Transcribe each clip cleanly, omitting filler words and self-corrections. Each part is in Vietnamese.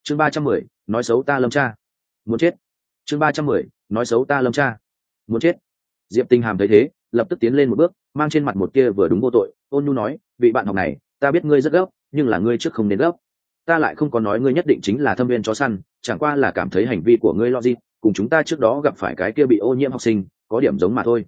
chương 310, nói xấu ta Lâm cha muốn chết. chương 310, nói xấu ta Lâm cha muốn chết. Diệp Tinh Hàm thấy thế lập tức tiến lên một bước, mang trên mặt một kia vừa đúng vô tội, ôn nhu nói, vị bạn học này, ta biết ngươi rất gấp, nhưng là ngươi trước không nên gấp. Ta lại không có nói ngươi nhất định chính là thâm viên chó săn, chẳng qua là cảm thấy hành vi của ngươi logic cùng chúng ta trước đó gặp phải cái kia bị ô nhiễm học sinh có điểm giống mà thôi.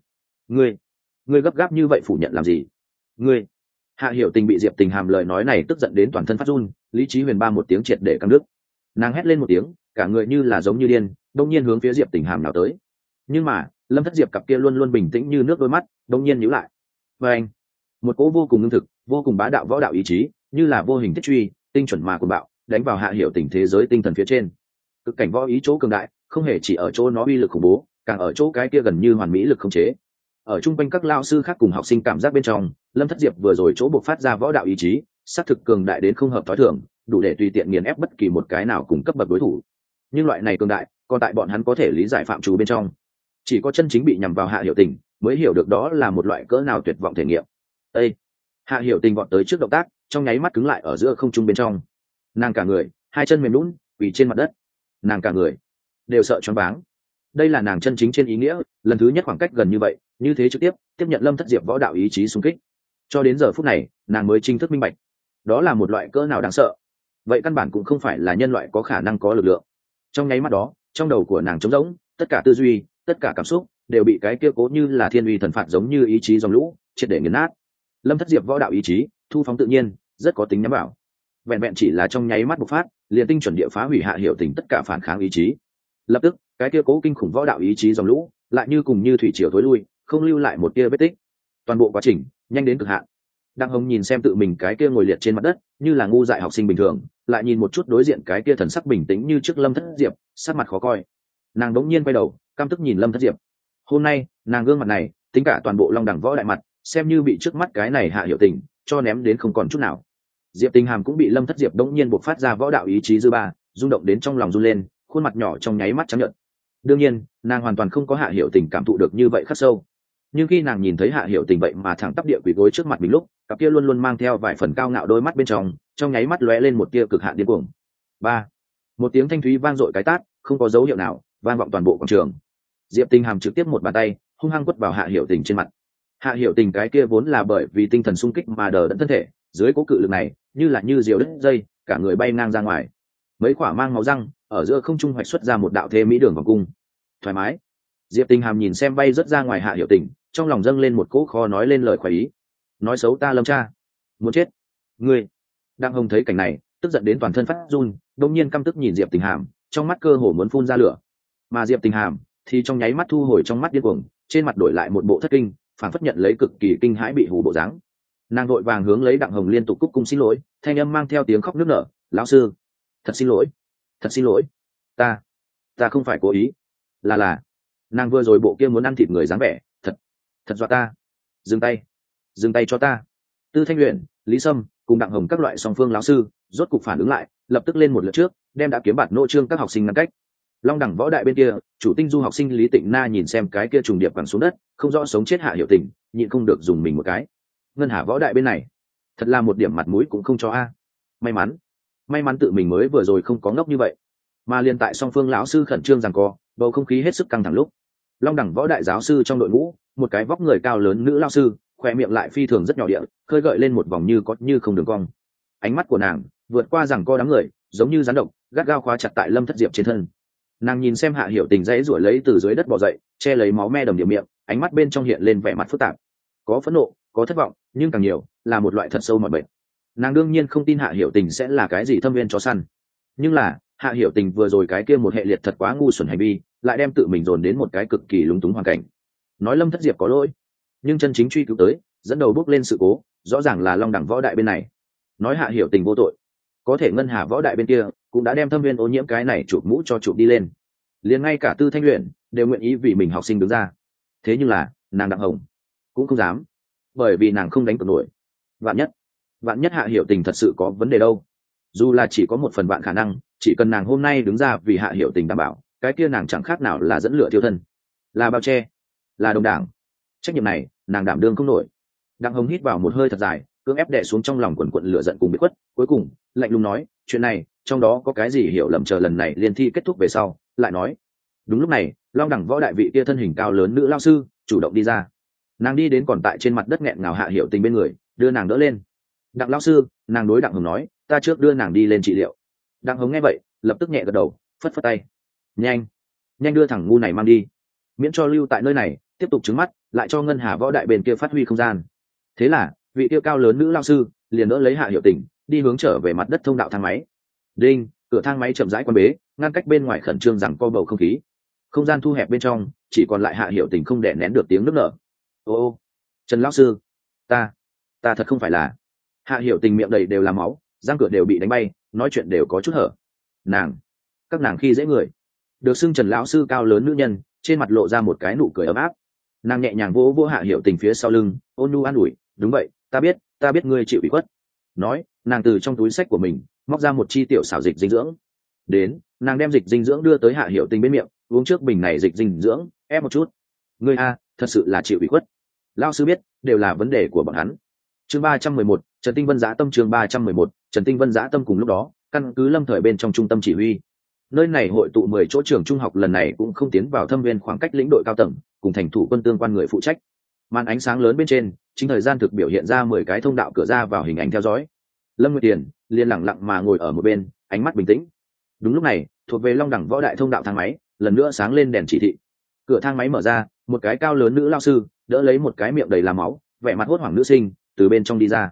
Ngươi gấp gáp như vậy phủ nhận làm gì? Ngươi Hạ Hiểu Tình bị Diệp Tình Hàm lời nói này tức giận đến toàn thân phát run, lý trí huyền ba một tiếng triệt để căng đứt. Nàng hét lên một tiếng, cả người như là giống như điên, đông nhiên hướng phía Diệp Tình Hàm nào tới. Nhưng mà Lâm Thất Diệp cặp kia luôn luôn bình tĩnh như nước đôi mắt đông nhiên nhíu lại. Và anh, một cỗ vô cùng ngưng thực, vô cùng bá đạo võ đạo ý chí, như là vô hình thiết truy, tinh chuẩn mà cuồng bạo, đánh vào Hạ Hiểu Tình thế giới tinh thần phía trên. Cực cảnh võ ý chỗ cường đại, không hề chỉ ở chỗ nó uy lực khủng bố, càng ở chỗ cái kia gần như hoàn mỹ lực khống chế. Ở trung quanh các lao sư khác cùng học sinh cảm giác bên trong, Lâm Thất Diệp vừa rồi chỗ buộc phát ra võ đạo ý chí, xác thực cường đại đến không hợp thói thường, đủ để tùy tiện nghiền ép bất kỳ một cái nào cùng cấp bậc đối thủ. Nhưng loại này cường đại, còn tại bọn hắn có thể lý giải phạm trù bên trong. Chỉ có chân chính bị nhằm vào Hạ Hiểu Tình mới hiểu được đó là một loại cỡ nào tuyệt vọng thể nghiệm. Ê! Hạ Hiểu Tình vọt tới trước động tác, trong nháy mắt cứng lại ở giữa không trung bên trong. Nàng cả người, hai chân mềm nhũn, quỳ trên mặt đất. Nàng cả người đều sợ choáng váng. Đây là nàng chân chính trên ý nghĩa, lần thứ nhất khoảng cách gần như vậy, như thế trực tiếp tiếp nhận Lâm Thất Diệp võ đạo ý chí xung kích. Cho đến giờ phút này, nàng mới chính thức minh bạch, đó là một loại cỡ nào đáng sợ. Vậy căn bản cũng không phải là nhân loại có khả năng có lực lượng. Trong nháy mắt đó, trong đầu của nàng trống rỗng, tất cả tư duy, tất cả cảm xúc đều bị cái kia cố như là thiên uy thần phạt giống như ý chí dòng lũ triệt để nghiền nát. Lâm Thất Diệp võ đạo ý chí thu phóng tự nhiên, rất có tính nhắm vào. Vẹn vẹn chỉ là trong nháy mắt bộc phát, liền tinh chuẩn địa phá hủy Hạ Hiểu Tình tất cả phản kháng ý chí. Lập tức, cái kia cố kinh khủng võ đạo ý chí dòng lũ lại như cùng như thủy triều thối lui, không lưu lại một tia vết tích. Toàn bộ quá trình nhanh đến cực hạn. Đặng Hồng nhìn xem tự mình cái kia ngồi liệt trên mặt đất, như là ngu dại học sinh bình thường, lại nhìn một chút đối diện cái kia thần sắc bình tĩnh như trước Lâm Thất Diệp, sắc mặt khó coi. Nàng đống nhiên quay đầu, căm tức nhìn Lâm Thất Diệp. Hôm nay, nàng gương mặt này, tính cả toàn bộ Long Đẳng võ đại mặt, xem như bị trước mắt cái này Hạ Hiểu Tình cho ném đến không còn chút nào. Diệp Tình Hàm cũng bị Lâm Thất Diệp đống nhiên bộc phát ra võ đạo ý chí dư ba, rung động đến trong lòng run lên, khuôn mặt nhỏ trong nháy mắt trắng nhợt. Đương nhiên, nàng hoàn toàn không có Hạ Hiểu Tình cảm thụ được như vậy khắc sâu. Nhưng khi nàng nhìn thấy Hạ Hiểu Tình vậy mà thẳng tắp địa quỳ gối trước mặt mình lúc, cặp kia luôn luôn mang theo vài phần cao ngạo đôi mắt bên trong nháy mắt lóe lên một tia cực hạn điên cuồng. Ba, một tiếng thanh thúy vang dội cái tát, không có dấu hiệu nào, vang vọng toàn bộ quảng trường. Diệp Tình Hàm trực tiếp một bàn tay hung hăng quất vào Hạ Hiểu Tình trên mặt. Hạ Hiểu Tình cái kia vốn là bởi vì tinh thần sung kích mà đờ đẫn thân thể, dưới cố cự lực này, như là như diều đứt dây, cả người bay ngang ra ngoài. Mấy quả mang máu răng ở giữa không trung hoạch xuất ra một đạo thế mỹ đường vòng cung. Thoải mái. Diệp Tình Hàm nhìn xem bay rất ra ngoài Hạ Hiểu Tình, trong lòng dâng lên một cỗ khó nói lên lời khoái ý. Nói xấu ta Lâm cha muốn chết. Ngươi. Đặng Hồng thấy cảnh này, tức giận đến toàn thân phát run, đột nhiên căm tức nhìn Diệp Tình Hàm, trong mắt cơ hồ muốn phun ra lửa. Mà Diệp Tình Hàm thì trong nháy mắt thu hồi trong mắt điên cuồng, trên mặt đổi lại một bộ thất kinh, phản phất nhận lấy cực kỳ kinh hãi bị hù bộ dáng. Nàng vội vàng hướng lấy Đặng Hồng liên tục cúc cung xin lỗi, thanh âm mang theo tiếng khóc nức nở, lão sư, thật xin lỗi, thật xin lỗi, ta không phải cố ý, là nàng vừa rồi bộ kia muốn ăn thịt người dáng vẻ, thật dọa ta. Dừng tay cho ta. Tư Thanh Uyển, Lý Sâm cùng Đặng Hồng các loại song phương lão sư rốt cục phản ứng lại, lập tức lên một lượt trước, đem đã kiếm bạt nô trương các học sinh ngăn cách. Long Đẳng võ đại bên kia, chủ tinh du học sinh Lý Tịnh Na nhìn xem cái kia trùng điệp quẳng xuống đất, không rõ sống chết Hạ Hiểu Tình, nhịn không được dùng mình một cái. Ngân Hà võ đại bên này, thật là một điểm mặt mũi cũng không cho a. May mắn tự mình mới vừa rồi không có ngốc như vậy. Mà liên tại song phương lão sư khẩn trương giằng co, bầu không khí hết sức căng thẳng lúc, Long Đẳng võ đại giáo sư trong đội ngũ, một cái vóc người cao lớn nữ lão sư, khoe miệng lại phi thường rất nhỏ địa, khơi gợi lên một vòng như có như không đường cong. Ánh mắt của nàng vượt qua giằng co đám người, giống như rắn độc, gắt gao khóa chặt tại Lâm Thất Diệp trên thân. Nàng nhìn xem Hạ Hiểu Tình dãy rủa lấy từ dưới đất bò dậy, che lấy máu me đầm địa miệng, ánh mắt bên trong hiện lên vẻ mặt phức tạp, có phẫn nộ, có thất vọng, nhưng càng nhiều là một loại thật sâu mọi bệnh. Nàng đương nhiên không tin Hạ Hiểu Tình sẽ là cái gì thâm viên chó săn, nhưng là Hạ Hiểu Tình vừa rồi cái kia một hệ liệt thật quá ngu xuẩn hành vi, lại đem tự mình dồn đến một cái cực kỳ lúng túng hoàn cảnh. Nói Lâm Thất Diệp có lỗi, nhưng chân chính truy cứu tới, dẫn đầu bước lên sự cố, rõ ràng là Long Đẳng võ đại bên này. Nói Hạ Hiểu Tình vô tội, có thể Ngân Hà võ đại bên kia cũng đã đem thâm viên ô nhiễm cái này chụp mũ cho chụp đi lên. Liền ngay cả Tư Thanh Uyển đều nguyện ý vì mình học sinh đứng ra. Thế nhưng là nàng Đặng Hồng cũng không dám, bởi vì nàng không đánh cược nổi. Vạn nhất Hạ Hiểu Tình thật sự có vấn đề đâu, dù là chỉ có một phần vạn khả năng, chỉ cần nàng hôm nay đứng ra vì Hạ Hiểu Tình đảm bảo, cái kia nàng chẳng khác nào là dẫn lửa thiêu thân, là bao che, là đồng đảng. Trách nhiệm này nàng đảm đương không nổi. Đặng Hồng hít vào một hơi thật dài, cưỡng ép đè xuống trong lòng quần quận lửa giận cùng bị khuất, cuối cùng lạnh lùng nói, chuyện này trong đó có cái gì hiểu lầm, chờ lần này liên thi kết thúc về sau lại nói. Đúng lúc này long đẳng võ đại vị kia thân hình cao lớn nữ lao sư chủ động đi ra. Nàng đi đến còn tại trên mặt đất nghẹn ngào Hạ Hiểu Tình bên người, đưa nàng đỡ lên. Đặng lao sư, nàng đối Đặng Hồng nói, ta trước đưa nàng đi lên trị liệu. Đặng Hồng nghe vậy lập tức nhẹ gật đầu, phất phất tay. Nhanh nhanh đưa thằng ngu này mang đi, miễn cho lưu tại nơi này tiếp tục trứng mắt, lại cho ngân hà võ đại bên kia phát huy không gian. Thế là vị kia cao lớn nữ lao sư liền đỡ lấy Hạ Hiểu Tình đi hướng trở về mặt đất thông đạo thang máy. Đinh, cửa thang máy chậm rãi quan bế, ngăn cách bên ngoài khẩn trương rằng co bầu không khí. Không gian thu hẹp bên trong chỉ còn lại Hạ Hiểu Tình không đè nén được tiếng nức nở. Ô, Trần lão sư, ta thật không phải là. Hạ Hiểu Tình miệng đầy đều là máu, răng cửa đều bị đánh bay, nói chuyện đều có chút hở. Các nàng khi dễ người. Được xưng Trần lão sư cao lớn nữ nhân trên mặt lộ ra một cái nụ cười ấm áp. Nàng nhẹ nhàng vỗ vỗ Hạ Hiểu Tình phía sau lưng, ôn nhu an ủi, đúng vậy, ta biết ngươi chịu ủy khuất. Nói, nàng từ trong túi xách của mình móc ra một chi tiểu xảo dịch dinh dưỡng. Đến, nàng đem dịch dinh dưỡng đưa tới Hạ Hiểu Tình bên miệng, uống trước bình này dịch dinh dưỡng, ép một chút. Ngươi a, thật sự là chịu ủy khuất. Lão sư biết, đều là vấn đề của bọn hắn. Chương 311, Trần Tinh Vân Giá Tâm. Chương 311, Trần Tinh Vân Giá Tâm. Cùng lúc đó, căn cứ Lâm Thời bên trong trung tâm chỉ huy, nơi này hội tụ 10 chỗ trường trung học lần này cũng không tiến vào thâm viên khoảng cách lĩnh đội cao tầng cùng thành thủ quân tương quan người phụ trách. Màn ánh sáng lớn bên trên chính thời gian thực biểu hiện ra 10 cái thông đạo cửa ra vào hình ảnh theo dõi. Lâm Nguyệt Tiền liền lặng lặng mà ngồi ở một bên, ánh mắt bình tĩnh. Đúng lúc này, thuộc về long đẳng võ đại thông đạo thang máy lần nữa sáng lên đèn chỉ thị. Cửa thang máy mở ra, một cái cao lớn nữ lao sư đỡ lấy một cái miệng đầy là máu, vẻ mặt hốt hoảng nữ sinh từ bên trong đi ra.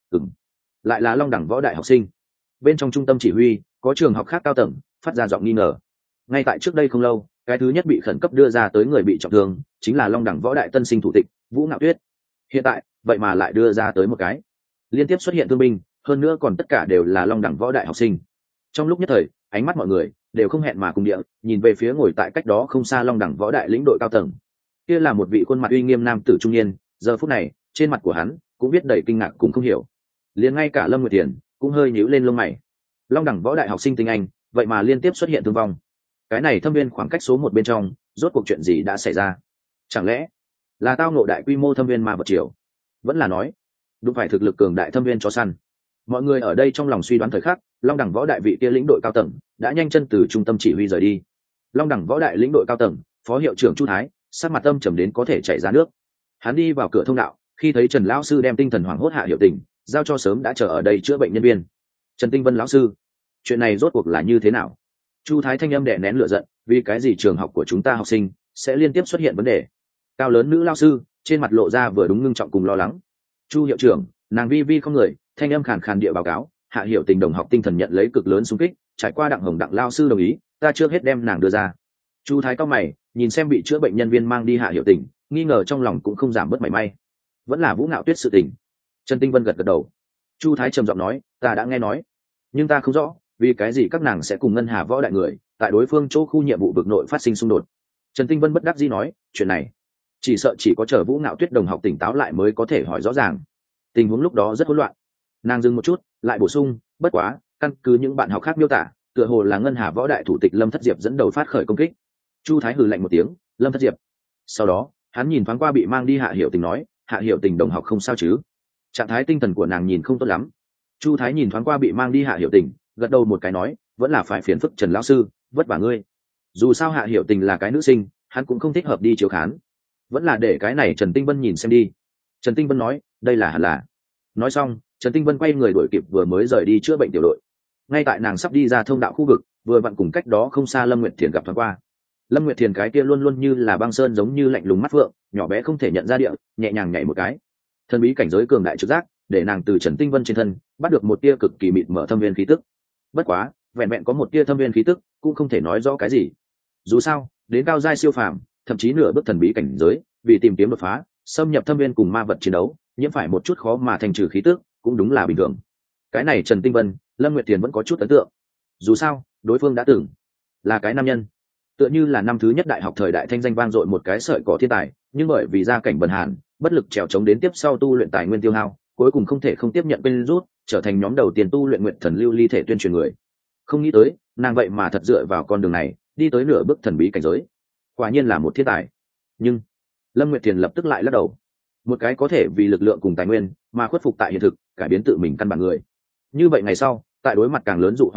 Lại là long đẳng võ đại học sinh. Bên trong trung tâm chỉ huy có trường học khác cao tầng phát ra giọng nghi ngờ. Ngay tại trước đây không lâu, cái thứ nhất bị khẩn cấp đưa ra tới người bị trọng thương chính là long đẳng võ đại tân sinh thủ tịch Vũ Ngạo Tuyết. Hiện tại vậy mà lại đưa ra tới một cái liên tiếp xuất hiện thương binh, hơn nữa còn tất cả đều là long đẳng võ đại học sinh. Trong lúc nhất thời, ánh mắt mọi người đều không hẹn mà cùng địa nhìn về phía ngồi tại cách đó không xa long đẳng võ đại lĩnh đội cao tầng. Kia là một vị khuôn mặt uy nghiêm nam tử trung niên, giờ phút này trên mặt của hắn cũng biết đầy kinh ngạc cùng không hiểu. Liền ngay cả Lâm Nguyệt Tiền cũng hơi nhíu lên lông mày. Long đẳng võ đại học sinh tinh anh vậy mà liên tiếp xuất hiện thương vong, cái này thâm viên khoảng cách số 1 bên trong rốt cuộc chuyện gì đã xảy ra? Chẳng lẽ là tao nộ đại quy mô thâm viên ma vật triều, vẫn là nói đúng phải thực lực cường đại thâm viên chó săn? Mọi người ở đây trong lòng suy đoán thời khắc, long đẳng võ đại vị kia lĩnh đội cao tầng đã nhanh chân từ trung tâm chỉ huy rời đi. Long đẳng võ đại lĩnh đội cao tầng phó hiệu trưởng Chu Thái sắc mặt âm trầm đến có thể chảy ra nước. Hắn đi vào cửa thông đạo, khi thấy Trần lão sư đem tinh thần hoảng hốt Hạ Hiểu Tình giao cho sớm đã chờ ở đây chữa bệnh nhân viên. Trần Tinh Vân lão sư, chuyện này rốt cuộc là như thế nào? Chu Thái thanh âm đè nén lửa giận, vì cái gì trường học của chúng ta học sinh sẽ liên tiếp xuất hiện vấn đề? Cao lớn nữ lao sư trên mặt lộ ra vừa đúng ngưng trọng cùng lo lắng. Chu hiệu trưởng, nàng vi vi không người, thanh âm khàn khàn địa báo cáo, Hạ Hiểu Tình đồng học tinh thần nhận lấy cực lớn xung kích, trải qua Đặng Hồng Đặng lao sư đồng ý, ta trước hết đem nàng đưa ra. Chu Thái cao mày, nhìn xem bị chữa bệnh nhân viên mang đi Hạ Hiểu Tình, nghi ngờ trong lòng cũng không giảm bớt mảy may. Vẫn là Vũ Ngạo Tuyết sự tình. Trần Tinh Vân gật gật đầu. Chu Thái trầm giọng nói, ta đã nghe nói, nhưng ta không rõ vì cái gì các nàng sẽ cùng ngân hà võ đại người tại đối phương chỗ khu nhiệm vụ vực nội phát sinh xung đột. Trần Tinh Vân bất đắc dĩ nói, chuyện này chỉ sợ chỉ có chờ Vũ Ngạo Tuyết đồng học tỉnh táo lại mới có thể hỏi rõ ràng. Tình huống lúc đó rất hỗn loạn. Nàng dừng một chút lại bổ sung, bất quá căn cứ những bạn học khác miêu tả, tựa hồ là ngân hà võ đại thủ tịch Lâm Thất Diệp dẫn đầu phát khởi công kích. Chu Thái hừ lạnh một tiếng, Lâm Thất Diệp. Sau đó hắn nhìn thoáng qua bị mang đi Hạ Hiểu Tình nói, Hạ Hiểu Tình đồng học không sao chứ? Trạng thái tinh thần của nàng nhìn không tốt lắm. Chu Thái nhìn thoáng qua bị mang đi Hạ Hiểu Tình, gật đầu một cái nói, vẫn là phải phiền phức Trần lão sư, vất vả ngươi. Dù sao Hạ Hiểu Tình là cái nữ sinh, hắn cũng không thích hợp đi chiếu khán, vẫn là để cái này Trần Tinh Vân nhìn xem đi. Trần Tinh Vân nói, đây là hẳn là. Nói xong, Trần Tinh Vân quay người đuổi kịp vừa mới rời đi chữa bệnh tiểu đội. Ngay tại nàng sắp đi ra thông đạo khu vực, vừa vặn cùng cách đó không xa Lâm Nguyệt Thiền gặp thoáng qua. Lâm Nguyệt Thiền cái kia luôn luôn như là băng sơn giống như lạnh lùng mắt phượng, nhỏ bé không thể nhận ra địa, nhẹ nhàng nhảy một cái. Thần bí cảnh giới cường đại trực giác, để nàng từ Trần Tinh Vân trên thân bắt được một tia cực kỳ mịt mở thâm viên khí tức. Bất quá, vẹn vẹn có một tia thâm viên khí tức, cũng không thể nói rõ cái gì. Dù sao, đến cao giai siêu phàm, thậm chí nửa bước thần bí cảnh giới, vì tìm kiếm đột phá, xâm nhập thâm viên cùng ma vật chiến đấu, nhiễm phải một chút khó mà thành trừ khí tức, cũng đúng là bình thường. Cái này Trần Tinh Vân, Lâm Nguyệt Tiền vẫn có chút ấn tượng. Dù sao, đối phương đã từng là cái nam nhân, tựa như là năm thứ nhất đại học thời đại thanh danh vang dội một cái sợi cỏ thiên tài, nhưng bởi vì gia cảnh bần hàn, bất lực trèo chống đến tiếp sau tu luyện tài nguyên tiêu hao, cuối cùng không thể không tiếp nhận bên rút, trở thành nhóm đầu tiên tu luyện nguyện thần lưu ly thể tuyên truyền người. Không nghĩ tới, nàng vậy mà thật dựa vào con đường này, đi tới nửa bước thần bí cảnh giới. Quả nhiên là một thiên tài. Nhưng Lâm Nguyệt Thiền lập tức lại lắc đầu. Một cái có thể vì lực lượng cùng tài nguyên mà khuất phục tại hiện thực, cải biến tự mình căn bản người. Như vậy ngày sau, tại đối mặt càng lớn dụ hoặc lúc,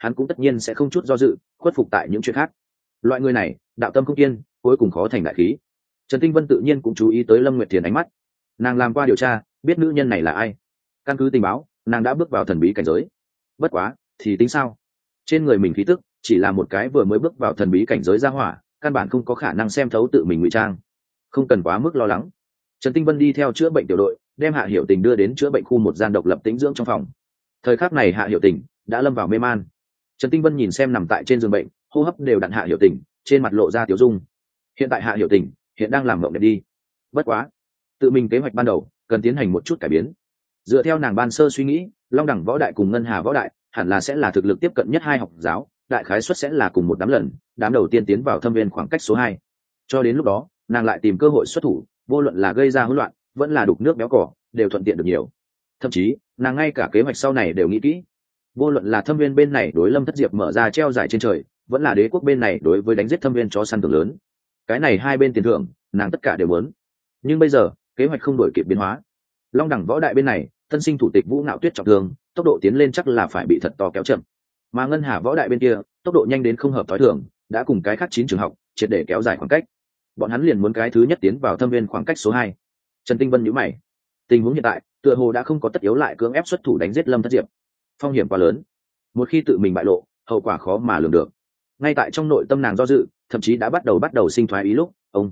hắn cũng tất nhiên sẽ không chút do dự khuất phục tại những chuyện khác. Loại người này đạo tâm không kiên, cuối cùng khó thành đại khí. Trần Tinh Vân tự nhiên cũng chú ý tới Lâm Nguyệt Thiền ánh mắt. Nàng làm qua điều tra, biết nữ nhân này là ai. Căn cứ tình báo, nàng đã bước vào thần bí cảnh giới. Bất quá thì tính sao? Trên người mình khí tức chỉ là một cái vừa mới bước vào thần bí cảnh giới ra hỏa, căn bản không có khả năng xem thấu tự mình ngụy trang. Không cần quá mức lo lắng. Trần Tinh Vân đi theo chữa bệnh tiểu đội, đem Hạ Hiểu Tình đưa đến chữa bệnh khu một gian độc lập tĩnh dưỡng trong phòng. Thời khắc này Hạ Hiểu Tình đã lâm vào mê man. Trần Tinh Vân nhìn xem nằm tại trên giường bệnh, hô hấp đều đặn Hạ Hiểu Tình, trên mặt lộ ra tiểu dung. Hiện tại Hạ Hiểu Tình hiện đang làm mộng đẹp đi. Bất quá, tự mình kế hoạch ban đầu cần tiến hành một chút cải biến. Dựa theo nàng ban sơ suy nghĩ, Long Đẳng Võ Đại cùng Ngân Hà Võ Đại hẳn là sẽ là thực lực tiếp cận nhất hai học giáo, đại khái suất sẽ là cùng một đám lần, đám đầu tiên tiến vào thâm viên khoảng cách số 2. Cho đến lúc đó, nàng lại tìm cơ hội xuất thủ, vô luận là gây ra hỗn loạn, vẫn là đục nước béo cỏ, đều thuận tiện được nhiều. Thậm chí, nàng ngay cả kế hoạch sau này đều nghĩ kỹ. Vô luận là thâm viên bên này đối Lâm Thất Diệp mở ra treo giải trên trời, vẫn là đế quốc bên này đối với đánh giết thâm viên chó săn thưởng lớn. Cái này hai bên tiền thưởng, nàng tất cả đều muốn. Nhưng bây giờ, kế hoạch không đổi kịp biến hóa. Long Đẳng Võ Đại bên này, tân sinh thủ tịch Vũ Nạo Tuyết trọng thương, tốc độ tiến lên chắc là phải bị thật to kéo chậm. Mà Ngân Hà Võ Đại bên kia, tốc độ nhanh đến không hợp thói thường, đã cùng cái khác 9 trường học triệt để kéo dài khoảng cách. Bọn hắn liền muốn cái thứ nhất tiến vào thâm viên khoảng cách số 2. Trần Tinh Vân nhíu mày. Tình huống hiện tại, tựa hồ đã không có tất yếu lại cưỡng ép xuất thủ đánh giết Lâm Thất Diệp. Phong hiểm quá lớn, một khi tự mình bại lộ, hậu quả khó mà lường được. Ngay tại trong nội tâm nàng do dự, thậm chí đã bắt đầu sinh thoái ý lúc,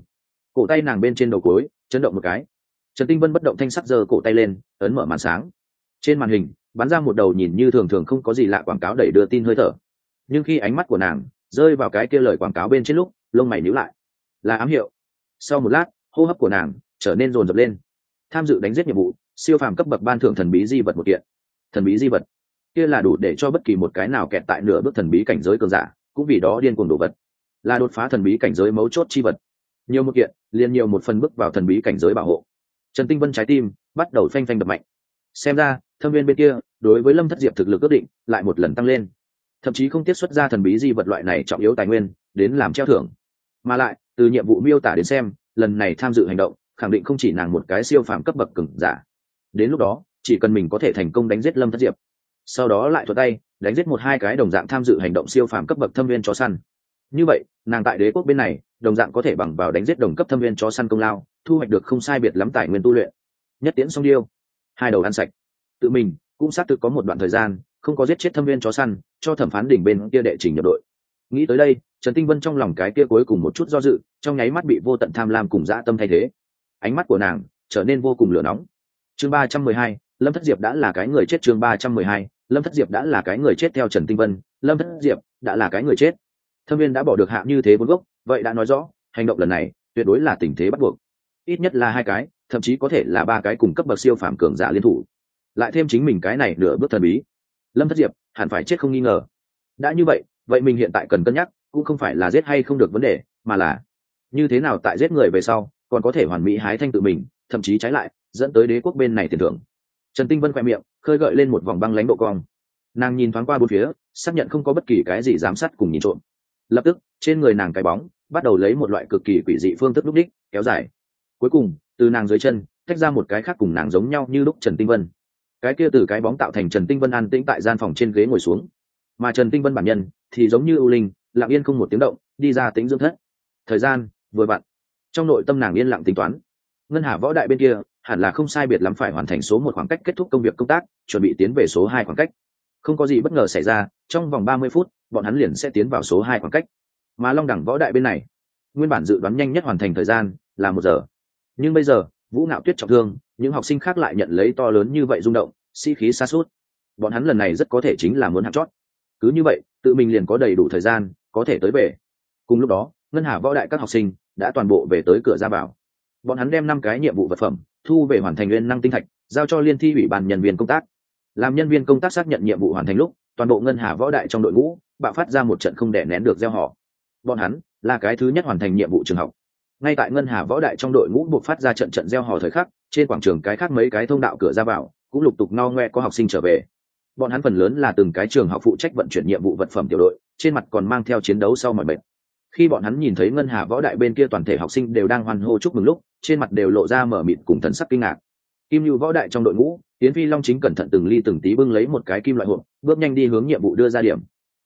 cổ tay nàng bên trên đầu gối chấn động một cái. Trần Tinh Vân bất động thanh sắc giơ cổ tay lên, ấn mở màn sáng. Trên màn hình bắn ra một đầu nhìn như thường thường không có gì lạ quảng cáo đẩy đưa tin hơi thở. Nhưng khi ánh mắt của nàng rơi vào cái kia lời quảng cáo bên trên lúc, lông mày nhíu lại. Là ám hiệu. Sau một lát, hô hấp của nàng trở nên dồn dập lên. Tham dự đánh giết nhiệm vụ, siêu phàm cấp bậc ban thưởng thần bí di vật một kiện. Thần bí di vật kia là đủ để cho bất kỳ một cái nào kẹt tại nửa bước thần bí cảnh giới cường giả cũng vì đó điên cuồng đổ vật, là đột phá thần bí cảnh giới mấu chốt chi vật. Nhiều một kiện liền nhiều một phần bước vào thần bí cảnh giới bảo hộ. Trần Tinh Vân trái tim bắt đầu phanh phanh đập mạnh. Xem ra thâm viên bên kia đối với Lâm Thất Diệp thực lực ước định lại một lần tăng lên, thậm chí không tiết xuất ra thần bí di vật loại này trọng yếu tài nguyên đến làm treo thưởng. Mà lại từ nhiệm vụ miêu tả đến xem, lần này tham dự hành động khẳng định không chỉ nàng một cái siêu phàm cấp bậc cường giả. Đến lúc đó chỉ cần mình có thể thành công đánh giết Lâm Thất Diệp, sau đó lại thuận tay đánh giết một hai cái đồng dạng tham dự hành động siêu phàm cấp bậc thâm viên chó săn, như vậy nàng tại đế quốc bên này đồng dạng có thể bằng vào đánh giết đồng cấp thâm viên chó săn công lao thu hoạch được không sai biệt lắm tài nguyên tu luyện. Nhất tiễn song điêu, hai đầu ăn sạch. Tự mình cũng xác thực có một đoạn thời gian không có giết chết thâm viên chó săn, cho thẩm phán đỉnh bên kia đệ trình nhập đội. Nghĩ tới đây, Trần Tinh Vân trong lòng cái kia cuối cùng một chút do dự trong nháy mắt bị vô tận tham lam cùng dã tâm thay thế. Ánh mắt của nàng trở nên vô cùng lửa nóng. Chương 312, Lâm Thất Diệp đã là cái người chết. Chương 312, Lâm Thất Diệp đã là cái người chết. Theo Trần Tinh Vân, Lâm Thất Diệp đã là cái người chết. Thâm viên đã bỏ được hạ như thế vốn gốc, vậy đã nói rõ hành động lần này tuyệt đối là tình thế bắt buộc. Ít nhất là hai cái, thậm chí có thể là ba cái cùng cấp bậc siêu phàm cường giả liên thủ, lại thêm chính mình cái này nửa bước thần bí, Lâm Thất Diệp hẳn phải chết không nghi ngờ. Đã như vậy, vậy mình hiện tại cần cân nhắc cũng không phải là giết hay không được vấn đề, mà là như thế nào tại giết người về sau còn có thể hoàn mỹ hái thanh tự mình, thậm chí trái lại dẫn tới đế quốc bên này tiền thưởng. Trần Tinh Vân khoe miệng khơi gợi lên một vòng băng lãnh độ cong. Nàng nhìn thoáng qua bốn phía, xác nhận không có bất kỳ cái gì giám sát cùng nhìn trộm. Lập tức trên người nàng cái bóng bắt đầu lấy một loại cực kỳ quỷ dị phương thức lúc đích kéo dài, cuối cùng từ nàng dưới chân tách ra một cái khác cùng nàng giống nhau như lúc Trần Tinh Vân. Cái kia từ cái bóng tạo thành Trần Tinh Vân an tĩnh tại gian phòng trên ghế ngồi xuống, mà Trần Tinh Vân bản nhân thì giống như ưu linh, lặng yên không một tiếng động đi ra tĩnh dưỡng thất. Thời gian vừa vặn, trong nội tâm nàng yên lặng tính toán, Ngân Hà Võ Đại bên kia hẳn là không sai biệt lắm phải hoàn thành số 1 khoảng cách kết thúc công việc công tác, chuẩn bị tiến về số 2 khoảng cách. Không có gì bất ngờ xảy ra, trong vòng 30 phút bọn hắn liền sẽ tiến vào số 2 khoảng cách. Mà Long Đẳng Võ Đại bên này, nguyên bản dự đoán nhanh nhất hoàn thành thời gian là 1 giờ, nhưng bây giờ Vũ Nạo Tuyết trọng thương, những học sinh khác lại nhận lấy to lớn như vậy rung động, sĩ khí sa sút. Bọn hắn lần này rất có thể chính là muốn hạng chót. Cứ như vậy, tự mình liền có đầy đủ thời gian có thể tới về. Cùng lúc đó, Ngân Hà Võ Đại các học sinh đã toàn bộ về tới cửa ra vào. Bọn hắn đem 5 cái nhiệm vụ vật phẩm thu về hoàn thành nguyên năng tinh thạch, giao cho liên thi ủy ban nhân viên công tác. Làm nhân viên công tác xác nhận nhiệm vụ hoàn thành lúc, toàn bộ Ngân Hà Võ Đại trong đội ngũ bạo phát ra một trận không đè nén được reo hò. Bọn hắn là cái thứ nhất hoàn thành nhiệm vụ trường học. Ngay tại Ngân Hà Võ Đại trong đội ngũ buộc phát ra trận trận reo hò thời khắc, trên quảng trường cái khác mấy cái thông đạo cửa ra vào cũng lục tục ngao ngoe có học sinh trở về. Bọn hắn phần lớn là từng cái trường học phụ trách vận chuyển nhiệm vụ vật phẩm tiểu đội, trên mặt còn mang theo chiến đấu sau mọi mệt. Khi bọn hắn nhìn thấy Ngân Hà Võ Đại bên kia toàn thể học sinh đều đang hoan hô chúc mừng lúc, trên mặt đều lộ ra mở mịt cùng thần sắc kinh ngạc. Kim Nhu Võ Đại trong đội ngũ, Yến Phi Long chính cẩn thận từng ly từng tí bưng lấy một cái kim loại hộp, bước nhanh đi hướng nhiệm vụ đưa ra điểm.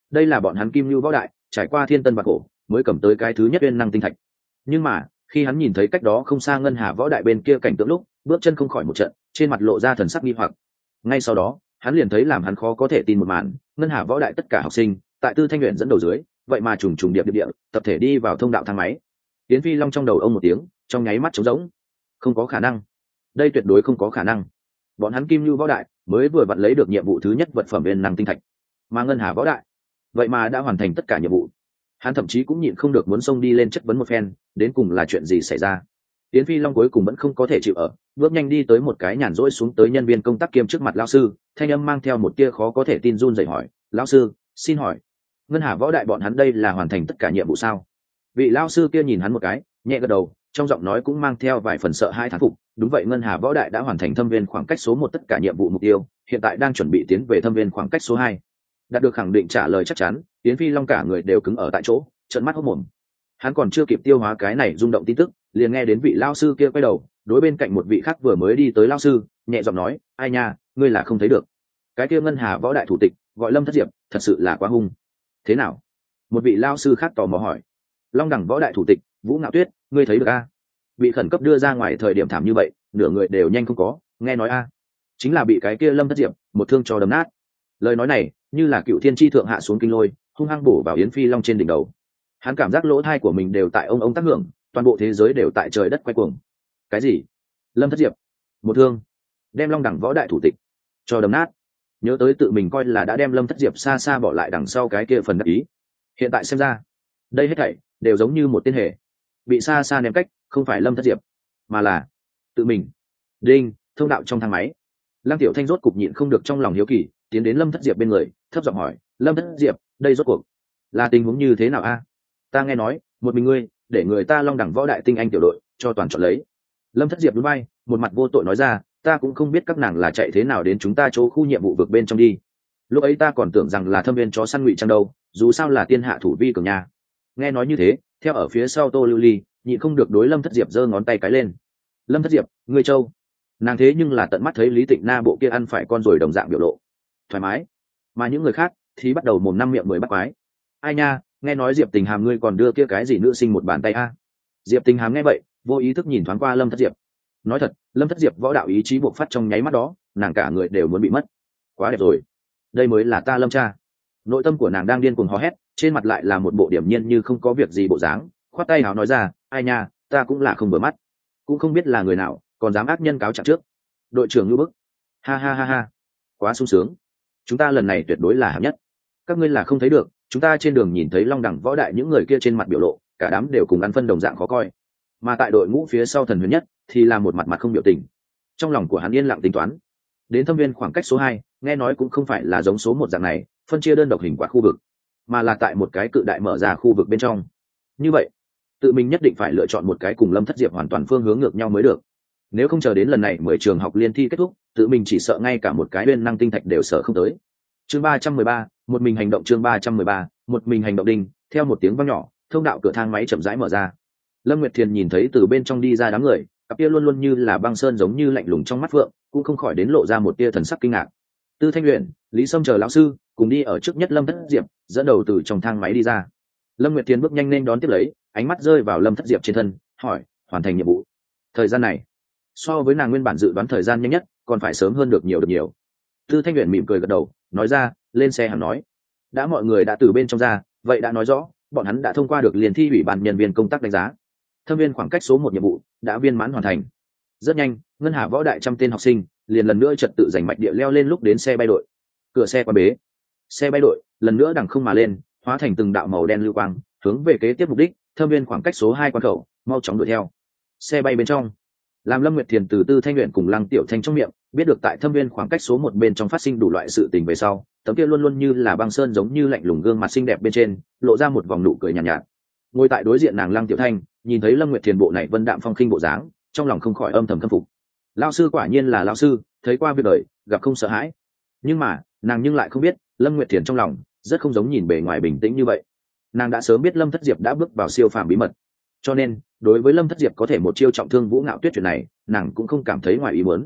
đây là bọn hắn kim lưu võ đại trải qua thiên tân bạc cổ mới cầm tới cái thứ nhất uyên năng tinh thạch. Nhưng mà khi hắn nhìn thấy cách đó không xa ngân hà võ đại bên kia cảnh tượng lúc, bước chân không khỏi một trận, trên mặt lộ ra thần sắc nghi hoặc. Ngay sau đó hắn liền thấy làm hắn khó có thể tin một màn, ngân hà võ đại tất cả học sinh tại Tư Thanh Luyện dẫn đầu dưới, vậy mà trùng trùng điệp điệp tập thể đi vào thông đạo thang máy. Yến Phi Long trong đầu ông một tiếng, trong nháy mắt trống rỗng. Không có khả năng, đây tuyệt đối không có khả năng. Bọn hắn kim lưu võ đại mới vừa vặn lấy được nhiệm vụ thứ nhất vật phẩm uyên năng tinh thạch, mà ngân hà võ đại vậy mà đã hoàn thành tất cả nhiệm vụ. Hắn thậm chí cũng nhịn không được muốn xông đi lên chất vấn một phen, đến cùng là chuyện gì xảy ra. Yến Phi Long cuối cùng vẫn không có thể chịu ở, bước nhanh đi tới một cái nhàn rỗi xuống tới nhân viên công tác kiêm trước mặt lão sư, thanh âm mang theo một tia khó có thể tin run rẩy hỏi: "Lão sư, xin hỏi, ngân hà võ đại bọn hắn đây là hoàn thành tất cả nhiệm vụ sao?" Vị lão sư kia nhìn hắn một cái, nhẹ gật đầu, trong giọng nói cũng mang theo vài phần sợ hãi thán phục. Đúng vậy, ngân hà võ đại đã hoàn thành thâm viên khoảng cách số 1 tất cả nhiệm vụ mục tiêu, hiện tại đang chuẩn bị tiến về thâm viên khoảng cách số 2. Đạt được khẳng định trả lời chắc chắn, Yến Phi Long cả người đều cứng ở tại chỗ, trợn mắt hốt mồm. Hắn còn chưa kịp tiêu hóa cái này rung động tin tức, liền nghe đến vị lão sư kia quay đầu, đối bên cạnh một vị khác vừa mới đi tới lão sư, nhẹ giọng nói: "Ai nha, ngươi là không thấy được. Cái kia ngân hà võ đại thủ tịch, gọi Lâm Thất Diệp, thật sự là quá hung." "Thế nào?" Một vị lão sư khác tò mò hỏi. "Long đẳng võ đại thủ tịch, Vũ Ngạo Tuyết, ngươi thấy được a? Bị khẩn cấp đưa ra ngoài thời điểm thảm như vậy, nửa người đều nhanh không có, nghe nói a, chính là bị cái kia Lâm Thất Diệp một thương cho đấm nát." Lời nói này như là cựu thiên tri thượng hạ xuống kinh lôi, hung hăng bổ vào Yến Phi Long trên đỉnh đầu. Hắn cảm giác lỗ thai của mình đều tại ông tác hưởng, toàn bộ thế giới đều tại trời đất quay cuồng. Cái gì? Lâm Thất Diệp một thương đem Long đẳng võ đại thủ tịch cho đấm nát? Nhớ tới tự mình coi là đã đem Lâm Thất Diệp xa xa bỏ lại đằng sau cái kia phần đắc ý, hiện tại xem ra đây hết thảy đều giống như một tên hề bị xa xa ném cách, không phải Lâm Thất Diệp mà là tự mình. Đinh, thông đạo trong thang máy. Lăng Tiểu Thanh rốt cục nhịn không được trong lòng hiếu kỳ, tiến đến Lâm Thất Diệp bên người, thấp giọng hỏi: "Lâm Thất Diệp, đây rốt cuộc là tình huống như thế nào a? Ta nghe nói một mình ngươi để người ta Long đẳng võ đại tinh anh tiểu đội cho toàn chọn lấy." Lâm Thất Diệp núi bay, một mặt vô tội nói ra: "Ta cũng không biết các nàng là chạy thế nào đến chúng ta chỗ khu nhiệm vụ vực bên trong đi. Lúc ấy ta còn tưởng rằng là thâm viên chó săn ngụy trang đâu, dù sao là tiên hạ thủ vi cường nha." Nghe nói như thế, theo ở phía sau Tô Lưu Ly nhịn không được đối Lâm Thất Diệp giơ ngón tay cái lên. "Lâm Thất Diệp, ngươi trâu." Nàng thế nhưng là tận mắt thấy Lý Tịnh Na bộ kia ăn phải con rồi đồng dạng biểu lộ thoải mái, mà những người khác thì bắt đầu mồm năm miệng mười bắt quái. "Ai nha, nghe nói Diệp Tình Hàm ngươi còn đưa kia cái gì nữ sinh một bàn tay a?" Diệp Tình Hàm nghe vậy, vô ý thức nhìn thoáng qua Lâm Thất Diệp. Nói thật, Lâm Thất Diệp võ đạo ý chí bộc phát trong nháy mắt đó, nàng cả người đều muốn bị mất. Quá đẹp rồi, đây mới là ta Lâm cha. Nội tâm của nàng đang điên cuồng hò hét, trên mặt lại là một bộ điểm nhiên như không có việc gì bộ dáng, khoát tay áo nói ra: "Ai nha, ta cũng là không vừa mắt, cũng không biết là người nào còn dám ác nhân cáo trạng trước. Đội trưởng như bức, ha ha ha ha, quá sung sướng, chúng ta lần này tuyệt đối là hạng nhất. Các ngươi là không thấy được, chúng ta trên đường nhìn thấy Long đẳng võ đại những người kia trên mặt biểu lộ, cả đám đều cùng ăn phân đồng dạng khó coi, mà tại đội ngũ phía sau Thần Huyền Nhất thì là một mặt mặt không biểu tình." Trong lòng của hắn yên lặng tính toán, đến thâm viên khoảng cách số 2, nghe nói cũng không phải là giống số 1 dạng này phân chia đơn độc hình quả khu vực, mà là tại một cái cự đại mở ra khu vực bên trong. Như vậy tự mình nhất định phải lựa chọn một cái cùng Lâm Thất Diệp hoàn toàn phương hướng ngược nhau mới được, nếu không chờ đến lần này 10 trường học liên thi kết thúc, tự mình chỉ sợ ngay cả một cái uyên năng tinh thạch đều sợ không tới. Chương 313, một mình hành động. Chương 313, một mình hành động. Đinh, theo một tiếng vang nhỏ, thông đạo cửa thang máy chậm rãi mở ra. Lâm Nguyệt Thiền nhìn thấy từ bên trong đi ra đám người, cặp kia luôn luôn như là băng sơn giống như lạnh lùng trong mắt phượng, cũng không khỏi đến lộ ra một tia thần sắc kinh ngạc. Tư Thanh Luyện, Lý Sâm chờ lão sư cùng đi ở trước nhất Lâm Thất Diệp, dẫn đầu từ trong thang máy đi ra. Lâm Nguyệt Thiền bước nhanh lên đón tiếp lấy, ánh mắt rơi vào Lâm Thất Diệp trên thân, hỏi: "Hoàn thành nhiệm vụ?" Thời gian này so với nàng nguyên bản dự đoán thời gian nhanh nhất còn phải sớm hơn được nhiều. Tư Thanh Luyện mỉm cười gật đầu, nói ra: "Lên xe hẳn nói. Đã mọi người đã từ bên trong ra, vậy đã nói rõ bọn hắn đã thông qua được liên thi ủy ban nhân viên công tác đánh giá. Thâm viên khoảng cách số 1 nhiệm vụ đã viên mãn hoàn thành." Rất nhanh, ngân hà võ đại 100 tên học sinh liền lần nữa trật tự giành mạch địa leo lên lúc đến xe bay đội. Cửa xe qua bế, xe bay đội lần nữa đằng không mà lên, hóa thành từng đạo màu đen lưu quang, hướng về kế tiếp mục đích, thâm viên khoảng cách số 2 quan khẩu, mau chóng đuổi theo. Xe bay bên trong, làm Lâm Nguyệt Thiền từ Tư Thanh Luyện cùng Lăng Tiểu Thanh trong miệng biết được tại thâm viên khoảng cách số 1 bên trong phát sinh đủ loại sự tình về sau, tấm kia luôn luôn như là băng sơn giống như lạnh lùng gương mặt xinh đẹp bên trên lộ ra một vòng nụ cười nhàn nhạt. Ngồi tại đối diện nàng Lăng Tiểu Thanh nhìn thấy Lâm Nguyệt Thiền bộ này vân đạm phong khinh bộ dáng, trong lòng không khỏi âm thầm khâm phục. Lão sư quả nhiên là lão sư, thấy qua việc đời, gặp không sợ hãi. Nhưng mà nàng nhưng lại không biết, Lâm Nguyệt Thiền trong lòng rất không giống nhìn bề ngoài bình tĩnh như vậy. Nàng đã sớm biết Lâm Thất Diệp đã bước vào siêu phàm bí mật, cho nên đối với Lâm Thất Diệp có thể một chiêu trọng thương Vũ Ngạo Tuyết chuyện này, nàng cũng không cảm thấy ngoài ý muốn.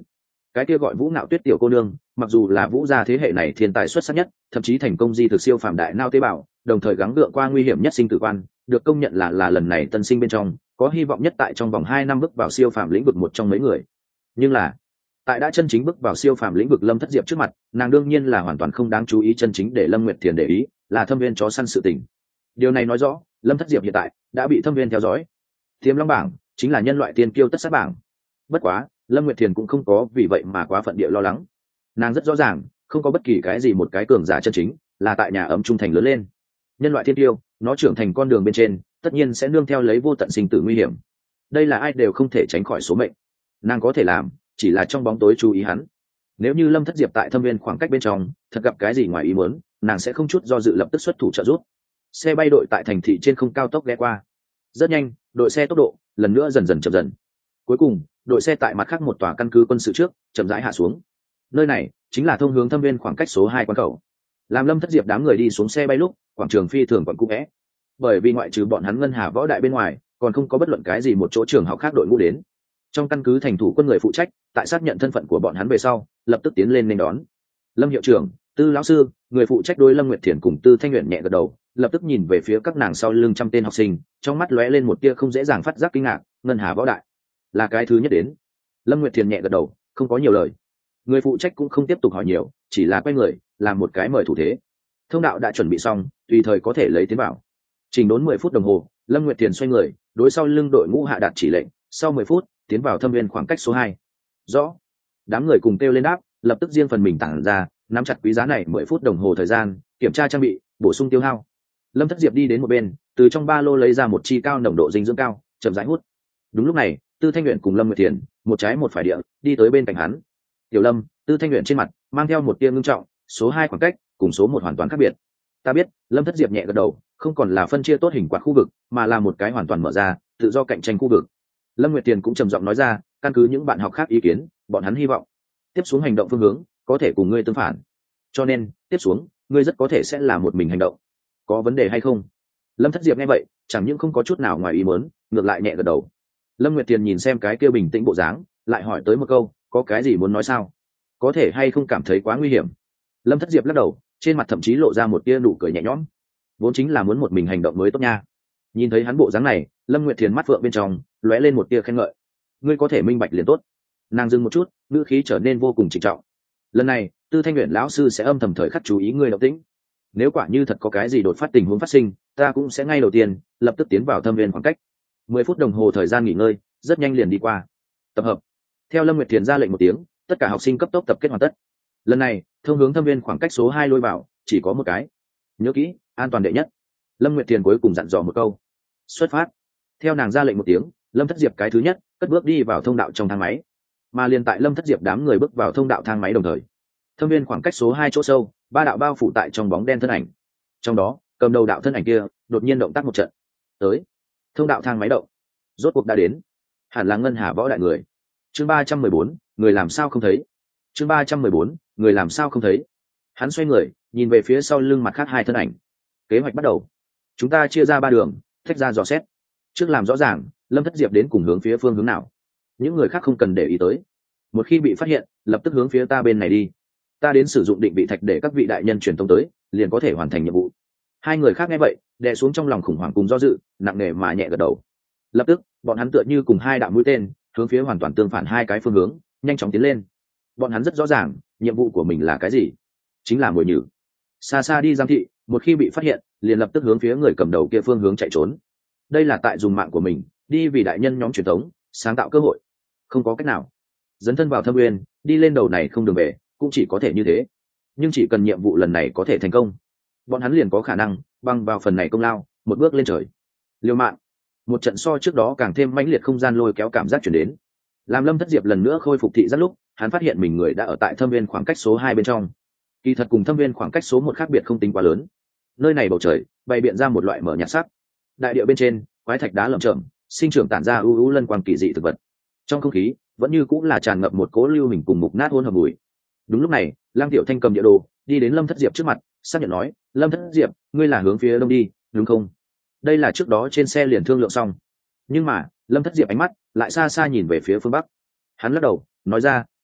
cái kia gọi Vũ Ngạo Tuyết tiểu cô nương, mặc dù là Vũ gia thế hệ này thiên tài xuất sắc nhất, thậm chí thành công di thực siêu phàm đại nao tế bào, đồng thời gắng gượng qua nguy hiểm nhất sinh tử quan, được công nhận là lần này tân sinh bên trong có hy vọng nhất tại trong vòng 2 năm bước vào siêu phàm lĩnh vực một trong mấy người. Nhưng là tại đã chân chính bước vào siêu phàm lĩnh vực Lâm Thất Diệp trước mặt, nàng đương nhiên là hoàn toàn không đáng chú ý. Chân chính để Lâm Nguyệt Thiền để ý là Thâm Viên chó săn sự tình. Điều này nói rõ Lâm Thất Diệp hiện tại đã bị Thâm Viên theo dõi. Tiềm Long bảng chính là nhân loại tiên kiêu tất sát bảng. Bất quá Lâm Nguyệt Thiền cũng không có vì vậy mà quá phận địa lo lắng. Nàng rất rõ ràng không có bất kỳ cái gì một cái cường giả chân chính là tại nhà ấm trung thành lớn lên. Nhân loại tiên kiêu nó trưởng thành con đường bên trên tất nhiên sẽ nương theo lấy vô tận sinh tử nguy hiểm. Đây là ai đều không thể tránh khỏi số mệnh. Nàng có thể làm chỉ là trong bóng tối chú ý hắn. Nếu như Lâm Thất Diệp tại Thâm Viên khoảng cách bên trong thật gặp cái gì ngoài ý muốn, nàng sẽ không chút do dự lập tức xuất thủ trợ giúp. Xe bay đội tại thành thị trên không cao tốc ghé qua. Rất nhanh, đội xe tốc độ lần nữa dần dần chậm dần. Cuối cùng, đội xe tại mặt khác một tòa căn cứ quân sự trước chậm rãi hạ xuống. Nơi này chính là thông hướng Thâm Viên khoảng cách số 2 quán khẩu. Làm Lâm Thất Diệp đám người đi xuống xe bay lúc, quảng trường phi thường còn cũ vẽ. Bởi vì ngoại trừ bọn hắn Ngân Hà Võ Đại bên ngoài, còn không có bất luận cái gì một chỗ trường học khác đội ngũ đến. Trong căn cứ thành thủ quân người phụ trách tại xác nhận thân phận của bọn hắn về sau lập tức tiến lên nên đón. Lâm hiệu trưởng, Tư lão sư, người phụ trách đối Lâm Nguyệt Thiền cùng Tư Thanh Nguyện nhẹ gật đầu, lập tức nhìn về phía các nàng sau lưng trăm tên học sinh, trong mắt lóe lên một tia không dễ dàng phát giác kinh ngạc. Ngân Hà Võ Đại là cái thứ nhất đến. Lâm Nguyệt Thiền nhẹ gật đầu, không có nhiều lời. Người phụ trách cũng không tiếp tục hỏi nhiều, chỉ là quay người làm một cái mời thủ thế. Thông đạo đã chuẩn bị xong, tùy thời có thể lấy tiến vào. Chỉnh đốn 10 phút đồng hồ, Lâm Nguyệt Thiền xoay người đối sau lưng đội ngũ hạ đạt chỉ lệnh, sau 10 phút tiến vào Thâm Viên khoảng cách số 2. Rõ. Đám người cùng kêu lên đáp, lập tức riêng phần mình tản ra, nắm chặt quý giá này 10 phút đồng hồ thời gian, kiểm tra trang bị, bổ sung tiêu hao. Lâm Thất Diệp đi đến một bên, từ trong ba lô lấy ra một chi cao nồng độ dinh dưỡng cao, chậm rãi hút. Đúng lúc này, Tư Thanh Uyển cùng Lâm Nguyệt Thiền, một trái một phải địa, đi tới bên cạnh hắn. Tiểu Lâm, Tư Thanh Uyển trên mặt mang theo một tia ngưng trọng, số 2 khoảng cách cùng số 1 hoàn toàn khác biệt. Ta biết. Lâm Thất Diệp nhẹ gật đầu, không còn là phân chia tốt hình quạt khu vực, mà là một cái hoàn toàn mở ra, tự do cạnh tranh khu vực. Lâm Nguyệt Tiền cũng trầm giọng nói ra, căn cứ những bạn học khác ý kiến, bọn hắn hy vọng tiếp xuống hành động phương hướng có thể cùng ngươi tương phản, cho nên tiếp xuống ngươi rất có thể sẽ là một mình hành động. Có vấn đề hay không? Lâm Thất Diệp nghe vậy chẳng những không có chút nào ngoài ý muốn, ngược lại nhẹ gật đầu. Lâm Nguyệt Tiền nhìn xem cái kia bình tĩnh bộ dáng, lại hỏi tới một câu, có cái gì muốn nói sao? Có thể hay không cảm thấy quá nguy hiểm? Lâm Thất Diệp lắc đầu, trên mặt thậm chí lộ ra một tia nụ cười nhẹ nhõm. Vốn chính là muốn một mình hành động mới tốt nha. Nhìn thấy hắn bộ dáng này, Lâm Nguyệt Thiền mắt phượng bên trong lóe lên một tia khen ngợi. Ngươi có thể minh bạch liền tốt. Nàng dừng một chút, ngữ khí trở nên vô cùng trịnh trọng. Lần này Tư Thanh Nguyện lão sư sẽ âm thầm thời khắc chú ý ngươi động tĩnh. Nếu quả như thật có cái gì đột phát tình huống phát sinh, ta cũng sẽ ngay đầu tiên lập tức tiến vào Thâm Viên khoảng cách. 10 phút đồng hồ thời gian nghỉ ngơi rất nhanh liền đi qua. Tập hợp. Theo Lâm Nguyệt Thiền ra lệnh một tiếng, tất cả học sinh cấp tốc tập kết hoàn tất. Lần này thông hướng Thâm Viên khoảng cách số 2 lôi vào chỉ có một cái. Nhớ kỹ, an toàn đệ nhất. Lâm Nguyệt Thiền cuối cùng dặn dò một câu. Xuất phát. Theo nàng ra lệnh một tiếng, Lâm Thất Diệp cái thứ nhất cất bước đi vào thông đạo trong thang máy. Mà liền tại Lâm Thất Diệp đám người bước vào thông đạo thang máy đồng thời, Thâm Viên khoảng cách số 2 chỗ sâu, 3 đạo bao phủ tại trong bóng đen thân ảnh. Trong đó cầm đầu đạo thân ảnh kia đột nhiên động tác một trận. Tới. Thông đạo thang máy động. Rốt cuộc đã đến. Hẳn là Ngân Hà Võ Đại người. Chương 314, người làm sao không thấy. Chương 314, người làm sao không thấy. Hắn xoay người nhìn về phía sau lưng mặt khác hai thân ảnh. Kế hoạch bắt đầu. Chúng ta chia ra 3 đường, tách ra dò xét. Trước làm rõ ràng Lâm Thất Diệp đến cùng hướng phía phương hướng nào, những người khác không cần để ý tới. Một khi bị phát hiện lập tức hướng phía ta bên này đi. Ta đến sử dụng định vị thạch để các vị đại nhân truyền thông tới, liền có thể hoàn thành nhiệm vụ. Hai người khác nghe vậy đè xuống trong lòng khủng hoảng cùng do dự, nặng nề mà nhẹ gật đầu. Lập tức bọn hắn tựa như cùng hai đạo mũi tên hướng phía hoàn toàn tương phản hai cái phương hướng nhanh chóng tiến lên. Bọn hắn rất rõ ràng nhiệm vụ của mình là cái gì, chính là mồi nhử. Xa xa đi giám thị, một khi bị phát hiện liền lập tức hướng phía người cầm đầu kia phương hướng chạy trốn. Đây là tại dùng mạng của mình đi vì đại nhân nhóm truyền thống sáng tạo cơ hội. Không có cách nào, dấn thân vào Thâm Uyên, đi lên đầu này không đường về, cũng chỉ có thể như thế. Nhưng chỉ cần nhiệm vụ lần này có thể thành công, bọn hắn liền có khả năng băng vào phần này công lao, một bước lên trời. Liều mạng. Một trận so trước đó càng thêm mãnh liệt không gian lôi kéo cảm giác chuyển đến. Làm Lâm Thất Diệp lần nữa khôi phục thị giác lúc, hắn phát hiện mình người đã ở tại Thâm Uyên khoảng cách số 2 bên trong. Kỳ thật cùng Thâm Uyên khoảng cách số 1 khác biệt không tính quá lớn. Nơi này bầu trời bày biện ra một loại mở nhạt sắc. Đại địa bên trên, quái thạch đá lởm chởm, sinh trưởng tản ra ưu ưu lân quang kỳ dị thực vật. Trong không khí vẫn như cũng là tràn ngập một cỗ lưu hình cùng mục nát hỗn hợp mùi. Đúng lúc này, Lang Tiểu Thanh cầm địa đồ đi đến Lâm Thất Diệp trước mặt, xác nhận nói, Lâm Thất Diệp, ngươi là hướng phía đông đi, đúng không? Đây là trước đó trên xe liền thương lượng xong. Nhưng mà Lâm Thất Diệp ánh mắt lại xa xa nhìn về phía phương bắc. Hắn lắc đầu nói ra,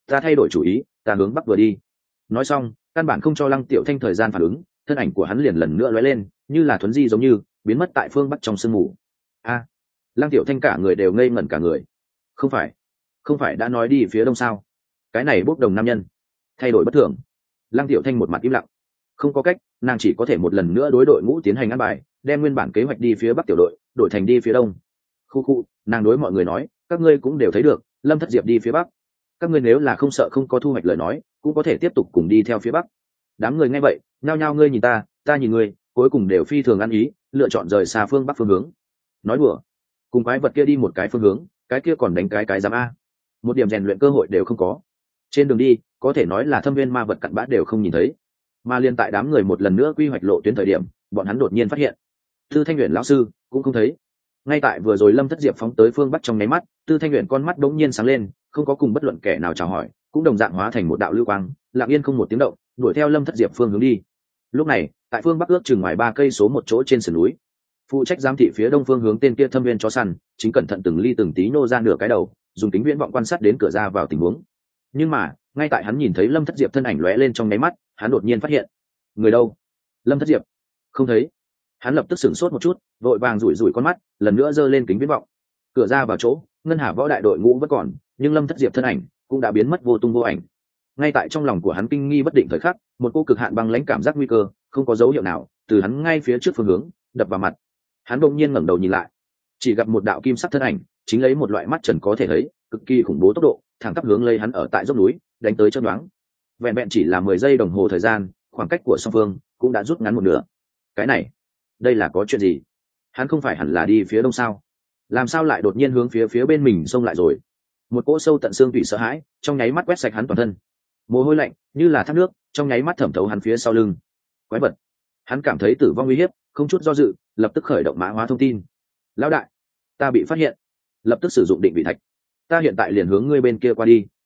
ta thay đổi chủ ý, ta hướng bắc vừa đi. Nói xong, căn bản không cho Lăng Tiểu Thanh thời gian phản ứng, thân ảnh của hắn liền lần nữa lóe lên, như là thuấn di giống như biến mất tại phương bắc trong sương mù. A, Lăng Tiểu Thanh cả người đều ngây ngẩn cả người. Không phải đã nói đi phía đông sao? Cái này bốc đồng nam nhân thay đổi bất thường. Lăng Tiểu Thanh một mặt im lặng. Không có cách, nàng chỉ có thể một lần nữa đối đội ngũ tiến hành ăn bài, đem nguyên bản kế hoạch đi phía bắc tiểu đội đổi thành đi phía đông. Khu, nàng đối mọi người nói, các ngươi cũng đều thấy được, Lâm Thất Diệp đi phía bắc. Các ngươi nếu là không sợ không có thu hoạch lời nói, cũng có thể tiếp tục cùng đi theo phía bắc. Đám người nghe vậy, nhao nhao ngươi nhìn ta nhìn ngươi, cuối cùng đều phi thường ăn ý, lựa chọn rời xa phương bắc phương hướng. Nói đùa, cùng quái vật kia đi một cái phương hướng, cái kia còn đánh cái giám a, một điểm rèn luyện cơ hội đều không có. Trên đường đi, có thể nói là thâm viên ma vật cặn bã đều không nhìn thấy. Mà liên tại đám người một lần nữa quy hoạch lộ tuyến thời điểm, bọn hắn đột nhiên phát hiện Tư Thanh Uyển lão sư cũng không thấy. Ngay tại vừa rồi Lâm Thất Diệp phóng tới phương bắc trong nháy mắt, Tư Thanh Uyển con mắt đống nhiên sáng lên, không có cùng bất luận kẻ nào chào hỏi, cũng đồng dạng hóa thành một đạo lưu quang, lặng yên không một tiếng động, đuổi theo Lâm Thất Diệp phương hướng đi. Lúc này, tại phương bắc ước chừng ngoài 3 cây số một chỗ trên sườn núi, phụ trách giám thị phía đông phương hướng tên kia thâm viên chó săn, chính cẩn thận từng ly từng tí nô ra nửa cái đầu, dùng kính viễn vọng quan sát đến cửa ra vào tình huống. Nhưng mà, ngay tại hắn nhìn thấy Lâm Thất Diệp thân ảnh lóe lên trong nháy mắt, hắn đột nhiên phát hiện, người đâu? Lâm Thất Diệp không thấy. Hắn lập tức sửng sốt một chút, vội vàng rủi rủi con mắt, lần nữa giơ lên kính viễn vọng. Cửa ra vào chỗ, ngân hà võ đại đội ngũ vẫn còn, nhưng Lâm Thất Diệp thân ảnh cũng đã biến mất vô tung vô ảnh. Ngay tại trong lòng của hắn kinh nghi bất định thời khắc, một cô cực hạn băng lãnh cảm giác nguy cơ, không có dấu hiệu nào, từ hắn ngay phía trước phương hướng đập vào mặt. Hắn bỗng nhiên ngẩng đầu nhìn lại, chỉ gặp một đạo kim sắc thân ảnh, chính lấy một loại mắt trần có thể thấy, cực kỳ khủng bố tốc độ, thẳng tắp hướng lấy hắn ở tại dốc núi, đánh tới chớp nhoáng. Vẹn vẹn chỉ là 10 giây đồng hồ thời gian, khoảng cách của song phương cũng đã rút ngắn một nửa. Cái này, đây là có chuyện gì? Hắn không phải hẳn là đi phía đông sao? Làm sao lại đột nhiên hướng phía bên mình xông lại rồi? Một cỗ sâu tận xương tủy sợ hãi, trong nháy mắt quét sạch hắn toàn thân. Mồ hôi lạnh như là thác nước, trong nháy mắt thẩm thấu hắn phía sau lưng. Quái vật! Hắn cảm thấy tử vong uy hiếp, không chút do dự, lập tức khởi động mã hóa thông tin. Lão đại, ta bị phát hiện, lập tức sử dụng định vị thạch. Ta hiện tại liền hướng ngươi bên kia qua đi.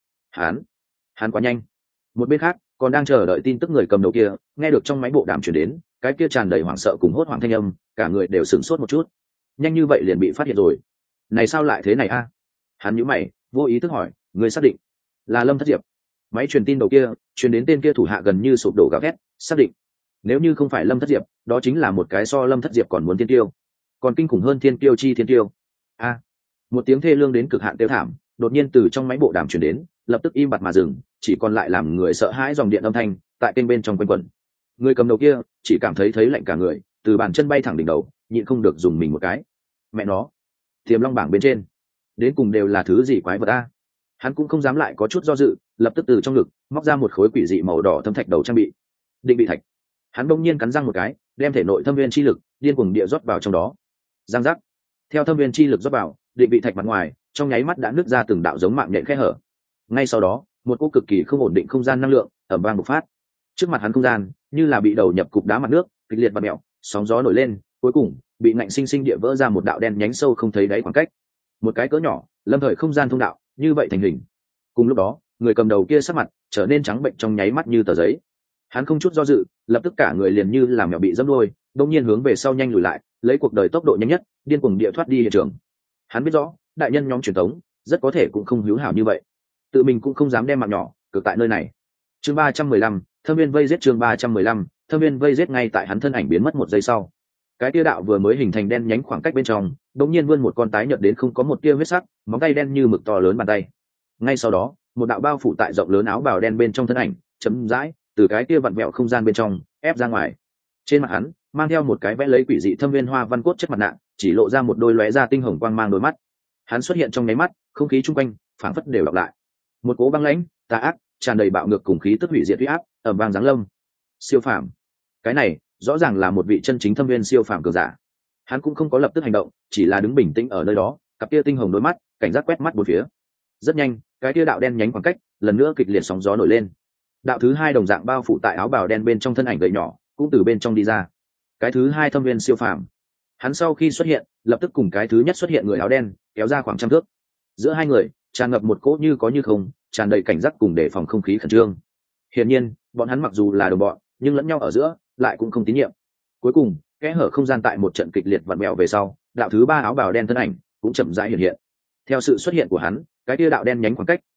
Hắn quá nhanh. Một bên khác, còn đang chờ đợi tin tức người cầm đầu kia, nghe được trong máy bộ đàm truyền đến, cái kia tràn đầy hoảng sợ cùng hốt hoảng thanh âm, cả người đều sửng sốt một chút. Nhanh như vậy liền bị phát hiện rồi. Này sao lại thế này a? Hắn nhíu mày, vô ý thức hỏi, người xác định là Lâm Thất Diệp? Máy truyền tin đầu kia truyền đến tên kia thủ hạ gần như sụp đổ gào thét, xác định. Nếu như không phải Lâm Thất Diệp, đó chính là một cái so Lâm Thất Diệp còn muốn thiên tiêu, còn kinh khủng hơn thiên tiêu chi thiên tiêu. A! Một tiếng thê lương đến cực hạn tiêu thảm, đột nhiên từ trong máy bộ đàm truyền đến, lập tức im bặt mà dừng, chỉ còn lại làm người sợ hãi dòng điện âm thanh tại kênh bên trong quanh quẩn. Người cầm đầu kia chỉ cảm thấy lạnh cả người, từ bàn chân bay thẳng đỉnh đầu, nhịn không được dùng mình một cái. Mẹ nó, Tiềm Long bảng bên trên đến cùng đều là thứ gì quái vật a? Hắn cũng không dám lại có chút do dự, lập tức từ trong ngực móc ra một khối quỷ dị màu đỏ thâm thạch đầu trang bị định vị thạch. Hắn đông nhiên cắn răng một cái, đem thể nội thâm viên chi lực điên cuồng địa rót vào trong đó. Giang giác, theo thâm viên chi lực rót vào, định vị thạch mặt ngoài trong nháy mắt đã nứt ra từng đạo giống mạng nhện khe hở. Ngay sau đó, một cỗ cực kỳ không ổn định không gian năng lượng ầm vang bộc phát. Trước mặt hắn không gian như là bị đầu nhập cục đá mặt nước, kịch liệt và mèo, sóng gió nổi lên, cuối cùng bị ngạnh sinh sinh địa vỡ ra một đạo đen nhánh sâu không thấy đáy khoảng cách. Một cái cỡ nhỏ, lâm thời không gian thông đạo, như vậy thành hình. Cùng lúc đó, người cầm đầu kia sắc mặt trở nên trắng bệnh trong nháy mắt như tờ giấy. Hắn không chút do dự, lập tức cả người liền như là mèo bị dẫm đuôi, đột nhiên hướng về sau nhanh lùi lại, lấy cuộc đời tốc độ nhanh nhất, điên cuồng địa thoát đi hiện trường. Hắn biết rõ, đại nhân nhóm truyền thống rất có thể cũng không hữu hảo như vậy, tự mình cũng không dám đem mạng nhỏ cực tại nơi này. Chương 315, Thâm Viên vây giết. Chương 315, Thâm Viên vây giết. Ngay tại hắn thân ảnh biến mất một giây sau, cái tia đạo vừa mới hình thành đen nhánh khoảng cách bên trong, đột nhiên vươn một con tái nhợt đến không có một tia huyết sắc, móng tay đen như mực to lớn bàn tay. Ngay sau đó, một đạo bao phủ tại rộng lớn áo bào đen bên trong thân ảnh, chấm dãi từ cái tia vặn vẹo không gian bên trong ép ra ngoài. Trên mặt hắn mang theo một cái vẽ lấy quỷ dị thâm viên hoa văn cốt chất mặt nạ, chỉ lộ ra một đôi lóe ra tinh hồng quang mang đôi mắt. Hắn xuất hiện trong nháy mắt, không khí chung quanh phảng phất đều đọc lại. Một cỗ băng lãnh, tà ác, tràn đầy bạo ngược cùng khí tức hủy diệt uy áp, ầm vang giáng lâm. Siêu phàm, cái này rõ ràng là một vị chân chính thâm viên siêu phàm cường giả. Hắn cũng không có lập tức hành động, chỉ là đứng bình tĩnh ở nơi đó, cặp kia tinh hồng đôi mắt cảnh giác quét mắt bốn phía. Rất nhanh, cái kia đạo đen nhánh khoảng cách lần nữa kịch liệt sóng gió nổi lên. Đạo thứ hai đồng dạng bao phủ tại áo bào đen bên trong thân ảnh gầy nhỏ cũng từ bên trong đi ra. Cái thứ hai thâm viên siêu phàm, hắn sau khi xuất hiện lập tức cùng cái thứ nhất xuất hiện người áo đen kéo ra khoảng 100 thước. Giữa hai người tràn ngập một cỗ như có như không, tràn đầy cảnh giác cùng đề phòng không khí khẩn trương. Hiển nhiên, bọn hắn mặc dù là đồng bọn, nhưng lẫn nhau ở giữa lại cũng không tín nhiệm. Cuối cùng, kẽ hở không gian tại một trận kịch liệt vặn mèo về sau, đạo thứ ba áo bào đen thân ảnh cũng chậm rãi hiện hiện. Theo sự xuất hiện của hắn, cái kia đạo đen nhánh khoảng cách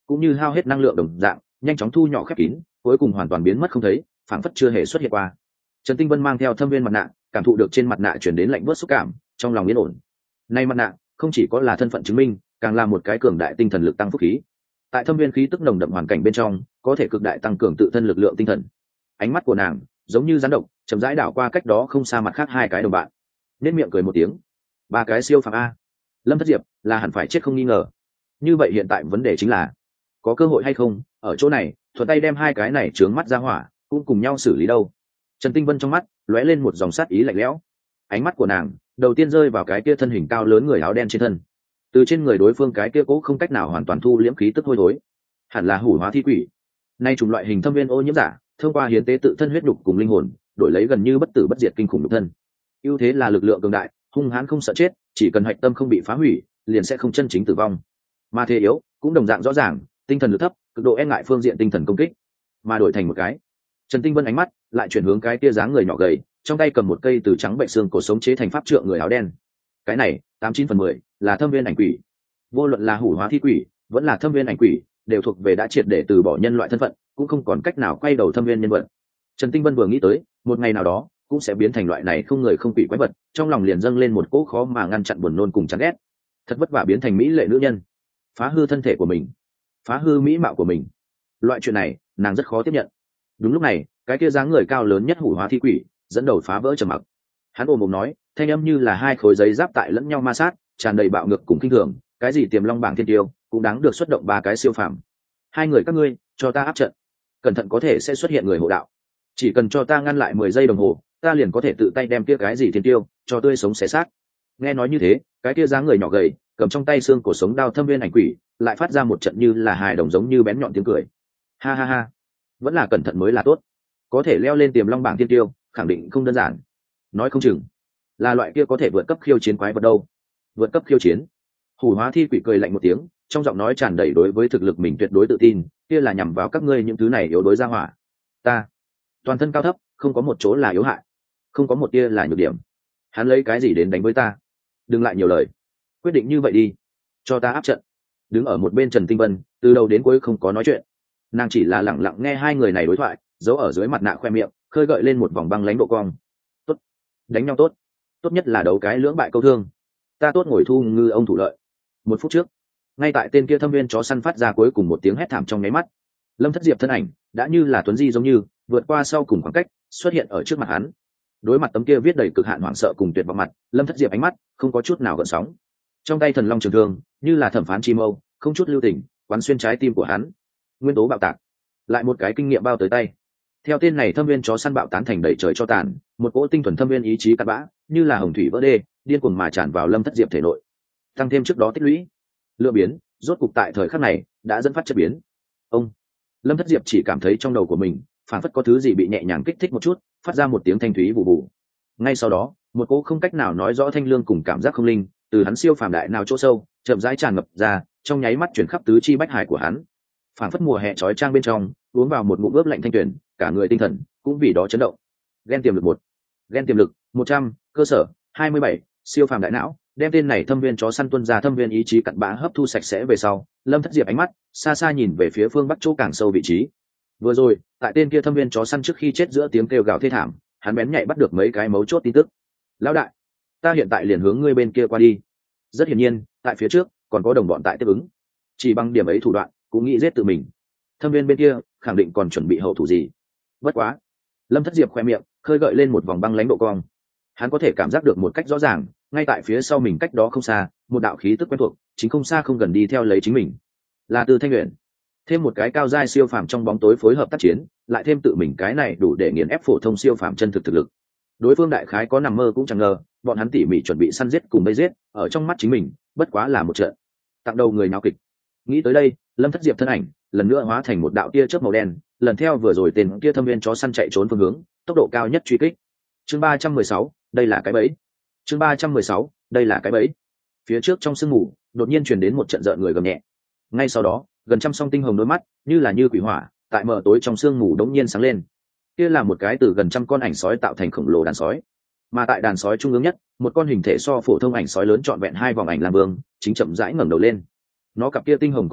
cũng như hao hết năng lượng đồng dạng nhanh chóng thu nhỏ khép kín, cuối cùng hoàn toàn biến mất không thấy, phảng phất chưa hề xuất hiện qua. Trần Tinh Vân mang theo thâm viên mặt nạ, cảm thụ được trên mặt nạ chuyển đến lạnh bớt xúc cảm, trong lòng yên ổn. Nay mặt nạ không chỉ có là thân phận chứng minh, càng là một cái cường đại tinh thần lực tăng phúc khí. Tại thâm viên khí tức nồng đậm hoàn cảnh bên trong, có thể cực đại tăng cường tự thân lực lượng tinh thần. Ánh mắt của nàng giống như rắn độc, chậm rãi đảo qua cách đó không xa mặt khác hai cái đồng bạn, nên miệng cười một tiếng. Ba cái siêu phàm a, Lâm Thất Diệp là hẳn phải chết không nghi ngờ. Như vậy hiện tại vấn đề chính là có cơ hội hay không ở chỗ này thuận tay đem hai cái này trướng mắt ra hỏa cũng cùng nhau xử lý đâu. Trần Tinh Vân trong mắt lóe lên một dòng sát ý lạnh lẽo, ánh mắt của nàng đầu tiên rơi vào cái kia thân hình cao lớn người áo đen trên thân. Từ trên người đối phương cái kia cố không cách nào hoàn toàn thu liễm khí tức hôi thối, hẳn là hủ hóa thi quỷ. Nay chủng loại hình thâm viên ô nhiễm giả thông qua hiến tế tự thân huyết nhục cùng linh hồn đổi lấy gần như bất tử bất diệt kinh khủng nhục thân. Ưu thế là lực lượng cường đại, hung hãn không sợ chết, chỉ cần hạch tâm không bị phá hủy liền sẽ không chân chính tử vong. Mà thế yếu cũng đồng dạng rõ ràng, tinh thần lực thấp, cực độ e ngại phương diện tinh thần công kích. Mà đổi thành một cái, Trần Tinh Vân ánh mắt lại chuyển hướng cái kia dáng người nhỏ gầy, trong tay cầm một cây từ trắng bệnh xương cổ sống chế thành pháp trượng người áo đen. Cái này 89/10 là thâm viên ảnh quỷ. Vô luận là hủ hóa thi quỷ vẫn là thâm viên ảnh quỷ, đều thuộc về đã triệt để từ bỏ nhân loại thân phận, cũng không còn cách nào quay đầu thâm viên nhân vật. Trần Tinh Vân vừa nghĩ tới một ngày nào đó cũng sẽ biến thành loại này không người không quỷ quái vật, trong lòng liền dâng lên một cỗ khó mà ngăn chặn buồn nôn cùng chán ghét. Thật vất vả biến thành mỹ lệ nữ nhân, phá hư thân thể của mình, phá hư mỹ mạo của mình, loại chuyện này nàng rất khó tiếp nhận. Đúng lúc này, cái kia dáng người cao lớn nhất hủ hóa thi quỷ dẫn đầu phá vỡ trầm mặc. Hắn ôm mồm nói, thanh âm như là hai khối giấy giáp tại lẫn nhau ma sát, tràn đầy bạo ngược cùng kinh thường. Cái gì tiềm long bảng thiên tiêu cũng đáng được xuất động ba cái siêu phàm. Hai người các ngươi cho ta áp trận, cẩn thận có thể sẽ xuất hiện người hộ đạo. Chỉ cần cho ta ngăn lại 10 giây đồng hồ, ta liền có thể tự tay đem kia cái gì thiên tiêu cho tươi sống xé xác. Nghe nói như thế, cái kia dáng người nhỏ gầy cầm trong tay xương cổ sống đao thâm viên ảnh quỷ lại phát ra một trận như là hài đồng giống như bén nhọn tiếng cười. Ha ha ha, vẫn là cẩn thận mới là tốt. Có thể leo lên tiềm long bảng thiên tiêu khẳng định không đơn giản, nói không chừng là loại kia có thể vượt cấp khiêu chiến quái vật đâu. Vượt cấp khiêu chiến? Hủ hóa thi quỷ cười lạnh một tiếng, trong giọng nói tràn đầy đối với thực lực mình tuyệt đối tự tin, kia là nhằm vào các ngươi những thứ này yếu đối ra hỏa. Ta toàn thân cao thấp, không có một chỗ là yếu hại, không có một tia là nhược điểm. Hắn lấy cái gì đến đánh với ta? Đừng lại nhiều lời, quyết định như vậy đi, cho ta áp trận. Đứng ở một bên Trần Tinh Vân từ đầu đến cuối không có nói chuyện, nàng chỉ là lẳng lặng nghe hai người này đối thoại, giấu ở dưới mặt nạ khoe miệng khơi gợi lên một vòng băng lãnh độ cong. Tốt, đánh nhau tốt, tốt nhất là đấu cái lưỡng bại câu thương, ta tốt ngồi thu ngư ông thủ lợi. 1 phút trước, ngay tại tên kia thâm viên chó săn phát ra cuối cùng một tiếng hét thảm trong nháy mắt, Lâm Thất Diệp thân ảnh đã như là tuấn di giống như vượt qua sau cùng khoảng cách xuất hiện ở trước mặt hắn. Đối mặt tấm kia viết đầy cực hạn hoảng sợ cùng tuyệt vọng mặt, Lâm Thất Diệp ánh mắt không có chút nào gợn sóng, trong tay thần long trường thương như là thẩm phán chi mâu, không chút lưu tình quán xuyên trái tim của hắn. Nguyên tố bạo tạc, lại một cái kinh nghiệm bao tới tay. Theo tên này thâm viên chó săn bạo tán thành đầy trời cho tàn, một cỗ tinh thuần thâm viên ý chí cặn bã như là hồng thủy vỡ đê, điên cuồng mà tràn vào Lâm Thất Diệp thể nội, tăng thêm trước đó tích lũy lượng biến, rốt cục tại thời khắc này đã dẫn phát chất biến. Ông Lâm Thất Diệp chỉ cảm thấy trong đầu của mình phản phất có thứ gì bị nhẹ nhàng kích thích một chút, phát ra một tiếng thanh thúy vụ vụ. Ngay sau đó, một cỗ không cách nào nói rõ thanh lương cùng cảm giác không linh từ hắn siêu phàm đại nào chỗ sâu chậm rãi tràn ngập ra, trong nháy mắt chuyển khắp tứ chi bách hải của hắn. Phản phất mùa hè chói chang bên trong uống vào một ngụm ướp lạnh thanh tuyển, cả người tinh thần cũng vì đó chấn động. Gen tiềm lực 1, gen tiềm lực 100, cơ sở 27, siêu phàm đại não, đem tên này thâm viên chó săn tuân ra thâm viên ý chí cặn bã hấp thu sạch sẽ về sau, Lâm Thất Diệp ánh mắt xa xa nhìn về phía phương bắc chỗ càng sâu vị trí. Vừa rồi, tại tên kia thâm viên chó săn trước khi chết giữa tiếng kêu gào thê thảm, hắn bén nhạy bắt được mấy cái mấu chốt tin tức. Lão đại, ta hiện tại liền hướng ngươi bên kia qua đi. Rất hiển nhiên, tại phía trước còn có đồng bọn tại tiếp ứng. Chỉ bằng điểm ấy thủ đoạn, cũng nghĩ giết tự mình. Thâm viên bên kia khẳng định còn chuẩn bị hậu thủ gì. Bất quá, Lâm Thất Diệp khoe miệng khơi gợi lên một vòng băng lãnh độ cong. Hắn có thể cảm giác được một cách rõ ràng, ngay tại phía sau mình cách đó không xa, một đạo khí tức quen thuộc, chính không xa không gần đi theo lấy chính mình. Là Từ Thanh Uyển. Thêm một cái cao giai siêu phàm trong bóng tối phối hợp tác chiến, lại thêm tự mình cái này đủ để nghiền ép phổ thông siêu phàm chân thực thực lực. Đối phương đại khái có nằm mơ cũng chẳng ngờ, bọn hắn tỉ mỉ chuẩn bị săn giết cùng bây giết, ở trong mắt chính mình, bất quá là một trận tặng đầu người náo kịch. Nghĩ tới đây, Lâm Thất Diệp thân ảnh lần nữa hóa thành một đạo tia chớp màu đen, lần theo vừa rồi tên kia thâm viên chó săn chạy trốn phương hướng, tốc độ cao nhất truy kích. Chương 316, đây là cái bẫy. Chương 316, đây là cái bẫy. Phía trước trong sương mù, đột nhiên truyền đến một trận rợn người gầm nhẹ. Ngay sau đó, gần trăm song tinh hồng đôi mắt, như là như quỷ hỏa, tại mờ tối trong sương mù đống nhiên sáng lên. Kia là một cái từ gần trăm con ảnh sói tạo thành khổng lồ đàn sói. Mà tại đàn sói trung ương nhất, một con hình thể so phổ thông ảnh sói lớn trọn vẹn 2 vòng ảnh lam vương, chính chậm rãi ngẩng đầu lên. Nó cặp kia tinh hồng con ngươi,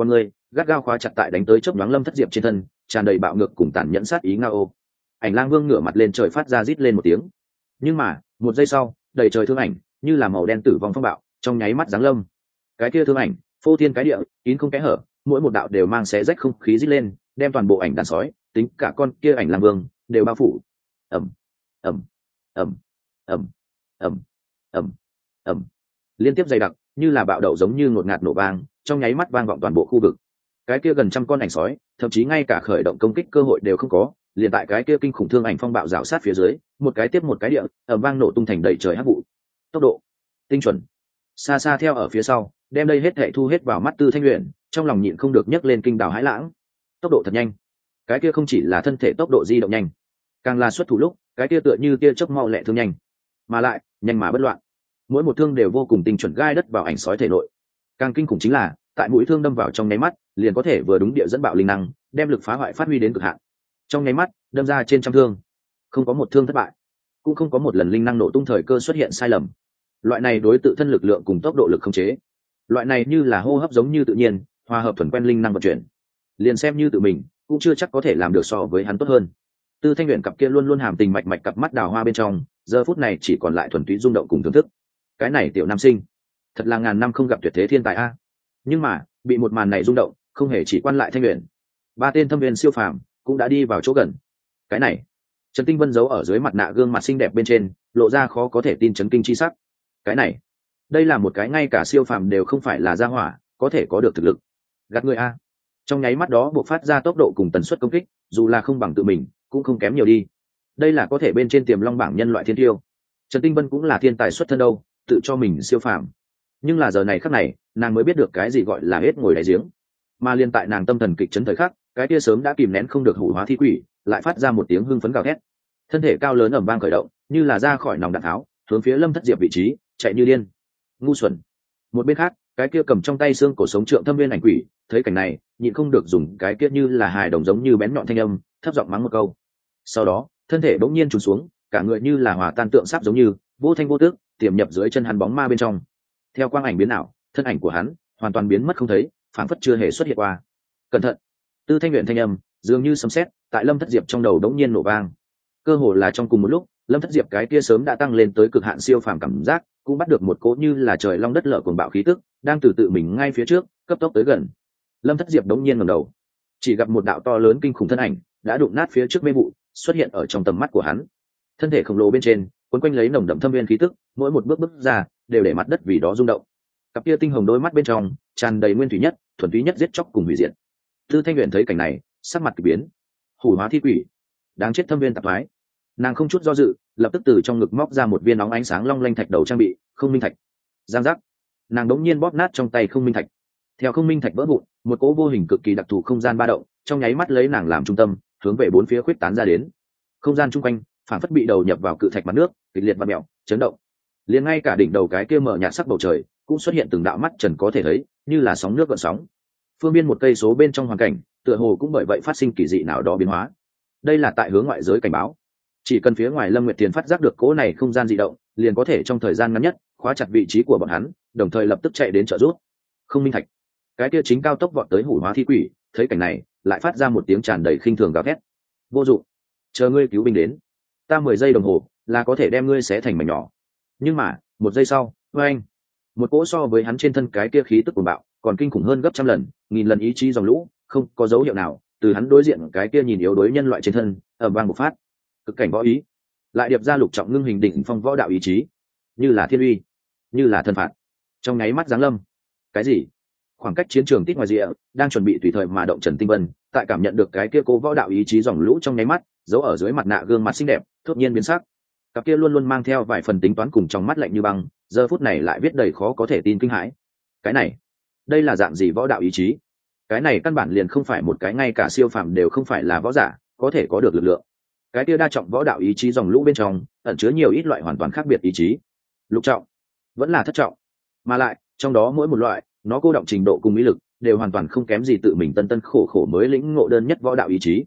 gắt gao khóa chặt tại đánh tới chớp nhoáng Lâm Thất Diệp trên thân, tràn đầy bạo ngược cùng tàn nhẫn sát ý ngao. Ảnh lang vương ngửa mặt lên trời phát ra rít lên một tiếng, nhưng mà một giây sau, đầy trời thương ảnh như là màu đen tử vong phong bạo trong nháy mắt giáng lâm. Cái kia thương ảnh phô thiên cái địa, kín không kẽ hở, mỗi một đạo đều mang xé rách không khí rít lên, đem toàn bộ ảnh đàn sói, tính cả con kia ảnh lang vương đều bao phủ. ầm ầm ầm ầm ầm ầm ầm, liên tiếp dày đặc như là bạo đậu giống như ngột ngạt nổ vang, trong nháy mắt vang vọng toàn bộ khu vực. Cái kia gần trăm con ảnh sói thậm chí ngay cả khởi động công kích cơ hội đều không có, liền tại cái kia kinh khủng thương ảnh phong bạo rào sát phía dưới, một cái tiếp một cái địa ầm vang nổ tung thành đầy trời hắc vụ. Tốc độ tinh chuẩn, xa xa theo ở phía sau, đem đây hết thảy thu hết vào mắt Tư Thanh Luyện, trong lòng nhịn không được nhấc lên kinh đào hãi lãng. Tốc độ thật nhanh, cái kia không chỉ là thân thể tốc độ di động nhanh, càng là xuất thủ lúc cái kia tựa như tia chớp mau lẹ thương nhanh, mà lại nhanh mà bất loạn, mỗi một thương đều vô cùng tinh chuẩn gai đất vào ảnh sói thể nội. Càng kinh khủng chính là tại mũi thương đâm vào trong nháy mắt, liền có thể vừa đúng địa dẫn bạo linh năng, đem lực phá hoại phát huy đến cực hạn. Trong nháy mắt đâm ra trên trăm thương, không có một thương thất bại, cũng không có một lần linh năng nổ tung thời cơ xuất hiện sai lầm. Loại này đối tự thân lực lượng cùng tốc độ lực khống chế, loại này như là hô hấp giống như tự nhiên, hòa hợp thuần quen linh năng vận chuyển, liền xem như tự mình cũng chưa chắc có thể làm được so với hắn tốt hơn. Tư Thanh Luyện cặp kia luôn luôn hàm tình mạch mạch cặp mắt đào hoa bên trong, giờ phút này chỉ còn lại thuần túy rung động cùng thưởng thức. Cái này tiểu nam sinh, thật là ngàn năm không gặp tuyệt thế thiên tài a. Nhưng mà bị một màn này rung động, không hề chỉ quan lại Thanh Luyện, ba tên thâm viên siêu phàm cũng đã đi vào chỗ gần. Cái này, Trần Tinh Vân giấu ở dưới mặt nạ gương mặt xinh đẹp bên trên, lộ ra khó có thể tin chấn kinh chi sắc. Cái này, đây là một cái ngay cả siêu phàm đều không phải là gia hỏa có thể có được thực lực. Gạt người a. Trong nháy mắt đó buộc phát ra tốc độ cùng tần suất công kích, dù là không bằng tự mình, cũng không kém nhiều đi. Đây là có thể bên trên tiềm long bảng nhân loại thiên tiêu. Trần Tinh Vân cũng là thiên tài xuất thân đâu, tự cho mình siêu phàm. Nhưng là giờ này khắc này, nàng mới biết được cái gì gọi là hết ngồi đáy giếng. Mà liên tại nàng tâm thần kịch chấn thời khắc, cái kia sớm đã kìm nén không được hủ hóa thi quỷ, lại phát ra một tiếng hưng phấn gào thét. Thân thể cao lớn ầm vang khởi động, như là ra khỏi nòng đạn tháo, hướng phía Lâm Thất Diệp vị trí chạy như điên. Ngu xuẩn. Một bên khác, cái kia cầm trong tay xương cổ sống trượng thâm viên ảnh quỷ, thấy cảnh này, nhịn không được dùng cái kia như là hài đồng giống như bén nhọn thanh âm, thấp giọng mắng một câu. Sau đó, thân thể bỗng nhiên trùng xuống, cả người như là hòa tan tượng sáp giống như vô thanh vô tước, tiềm nhập dưới chân hắn bóng ma bên trong. Theo quang ảnh biến ảo, thân ảnh của hắn hoàn toàn biến mất không thấy, phảng phất chưa hề xuất hiện qua. Cẩn thận. Tư Thanh Luyện thanh âm dường như sấm sét tại Lâm Thất Diệp trong đầu đống nhiên nổ vang. Cơ hồ là trong cùng một lúc, Lâm Thất Diệp cái kia sớm đã tăng lên tới cực hạn siêu phàm cảm giác, cũng bắt được một cỗ như là trời long đất lở cuồng bạo khí tức, đang từ tự mình ngay phía trước, cấp tốc tới gần. Lâm Thất Diệp đống nhiên ngẩng đầu, chỉ gặp một đạo to lớn kinh khủng thân ảnh đã đụng nát phía trước mê vụ, xuất hiện ở trong tầm mắt của hắn. Thân thể khổng lồ bên trên quấn quanh lấy nồng đậm thâm viên khí tức, mỗi một bước bước ra đều để mặt đất vì đó rung động. Cặp kia tinh hồng đôi mắt bên trong tràn đầy nguyên thủy nhất, thuần túy nhất giết chóc cùng hủy diệt. Tư Thanh Luyện thấy cảnh này, sắc mặt kỳ biến. Hủ hóa thi quỷ, đáng chết thâm viên tạp thoái. Nàng không chút do dự, lập tức từ trong ngực móc ra một viên nóng ánh sáng long lanh thạch đầu trang bị, không minh thạch. Giang giác, nàng đống nhiên bóp nát trong tay không minh thạch. Theo không minh thạch vỡ vụn, một cỗ vô hình cực kỳ đặc thù không gian ba động, trong nháy mắt lấy nàng làm trung tâm, hướng về bốn phía khuyết tán ra đến. Không gian chung quanh phản phất bị đầu nhập vào cự thạch mặt nước, kịch liệt và mèo, chấn động. Liền ngay cả đỉnh đầu cái kia mở nhạt sắc bầu trời cũng xuất hiện từng đạo mắt trần có thể thấy, như là sóng nước gợn sóng. Phương biên một cây số bên trong hoàn cảnh, tựa hồ cũng bởi vậy phát sinh kỳ dị nào đó biến hóa. Đây là tại hướng ngoại giới cảnh báo. Chỉ cần phía ngoài Lâm Nguyệt Tiền phát giác được cỗ này không gian dị động, liền có thể trong thời gian ngắn nhất khóa chặt vị trí của bọn hắn, đồng thời lập tức chạy đến trợ giúp. Không minh thạch, cái kia chính cao tốc vọt tới hủ hóa thi quỷ, thấy cảnh này, lại phát ra một tiếng tràn đầy khinh thường gào thét. Vô dụng, chờ ngươi cứu binh đến, ta 10 giây đồng hồ là có thể đem ngươi xé thành mảnh nhỏ. Nhưng mà một giây sau, anh, một cỗ so với hắn trên thân cái kia khí tức cuồng bạo còn kinh khủng hơn gấp trăm lần, nghìn lần ý chí dòng lũ, không có dấu hiệu nào từ hắn đối diện cái kia nhìn yếu đuối nhân loại trên thân ầm vang bộc phát. Cực cảnh võ ý, lại điệp ra lục trọng ngưng hình đỉnh phong võ đạo ý chí, như là thiên uy, như là thân phạt, trong nháy mắt giáng lâm. Cái gì? Khoảng cách chiến trường tít ngoài rìa, đang chuẩn bị tùy thời mà động Trần Tinh Vân, tại cảm nhận được cái kia cố võ đạo ý chí dòng lũ trong nháy mắt, giấu ở dưới mặt nạ gương mặt xinh đẹp thốt nhiên biến sắc. Cặp kia luôn luôn mang theo vài phần tính toán cùng trong mắt lạnh như băng, giờ phút này lại viết đầy khó có thể tin kinh hãi. Cái này, đây là dạng gì võ đạo ý chí? Cái này căn bản liền không phải một cái ngay cả siêu phàm đều không phải là võ giả có thể có được lực lượng. Cái kia đa trọng võ đạo ý chí dòng lũ bên trong ẩn chứa nhiều ít loại hoàn toàn khác biệt ý chí, lục trọng vẫn là thất trọng, mà lại trong đó mỗi một loại nó cô động trình độ cùng ý lực đều hoàn toàn không kém gì tự mình tân tân khổ khổ mới lĩnh ngộ đơn nhất võ đạo ý chí.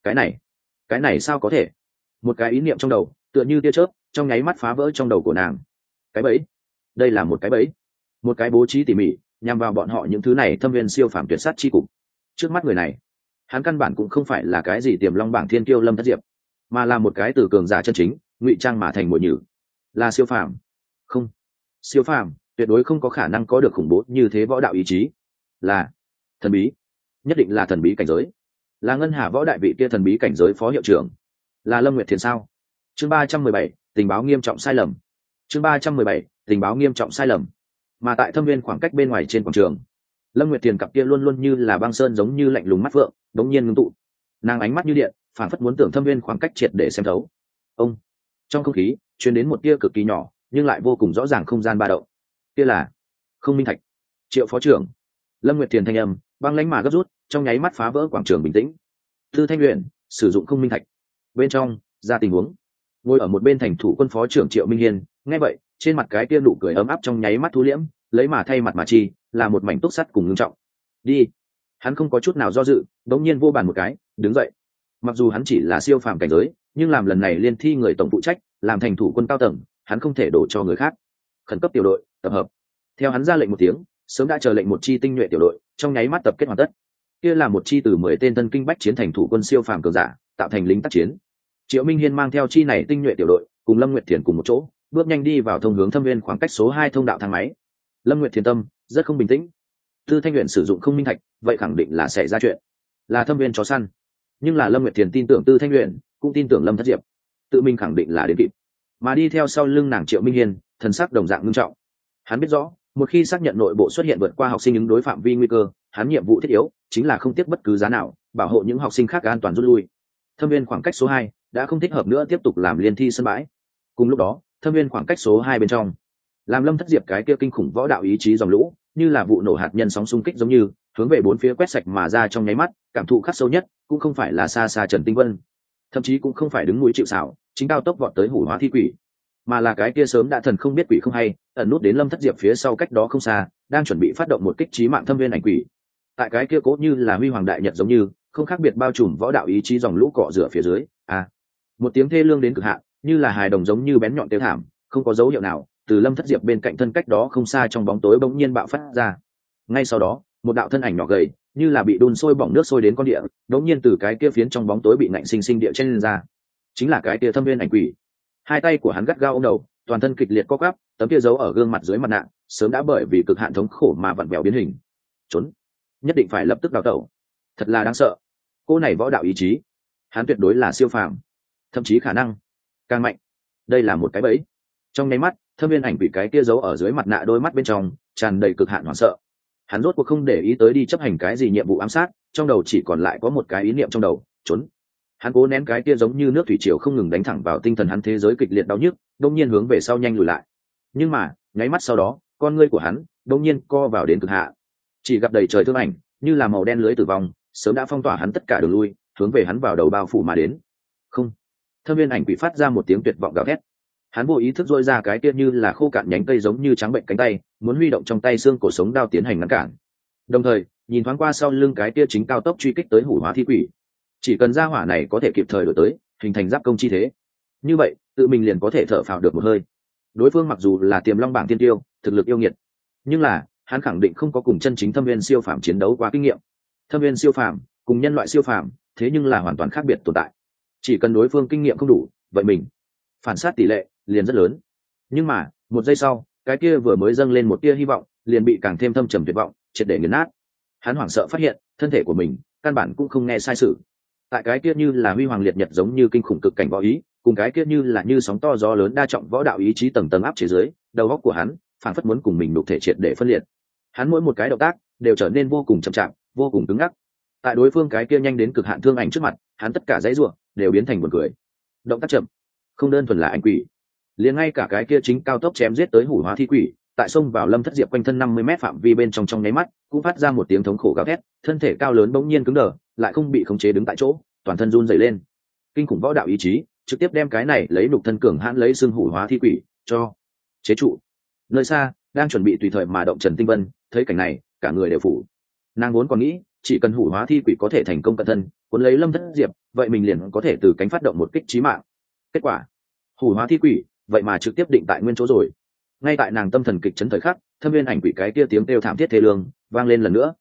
Cái này sao có thể? Một cái ý niệm trong đầu tựa như tia chớp trong nháy mắt phá vỡ trong đầu của nàng. Cái bẫy, đây là một cái bẫy, một cái bố trí tỉ mỉ nhằm vào bọn họ những thứ này thâm viên siêu phàm tuyệt sát chi cục. trước mắt người này, hắn căn bản cũng không phải là cái gì tiềm long bảng thiên kiêu Lâm Thất Diệp, mà là một cái từ cường giả chân chính ngụy trang mà thành mồi nhử. Là siêu phàm? Không, siêu phàm tuyệt đối không có khả năng có được khủng bố như thế võ đạo ý chí. Là thần bí, nhất định là thần bí cảnh giới. Là ngân hà võ đại vị kia thần bí cảnh giới phó hiệu trưởng. Là Lâm Nguyệt Thiền sao? Chương 317, tình báo nghiêm trọng sai lầm. Chương 317, tình báo nghiêm trọng sai lầm. Mà tại Thâm Viên khoảng cách bên ngoài trên quảng trường, Lâm Nguyệt Thiền cặp kia luôn luôn như là băng sơn giống như lạnh lùng mắt phượng đống nhiên ngưng tụ. Nàng ánh mắt như điện, phản phất muốn tưởng Thâm Viên khoảng cách triệt để xem thấu. Ông, trong không khí truyền đến một tia cực kỳ nhỏ nhưng lại vô cùng rõ ràng không gian ba động. Kia là không minh thạch. Triệu phó trưởng. Lâm Nguyệt Thiền thanh âm băng lãnh mà gấp rút, trong nháy mắt phá vỡ quảng trường bình tĩnh. Tư Thanh Luyện sử dụng không minh thạch. Bên trong ra tình huống. Ngồi ở một bên thành thủ quân phó trưởng Triệu Minh Hiên nghe vậy, trên mặt cái kia nụ cười ấm áp trong nháy mắt thu liễm, lấy mà thay mặt mà chi, là một mảnh túc sắt cùng ngưng trọng. Đi. Hắn không có chút nào do dự, đống nhiên vô bàn một cái, đứng dậy. Mặc dù hắn chỉ là siêu phàm cảnh giới, nhưng làm lần này liên thi người tổng phụ trách, làm thành thủ quân cao tầng, hắn không thể đổ cho người khác. Khẩn cấp tiểu đội tập hợp. Theo hắn ra lệnh một tiếng, sớm đã chờ lệnh một chi tinh nhuệ tiểu đội trong nháy mắt tập kết hoàn tất. Kia là một chi từ 10 tên thân kinh bách chiến thành thủ quân siêu phàm cường giả tạo thành lính tác chiến. Triệu Minh Hiên mang theo chi này tinh nhuệ tiểu đội cùng Lâm Nguyệt Thiền cùng một chỗ bước nhanh đi vào thông hướng Thâm Viên khoảng cách số 2 thông đạo thang máy. Lâm Nguyệt Thiền tâm rất không bình tĩnh. Tư Thanh Luyện sử dụng không minh thạch, vậy khẳng định là sẽ ra chuyện, là Thâm Viên chó săn. Nhưng là Lâm Nguyệt Thiền tin tưởng Tư Thanh Luyện, cũng tin tưởng Lâm Thất Diệp, tự mình khẳng định là đến kịp. Mà đi theo sau lưng nàng Triệu Minh Hiên, thần sắc đồng dạng nghiêm trọng. Hắn biết rõ, một khi xác nhận nội bộ xuất hiện vượt qua học sinh ứng đối phạm vi nguy cơ, hắn nhiệm vụ thiết yếu chính là không tiếc bất cứ giá nào bảo hộ những học sinh khác an toàn rút lui. Thâm Viên khoảng cách số 2 đã không thích hợp nữa tiếp tục làm liên thi sân bãi. Cùng lúc đó, Thâm Viên khoảng cách số 2 bên trong, làm Lâm Thất Diệp cái kia kinh khủng võ đạo ý chí dòng lũ, như là vụ nổ hạt nhân sóng xung kích giống như, hướng về bốn phía quét sạch mà ra trong nháy mắt, cảm thụ khắc sâu nhất cũng không phải là xa xa Trần Tinh Vân, thậm chí cũng không phải đứng núi chịu sào, chính cao tốc vọt tới Hủ Hóa Thi Quỷ, mà là cái kia sớm đã thần không biết quỷ không hay, ẩn nút đến Lâm Thất Diệp phía sau cách đó không xa, đang chuẩn bị phát động một kích chí mạng Thâm Viên ảnh quỷ. Tại cái kia cố như là huy hoàng đại nhật giống như, không khác biệt bao trùm võ đạo ý chí dòng lũ cọ rửa phía dưới. Một tiếng thê lương đến cực hạn, như là hài đồng giống như bén nhọn tiêu thảm, không có dấu hiệu nào, từ Lâm Thất Diệp bên cạnh thân cách đó không xa trong bóng tối bỗng nhiên bạo phát ra. Ngay sau đó, một đạo thân ảnh nhỏ gầy, như là bị đun sôi bỏng nước sôi đến con địa, đống nhiên từ cái kia phiến trong bóng tối bị ngạnh sinh sinh địa chen lên ra. Chính là cái kia Thâm Viên ảnh quỷ. Hai tay của hắn gắt gao ôm đầu, toàn thân kịch liệt co quắp, tấm kia giấu ở gương mặt dưới mặt nạ, sớm đã bởi vì cực hạn thống khổ mà vặn vẹo biến hình. Trốn, nhất định phải lập tức đào tẩu. Thật là đáng sợ. Cô này võ đạo ý chí, hắn tuyệt đối là siêu phàm, thậm chí khả năng càng mạnh. Đây là một cái bẫy. Trong nháy mắt, Thâm Viên ảnh quỷ cái kia giấu ở dưới mặt nạ đôi mắt bên trong tràn đầy cực hạn hoảng sợ. Hắn rốt cuộc không để ý tới đi chấp hành cái gì nhiệm vụ ám sát, trong đầu chỉ còn lại có một cái ý niệm trong đầu: trốn. Hắn cố nén cái kia giống như nước thủy triều không ngừng đánh thẳng vào tinh thần hắn thế giới kịch liệt đau nhức, đột nhiên hướng về sau nhanh lùi lại. Nhưng mà, nháy mắt sau đó, con ngươi của hắn đột nhiên co vào đến cực hạn. Chỉ gặp đầy trời thương ảnh, như là màu đen lưới tử vong, sớm đã phong tỏa hắn tất cả đường lui, hướng về hắn vào đầu bao phủ mà đến. Không. Thâm Viên ảnh quỷ phát ra một tiếng tuyệt vọng gào thét. Hắn vô ý thức dội ra cái kia như là khô cạn nhánh cây giống như trắng bệnh cánh tay, muốn huy động trong tay xương cổ sống đao tiến hành ngăn cản. Đồng thời, nhìn thoáng qua sau lưng cái kia chính cao tốc truy kích tới Hủ Hóa Thi Quỷ. Chỉ cần gia hỏa này có thể kịp thời đổi tới, hình thành giáp công chi thế, như vậy tự mình liền có thể thở phào được một hơi. Đối phương mặc dù là tiềm long bảng tiên tiêu, thực lực yêu nghiệt, nhưng là hắn khẳng định không có cùng chân chính Thâm Viên siêu phàm chiến đấu quá kinh nghiệm. Thâm Viên siêu phàm cùng nhân loại siêu phàm thế nhưng là hoàn toàn khác biệt tồn tại. Chỉ cần đối phương kinh nghiệm không đủ, vậy mình phản sát tỷ lệ liền rất lớn. Nhưng mà một giây sau, cái kia vừa mới dâng lên một tia hy vọng liền bị càng thêm thâm trầm tuyệt vọng triệt để nghiền nát. Hắn hoảng sợ phát hiện thân thể của mình căn bản cũng không nghe sai sự. Tại cái kia như là huy hoàng liệt nhật giống như kinh khủng cực cảnh võ ý, cùng cái kia như là như sóng to gió lớn đa trọng võ đạo ý chí tầng tầng áp chế dưới, đầu óc của hắn phản phất muốn cùng mình đục thể triệt để phân liệt. Hắn mỗi một cái động tác đều trở nên vô cùng chậm chạp, vô cùng cứng ngắc. Tại đối phương cái kia nhanh đến cực hạn thương ảnh trước mặt, hắn tất cả dãy rủa đều biến thành buồn cười. Động tác chậm, không đơn thuần là ảnh quỷ, liền ngay cả cái kia chính cao tốc chém giết tới Hủ Hóa Thi Quỷ, tại sông vào Lâm Thất Diệp quanh thân 50 mét phạm vi bên trong nháy mắt, cũng phát ra một tiếng thống khổ gào thét, thân thể cao lớn bỗng nhiên cứng đờ, lại không bị khống chế đứng tại chỗ, toàn thân run rẩy lên. Kinh khủng võ đạo ý chí trực tiếp đem cái này lấy nục thân cường hãn lấy xương Hủ Hóa Thi Quỷ cho chế trụ. Nơi xa đang chuẩn bị tùy thời mà động Trần Tinh Vân thấy cảnh này, cả người đều phủ. Nàng vốn còn nghĩ chỉ cần Hủ Hóa Thi Quỷ có thể thành công cận thân cuốn lấy Lâm Thất Diệp, vậy mình liền có thể từ cánh phát động một kích chí mạng. Kết quả, Hủ Hóa Thi Quỷ vậy mà trực tiếp định tại nguyên chỗ rồi. Ngay tại nàng tâm thần kịch chấn thời khắc, Thâm Viên ảnh quỷ cái kia tiếng kêu thảm thiết thê lương vang lên lần nữa.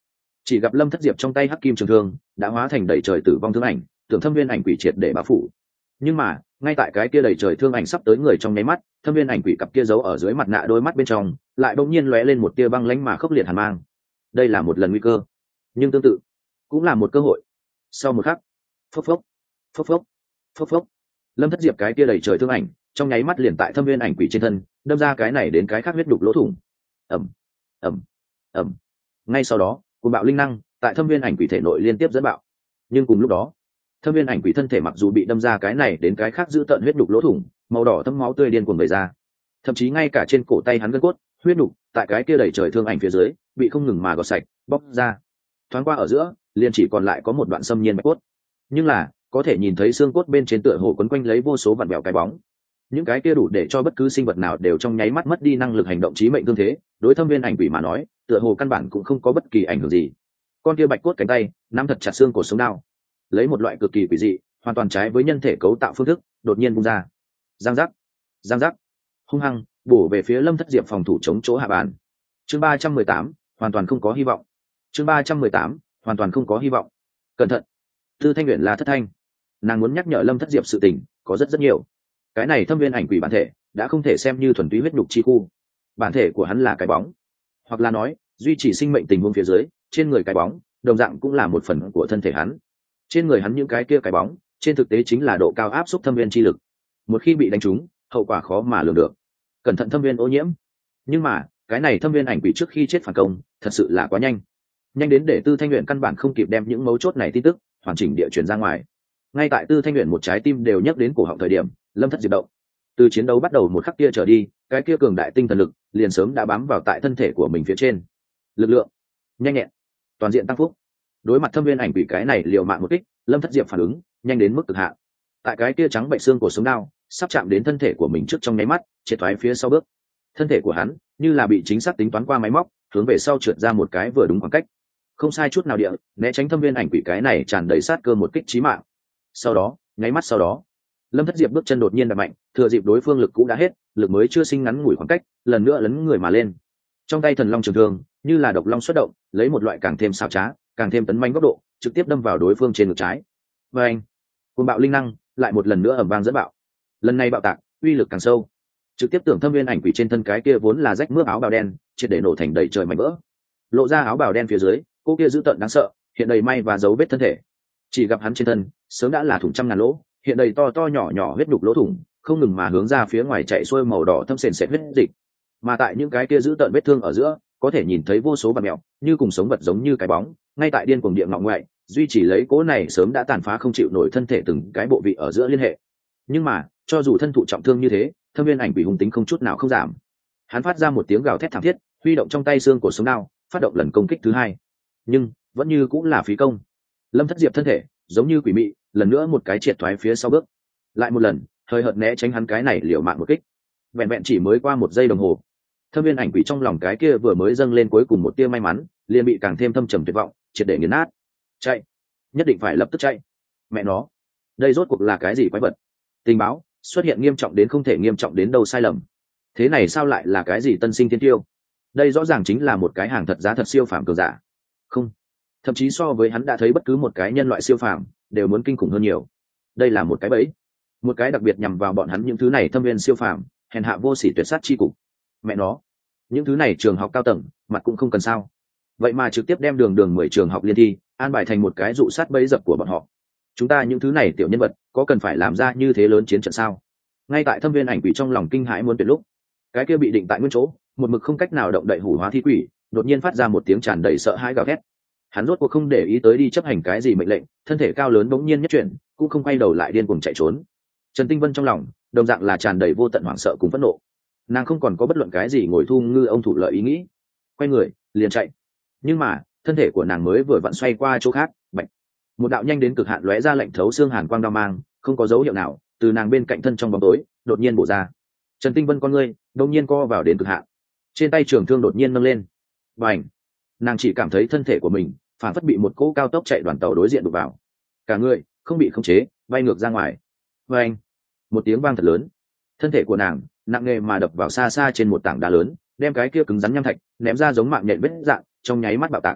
chỉ gặp Lâm Thất Diệp trong tay hắc kim trường thương đã hóa thành đầy trời tử vong thương ảnh, tưởng Thâm Viên ảnh quỷ triệt để bao phủ. Nhưng mà ngay tại cái kia đầy trời thương ảnh sắp tới người trong nháy mắt, Thâm Viên ảnh quỷ cặp kia giấu ở dưới mặt nạ đôi mắt bên trong lại bỗng nhiên lóe lên một tia băng lãnh mà khốc liệt hàn mang. Đây là một lần nguy cơ, nhưng tương tự cũng là một cơ hội. Sau một khắc, phốc phốc phốc phốc phốc phốc, Lâm Thất Diệp cái kia đầy trời thương ảnh trong nháy mắt liền tại Thâm Viên ảnh quỷ trên thân đâm ra cái này đến cái khác huyết đục lỗ thủng. ầm ầm ầm. Ngay sau đó cuồng bạo linh năng tại Thâm Viên ảnh quỷ thể nội liên tiếp dẫn bạo. Nhưng cùng lúc đó, Thâm Viên ảnh quỷ thân thể mặc dù bị đâm ra cái này đến cái khác giữ tận huyết đục lỗ thủng, màu đỏ thấm máu tươi điên cuồng vẩy ra. Thậm chí ngay cả trên cổ tay hắn gân cốt, huyết đục tại cái kia đầy trời thương ảnh phía dưới bị không ngừng mà gọt sạch, bóc ra. Thoáng qua ở giữa, liền chỉ còn lại có một đoạn xâm nhiên bạch cốt. Nhưng là, có thể nhìn thấy xương cốt bên trên tựa hồ quấn quanh lấy vô số vặn vẹo cái bóng. Những cái kia đủ để cho bất cứ sinh vật nào đều trong nháy mắt mất đi năng lực hành động chí mệnh tương thế, đối Thâm Viên ảnh quỷ mà nói, tựa hồ căn bản cũng không có bất kỳ ảnh hưởng gì. Con kia bạch cốt cánh tay nắm thật chặt xương cổ sống đao, lấy một loại cực kỳ quỷ dị, hoàn toàn trái với nhân thể cấu tạo phương thức, đột nhiên bung ra. Giang giác, giang giác, hung hăng bổ về phía Lâm Thất Diệp phòng thủ chống chỗ hạ bàn. Chương 318, hoàn toàn không có hy vọng. Chương 318, hoàn toàn không có hy vọng. Cẩn thận. Tư Thanh Uyển là thất thanh. Nàng muốn nhắc nhở Lâm Thất Diệp sự tình có rất nhiều. Cái này Thâm Viên ảnh quỷ bản thể đã không thể xem như thuần túy huyết nhục chi khu. Bản thể của hắn là cái bóng, hoặc là nói, duy trì sinh mệnh tình huống phía dưới, trên người cái bóng, đồng dạng cũng là một phần của thân thể hắn. Trên người hắn những cái kia cái bóng, trên thực tế chính là độ cao áp xúc thâm viên chi lực. Một khi bị đánh trúng, hậu quả khó mà lường được. Cẩn thận thâm viên ô nhiễm. Nhưng mà, cái này Thâm Viên ảnh quỷ trước khi chết phản công, thật sự là quá nhanh. Nhanh đến để Tư Thanh Uyển căn bản không kịp đem những mấu chốt này tin tức hoàn chỉnh địa truyền ra ngoài. Ngay tại Tư Thanh Uyển một trái tim đều nhấc đến cổ họng thời điểm, Lâm Thất Diệp động. Từ chiến đấu bắt đầu một khắc kia trở đi, cái kia cường đại tinh thần lực liền sớm đã bám vào tại thân thể của mình phía trên. Lực lượng, nhanh nhẹn, toàn diện tăng phúc. Đối mặt Thâm Viên ảnh quỷ cái này liều mạng một kích, Lâm Thất Diệp phản ứng nhanh đến mức cực hạn. Tại cái kia trắng bệnh xương của sống đao sắp chạm đến thân thể của mình trước trong nháy mắt, triệt thoái phía sau bước. Thân thể của hắn như là bị chính xác tính toán qua máy móc, hướng về sau trượt ra một cái vừa đúng khoảng cách, không sai chút nào địa né tránh Thâm Viên ảnh quỷ cái này tràn đầy sát cơ một kích chí mạng. Sau đó, nháy mắt sau đó, Lâm Thất Diệp bước chân đột nhiên đập mạnh, thừa dịp đối phương lực cũ đã hết, lực mới chưa sinh ngắn ngủi khoảng cách, lần nữa lấn người mà lên. Trong tay Thần Long trường thương như là độc long xuất động, lấy một loại càng thêm xảo trá, càng thêm tấn manh góc độ, trực tiếp đâm vào đối phương trên ngực trái. Và anh, cuồng bạo linh năng lại một lần nữa ầm vang dẫn bạo. Lần này bạo tạc, uy lực càng sâu, trực tiếp tưởng Thâm Viên ảnh quỷ trên thân cái kia vốn là rách mướp áo bào đen, triệt để nổ thành đầy trời mảnh vỡ. Lộ ra áo bào đen phía dưới, cô kia dữ tợn đáng sợ, hiện đầy may và dấu vết thân thể. Chỉ gặp hắn trên thân, sớm đã là thủng trăm ngàn lỗ, hiện đầy to to nhỏ nhỏ huyết đục lỗ thủng, không ngừng mà hướng ra phía ngoài chạy xuôi màu đỏ thâm sền sệt huyết dịch. Mà tại những cái kia dữ tợn vết thương ở giữa, có thể nhìn thấy vô số vạt mèo, như cùng sống vật giống như cái bóng, ngay tại điên cuồng địa ngọ ngoại, duy trì lấy cố này sớm đã tàn phá không chịu nổi thân thể từng cái bộ vị ở giữa liên hệ. Nhưng mà, cho dù thân thụ trọng thương như thế, Thâm Viên ảnh quỷ hung tính không chút nào không giảm. Hắn phát ra một tiếng gào thét thảm thiết, huy động trong tay xương của sống đao, phát động lần công kích thứ hai. Nhưng vẫn như cũng là phí công. Lâm Thất Diệp thân thể giống như quỷ mị, lần nữa một cái triệt thoái phía sau bước. Lại một lần, hơi hợt né tránh hắn cái này liều mạng một kích. Vẹn vẹn chỉ mới qua một giây đồng hồ, Thâm Viên ảnh quỷ trong lòng cái kia vừa mới dâng lên cuối cùng một tia may mắn, liền bị càng thêm thâm trầm tuyệt vọng, triệt để nghiền nát. Chạy, nhất định phải lập tức chạy. Mẹ nó, đây rốt cuộc là cái gì quái vật? Tình báo xuất hiện nghiêm trọng đến không thể nghiêm trọng đến đâu sai lầm. Thế này sao lại là cái gì tân sinh thiên tiêu? Đây rõ ràng chính là một cái hàng thật giá thật siêu phàm cường giả. Không, thậm chí so với hắn đã thấy bất cứ một cái nhân loại siêu phàm đều muốn kinh khủng hơn nhiều. Đây là một cái bẫy, một cái đặc biệt nhằm vào bọn hắn những thứ này thâm viên siêu phàm, hèn hạ vô sỉ tuyệt sát chi cục. Mẹ nó, những thứ này trường học cao tầng mặt cũng không cần sao, vậy mà trực tiếp đem đường 10 trường học liên thi an bài thành một cái dụ sát bẫy dập của bọn họ. Chúng ta những thứ này tiểu nhân vật có cần phải làm ra như thế lớn chiến trận sao? Ngay tại Thâm Viên ảnh quỷ trong lòng kinh hãi muốn tuyệt lúc, cái kia bị định tại nguyên chỗ, một mực không cách nào động đậy hủ hóa thi quỷ đột nhiên phát ra một tiếng tràn đầy sợ hãi gào thét. Hắn rốt cuộc không để ý tới đi chấp hành cái gì mệnh lệnh, thân thể cao lớn bỗng nhiên nhất chuyển, cũng không quay đầu lại điên cuồng chạy trốn. Trần Tinh Vân trong lòng đồng dạng là tràn đầy vô tận hoảng sợ cùng phẫn nộ. Nàng không còn có bất luận cái gì ngồi thu ngư ông thủ lợi ý nghĩ, quay người liền chạy. Nhưng mà thân thể của nàng mới vừa vặn xoay qua chỗ khác, bạch, một đạo nhanh đến cực hạn lóe ra lạnh thấu xương hàn quang đao mang, không có dấu hiệu nào từ nàng bên cạnh thân trong bóng tối đột nhiên bổ ra. Trần Tinh Vân con ngươi đột nhiên co vào đến cực hạn, trên tay trường thương đột nhiên nâng lên, bành, nàng chỉ cảm thấy thân thể của mình phản phất bị một cỗ cao tốc chạy đoàn tàu đối diện đụng vào, cả người không bị khống chế bay ngược ra ngoài. Bành, một tiếng vang thật lớn, thân thể của nàng nặng nề mà đập vào xa xa trên một tảng đá lớn, đem cái kia cứng rắn nham thạch ném ra giống mạng nhện vết dạng, trong nháy mắt bạo tạc.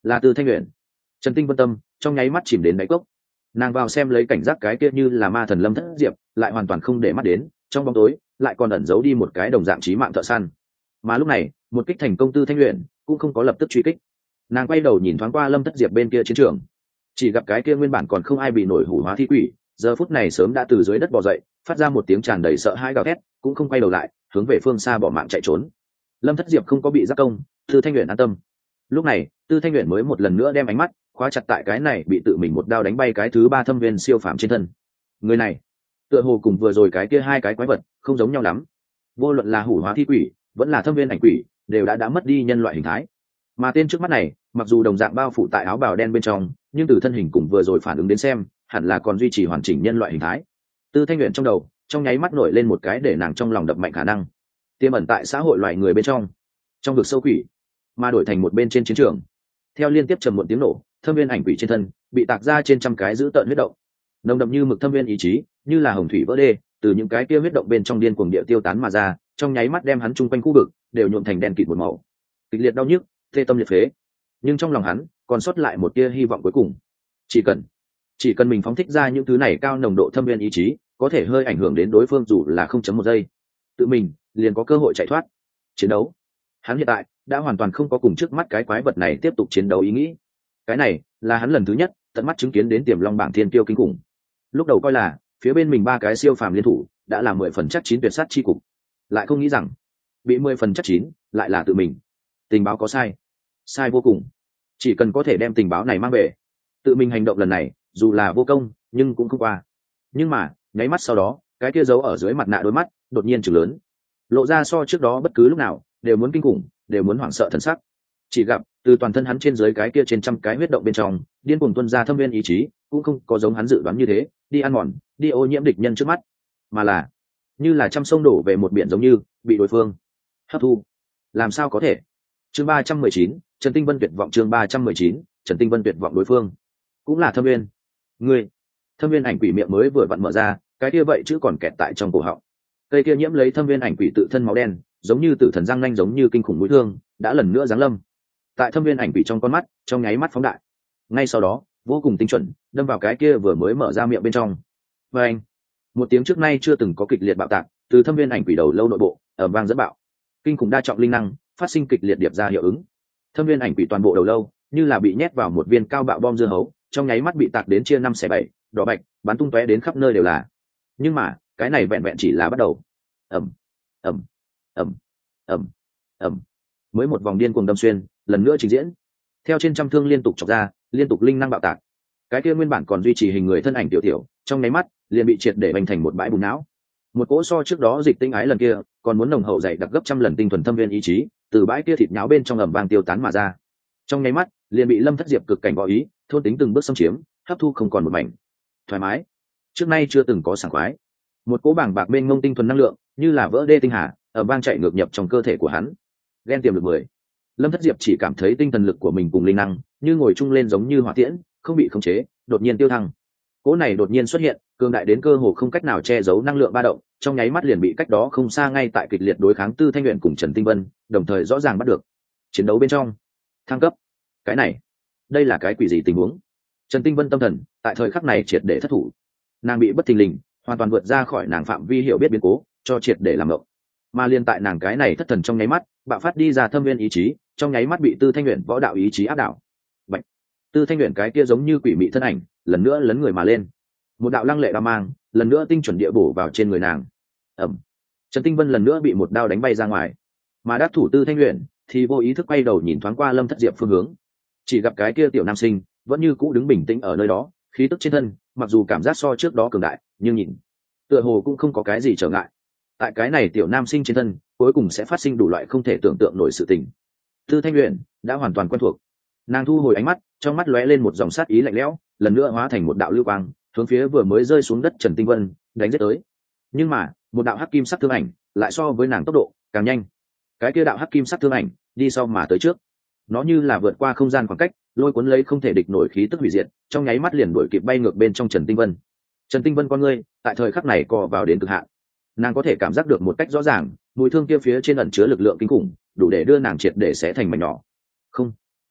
là Tư Thanh Uyển. Trần Tinh Vân tâm trong nháy mắt chìm đến đáy cốc. Nàng vào xem lấy cảnh giác cái kia như là ma thần Lâm Thất Diệp, lại hoàn toàn không để mắt đến, trong bóng tối lại còn ẩn giấu đi một cái đồng dạng chí mạng thợ săn. Mà lúc này, một kích thành công Tư Thanh Uyển cũng không có lập tức truy kích. Nàng quay đầu nhìn thoáng qua Lâm Thất Diệp bên kia chiến trường, chỉ gặp cái kia nguyên bản còn không ai bị nổi hủ hóa thi quỷ, giờ phút này sớm đã từ dưới đất bò dậy, phát ra một tiếng tràn đầy sợ hãi gào thét, cũng không quay đầu lại, hướng về phương xa bỏ mạng chạy trốn. Lâm Thất Diệp không có bị giác công, Tư Thanh Uyển an tâm. Lúc này, Tư Thanh Uyển mới một lần nữa đem ánh mắt khóa chặt tại cái này bị tự mình một đao đánh bay cái thứ ba thâm viên siêu phàm trên thân. Người này, tựa hồ cùng vừa rồi cái kia hai cái quái vật không giống nhau lắm. Vô luận là hủ hóa thi quỷ, vẫn là thâm viên ảnh quỷ, đều đã mất đi nhân loại hình thái. Mà tên trước mắt này, mặc dù đồng dạng bao phủ tại áo bào đen bên trong, nhưng từ thân hình cùng vừa rồi phản ứng đến xem, hẳn là còn duy trì hoàn chỉnh nhân loại hình thái. Tư Thanh Uyển trong đầu, trong nháy mắt nổi lên một cái để nàng trong lòng đập mạnh khả năng tiềm ẩn tại xã hội loài người bên trong vực sâu quỷ, mà đổi thành một bên trên chiến trường. Theo liên tiếp trầm muộn tiếng nổ, thâm viên ảnh quỷ trên thân bị tạc ra trên trăm cái dữ tợn huyết động, nồng đậm như mực thâm viên ý chí, như là hồng thủy vỡ đê, từ những cái kia huyết động bên trong điên cuồng địa tiêu tán mà ra, trong nháy mắt đem hắn chung quanh khu vực đều nhuộm thành đen kịt một màu, kịch liệt đau nhức, tê tâm liệt phế. Nhưng trong lòng hắn còn sót lại một tia hy vọng cuối cùng. Chỉ cần mình phóng thích ra những thứ này cao nồng độ thâm viên ý chí, có thể hơi ảnh hưởng đến đối phương dù là 0.1 giây, tự mình liền có cơ hội chạy thoát. Chiến đấu, hắn hiện tại đã hoàn toàn không có cùng trước mắt cái quái vật này tiếp tục chiến đấu ý nghĩ. Cái này là hắn lần thứ nhất tận mắt chứng kiến đến tiềm long bảng thiên kiêu kinh khủng. Lúc đầu coi là phía bên mình ba cái siêu phàm liên thủ đã là 10 phần chắc chín tuyệt sát chi cục, lại không nghĩ rằng bị 10 phần chắc chín lại là tự mình. Tình báo có sai vô cùng. Chỉ cần có thể đem tình báo này mang về, tự mình hành động lần này dù là vô công nhưng cũng không qua. Nhưng mà nháy mắt sau đó, cái kia giấu ở dưới mặt nạ đôi mắt đột nhiên chừng lớn, lộ ra so trước đó bất cứ lúc nào đều muốn kinh khủng, đều muốn hoảng sợ thần sắc. Chỉ gặp từ toàn thân hắn trên dưới cái kia trên trăm cái huyết động bên trong điên cuồng tuôn ra thâm viên ý chí, cũng không có giống hắn dự đoán như thế đi ăn mòn, đi ô nhiễm địch nhân trước mắt, mà là như là trăm sông đổ về một biển, giống như bị đối phương hấp thu. Làm sao có thể? Chương 319, Trần Tinh Vân tuyệt vọng. Chương 319, Trần Tinh Vân tuyệt vọng. Đối phương cũng là thâm viên. Ngươi, thâm viên ảnh quỷ miệng mới vừa vặn mở ra, cái kia vậy chứ còn kẹt tại trong cổ họng. Cây kia nhiễm lấy thâm viên ảnh quỷ tự thân máu đen, giống như tử thần răng nanh, giống như kinh khủng mũi thương, đã lần nữa giáng lâm tại thâm viên ảnh quỷ trong con mắt, trong nháy mắt phóng đại. Ngay sau đó, vô cùng tinh chuẩn đâm vào cái kia vừa mới mở ra miệng bên trong. Và anh, một tiếng trước nay chưa từng có kịch liệt bạo tạc từ thâm viên ảnh quỷ đầu lâu nội bộ ầm vang dẫn bạo. Kinh khủng đa trọng linh năng phát sinh kịch liệt điệp ra hiệu ứng. Thâm viên ảnh quỷ toàn bộ đầu lâu như là bị nhét vào một viên cao bạo bom dưa hấu, trong nháy mắt bị tạc đến chia 5/7, đỏ bạch bắn tung tóe đến khắp nơi đều là. Nhưng mà cái này vẹn vẹn chỉ là bắt đầu. ầm ầm ầm ầm ầm, mới một vòng điên cuồng đâm xuyên lần nữa trình diễn. Theo trên trăm thương liên tục chọc ra, liên tục linh năng bạo tạc, cái kia nguyên bản còn duy trì hình người thân ảnh tiểu tiểu trong nháy mắt liền bị triệt để bành thành một bãi bùn não. Một cỗ so trước đó dịch tinh ái lần kia còn muốn nồng hậu dày đặc gấp trăm lần tinh thuần thâm viên ý chí từ bãi kia thịt nháo bên trong ầm vang tiêu tán mà ra, trong nháy mắt liền bị Lâm Thất Diệp cực cảnh võ ý thôn tính từng bước xâm chiếm, hấp thu không còn một mảnh. Thoải mái, trước nay chưa từng có sảng khoái. Một cỗ bảng bạc bên ngông tinh thuần năng lượng như là vỡ đê tinh hà ở vang chạy ngược nhập trong cơ thể của hắn. Ghen tiềm lực 10. Lâm Thất Diệp chỉ cảm thấy tinh thần lực của mình cùng linh năng như ngồi chung lên, giống như hỏa tiễn, không bị khống chế, đột nhiên tiêu thăng. Cỗ này đột nhiên xuất hiện, cường đại đến cơ hồ không cách nào che giấu năng lượng ba động, trong nháy mắt liền bị cách đó không xa ngay tại kịch liệt đối kháng Tư Thanh Uyển cùng Trần Tinh Vân, đồng thời rõ ràng bắt được. Chiến đấu bên trong, thăng cấp. Cái này, đây là cái quỷ gì tình huống? Trần Tinh Vân tâm thần tại thời khắc này triệt để thất thủ. Nàng bị bất thình lình, hoàn toàn vượt ra khỏi nàng phạm vi hiểu biết biến cố, cho triệt để làm động. Mà liên tại nàng cái này thất thần trong nháy mắt, bạo phát đi ra thâm viên ý chí, trong nháy mắt bị Tư Thanh Uyển võ đạo ý chí áp đảo. Bạch. Tư Thanh Uyển cái kia giống như quỷ mị thân ảnh, lần nữa lấn người mà lên. Một đạo lăng lệ đao mang, lần nữa tinh chuẩn địa bổ vào trên người nàng. Ầm. Trần Tinh Vân lần nữa bị một đao đánh bay ra ngoài. Mà đắc thủ Tư Thanh Uyển thì vô ý thức quay đầu nhìn thoáng qua Lâm Thất Diệp phương hướng. Chỉ gặp cái kia tiểu nam sinh vẫn như cũ đứng bình tĩnh ở nơi đó, khí tức trên thân, mặc dù cảm giác so trước đó cường đại, nhưng nhìn tựa hồ cũng không có cái gì trở ngại. Tại cái này tiểu nam sinh trên thân, cuối cùng sẽ phát sinh đủ loại không thể tưởng tượng nổi sự tình. Tư Thanh Uyển đã hoàn toàn quen thuộc. Nàng thu hồi ánh mắt, trong mắt lóe lên một dòng sát ý lạnh lẽo, lần nữa hóa thành một đạo lưu quang, hướng phía vừa mới rơi xuống đất Trần Tinh Vân đánh giết tới. Nhưng mà, một đạo hắc kim sắc thương ảnh lại so với nàng tốc độ càng nhanh. Cái kia đạo hắc kim sắc thương ảnh đi sau mà tới trước. Nó như là vượt qua không gian khoảng cách, lôi cuốn lấy không thể địch nổi khí tức hủy diệt, trong nháy mắt liền đuổi kịp bay ngược bên trong Trần Tinh Vân. Trần Tinh Vân con ngươi, tại thời khắc này co vào đến cực hạn. Nàng có thể cảm giác được một cách rõ ràng, mùi thương kia phía trên ẩn chứa lực lượng kinh khủng, đủ để đưa nàng triệt để xé thành mảnh nhỏ. Không,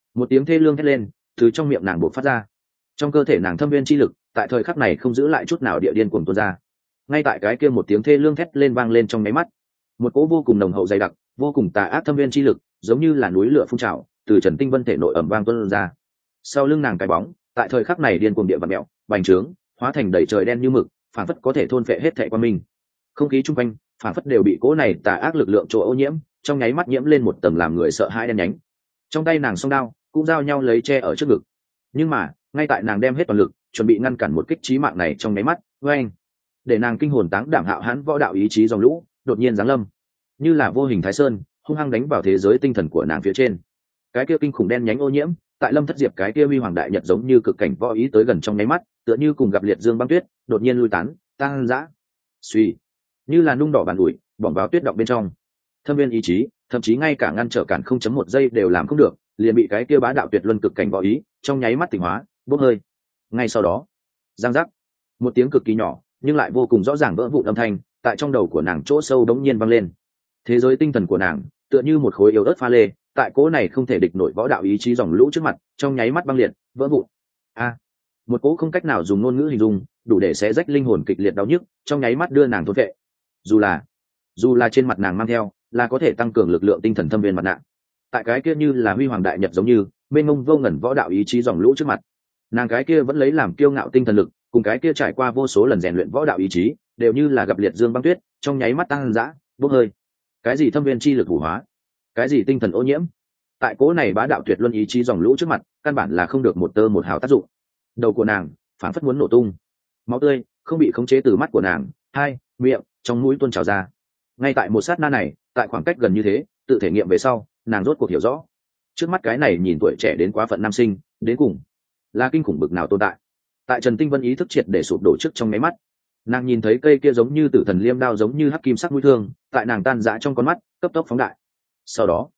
Một tiếng thê lương thét lên từ trong miệng nàng buộc phát ra. Trong cơ thể nàng thâm viên chi lực tại thời khắc này không giữ lại chút nào địa điên cuồng tuôn ra. Ngay tại cái kia một tiếng thê lương thét lên vang lên trong nháy mắt, một cỗ vô cùng nồng hậu dày đặc, vô cùng tà ác thâm viên chi lực giống như là núi lửa phun trào từ Trần Tinh Vân thể nội ẩm vang tuôn ra. Sau lưng nàng cái bóng tại thời khắc này điên cuồng địa vặn mèo bành trướng, hóa thành đầy trời đen như mực, phản phất có thể thôn phệ hết thảy quan minh. Không khí chung quanh phản phất đều bị cỗ này tà ác lực lượng chỗ ô nhiễm, trong nháy mắt nhiễm lên một tầng làm người sợ hãi đen nhánh. Trong tay nàng song đao cũng giao nhau lấy che ở trước ngực, nhưng mà ngay tại nàng đem hết toàn lực chuẩn bị ngăn cản một kích chí mạng này trong nháy mắt, oeng, để nàng kinh hồn táng đảm hạo hãn võ đạo ý chí dòng lũ đột nhiên giáng lâm, như là vô hình thái sơn hung hăng đánh vào thế giới tinh thần của nàng phía trên. Cái kia kinh khủng đen nhánh ô nhiễm tại Lâm Thất Diệp cái kia huy hoàng đại nhật giống như cực cảnh võ ý tới gần trong nháy mắt, tựa như cùng gặp liệt dương băng tuyết đột nhiên lui tán tăng dã, suy, như là nung đỏ bàn ủi bỏng vào tuyết động bên trong. Thâm viên ý chí thậm chí ngay cả ngăn trở cản 0.1 giây đều làm không được, liền bị cái kia bá đạo tuyệt luân cực cảnh võ ý trong nháy mắt tỉnh hóa bốc hơi. Ngay sau đó, giang giác, một tiếng cực kỳ nhỏ nhưng lại vô cùng rõ ràng vỡ vụn âm thanh tại trong đầu của nàng chỗ sâu đống nhiên vang lên. Thế giới tinh thần của nàng tựa như một khối yếu ớt pha lê, tại cỗ này không thể địch nổi võ đạo ý chí dòng lũ trước mặt trong nháy mắt băng liệt vỡ vụn. Một cỗ không cách nào dùng ngôn ngữ hình dung, đủ để xé rách linh hồn kịch liệt đau nhức trong nháy mắt đưa nàng thôn vệ. Dù là trên mặt nàng mang theo là có thể tăng cường lực lượng tinh thần thâm viên mặt nạ, tại cái kia như là huy hoàng đại nhật giống như mênh mông vô ngần võ đạo ý chí dòng lũ trước mặt, nàng cái kia vẫn lấy làm kiêu ngạo tinh thần lực cùng cái kia trải qua vô số lần rèn luyện võ đạo ý chí đều như là gặp liệt dương băng tuyết trong nháy mắt tăng dã bốc hơi. Cái gì thâm viên chi lực hủ hóa, cái gì tinh thần ô nhiễm, tại cỗ này bá đạo tuyệt luân ý chí dòng lũ trước mặt căn bản là không được một tơ một hào tác dụng. Đầu của nàng phản phất muốn nổ tung, máu tươi không bị khống chế từ mắt của nàng, hai miệng trong mũi tuôn trào ra. Ngay tại một sát na này, tại khoảng cách gần như thế tự thể nghiệm về sau, nàng rốt cuộc hiểu rõ trước mắt cái này nhìn tuổi trẻ đến quá phận nam sinh đến cùng là kinh khủng bực nào tồn tại. Tại Trần Tinh Vân ý thức triệt để sụp đổ trước trong máy mắt, nàng nhìn thấy cây kia giống như tử thần liêm đao giống như hắc kim sắc mũi thương tại nàng tan rã trong con mắt cấp tốc phóng đại. Sau đó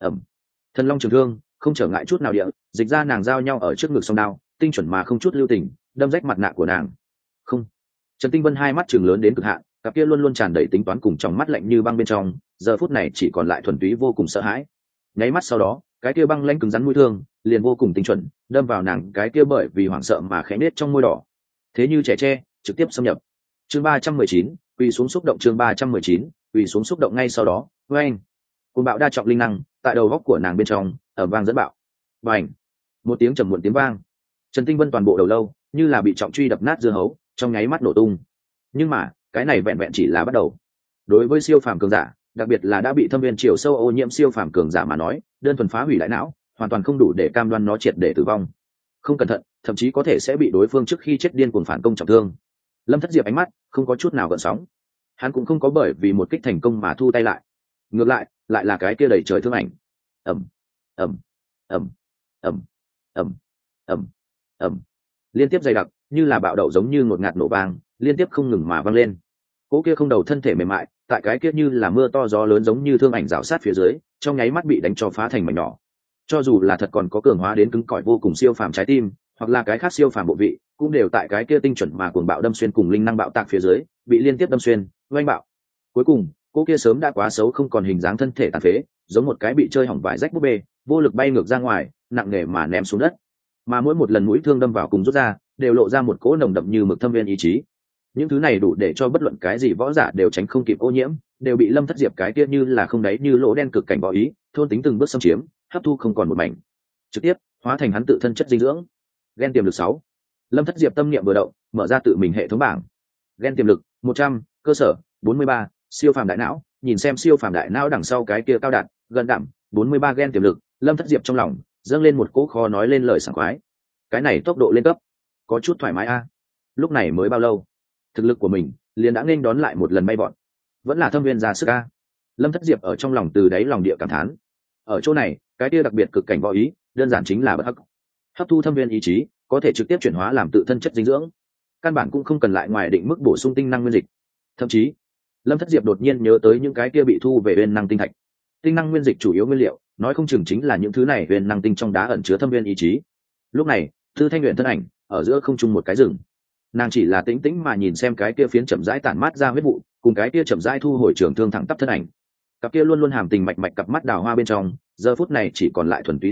thần long trường thương không trở ngại chút nào địa dịch ra nàng giao nhau ở trước ngực song đao, tinh chuẩn mà không chút lưu tình đâm rách mặt nạ của nàng. Không, Trần Tinh Vân hai mắt trừng lớn đến cực hạn, cặp kia luôn luôn tràn đầy tính toán cùng trong mắt lạnh như băng bên trong giờ phút này chỉ còn lại thuần túy vô cùng sợ hãi. Nháy mắt sau đó, cái kia băng lãnh cứng rắn mũi thương liền vô cùng tinh chuẩn đâm vào nàng cái kia bởi vì hoảng sợ mà khẽ nết trong môi đỏ, thế như trẻ tre trực tiếp xâm nhập. Chương 319, quỳ xuống xúc động. Chương 319, quỳ xuống xúc động. Ngay sau đó, oeng, cuồng bạo đa trọng linh năng tại đầu góc của nàng bên trong ở vang dẫn bạo, bành, một tiếng trầm muộn tiếng vang. Trần Tinh Vân toàn bộ đầu lâu như là bị trọng truy đập nát dưa hấu trong nháy mắt nổ tung. Nhưng mà cái này vẹn vẹn chỉ là bắt đầu. Đối với siêu phàm cường giả, đặc biệt là đã bị thâm viên chiều sâu ô nhiễm siêu phàm cường giả mà nói, đơn thuần phá hủy đại não hoàn toàn không đủ để cam đoan nó triệt để tử vong. Không cẩn thận thậm chí có thể sẽ bị đối phương trước khi chết điên cuồng phản công trọng thương. Lâm Thất Diệp ánh mắt không có chút nào gợn sóng, hắn cũng không có bởi vì một kích thành công mà thu tay lại, ngược lại lại là cái kia đầy trời thương ảnh. ầm ầm ầm ầm ầm ầm ầm, liên tiếp dày đặc như là bạo đậu giống như ngột ngạt nổ vang liên tiếp không ngừng mà vang lên. Cỗ kia không đầu thân thể mềm mại tại cái kia như là mưa to gió lớn giống như thương ảnh rào sát phía dưới trong nháy mắt bị đánh cho phá thành mảnh nhỏ. Cho dù là thật còn có cường hóa đến cứng cỏi vô cùng siêu phàm trái tim hoặc là cái khác siêu phàm bộ vị, cũng đều tại cái kia tinh chuẩn mà cuồng bạo đâm xuyên cùng linh năng bạo tạc phía dưới bị liên tiếp đâm xuyên oanh bạo. Cuối cùng cô kia sớm đã quá xấu không còn hình dáng thân thể tàn phế giống một cái bị chơi hỏng vải rách búp bê vô lực bay ngược ra ngoài, nặng nề mà ném xuống đất. Mà mỗi một lần mũi thương đâm vào cùng rút ra đều lộ ra một cỗ nồng đậm như mực thâm viên ý chí. Những thứ này đủ để cho bất luận cái gì võ giả đều tránh không kịp ô nhiễm, đều bị Lâm Thất Diệp cái kia như là không đáy như lỗ đen cực cảnh võ ý thôn tính từng bước xâm chiếm, hấp thu không còn một mảnh, trực tiếp hóa thành hắn tự thân chất dinh dưỡng. Gen tiềm lực 6. Lâm Thất Diệp tâm niệm vừa động, mở ra tự mình hệ thống bảng. Gen tiềm lực 100, cơ sở 43, siêu phàm đại não. Nhìn xem siêu phàm đại não đằng sau cái kia cao đạt gần đẳng 43 gen tiềm lực, Lâm Thất Diệp trong lòng dâng lên một cỗ khó nói lên lời sảng khoái. Cái này tốc độ lên cấp có chút thoải mái a. Lúc này mới bao lâu, thực lực của mình liền đã nên đón lại một lần bay vọt, vẫn là thâm viên ra sức a. Lâm Thất Diệp ở trong lòng từ đáy lòng địa cảm thán. Ở chỗ này cái kia đặc biệt cực cảnh võ ý đơn giản chính là bất hắc, hấp thu thâm viên ý chí có thể trực tiếp chuyển hóa làm tự thân chất dinh dưỡng, căn bản cũng không cần lại ngoài định mức bổ sung tinh năng nguyên dịch. Thậm chí Lâm Thất Diệp đột nhiên nhớ tới những cái kia bị thu về viên năng tinh thạch, tinh năng nguyên dịch chủ yếu nguyên liệu nói không chừng chính là những thứ này viên năng tinh trong đá ẩn chứa thâm viên ý chí. Lúc này Thư Thanh Uyển thân ảnh ở giữa không trung một cái rừng, nàng chỉ là tĩnh tĩnh mà nhìn xem cái kia phiến chậm rãi tản mát ra huyết vụ cùng cái kia chậm rãi thu hồi trường thương thẳng tắp thân ảnh. Cặp kia luôn luôn hàm tình mạch mạch cặp mắt đào hoa bên trong giờ phút này chỉ còn lại thuần túy rung động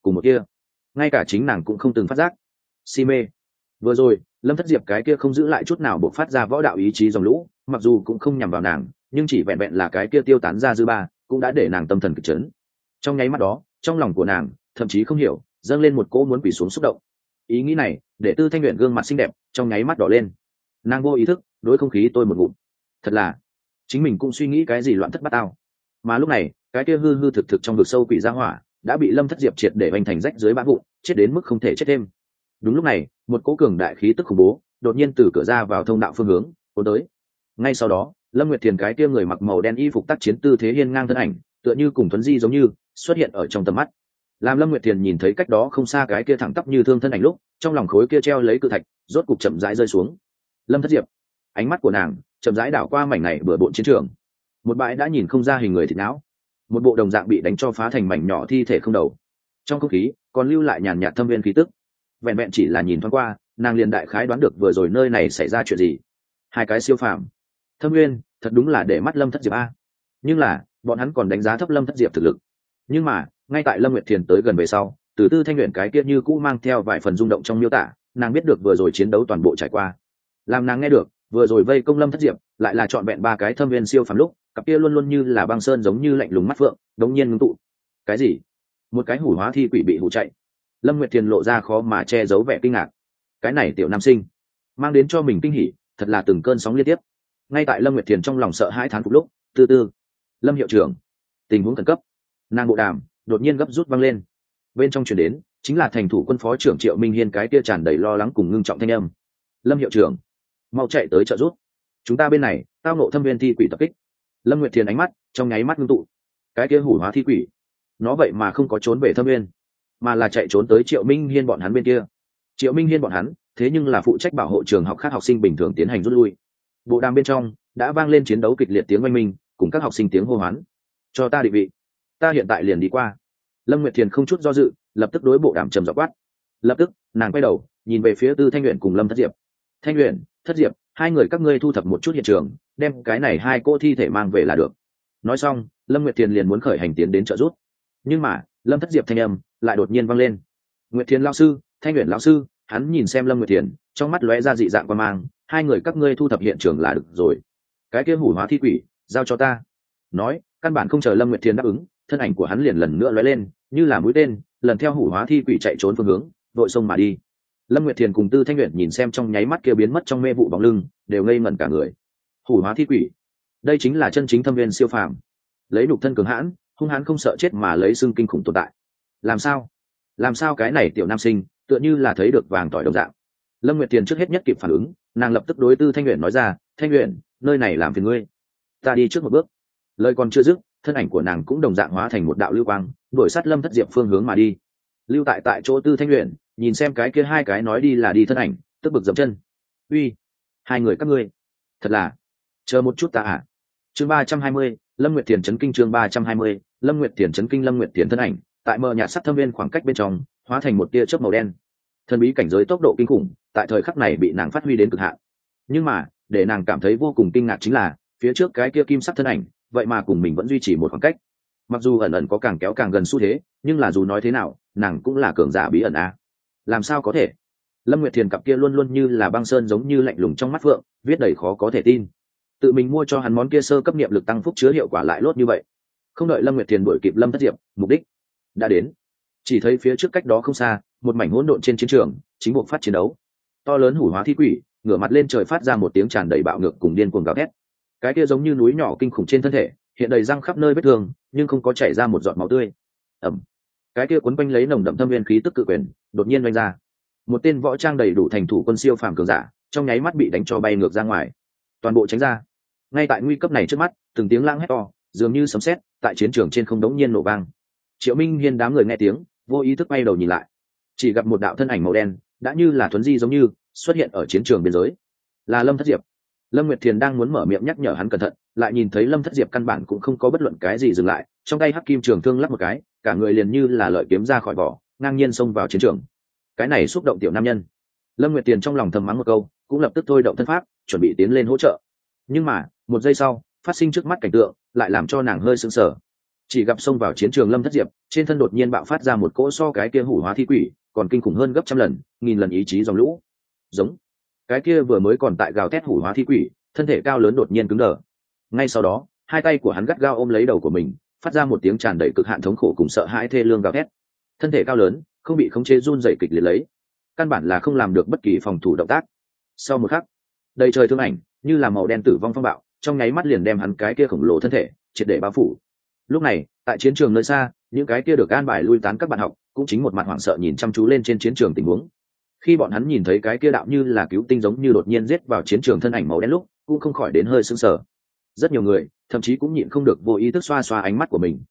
cùng một kia ngay cả chính nàng cũng không từng phát giác si mê. Vừa rồi lâm thất diệp cái kia không giữ lại chút nào buộc phát ra võ đạo ý chí dòng lũ, mặc dù cũng không nhằm vào nàng, nhưng chỉ vẹn vẹn là cái kia tiêu tán ra dư ba cũng đã để nàng tâm thần kịch chấn. Trong nháy mắt đó trong lòng của nàng thậm chí không hiểu dâng lên một cỗ muốn quỳ xuống xúc động. Ý nghĩ này để Tư Thanh Luyện gương mặt xinh đẹp trong nháy mắt đỏ lên, nàng vô ý thức đối không khí tôi một ngụm. Thật là chính mình cũng suy nghĩ cái gì loạn thất bát tao. Mà lúc này cái kia hư hư thực thực trong vực sâu quỷ gia hỏa đã bị lâm thất diệp triệt để vành thành rách dưới bã vụn, chết đến mức không thể chết thêm. Đúng lúc này một cỗ cường đại khí tức khủng bố đột nhiên từ cửa ra vào thông đạo phương hướng cuốn tới. Ngay sau đó lâm nguyệt thiền cái kia người mặc màu đen y phục tác chiến tư thế hiên ngang thân ảnh tựa như cùng Tuấn Di giống như xuất hiện ở trong tầm mắt. Làm lâm nguyệt thiền nhìn thấy cách đó không xa cái kia thẳng tắp như thương thân ảnh lúc, trong lòng khối kia treo lấy cự thạch rốt cục chậm rãi rơi xuống. Lâm thất diệp, ánh mắt của nàng chậm rãi đảo qua mảnh này bừa bộn chiến trường. Một bãi đã nhìn không ra hình người thịt não, một bộ đồng dạng bị đánh cho phá thành mảnh nhỏ thi thể không đầu. Trong không khí còn lưu lại nhàn nhạt thâm viên khí tức. Vẹn vẹn chỉ là nhìn thoáng qua, nàng liền đại khái đoán được vừa rồi nơi này xảy ra chuyện gì. Hai cái siêu phàm thâm nguyên thật đúng là để mắt lâm thất diệp a. Nhưng là bọn hắn còn đánh giá thấp lâm thất diệp thực lực. Nhưng mà ngay tại lâm nguyệt thiền tới gần về sau, từ Tư Thanh Luyện cái kia như cũ mang theo vài phần rung động trong miêu tả, nàng biết được vừa rồi chiến đấu toàn bộ trải qua. Làm nàng nghe được vừa rồi vây công lâm thất diệp lại là trọn vẹn ba cái thâm viên siêu phàm lúc, cặp kia luôn luôn như là băng sơn giống như lạnh lùng mắt phượng đống nhiên ngưng tụ. Cái gì? Một cái hủ hóa thi quỷ bị hủ chạy. Lâm nguyệt thiền lộ ra khó mà che giấu vẻ kinh ngạc. Cái này tiểu nam sinh mang đến cho mình kinh hỉ thật là từng cơn sóng liên tiếp. Ngay tại lâm nguyệt thiền trong lòng sợ hãi thán phục lúc, từ từ lâm hiệu trưởng, tình huống khẩn cấp. Nàng bộ đàm đột nhiên gấp rút vang lên, bên trong chuyển đến chính là thành thủ quân phó trưởng Triệu Minh Hiên cái kia tràn đầy lo lắng cùng ngưng trọng thanh âm. Lâm hiệu trưởng, mau chạy tới trợ giúp, chúng ta bên này tao nộ thâm viên thi quỷ tập kích. Lâm nguyệt thiền ánh mắt trong nháy mắt ngưng tụ. Cái kia hủ hóa thi quỷ nó vậy mà không có trốn về thâm viên, mà là chạy trốn tới Triệu Minh Hiên bọn hắn bên kia. Triệu Minh Hiên bọn hắn thế nhưng là phụ trách bảo hộ trường học khác học sinh bình thường tiến hành rút lui. Bộ đàm bên trong đã vang lên chiến đấu kịch liệt tiếng oanh minh cùng các học sinh tiếng hô hoán. Cho ta định vị, ta hiện tại liền đi qua. Lâm nguyệt thiền không chút do dự lập tức đối bộ đàm trầm giọng quát. Lập tức nàng quay đầu nhìn về phía Tư Thanh Luyện cùng Lâm thất diệp. Thanh Luyện, thất diệp, hai người các ngươi thu thập một chút hiện trường, đem cái này hai cô thi thể mang về là được. Nói xong Lâm nguyệt thiền liền muốn khởi hành tiến đến trợ giúp, nhưng mà Lâm thất diệp thanh âm lại đột nhiên vang lên. Nguyệt Thiền lão sư, Thanh Luyện lão sư. Hắn nhìn xem Lâm nguyệt thiền, trong mắt lóe ra dị dạng quan mang. Hai người các ngươi thu thập hiện trường là được rồi, cái kia hủ hóa thi quỷ giao cho ta. Nói căn bản không chờ Lâm nguyệt thiền đáp ứng, thân ảnh của hắn liền lần nữa lóe lên như là mũi tên, lần theo hủ hóa thi quỷ chạy trốn phương hướng vội sông mà đi. Lâm nguyệt thiền cùng Tư Thanh Luyện nhìn xem trong nháy mắt kia biến mất trong mê vụ bóng lưng, đều ngây ngẩn cả người. Hủ hóa thi quỷ, đây chính là chân chính thâm viên siêu phàm, lấy nhục thân cường hãn hung hãn không sợ chết mà lấy xương kinh khủng tồn tại. Làm sao cái này tiểu nam sinh tựa như là thấy được vàng tỏi đồng dạng. Lâm nguyệt thiền trước hết nhất kịp phản ứng, nàng lập tức đối Tư Thanh Luyện nói ra. Thanh Luyện, nơi này làm phiền ngươi, ta đi trước một bước. Lời còn chưa dứt, thân ảnh của nàng cũng đồng dạng hóa thành một đạo lưu quang đuổi sát Lâm thất diệp phương hướng mà đi. Lưu tại chỗ Tư Thanh Luyện nhìn xem cái kia hai cái nói đi là đi thân ảnh, tức bực dậm chân. Uy, hai người các ngươi thật là, chờ một chút ta à. Chương 320, Lâm nguyệt thiền chấn kinh. Chương 320, Lâm nguyệt thiền chấn kinh. Lâm nguyệt thiền thân ảnh tại mờ nhạt sắt thâm viên khoảng cách bên trong hóa thành một tia chớp màu đen. Thần bí cảnh giới tốc độ kinh khủng tại thời khắc này bị nàng phát huy đến cực hạn. Nhưng mà để nàng cảm thấy vô cùng kinh ngạc chính là phía trước cái kia kim sắc thân ảnh vậy mà cùng mình vẫn duy trì một khoảng cách. Mặc dù ẩn ẩn có càng kéo càng gần xu thế, nhưng là dù nói thế nào nàng cũng là cường giả bí ẩn a. Làm sao có thể? Lâm nguyệt thiền cặp kia luôn luôn như là băng sơn giống như lạnh lùng trong mắt phượng viết đầy khó có thể tin. Tự mình mua cho hắn món kia sơ cấp niệm lực tăng phúc chứa hiệu quả lại lốt như vậy. Không đợi Lâm nguyệt thiền đuổi kịp Lâm thất diệp, mục đích đã đến. Chỉ thấy phía trước cách đó không xa, một mảnh hỗn độn trên chiến trường chính buộc phát chiến đấu. To lớn hủ hóa thi quỷ ngửa mặt lên trời phát ra một tiếng tràn đầy bạo ngược cùng điên cuồng gào thét. Cái kia giống như núi nhỏ kinh khủng trên thân thể hiện đầy răng khắp nơi vết thương, nhưng không có chảy ra một giọt máu tươi. Ẩm. Cái kia quấn quanh lấy nồng đậm thâm viên khí tức cự quyền đột nhiên vung ra. Một tên võ trang đầy đủ thành thủ quân siêu phàm cường giả trong nháy mắt bị đánh cho bay ngược ra ngoài, toàn bộ tránh ra. Ngay tại nguy cấp này trước mắt, từng tiếng lang hét to dường như sấm sét tại chiến trường trên không đống nhiên nổ vang. Triệu Minh Hiên đám người nghe tiếng vô ý thức quay đầu nhìn lại, chỉ gặp một đạo thân ảnh màu đen đã như là thuấn di giống như xuất hiện ở chiến trường biên giới. Là Lâm thất diệp. Lâm nguyệt thiền đang muốn mở miệng nhắc nhở hắn cẩn thận, lại nhìn thấy Lâm thất diệp căn bản cũng không có bất luận cái gì dừng lại, trong tay hắc kim trường thương lắp một cái, cả người liền như là lợi kiếm ra khỏi vỏ, ngang nhiên xông vào chiến trường. Cái này xúc động tiểu nam nhân. Lâm nguyệt thiền trong lòng thầm mắng một câu, cũng lập tức thôi động thân pháp chuẩn bị tiến lên hỗ trợ. Nhưng mà một giây sau, phát sinh trước mắt cảnh tượng lại làm cho nàng hơi sững sờ. Chỉ gặp xông vào chiến trường Lâm Thất Diệp, trên thân đột nhiên bạo phát ra một cỗ so cái kia hủ hóa thi quỷ còn kinh khủng hơn gấp trăm lần, nghìn lần ý chí dòng lũ. Giống. Cái kia vừa mới còn tại gào thét hủ hóa thi quỷ, thân thể cao lớn đột nhiên cứng đờ. Ngay sau đó, hai tay của hắn gắt gao ôm lấy đầu của mình, phát ra một tiếng tràn đầy cực hạn thống khổ cùng sợ hãi thê lương gào thét. Thân thể cao lớn, không bị khống chế run rẩy kịch liệt lấy, căn bản là không làm được bất kỳ phòng thủ động tác. Sau một khắc, đầy trời thương ảnh, như là màu đen tử vong phong bạo, trong nháy mắt liền đem hắn cái kia khổng lồ thân thể triệt để bao phủ. Lúc này, tại chiến trường nơi xa, những cái kia được an bài lui tán các bạn học, cũng chính một mặt hoảng sợ nhìn chăm chú lên trên chiến trường tình huống. Khi bọn hắn nhìn thấy cái kia đạo như là cứu tinh giống như đột nhiên giết vào chiến trường thân ảnh màu đen lúc, cũng không khỏi đến hơi sững sờ. Rất nhiều người, thậm chí cũng nhịn không được vô ý thức xoa xoa ánh mắt của mình.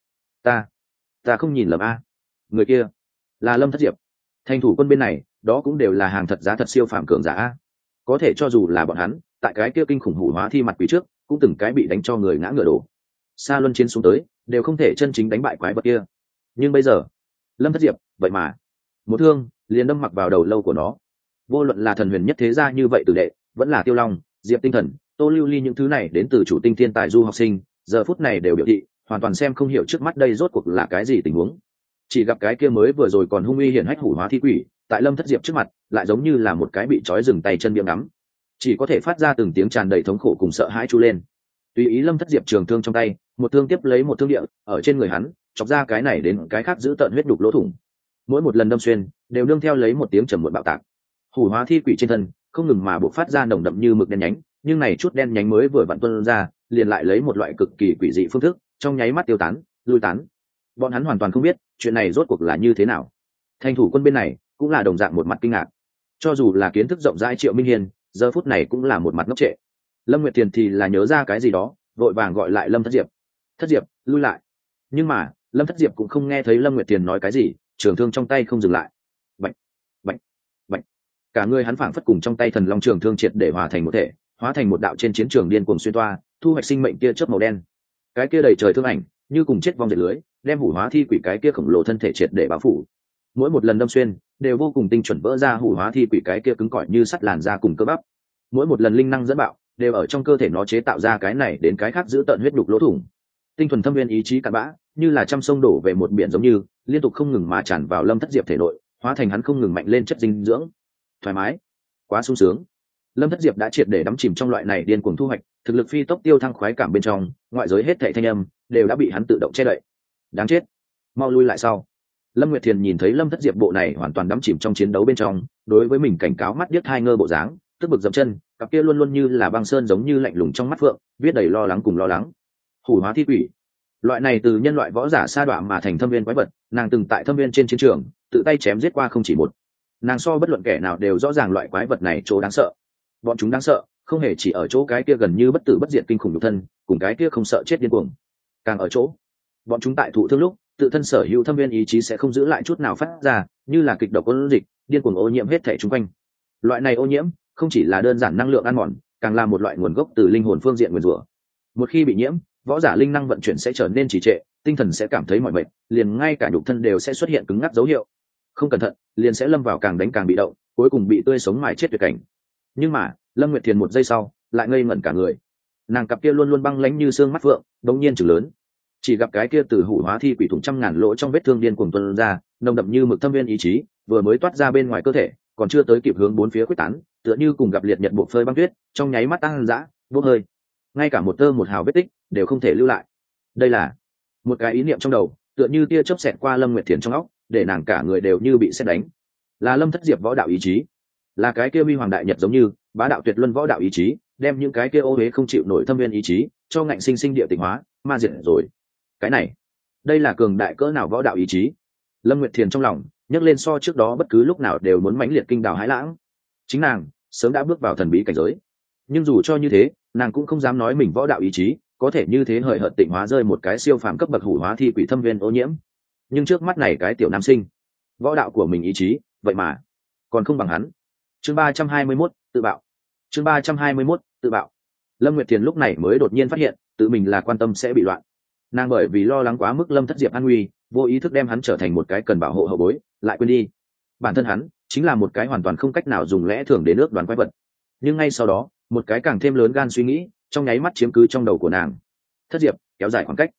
Ta không nhìn lầm a, người kia là Lâm Thất Diệp. Thành thủ quân bên này, đó cũng đều là hàng thật giá thật siêu phàm cường giả a. Có thể cho dù là bọn hắn, tại cái kia kinh khủng hủ hóa thi mặt quỷ trước, cũng từng cái bị đánh cho người ngã ngựa đổ. Xa luân chiến xuống tới, đều không thể chân chính đánh bại quái vật kia. Nhưng bây giờ, Lâm Thất Diệp, vậy mà một thương liền đâm mặc vào đầu lâu của nó. Vô luận là thần huyền nhất thế gia như vậy tử đệ, vẫn là Tiêu Long, Diệp Tinh Thần, Tô Lưu Ly, những thứ này đến từ chủ tinh thiên tài du học sinh, giờ phút này đều biểu thị hoàn toàn xem không hiểu trước mắt đây rốt cuộc là cái gì tình huống. Chỉ gặp cái kia mới vừa rồi còn hung uy hiển hách hủ hóa thi quỷ, tại Lâm Thất Diệp trước mặt, lại giống như là một cái bị trói dừng tay chân biếng ngắm, chỉ có thể phát ra từng tiếng tràn đầy thống khổ cùng sợ hãi chu lên. Tùy ý Lâm Thất Diệp trường thương trong tay, một thương tiếp lấy một thương địa, ở trên người hắn, chọc ra cái này đến cái khác giữ tợn huyết đục lỗ thủng. Mỗi một lần đâm xuyên, đều nương theo lấy một tiếng trầm muộn bạo tạc. Hủ hóa thi quỷ trên thân, không ngừng mà bộc phát ra nồng đậm như mực đen nhánh, nhưng này chút đen nhánh mới vừa vặn tuôn ra, liền lại lấy một loại cực kỳ quỷ dị phương thức, trong nháy mắt tiêu tán, lui tán. Bọn hắn hoàn toàn không biết, chuyện này rốt cuộc là như thế nào. Thành thủ quân bên này, cũng là đồng dạng một mặt kinh ngạc. Cho dù là kiến thức rộng rãi Triệu Minh Hiền, giờ phút này cũng là một mặt ngốc trệ. Lâm Nguyệt Tiền thì là nhớ ra cái gì đó, vội vàng gọi lại Lâm Thất Diệp. Thất Diệp, lui lại. Nhưng mà, Lâm Thất Diệp cũng không nghe thấy Lâm Nguyệt Tiền nói cái gì, trường thương trong tay không dừng lại. Bạch, bạch, bạch. Cả người hắn phảng phất cùng trong tay thần long trường thương triệt để hòa thành một thể, hóa thành một đạo trên chiến trường điên cuồng xuyên toa, thu hoạch sinh mệnh kia chớp màu đen. Cái kia đầy trời thương ảnh, như cùng chết vong diệt lưới, đem hủ hóa thi quỷ cái kia khổng lồ thân thể triệt để bao phủ. Mỗi một lần đâm xuyên, đều vô cùng tinh chuẩn vỡ ra hủ hóa thi quỷ cái kia cứng cỏi như sắt làn da cùng cơ bắp. Mỗi một lần linh năng dẫn bạo, đều ở trong cơ thể nó chế tạo ra cái này đến cái khác giữ tận huyết đục lỗ thủng. Tinh thuần thâm viên ý chí cặn bã, như là trăm sông đổ về một biển giống như, liên tục không ngừng mà tràn vào Lâm Thất Diệp thể nội, hóa thành hắn không ngừng mạnh lên chất dinh dưỡng. Thoải mái, quá sung sướng. Lâm Thất Diệp đã triệt để đắm chìm trong loại này điên cuồng thu hoạch, thực lực phi tốc tiêu thăng khoái cảm bên trong, ngoại giới hết thảy thanh âm đều đã bị hắn tự động che đậy. Đáng chết, mau lui lại sau. Lâm Nguyệt Thiền nhìn thấy Lâm Thất Diệp bộ này hoàn toàn đắm chìm trong chiến đấu bên trong, đối với mình cảnh cáo mắt điếc hai ngơ bộ dáng, tức bực dậm chân, cặp kia luôn luôn như là băng sơn giống như lạnh lùng trong mắt phượng, viết đầy lo lắng cùng lo lắng. Hủ hóa thi quỷ, loại này từ nhân loại võ giả sa đọa mà thành thâm viên quái vật, nàng từng tại thâm viên trên chiến trường tự tay chém giết qua không chỉ một. Nàng so bất luận kẻ nào đều rõ ràng loại quái vật này chỗ đáng sợ. Bọn chúng đáng sợ, không hề chỉ ở chỗ cái kia gần như bất tử bất diệt kinh khủng nhục thân, cùng cái kia không sợ chết điên cuồng. Càng ở chỗ, bọn chúng tại thụ thương lúc, tự thân sở hữu thâm viên ý chí sẽ không giữ lại chút nào phát ra, như là kịch độc ôn dịch, điên cuồng ô nhiễm hết thảy xung quanh. Loại này ô nhiễm, không chỉ là đơn giản năng lượng ăn mòn, càng là một loại nguồn gốc từ linh hồn phương diện nguyên rủa. Một khi bị nhiễm, võ giả linh năng vận chuyển sẽ trở nên trì trệ, tinh thần sẽ cảm thấy mỏi mệt, liền ngay cả nhục thân đều sẽ xuất hiện cứng ngắc dấu hiệu. Không cẩn thận, liền sẽ lâm vào càng đánh càng bị động, cuối cùng bị tươi sống mài chết tuyệt cảnh. Nhưng mà, Lâm Nguyệt Thiền một giây sau, lại ngây ngẩn cả người. Nàng cặp kia luôn luôn băng lãnh như xương mắt phượng, đột nhiên trừng lớn. Chỉ gặp cái kia từ hủ hóa thi quỷ thủng trăm ngàn lỗ trong vết thương điên cuồng tuôn ra, nồng đậm như mực thâm viên ý chí, vừa mới toát ra bên ngoài cơ thể, còn chưa tới kịp hướng bốn phía quyết tán, tựa như cùng gặp liệt nhật buộc phơi băng tuyết, trong nháy mắt tăng dã, bốc hơi. Ngay cả một tơ một hào vết tích đều không thể lưu lại. Đây là một cái ý niệm trong đầu, tựa như tia chớp xẹt qua Lâm Nguyệt Thiền trong óc, để nàng cả người đều như bị sét đánh. Là Lâm Thất Diệp võ đạo ý chí, là cái kia huy hoàng đại nhật giống như bá đạo tuyệt luân võ đạo ý chí, đem những cái kia ô uế không chịu nổi thâm viên ý chí cho ngạnh sinh sinh địa tịnh hóa, ma diệt rồi. Cái này, đây là cường đại cỡ nào võ đạo ý chí. Lâm Nguyệt Thiền trong lòng nhấc lên so trước đó bất cứ lúc nào đều muốn mãnh liệt kinh đào hãi lãng. Chính nàng sớm đã bước vào thần bí cảnh giới, nhưng dù cho như thế, nàng cũng không dám nói mình võ đạo ý chí có thể như thế hời hợt tịnh hóa rơi một cái siêu phàm cấp bậc hủ hóa thi quỷ thâm viên ô nhiễm. Nhưng trước mắt này cái tiểu nam sinh, võ đạo của mình ý chí vậy mà còn không bằng hắn. Chương 321, tự bạo. Chương 321, tự bạo. Lâm Nguyệt Thiền lúc này mới đột nhiên phát hiện tự mình là quan tâm sẽ bị loạn. Nàng bởi vì lo lắng quá mức Lâm Thất Diệp an nguy, vô ý thức đem hắn trở thành một cái cần bảo hộ hậu bối, lại quên đi bản thân hắn chính là một cái hoàn toàn không cách nào dùng lẽ thường đến ước đoán quái vật. Nhưng ngay sau đó, một cái càng thêm lớn gan suy nghĩ trong nháy mắt chiếm cứ trong đầu của nàng. Thất Diệp kéo dài khoảng cách.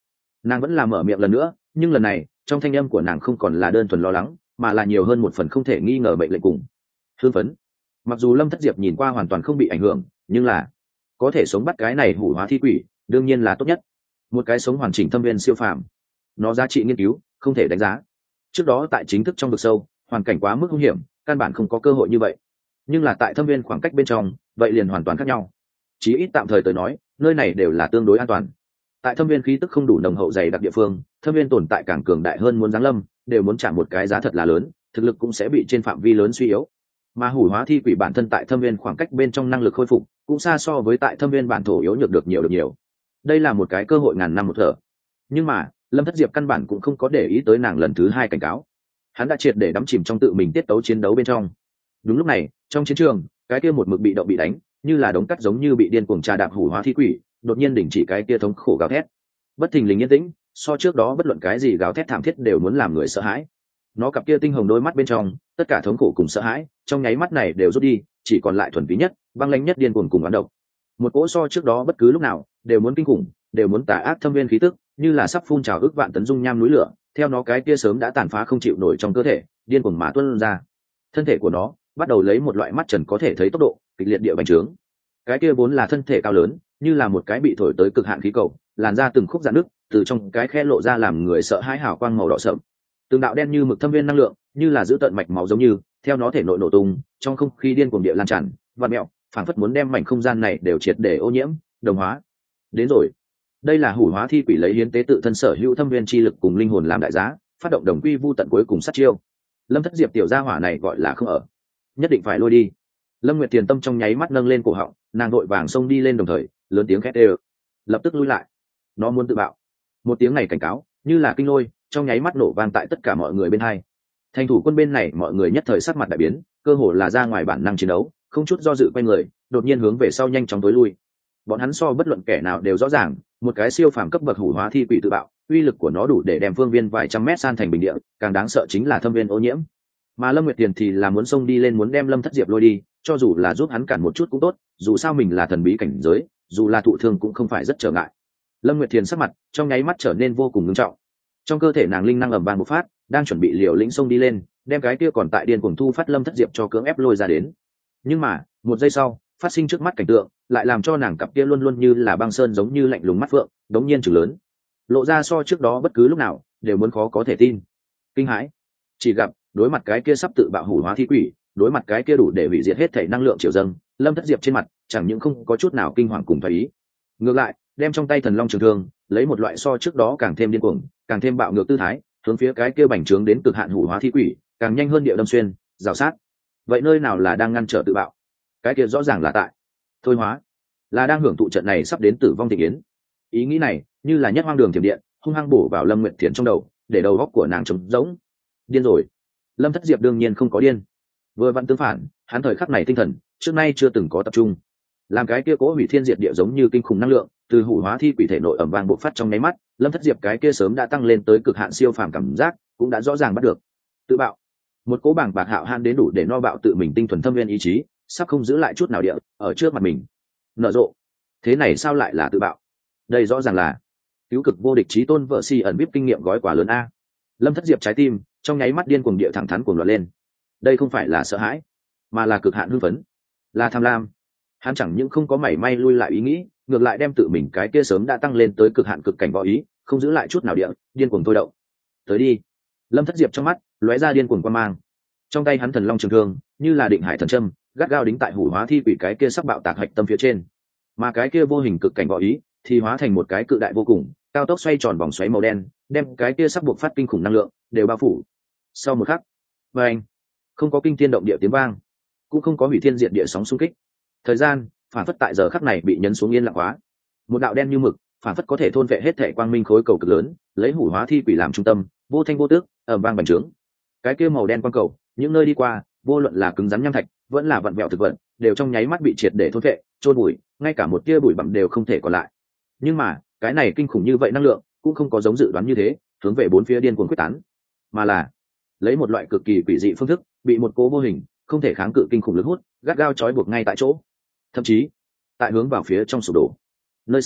Nàng vẫn làm mở miệng lần nữa, nhưng lần này trong thanh âm của nàng không còn là đơn thuần lo lắng, mà là nhiều hơn một phần không thể nghi ngờ mệnh lệnh cùng hưng phấn. Mặc dù Lâm Thất Diệp nhìn qua hoàn toàn không bị ảnh hưởng, nhưng là có thể sống bắt cái này hủ hóa thi quỷ đương nhiên là tốt nhất. Một cái sống hoàn chỉnh thâm viên siêu phàm, nó giá trị nghiên cứu không thể đánh giá. Trước đó tại chính thức trong vực sâu, hoàn cảnh quá mức nguy hiểm, căn bản không có cơ hội như vậy, nhưng là tại thâm viên khoảng cách bên trong vậy liền hoàn toàn khác nhau. Chí ít tạm thời tới nói, nơi này đều là tương đối an toàn. Tại thâm viên khí tức không đủ nồng hậu dày đặc địa phương, thâm viên tồn tại càng cường đại hơn muốn giáng lâm đều muốn trả một cái giá thật là lớn, thực lực cũng sẽ bị trên phạm vi lớn suy yếu. Mà hủ hóa thi quỷ bản thân tại thâm viên khoảng cách bên trong năng lực khôi phục cũng xa so với tại thâm viên bản thổ yếu nhược được nhiều. Đây là một cái cơ hội ngàn năm một thở. Nhưng mà Lâm Thất Diệp căn bản cũng không có để ý tới nàng lần thứ hai cảnh cáo. Hắn đã triệt để đắm chìm trong tự mình tiết tấu chiến đấu bên trong. Đúng lúc này, trong chiến trường, cái kia một mực bị động bị đánh, như là đống cắt giống như bị điên cuồng trà đạp hủ hóa thi quỷ, đột nhiên đình chỉ cái kia thống khổ gào thét. Bất thình lình yên tĩnh, so trước đó bất luận cái gì gào thét thảm thiết đều muốn làm người sợ hãi. Nó cặp kia tinh hồng đôi mắt bên trong, tất cả thống khổ cùng sợ hãi, trong nháy mắt này đều rút đi, chỉ còn lại thuần túy nhất, băng lãnh nhất điên cuồng cùng oán độc. Một cỗ so trước đó bất cứ lúc nào đều muốn kinh khủng, đều muốn tà ác thâm viên khí tức, như là sắp phun trào ước vạn tấn dung nham núi lửa, theo nó cái kia sớm đã tàn phá không chịu nổi trong cơ thể, điên cuồng mà tuôn ra. Thân thể của nó bắt đầu lấy một loại mắt trần có thể thấy tốc độ kịch liệt địa bành trướng. Cái kia vốn là thân thể cao lớn, như là một cái bị thổi tới cực hạn khí cầu, làn ra từng khúc rạn nứt, từ trong cái khe lộ ra làm người sợ hãi hào quang màu đỏ sậm. Từng đạo đen như mực thâm viên năng lượng, như là giữ tận mạch máu giống như, theo nó thể nội nổ tung, trong không khí điên cuồng địa lan tràn, vặn mèo, phảng phất muốn đem mảnh không gian này đều triệt để ô nhiễm, đồng hóa. Đến rồi. Đây là hủ hóa thi quỷ lấy hiến tế tự thân sở hữu thâm viên chi lực cùng linh hồn làm đại giá, phát động đồng quy vu tận cuối cùng sát chiêu. Lâm Thất Diệp tiểu gia hỏa này gọi là không ở, nhất định phải lôi đi. Lâm Nguyệt Tiền tâm trong nháy mắt nâng lên cổ họng, nàng đội vàng xông đi lên đồng thời lớn tiếng khét đều, lập tức lui lại. Nó muốn tự bạo. Một tiếng này cảnh cáo như là kinh lôi, trong nháy mắt nổ vang tại tất cả mọi người bên hai. Thành thủ quân bên này mọi người nhất thời sắc mặt đại biến, cơ hồ là ra ngoài bản năng chiến đấu, không chút do dự quay người, đột nhiên hướng về sau nhanh chóng tối lui. Bọn hắn so bất luận kẻ nào đều rõ ràng, một cái siêu phàm cấp bậc hủ hóa thi quỷ tự bạo, uy lực của nó đủ để đem phương viên vài trăm mét san thành bình địa, càng đáng sợ chính là thâm viên ô nhiễm. Mà Lâm Nguyệt Tiền thì là muốn xông đi lên muốn đem Lâm Thất Diệp lôi đi, cho dù là giúp hắn cản một chút cũng tốt, dù sao mình là thần bí cảnh giới, dù là thụ thương cũng không phải rất trở ngại. Lâm Nguyệt Tiền sắc mặt trong nháy mắt trở nên vô cùng nghiêm trọng. Trong cơ thể nàng linh năng ầm vang bộc phát, đang chuẩn bị liều lĩnh xông đi lên, đem cái kia còn tại điên cuồng thu phát Lâm Thất Diệp cho cưỡng ép lôi ra đến. Nhưng mà, một giây sau, phát sinh trước mắt cảnh tượng, lại làm cho nàng cặp kia luôn luôn như là băng sơn giống như lạnh lùng mắt phượng, đống nhiên trừng lớn, lộ ra so trước đó bất cứ lúc nào đều muốn khó có thể tin. Kinh hãi, chỉ gặp đối mặt cái kia sắp tự bạo hủ hóa thi quỷ, đối mặt cái kia đủ để hủy diệt hết thể năng lượng triều dâng, Lâm Thất Diệp trên mặt chẳng những không có chút nào kinh hoàng cùng thoái ý, ngược lại đem trong tay thần long trường thương lấy một loại so trước đó càng thêm điên cuồng, càng thêm bạo ngược tư thái, hướng phía cái kia bành trướng đến cực hạn hủ hóa thi quỷ càng nhanh hơn địa đâm xuyên, rào sát. Vậy nơi nào là đang ngăn trở tự bạo, cái kia rõ ràng là tại thôi hóa, là đang hưởng thụ trận này sắp đến tử vong thị kiến. Ý nghĩ này như là nhất hoang đường thiểm điện, hung hăng bổ vào Lâm Nguyệt Thiền trong đầu, để đầu góc của nàng trống rỗng. Điên rồi. Lâm Thất Diệp đương nhiên không có điên, vừa vặn tương phản, hắn thời khắc này tinh thần trước nay chưa từng có tập trung, làm cái kia cố hủy thiên diệt địa giống như kinh khủng năng lượng từ hủ hóa thi quỷ thể nội ẩm vang bộc phát trong nháy mắt. Lâm Thất Diệp cái kia sớm đã tăng lên tới cực hạn siêu phàm cảm giác cũng đã rõ ràng bắt được. Tự bạo, một cố bảng bạc hạo han đến đủ để no bạo tự mình tinh thuần thâm viên ý chí, sắp không giữ lại chút nào địa ở trước mặt mình nở rộ. Thế này sao lại là tự bạo? Đây rõ ràng là cứu cực vô địch chí tôn vợ si ẩn bíp kinh nghiệm gói quà lớn a. Lâm Thất Diệp trái tim trong nháy mắt điên cuồng địa thẳng thắn cuồng loạn lên. Đây không phải là sợ hãi, mà là cực hạn hưng phấn, là tham lam. Hắn chẳng những không có mảy may lui lại ý nghĩ, ngược lại đem tự mình cái kia sớm đã tăng lên tới cực hạn cực cảnh võ ý, không giữ lại chút nào địa điên cuồng thôi động. Tới đi. Lâm Thất Diệp trong mắt lóe ra điên cuồng quan mang. Trong tay hắn thần long trường thương như là định hải thần châm, gắt gao đính tại hủ hóa thi quỷ cái kia sắp bạo tạc hạch tâm phía trên, mà cái kia vô hình cực cảnh võ ý thì hóa thành một cái cự đại vô cùng cao tốc xoay tròn vòng xoáy màu đen, đem cái kia sắp buộc phát kinh khủng năng lượng đều bao phủ. Sau một khắc, và anh không có kinh thiên động địa tiếng vang, cũng không có hủy thiên diệt địa sóng xung kích, thời gian phản phất tại giờ khắc này bị nhấn xuống yên lặng hóa. Một đạo đen như mực phản phất có thể thôn vệ hết thể quang minh khối cầu cực lớn, lấy hủ hóa thi quỷ làm trung tâm, vô thanh vô tước ầm vang bành trướng. Cái kia màu đen quang cầu những nơi đi qua, vô luận là cứng rắn nham thạch vẫn là vặn vẹo thực vật, đều trong nháy mắt bị triệt để thôn vệ, trôn bụi, ngay cả một tia bụi bặm đều không thể còn lại. Nhưng mà cái này kinh khủng như vậy năng lượng cũng không có giống dự đoán như thế hướng về bốn phía điên cuồng quyết tán, mà là lấy một loại cực kỳ quỷ dị phương thức, bị một cố vô hình không thể kháng cự kinh khủng lực hút gắt gao trói buộc ngay tại chỗ, thậm chí tại hướng vào phía trong sụp đổ. Nơi xa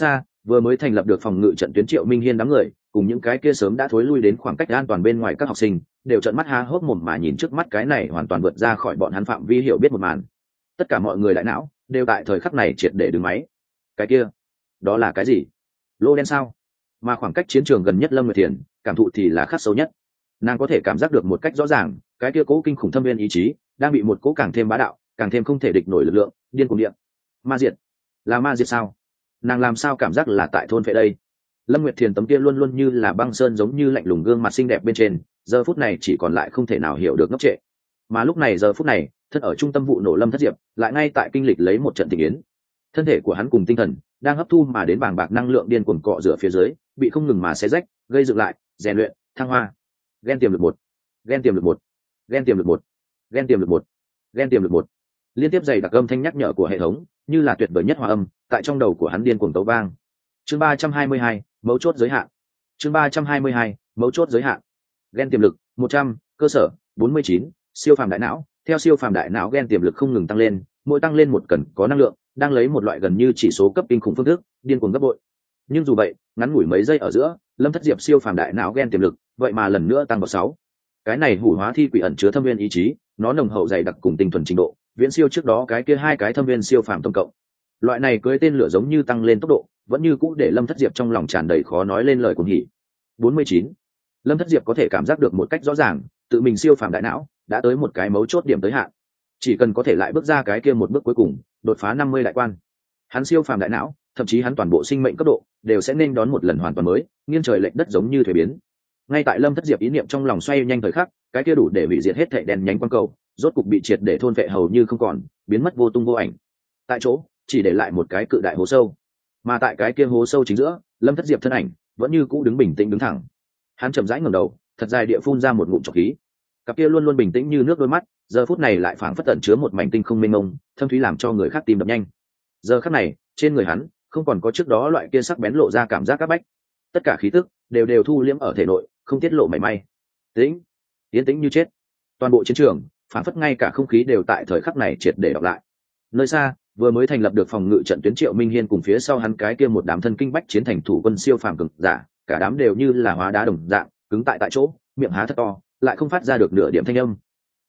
Vừa mới thành lập được phòng ngự trận tuyến Triệu Minh Hiên đám người cùng những cái kia sớm đã thối lui đến khoảng cách an toàn bên ngoài các học sinh đều trợn mắt há hốc mồm mà nhìn trước mắt cái này hoàn toàn vượt ra khỏi bọn hắn phạm vi hiểu biết một màn. Tất cả mọi người đại não đều tại thời khắc này triệt để đứng máy. Cái kia, đó là cái gì? Lô đen sao? Mà khoảng cách chiến trường gần nhất Lâm Nguyệt Thiền cảm thụ thì là khắc sâu nhất. Nàng có thể cảm giác được một cách rõ ràng, cái kia cố kinh khủng thâm viên ý chí đang bị một cố càng thêm bá đạo, càng thêm không thể địch nổi lực lượng điên cuồng điện. Ma diệt, là ma diệt sao? Nàng làm sao cảm giác là tại thôn phệ đây? Lâm Nguyệt Thiền tấm kia luôn luôn như là băng sơn giống như lạnh lùng gương mặt xinh đẹp bên trên, giờ phút này chỉ còn lại không thể nào hiểu được ngốc trệ. Mà lúc này giờ phút này, thân ở trung tâm vụ nổ Lâm Thất Diệp, lại ngay tại kinh lịch lấy một trận tình yến. Thân thể của hắn cùng tinh thần đang hấp thu mà đến bàng bạc năng lượng điên cuồng cọ rửa phía dưới, bị không ngừng mà xé rách, gây dựng lại, rèn luyện, thăng hoa. Gen tiềm lực một, gen tiềm lực một, gen tiềm lực một, gen tiềm lực một, gen tiềm lực một. Liên tiếp dày đặc âm thanh nhắc nhở của hệ thống, như là tuyệt vời nhất hòa âm, tại trong đầu của hắn điên cuồng tấu vang. Chương 322, mấu chốt giới hạn. Chương 322, mấu chốt giới hạn. Gen tiềm lực 100, cơ sở 49, siêu phàm đại não. Theo siêu phàm đại não gen tiềm lực không ngừng tăng lên, mỗi tăng lên một cần có năng lượng, đang lấy một loại gần như chỉ số cấp kinh khủng phương thức, điên cuồng gấp bội. Nhưng dù vậy, ngắn ngủi mấy giây ở giữa, Lâm Thất Diệp siêu phàm đại não gen tiềm lực, vậy mà lần nữa tăng vào 6. Cái này hủ hóa thi quỷ ẩn chứa thâm viên ý chí, nó nồng hậu dày đặc cùng tinh thuần trình độ, viễn siêu trước đó cái kia hai cái thâm viên siêu phàm tổng cộng. Loại này cưới tên lửa giống như tăng lên tốc độ, vẫn như cũ để Lâm Thất Diệp trong lòng tràn đầy khó nói lên lời cuồng hỉ. 49. Lâm Thất Diệp có thể cảm giác được một cách rõ ràng, tự mình siêu phàm đại não đã tới một cái mấu chốt điểm tới hạn. Chỉ cần có thể lại bước ra cái kia một bước cuối cùng, đột phá 50 đại quan. Hắn siêu phàm đại não, thậm chí hắn toàn bộ sinh mệnh cấp độ đều sẽ nên đón một lần hoàn toàn mới, nghiêng trời lệch đất giống như thủy biến. Ngay tại Lâm Thất Diệp ý niệm trong lòng xoay nhanh thời khắc, cái kia đủ để hủy diệt hết thảy đèn nhánh quang cầu, rốt cục bị triệt để thôn vệ hầu như không còn, biến mất vô tung vô ảnh. Tại chỗ, chỉ để lại một cái cự đại hố sâu. Mà tại cái kia hố sâu chính giữa, Lâm Thất Diệp thân ảnh vẫn như cũ đứng bình tĩnh đứng thẳng. Hắn chậm rãi ngẩng đầu, thật dài địa phun ra một ngụm trọc khí. Cặp kia luôn luôn bình tĩnh như nước đôi mắt, giờ phút này lại phảng phất tẩn chứa một mảnh tinh không mênh mông, thâm thúy làm cho người khác tim đập nhanh. Giờ khắc này, trên người hắn không còn có trước đó loại kia sắc bén lộ ra cảm giác các bách. Tất cả khí tức đều thu liễm ở thể nội, không tiết lộ mảy may. Tĩnh, yên tĩnh như chết. Toàn bộ chiến trường, phảng phất ngay cả không khí đều tại thời khắc này triệt để đọc lại. Nơi xa, vừa mới thành lập được phòng ngự trận tuyến Triệu Minh Hiên cùng phía sau hắn cái kia một đám thân kinh bách chiến thành thủ quân siêu phàm cường giả, cả đám đều như là hóa đá đồng dạng, cứng tại chỗ, miệng há thật to, lại không phát ra được nửa điểm thanh âm.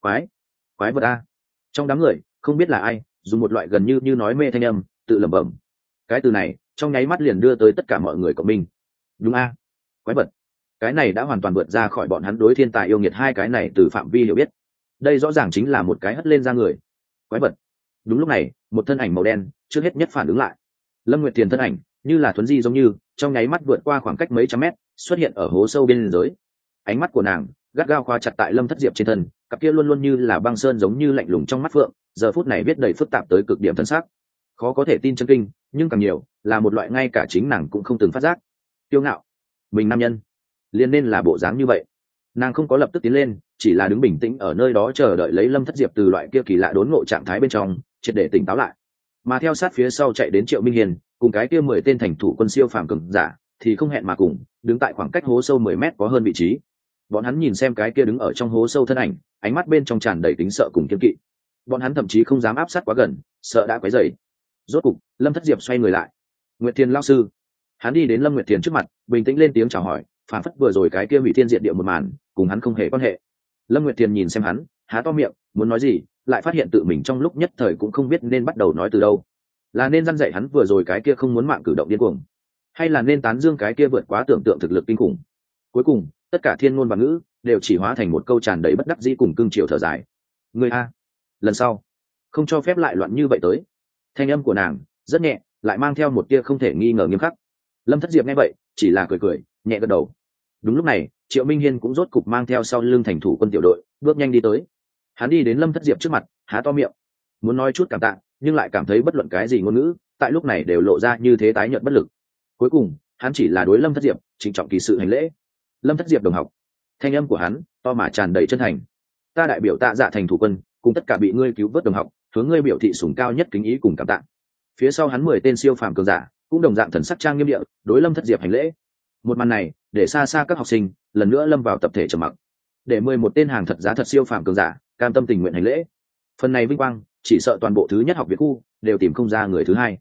Quái vật a! Trong đám người, không biết là ai, dùng một loại gần như nói mê thanh âm, tự lẩm bẩm. Cái từ này, trong nháy mắt liền đưa tới tất cả mọi người cộng minh. Đúng a, quái vật. Cái này đã hoàn toàn vượt ra khỏi bọn hắn đối thiên tài yêu nghiệt hai cái này từ phạm vi hiểu biết. Đây rõ ràng chính là một cái hất lên ra người. Quái vật. Đúng lúc này, một thân ảnh màu đen trước hết nhất phản ứng lại. Lâm Nguyệt Thiền thân ảnh như là thuấn di giống như trong nháy mắt vượt qua khoảng cách mấy trăm mét, xuất hiện ở hố sâu bên dưới. Ánh mắt của nàng gắt gao khóa chặt tại Lâm Thất Diệp trên thân, cặp kia luôn luôn như là băng sơn giống như lạnh lùng trong mắt phượng, giờ phút này viết đầy phức tạp tới cực điểm thân xác. Khó có thể tin chân kinh, nhưng càng nhiều là một loại ngay cả chính nàng cũng không từng phát giác. Kiêu ngạo, mình nam nhân, liền nên là bộ dáng như vậy. Nàng không có lập tức tiến lên, chỉ là đứng bình tĩnh ở nơi đó chờ đợi lấy Lâm Thất Diệp từ loại kia kỳ lạ đốn ngộ trạng thái bên trong triệt để tỉnh táo lại. Mà theo sát phía sau chạy đến Triệu Minh Hiền cùng cái kia 10 tên thành thủ quân siêu phàm cường giả thì không hẹn mà cùng đứng tại khoảng cách hố sâu 10 mét có hơn vị trí. Bọn hắn nhìn xem cái kia đứng ở trong hố sâu thân ảnh, ánh mắt bên trong tràn đầy tính sợ cùng kiêng kỵ. Bọn hắn thậm chí không dám áp sát quá gần, sợ đã quấy rầy. Rốt cục, Lâm Thất Diệp xoay người lại. Nguyệt Thiền lão sư. Hắn đi đến Lâm Nguyệt Thiền trước mặt, bình tĩnh lên tiếng chào hỏi, phản phất vừa rồi cái kia hủy thiên diệt địa một màn, cùng hắn không hề quan hệ. Lâm Nguyệt Thiền nhìn xem hắn, há to miệng, muốn nói gì, lại phát hiện tự mình trong lúc nhất thời cũng không biết nên bắt đầu nói từ đâu. Là nên răn dạy hắn vừa rồi cái kia không muốn mạng cử động điên cuồng, hay là nên tán dương cái kia vượt quá tưởng tượng thực lực kinh khủng. Cuối cùng, tất cả thiên ngôn và ngữ đều chỉ hóa thành một câu tràn đầy bất đắc dĩ cùng cương triều thở dài. Người a, lần sau không cho phép lại loạn như vậy tới. Thanh âm của nàng rất nhẹ, lại mang theo một tia không thể nghi ngờ nghiêm khắc. Lâm Thất Diệp nghe vậy chỉ là cười cười, nhẹ gật đầu. Đúng lúc này, Triệu Minh Hiên cũng rốt cục mang theo sau lưng thành thủ quân tiểu đội bước nhanh đi tới. Hắn đi đến Lâm Thất Diệp trước mặt, há to miệng muốn nói chút cảm tạ, nhưng lại cảm thấy bất luận cái gì ngôn ngữ tại lúc này đều lộ ra như thế tái nhợt bất lực. Cuối cùng, hắn chỉ là đối Lâm Thất Diệp trịnh trọng kỳ sự hành lễ. Lâm Thất Diệp đồng học. Thanh âm của hắn to mà tràn đầy chân thành. Ta đại biểu Tạ Dạ thành thủ quân cùng tất cả bị ngươi cứu vớt đồng học, hướng ngươi biểu thị sủng cao nhất kính ý cùng cảm tạ. Phía sau hắn 10 tên siêu phàm cường giả cũng đồng dạng thần sắc trang nghiêm địa đối Lâm Thất Diệp hành lễ. Một màn này để xa xa các học sinh lần nữa lâm vào tập thể trầm mặc. Để 11 tên hàng thật giá thật siêu phàm cường giả cam tâm tình nguyện hành lễ. Phần này vinh quang chỉ sợ toàn bộ thứ nhất học viện khu đều tìm không ra người thứ hai.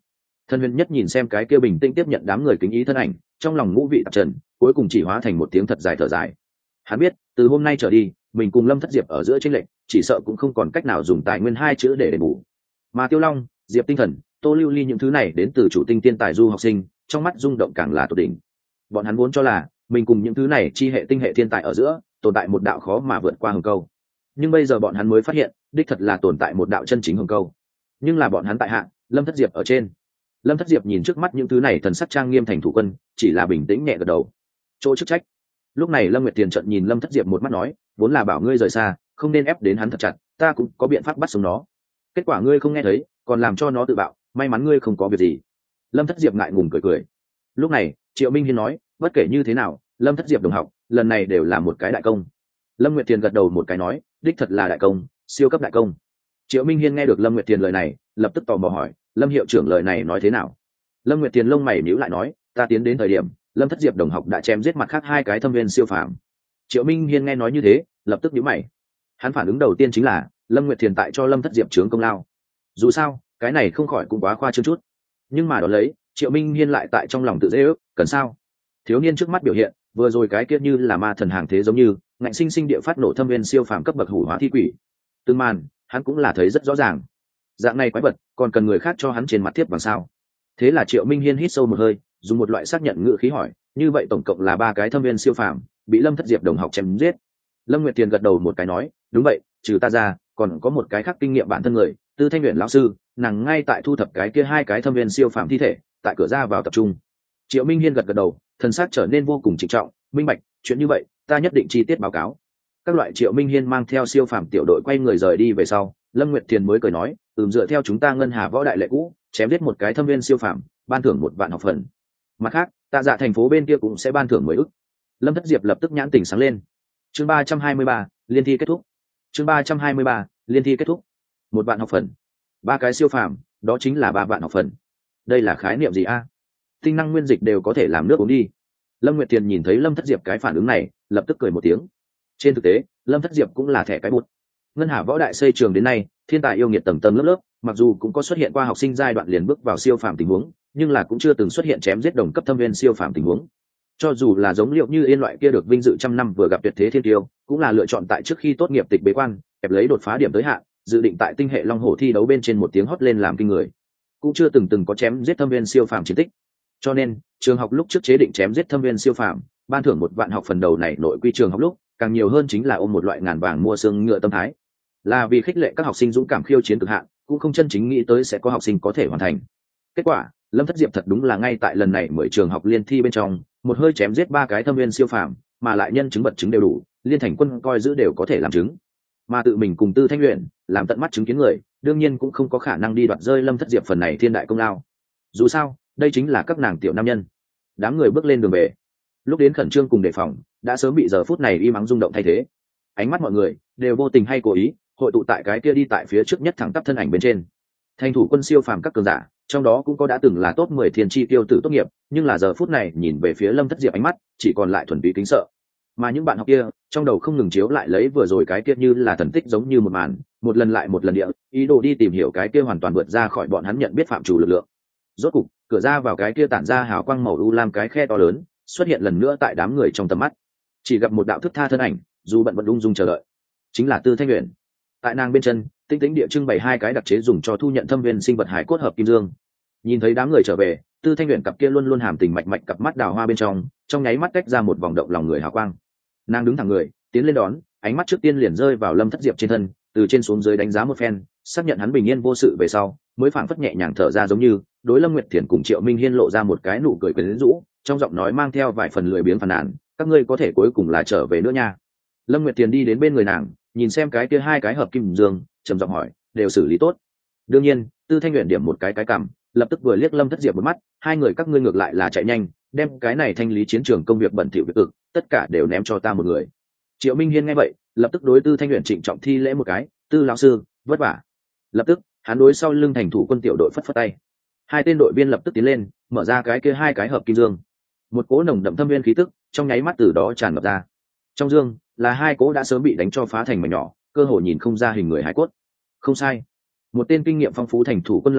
Thân huyền nhất nhìn xem cái kia bình tĩnh tiếp nhận đám người kính ý thân ảnh, trong lòng ngũ vị tạp trần, cuối cùng chỉ hóa thành một tiếng thật dài thở dài. Hắn biết từ hôm nay trở đi mình cùng Lâm Thất Diệp ở giữa chênh lệch chỉ sợ cũng không còn cách nào dùng tài nguyên hai chữ để đền bù. Mà Tiêu Long, Diệp Tinh Thần, Tô Lưu Ly những thứ này đến từ chủ tinh tiên tài du học sinh, trong mắt rung động càng là tột đỉnh. Bọn hắn vốn cho là mình cùng những thứ này chi hệ tinh hệ thiên tài ở giữa tồn tại một đạo khó mà vượt qua hừng câu, nhưng bây giờ bọn hắn mới phát hiện đích thật là tồn tại một đạo chân chính hừng câu. Nhưng là bọn hắn tại hạ, Lâm Thất Diệp ở trên. Lâm Thất Diệp nhìn trước mắt những thứ này thần sắc trang nghiêm thành thủ quân, chỉ là bình tĩnh nhẹ gật đầu. Chỗ chức trách. Lúc này Lâm Nguyệt Tiền trận nhìn Lâm Thất Diệp một mắt nói, vốn là bảo ngươi rời xa, không nên ép đến hắn thật chặt, ta cũng có biện pháp bắt sống nó. Kết quả ngươi không nghe thấy, còn làm cho nó tự bạo, may mắn ngươi không có việc gì. Lâm Thất Diệp ngại ngùng cười cười. Lúc này Triệu Minh Hiên nói, bất kể như thế nào, Lâm Thất Diệp đồng học lần này đều là một cái đại công. Lâm Nguyệt Tiền gật đầu một cái nói, đích thật là đại công, siêu cấp đại công. Triệu Minh Hiên nghe được Lâm Nguyệt Tiền lời này, lập tức tò mò hỏi, Lâm hiệu trưởng lời này nói thế nào? Lâm Nguyệt Tiền lông mày nhíu lại nói, ta tiến đến thời điểm Lâm Thất Diệp đồng học đã chém giết mặt khác hai cái thâm viên siêu phàm. Triệu Minh Hiên nghe nói như thế, lập tức nhíu mày. Hắn phản ứng đầu tiên chính là Lâm Nguyệt Thiền tại cho Lâm Thất Diệp chướng công lao. Dù sao cái này không khỏi cũng quá khoa trương chút. Nhưng mà đó lấy Triệu Minh Hiên lại tại trong lòng tự dễ ước, cần sao? Thiếu niên trước mắt biểu hiện vừa rồi cái kia như là ma thần hàng thế, giống như ngạnh sinh sinh địa phát nổ thâm viên siêu phàm cấp bậc hủ hóa thi quỷ. Từng màn hắn cũng là thấy rất rõ ràng. Dạng này quái vật còn cần người khác cho hắn trên mặt thiếp bằng sao? Thế là Triệu Minh Hiên hít sâu một hơi, dùng một loại xác nhận ngữ khí hỏi, như vậy tổng cộng là 3 cái thâm viên siêu phàm bị Lâm Thất Diệp đồng học chém giết. Lâm Nguyệt Tiền gật đầu một cái nói, đúng vậy, trừ ta ra còn có một cái khác kinh nghiệm bản thân người, Tư Thanh Uyển lão sư, nàng ngay tại thu thập cái kia 2 cái thâm viên siêu phàm thi thể, tại cửa ra vào tập trung. Triệu Minh Hiên gật gật đầu, thần sắc trở nên vô cùng trịnh trọng, minh bạch, chuyện như vậy ta nhất định chi tiết báo cáo. Các loại Triệu Minh Hiên mang theo siêu phàm tiểu đội quay người rời đi về sau, Lâm Nguyệt Tiền mới cười nói, dựa theo chúng ta ngân hà võ đại lệ cũ, chém giết một cái thâm viên siêu phàm, ban thưởng 1 vạn học phần. Mặt khác, Tạ Dạ thành phố bên kia cũng sẽ ban thưởng 10 ức. Lâm Thất Diệp lập tức nhãn tỉnh sáng lên. Chương 323, liên thi kết thúc. Chương 323, liên thi kết thúc. 1 vạn học phần, 3 cái siêu phàm, đó chính là 3 vạn học phần. Đây là khái niệm gì a? Tinh năng nguyên dịch đều có thể làm nước uống đi. Lâm Nguyệt Tiền nhìn thấy Lâm Thất Diệp cái phản ứng này, lập tức cười một tiếng. Trên thực tế, Lâm Thất Diệp cũng là thẻ cái bút. Ngân Hà võ đại xây trường đến nay, thiên tài yêu nghiệt tầng tầng lớp lớp, mặc dù cũng có xuất hiện qua học sinh giai đoạn liền bước vào siêu phàm tình huống, nhưng là cũng chưa từng xuất hiện chém giết đồng cấp thâm viên siêu phàm tình huống. Cho dù là giống Liệu Như Yên loại kia được vinh dự trăm năm vừa gặp tuyệt thế thiên tiêu, cũng là lựa chọn tại trước khi tốt nghiệp tịch bế quan, kẹp lấy đột phá điểm tới hạn, dự định tại tinh hệ long hổ thi đấu bên trên một tiếng hót lên làm kinh người, cũng chưa từng có chém giết thâm viên siêu phàm chiến tích. Cho nên trường học lúc trước chế định chém giết thâm viên siêu phàm, ban thưởng 1 vạn học phần đầu này nội quy trường học lúc, càng nhiều hơn chính là ôm một loại ngàn vàng mua xương ngựa tâm thái, là vì khích lệ các học sinh dũng cảm khiêu chiến cực hạn, cũng không chân chính nghĩ tới sẽ có học sinh có thể hoàn thành. Kết quả Lâm Thất Diệp thật đúng là ngay tại lần này mới trường học liên thi bên trong, một hơi chém giết 3 cái thâm viên siêu phàm, mà lại nhân chứng vật chứng đều đủ, liên thành quân coi giữ đều có thể làm chứng. Mà tự mình cùng Tư Thanh Uyển làm tận mắt chứng kiến người, đương nhiên cũng không có khả năng đi đoạt rơi Lâm Thất Diệp phần này thiên đại công lao. Dù sao đây chính là các nàng tiểu nam nhân. Đám người bước lên đường về, lúc đến khẩn trương cùng đề phòng đã sớm bị giờ phút này im ắng rung động thay thế. Ánh mắt mọi người đều vô tình hay cố ý hội tụ tại cái kia đi tại phía trước nhất thẳng tắp thân ảnh bên trên. Thành thủ quân siêu phàm các cường giả, trong đó cũng có đã từng là top 10 thiên chi tiêu tử tốt nghiệp, nhưng là giờ phút này nhìn về phía Lâm Thất Diệp ánh mắt chỉ còn lại thuần túy kính sợ. Mà những bạn học kia trong đầu không ngừng chiếu lại lấy vừa rồi cái kia như là thần tích giống như một màn, một lần lại một lần địa ý đồ đi tìm hiểu cái kia hoàn toàn vượt ra khỏi bọn hắn nhận biết phạm chủ lực lượng. Rốt cục cửa ra vào cái kia tản ra hào quang màu u lam cái khe to lớn xuất hiện lần nữa tại đám người trong tầm mắt. Chỉ gặp một đạo thức tha thân ảnh, dù bận vẫn ung dung chờ đợi, chính là Tư Thanh Uyển. Tại nàng bên chân tinh tĩnh địa trưng bày 2 cái đặc chế dùng cho thu nhận thâm viên sinh vật hải cốt hợp kim dương. Nhìn thấy đám người trở về, Tư Thanh Uyển cặp kia luôn luôn hàm tình mạch mạch cặp mắt đào hoa bên trong nháy mắt tách ra một vòng động lòng người hào quang. Nàng đứng thẳng người tiến lên đón, ánh mắt trước tiên liền rơi vào Lâm Thất Diệp trên thân, từ trên xuống dưới đánh giá một phen, xác nhận hắn bình yên vô sự về sau, mới phảng phất nhẹ nhàng thở ra, giống như đối Lâm Nguyệt Thiển cùng Triệu Minh Hiên lộ ra một cái nụ cười quyến rũ, trong giọng nói mang theo vài phần lười biếng phàn nàn, các ngươi có thể cuối cùng là trở về nữa nha. Lâm Nguyệt Thiển đi đến bên người nàng, nhìn xem cái kia 2 cái hợp kim dương, trầm giọng hỏi, đều xử lý tốt? Đương nhiên. Tư Thanh Uyển điểm một cái cằm, lập tức vừa liếc Lâm Thất Diệp một mắt, 2 người các ngươi ngược lại là chạy nhanh, đem cái này thanh lý chiến trường công việc bẩn thỉu việc ực, tất cả đều ném cho ta một người. Triệu Minh Hiên nghe vậy, lập tức đối Tư Thanh Uyển trịnh trọng thi lễ một cái, Tư lão sư vất vả. Lập tức hắn đối sau lưng thành thủ quân tiểu đội phất phất tay. 2 tên đội viên lập tức tiến lên, mở ra cái kia 2 cái hợp kim dương. Một cỗ nồng đậm thâm viên khí tức trong nháy mắt từ đó tràn ngập ra. Trong dương là 2 cỗ đã sớm bị đánh cho phá thành mảnh nhỏ, cơ hồ nhìn không ra hình người hải cốt. Không sai, một tên kinh nghiệm phong phú thành thủ quân lão binh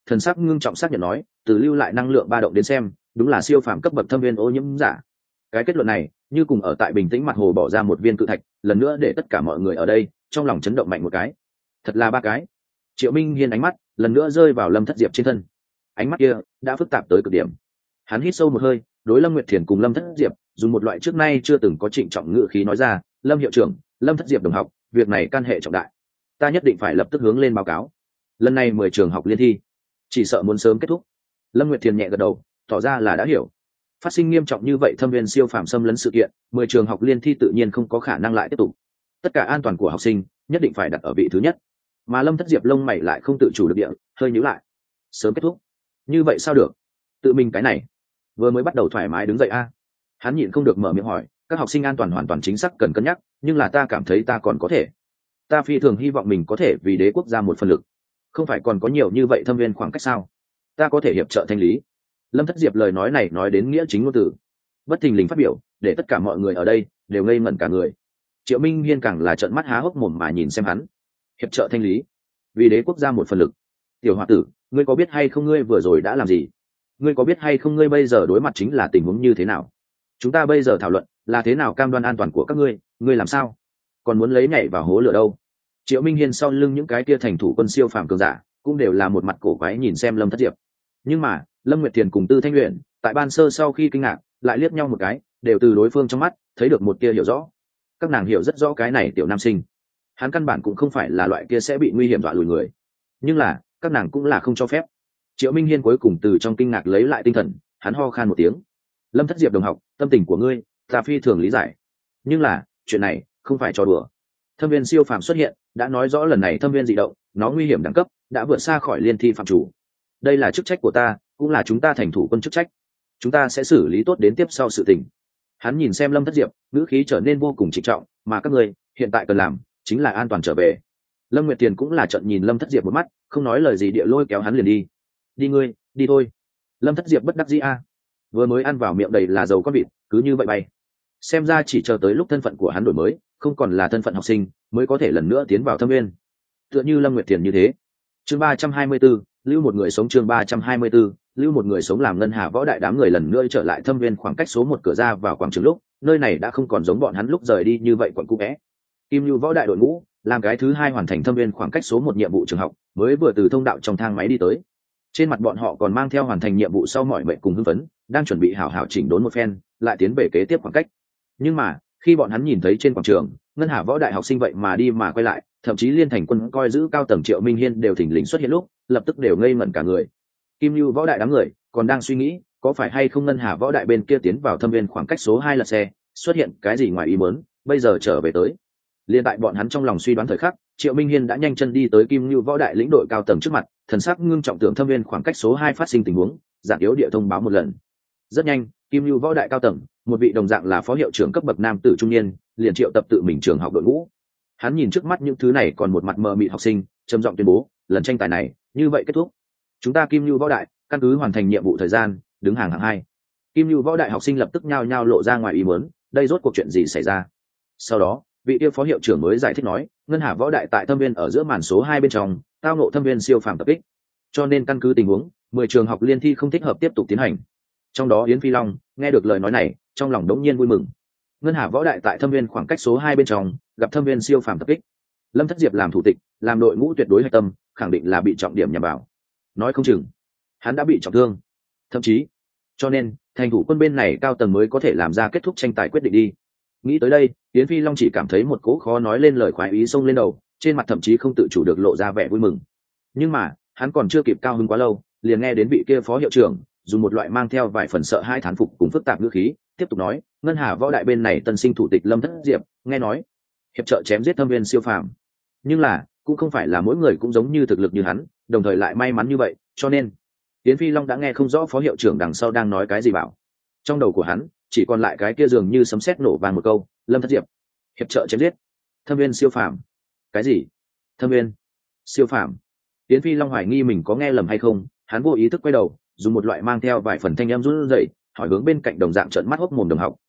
thần sắc ngưng trọng xác nhận nói, từ lưu lại năng lượng ba động đến xem, đúng là siêu phàm cấp bậc thâm viên ô nhiễm giả. Cái kết luận này như cùng ở tại bình tĩnh mặt hồ bỏ ra một viên cự thạch, lần nữa để tất cả mọi người ở đây trong lòng chấn động mạnh một cái. Thật là ba cái. Triệu Minh Hiên ánh mắt lần nữa rơi vào Lâm Thất Diệp trên thân, ánh mắt kia đã phức tạp tới cực điểm. Hắn hít sâu một hơi, đối Lâm Nguyệt Thiền cùng Lâm Thất Diệp dùng một loại trước nay chưa từng có trịnh trọng ngữ khí nói ra, Lâm hiệu trưởng, Lâm Thất Diệp đồng học, việc này can hệ trọng đại, ta nhất định phải lập tức hướng lên báo cáo. Lần này 10 trường học liên thi chỉ sợ muốn sớm kết thúc. Lâm Nguyệt Thiền nhẹ gật đầu, tỏ ra là đã hiểu. Phát sinh nghiêm trọng như vậy thâm viên siêu phàm xâm lấn sự kiện, 10 trường học liên thi tự nhiên không có khả năng lại tiếp tục. Tất cả an toàn của học sinh nhất định phải đặt ở vị thứ nhất. Mà Lâm Thất Diệp lông mày lại không tự chủ được địa hơi nhíu lại. Sớm kết thúc? Như vậy sao được? Tự mình cái này vừa mới bắt đầu thoải mái đứng dậy a. Hắn nhịn không được mở miệng hỏi, các học sinh an toàn hoàn toàn chính xác cần cân nhắc, nhưng là ta cảm thấy ta còn có thể. Ta phi thường hy vọng mình có thể vì đế quốc ra một phần lực. Không phải còn có nhiều như vậy thâm viên khoảng cách sao? Ta có thể hiệp trợ thanh lý. Lâm Thất Diệp lời nói này nói đến nghĩa chính ngôn từ, bất thình lình phát biểu, để tất cả mọi người ở đây đều ngây ngẩn cả người. Triệu Minh Hiên càng là trợn mắt há hốc mồm mà nhìn xem hắn. Hiệp trợ thanh lý, vì đế quốc ra một phần lực. Tiểu Hoa tử, ngươi có biết hay không ngươi vừa rồi đã làm gì? Ngươi có biết hay không ngươi bây giờ đối mặt chính là tình huống như thế nào? Chúng ta bây giờ thảo luận là thế nào cam đoan an toàn của các ngươi, ngươi làm sao còn muốn lấy nhảy vào hố lửa đâu? Triệu Minh Hiên sau lưng những cái kia thành thủ quân siêu phàm cường giả cũng đều là một mặt cổ quái nhìn xem Lâm Thất Diệp. Nhưng mà Lâm Nguyệt Thiền cùng Tư Thanh Luyện tại ban sơ sau khi kinh ngạc lại liếc nhau một cái, đều từ đối phương trong mắt thấy được một tia hiểu rõ. Các nàng hiểu rất rõ cái này tiểu nam sinh, hắn căn bản cũng không phải là loại kia sẽ bị nguy hiểm dọa lùi người, nhưng là các nàng cũng là không cho phép. Triệu Minh Hiên cuối cùng từ trong kinh ngạc lấy lại tinh thần, hắn ho khan một tiếng. Lâm Thất Diệp đồng học, tâm tình của ngươi ta phi thường lý giải, nhưng là chuyện này không phải trò đùa. Thâm viên siêu phàm xuất hiện đã nói rõ lần này thâm viên dị động nó nguy hiểm đẳng cấp đã vượt xa khỏi liên thi phạm chủ. Đây là chức trách của ta, cũng là chúng ta thành thủ quân chức trách, chúng ta sẽ xử lý tốt đến tiếp sau sự tình. Hắn nhìn xem Lâm Thất Diệp, ngữ khí trở nên vô cùng trịnh trọng, mà các ngươi hiện tại cần làm chính là an toàn trở về. Lâm Nguyệt Tiền cũng là trợn nhìn Lâm Thất Diệp một mắt, không nói lời gì địa lôi kéo hắn liền đi. Đi ngươi, đi thôi. Lâm Thất Diệp bất đắc dĩ a, vừa mới ăn vào miệng đầy là dầu con vịt, cứ như vậy bay. Xem ra chỉ chờ tới lúc thân phận của hắn đổi mới, không còn là thân phận học sinh, mới có thể lần nữa tiến vào thâm viên. Tựa như Lâm Nguyệt Tiền như thế. Chương 324, lưu một người sống. Chương 324, lưu một người sống. Làm Ngân Hà Võ Đại đám người lần nữa trở lại thâm viên khoảng cách số 1 cửa ra vào quảng trường lúc, nơi này đã không còn giống bọn hắn lúc rời đi như vậy quận cũ vẽ. Kim Lưu Võ Đại đội ngũ làm cái thứ 2 hoàn thành thâm viên khoảng cách số 1 nhiệm vụ trường học, mới vừa từ thông đạo trong thang máy đi tới. Trên mặt bọn họ còn mang theo hoàn thành nhiệm vụ sau mọi mệnh cùng hưng phấn, đang chuẩn bị hảo hảo chỉnh đốn một phen, lại tiến về kế tiếp khoảng cách. Nhưng mà khi bọn hắn nhìn thấy trên quảng trường Ngân Hà Võ Đại học sinh vậy mà đi mà quay lại, thậm chí liên thành quân coi giữ cao tầng Triệu Minh Hiên đều thỉnh lình xuất hiện lúc, lập tức đều ngây ngẩn cả người. Kim Lưu Võ Đại đám người còn đang suy nghĩ có phải hay không Ngân Hà Võ Đại bên kia tiến vào thâm viên khoảng cách số 2 lật xe, xuất hiện cái gì ngoài ý muốn, bây giờ trở về tới. Liên tại bọn hắn trong lòng suy đoán thời khắc, Triệu Minh Hiên đã nhanh chân đi tới Kim Lưu Võ Đại lĩnh đội cao tầng trước mặt, thần sắc ngưng trọng tưởng thâm viên khoảng cách số 2 phát sinh tình huống, dạng yếu địa thông báo một lần. Rất nhanh, Kim Lưu Võ Đại cao tầng, một vị đồng dạng là phó hiệu trưởng cấp bậc nam tử trung niên, liền triệu tập tự mình trường học đội ngũ. Hắn nhìn trước mắt những thứ này còn một mặt mờ mịt học sinh, trầm giọng tuyên bố, lần tranh tài này như vậy kết thúc. Chúng ta Kim Lưu Võ Đại căn cứ hoàn thành nhiệm vụ thời gian, đứng hàng hạng 2. Kim Lưu Võ Đại học sinh lập tức nhao nhao lộ ra ngoài ý muốn, đây rốt cuộc chuyện gì xảy ra? Sau đó, vị tiêu phó hiệu trưởng mới giải thích nói, Ngân Hà Võ Đại tại thâm viên ở giữa màn số 2 bên trong, tao ngộ thâm viên siêu phàm tập kích. Cho nên căn cứ tình huống, 10 trường học liên thi không thích hợp tiếp tục tiến hành. Trong đó Yến Phi Long nghe được lời nói này, trong lòng đống nhiên vui mừng. Ngân Hà Võ Đại tại thâm viên khoảng cách số 2 bên trong, gặp thâm viên siêu phàm tập kích. Lâm Thất Diệp làm thủ tịch, làm đội ngũ tuyệt đối hạch tâm, khẳng định là bị trọng điểm nhằm vào. Nói không chừng hắn đã bị trọng thương, thậm chí cho nên thành thủ quân bên này cao tầng mới có thể làm ra kết thúc tranh tài quyết định đi. Nghĩ tới đây, Yến Phi Long chỉ cảm thấy một cỗ khó nói lên lời khoái ý xông lên đầu, trên mặt thậm chí không tự chủ được lộ ra vẻ vui mừng. Nhưng mà hắn còn chưa kịp cao hứng quá lâu, liền nghe đến vị kia phó hiệu trưởng dùng một loại mang theo vài phần sợ hai thán phục cùng phức tạp ngữ khí tiếp tục nói, Ngân Hà Võ Đại bên này tân sinh thủ tịch Lâm Thất Diệp nghe nói hiệp trợ chém giết thâm viên siêu phàm, nhưng là cũng không phải là mỗi người cũng giống như thực lực như hắn, đồng thời lại may mắn như vậy, cho nên Yến Phi Long đã nghe không rõ phó hiệu trưởng đằng sau đang nói cái gì bảo. Trong đầu của hắn chỉ còn lại cái kia dường như sấm sét nổ vang một câu, Lâm Thất Diệp hiệp trợ chém giết thâm viên siêu phàm. Cái gì? Thâm viên siêu phàm? Yến Phi Long hoài nghi mình có nghe lầm hay không, hắn vô ý thức quay đầu, dùng một loại mang theo vài phần thanh âm run rẩy hỏi hướng bên cạnh đồng dạng trợn mắt hốc mồm đồng học,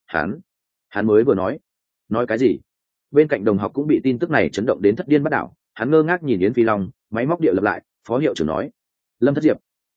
hắn mới vừa nói cái gì? Bên cạnh đồng học cũng bị tin tức này chấn động đến thất điên bắt đảo, hắn ngơ ngác nhìn Yến Phi Long, máy móc địa lập lại, phó hiệu trưởng nói, Lâm Thất Diệp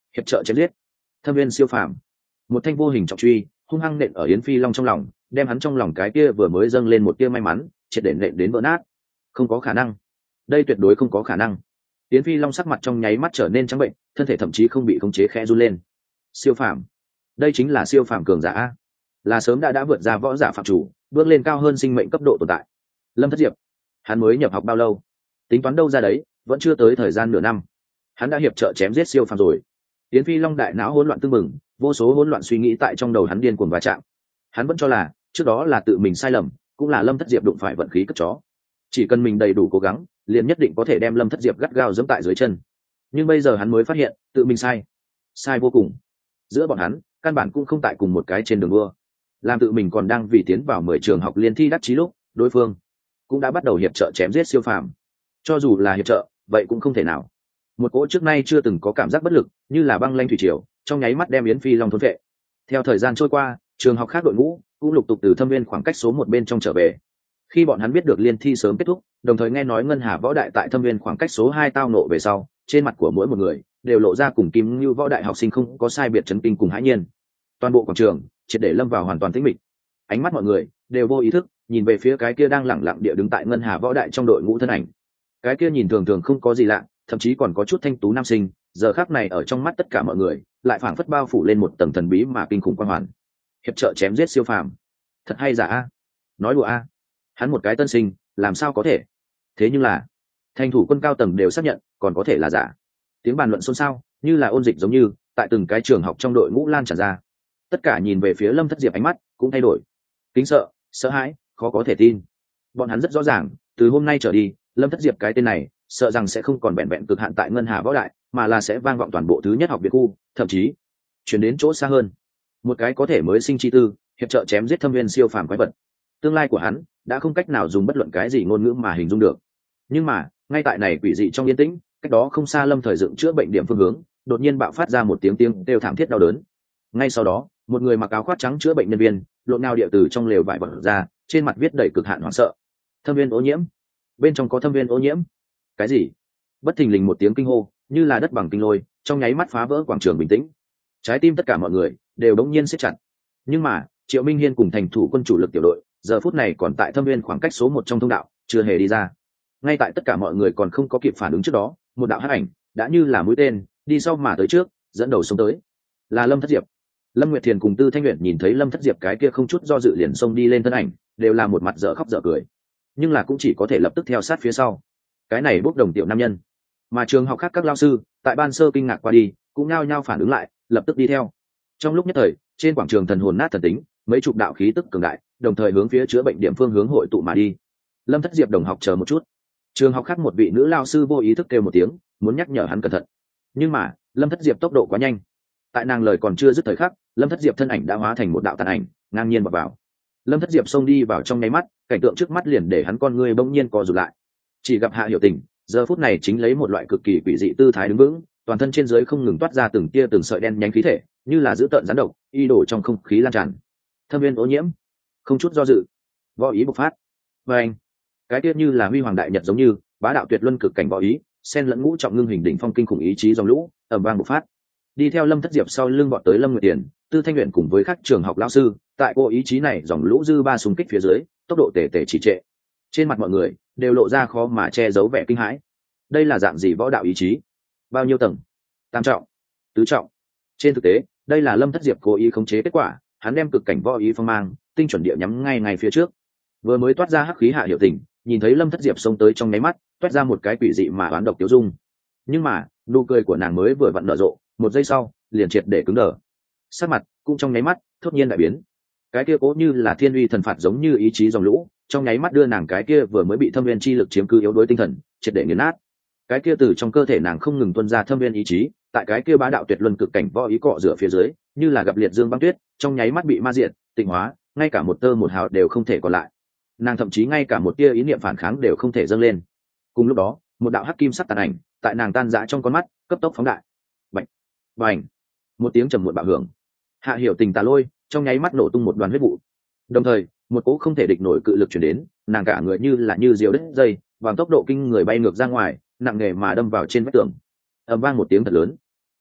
hiệp trợ chém giết thâm viên siêu phàm. Một thanh vô hình trọng truy hung hăng nện ở Yến Phi Long trong lòng, đem hắn trong lòng cái kia vừa mới dâng lên một tia may mắn triệt để nện đến vỡ nát. Không có khả năng, đây tuyệt đối không có khả năng. Yến Phi Long sắc mặt trong nháy mắt trở nên trắng bệnh, thân thể thậm chí không bị khống chế khẽ run lên. Siêu phàm, đây chính là siêu phàm cường giả a, là sớm đã vượt ra võ giả phạm chủ, bước lên cao hơn sinh mệnh cấp độ tồn tại. Lâm Thất Diệp, hắn mới nhập học bao lâu? Tính toán đâu ra đấy, vẫn chưa tới thời gian nửa năm, hắn đã hiệp trợ chém giết siêu phàm rồi. Yến Phi Long đại não hỗn loạn tương mừng, vô số hỗn loạn suy nghĩ tại trong đầu hắn điên cuồng va chạm. Hắn vẫn cho là trước đó là tự mình sai lầm, cũng là Lâm Thất Diệp đụng phải vận khí cất chó. Chỉ cần mình đầy đủ cố gắng, liền nhất định có thể đem Lâm Thất Diệp gắt gao giẫm tại dưới chân. Nhưng bây giờ hắn mới phát hiện, tự mình sai vô cùng. Giữa bọn hắn, căn bản cũng không tại cùng một cái trên đường đua. Làm tự mình còn đang vì tiến vào 10 trường học liên thi đắc chí lúc, đối phương cũng đã bắt đầu hiệp trợ chém giết siêu phàm. Cho dù là hiệp trợ, vậy cũng không thể nào. Một cỗ trước nay chưa từng có cảm giác bất lực, như là băng lanh thủy triều, trong nháy mắt đem Yến Phi Long thôn phệ. Theo thời gian trôi qua, trường học khác đội ngũ cũng lục tục từ thâm viên khoảng cách số 1 bên trong trở về. Khi bọn hắn biết được liên thi sớm kết thúc, đồng thời nghe nói Ngân Hà Võ Đại tại thâm viên khoảng cách số 2 tao nộ về sau, trên mặt của mỗi một người đều lộ ra cùng Kim Như Võ Đại học sinh không có sai biệt chấn kinh cùng hãi nhiên. Toàn bộ quảng trường triệt để lâm vào hoàn toàn tĩnh mịch. Ánh mắt mọi người đều vô ý thức nhìn về phía cái kia đang lẳng lặng địa đứng tại Ngân Hà Võ Đại trong đội ngũ thân ảnh. Cái kia nhìn thường thường không có gì lạ, thậm chí còn có chút thanh tú nam sinh, giờ khắc này ở trong mắt tất cả mọi người lại phảng phất bao phủ lên một tầng thần bí mà kinh khủng quang hoàn. Hiệp trợ chém giết siêu phàm, thật hay giả a? Nói đùa a? Hắn một cái tân sinh làm sao có thể? Thế nhưng là thành thủ quân cao tầng đều xác nhận còn có thể là giả. Tiếng bàn luận xôn xao như là ôn dịch giống như tại từng cái trường học trong đội ngũ lan tràn ra. Tất cả nhìn về phía Lâm Thất Diệp, ánh mắt cũng thay đổi, kính sợ, sợ hãi, khó có thể tin. Bọn hắn rất rõ ràng, từ hôm nay trở đi, Lâm Thất Diệp cái tên này sợ rằng sẽ không còn vẹn vẹn cực hạn tại Ngân Hà Võ Đại, mà là sẽ vang vọng toàn bộ thứ nhất học viện khu, thậm chí chuyển đến chỗ xa hơn. Một cái có thể mới sinh chi tư, hiệp trợ chém giết thâm viên siêu phàm quái vật. Tương lai của hắn đã không cách nào dùng bất luận cái gì ngôn ngữ mà hình dung được. Nhưng mà ngay tại này quỷ dị trong yên tĩnh, cách đó không xa Lâm Thời Dựng chữa bệnh điểm phương hướng, đột nhiên bạo phát ra một tiếng kêu thảm thiết đau đớn. Ngay sau đó, một người mặc áo khoác trắng chữa bệnh nhân viên lộn nào địa từ trong lều vải bật ra, trên mặt viết đầy cực hạn hoảng sợ. Thâm viên ô nhiễm, bên trong có thâm viên ô nhiễm. Cái gì? Bất thình lình một tiếng kinh hô, như là đất bằng kinh lôi, trong nháy mắt phá vỡ quảng trường bình tĩnh. Trái tim tất cả mọi người đều đống nhiên siết chặt. Nhưng mà Triệu Minh Hiên cùng thành thủ quân chủ lực tiểu đội giờ phút này còn tại thâm viên khoảng cách số 1 trong thông đạo, chưa hề đi ra. Ngay tại tất cả mọi người còn không có kịp phản ứng trước đó, một đạo hắc ảnh đã như là mũi tên đi sau mà tới trước, dẫn đầu xông tới. Là Lâm Thất Diệp. Lâm Nguyệt Thiền cùng Tư Thanh Nguyện nhìn thấy Lâm Thất Diệp cái kia không chút do dự liền xông đi lên thân ảnh, đều là một mặt dở khóc dở cười, nhưng là cũng chỉ có thể lập tức theo sát phía sau. Cái này bốc đồng tiểu nam nhân. Mà trường học khác các lao sư tại ban sơ kinh ngạc qua đi, cũng nhao nhao phản ứng lại, lập tức đi theo. Trong lúc nhất thời, trên quảng trường thần hồn nát thần tính, mấy chục đạo khí tức cường đại đồng thời hướng phía chữa bệnh điểm phương hướng hội tụ mà đi. Lâm Thất Diệp đồng học chờ một chút. Trường học khác một vị nữ lao sư vô ý thức kêu một tiếng, muốn nhắc nhở hắn cẩn thận. Nhưng mà Lâm Thất Diệp tốc độ quá nhanh, tại nàng lời còn chưa dứt thời khắc, Lâm Thất Diệp thân ảnh đã hóa thành một đạo tàn ảnh, ngang nhiên vào. Lâm Thất Diệp xông đi vào trong nháy mắt, cảnh tượng trước mắt liền để hắn con người bỗng nhiên co rụt lại. Chỉ gặp Hạ Hiểu Tình giờ phút này chính lấy một loại cực kỳ quỷ dị tư thái đứng vững, toàn thân trên dưới không ngừng toát ra từng tia từng sợi đen nhánh khí thể, như là giữ tợn rắn độc, y đổ trong không khí lan tràn. Thâm viên ô nhiễm, không chút do dự, võ ý bộc phát. Và anh, cái tiết như là huy hoàng đại nhật giống như bá đạo tuyệt luân cực cảnh võ ý, xen lẫn ngũ trọng ngưng hình đỉnh phong kinh khủng ý chí dòng lũ, ầm vang bộc phát. Đi theo Lâm Thất Diệp sau lưng bọn tới Lâm Nguyệt Tiền, Tư Thanh Nguyện cùng với các trường học lão sư, tại cô ý chí này dòng lũ dư ba xung kích phía dưới, tốc độ tề tề trì trệ. Trên mặt mọi người đều lộ ra khó mà che giấu vẻ kinh hãi. Đây là dạng gì võ đạo ý chí? Bao nhiêu tầng? Tam trọng, tứ trọng. Trên thực tế, đây là Lâm Thất Diệp cố ý khống chế kết quả, hắn đem cực cảnh võ ý phong mang, tinh chuẩn địa nhắm ngay phía trước. Vừa mới toát ra hắc khí Hạ Hiểu Tình, nhìn thấy Lâm Thất Diệp xông tới trong nháy mắt, toát ra một cái quỷ dị mà oán độc tiêu dung. Nhưng mà, nụ cười của nàng mới vừa vặn nở rộ, một giây sau, liền triệt để cứng đờ. Sắc mặt cũng trong nháy mắt, thốt nhiên đại biến. Cái kia cố như là thiên uy thần phạt giống như ý chí dòng lũ, trong nháy mắt đưa nàng cái kia vừa mới bị thâm viên chi lực chiếm cứ yếu đuối tinh thần, triệt để nghiền nát. Cái kia từ trong cơ thể nàng không ngừng tuôn ra thâm viên ý chí, tại cái kia bá đạo tuyệt luân cực cảnh võ ý cọ rửa phía dưới, như là gặp liệt dương băng tuyết, trong nháy mắt bị ma diệt, tịnh hóa, ngay cả một tơ một hào đều không thể còn lại. Nàng thậm chí ngay cả một tia ý niệm phản kháng đều không thể dâng lên. Cùng lúc đó, một đạo hắc kim sắc tàn ảnh, tại nàng tan rã trong con mắt, cấp tốc phóng đại. Bạch, bành, một tiếng trầm muộn bạo hưởng. Hạ Hiểu Tình tà lôi, trong nháy mắt nổ tung một đoàn huyết vụ. Đồng thời, một cỗ không thể địch nổi cự lực truyền đến, nàng cả người như là như diều đứt dây, bằng tốc độ kinh người bay ngược ra ngoài, nặng nề mà đâm vào trên vách tường. Ầm vang một tiếng thật lớn.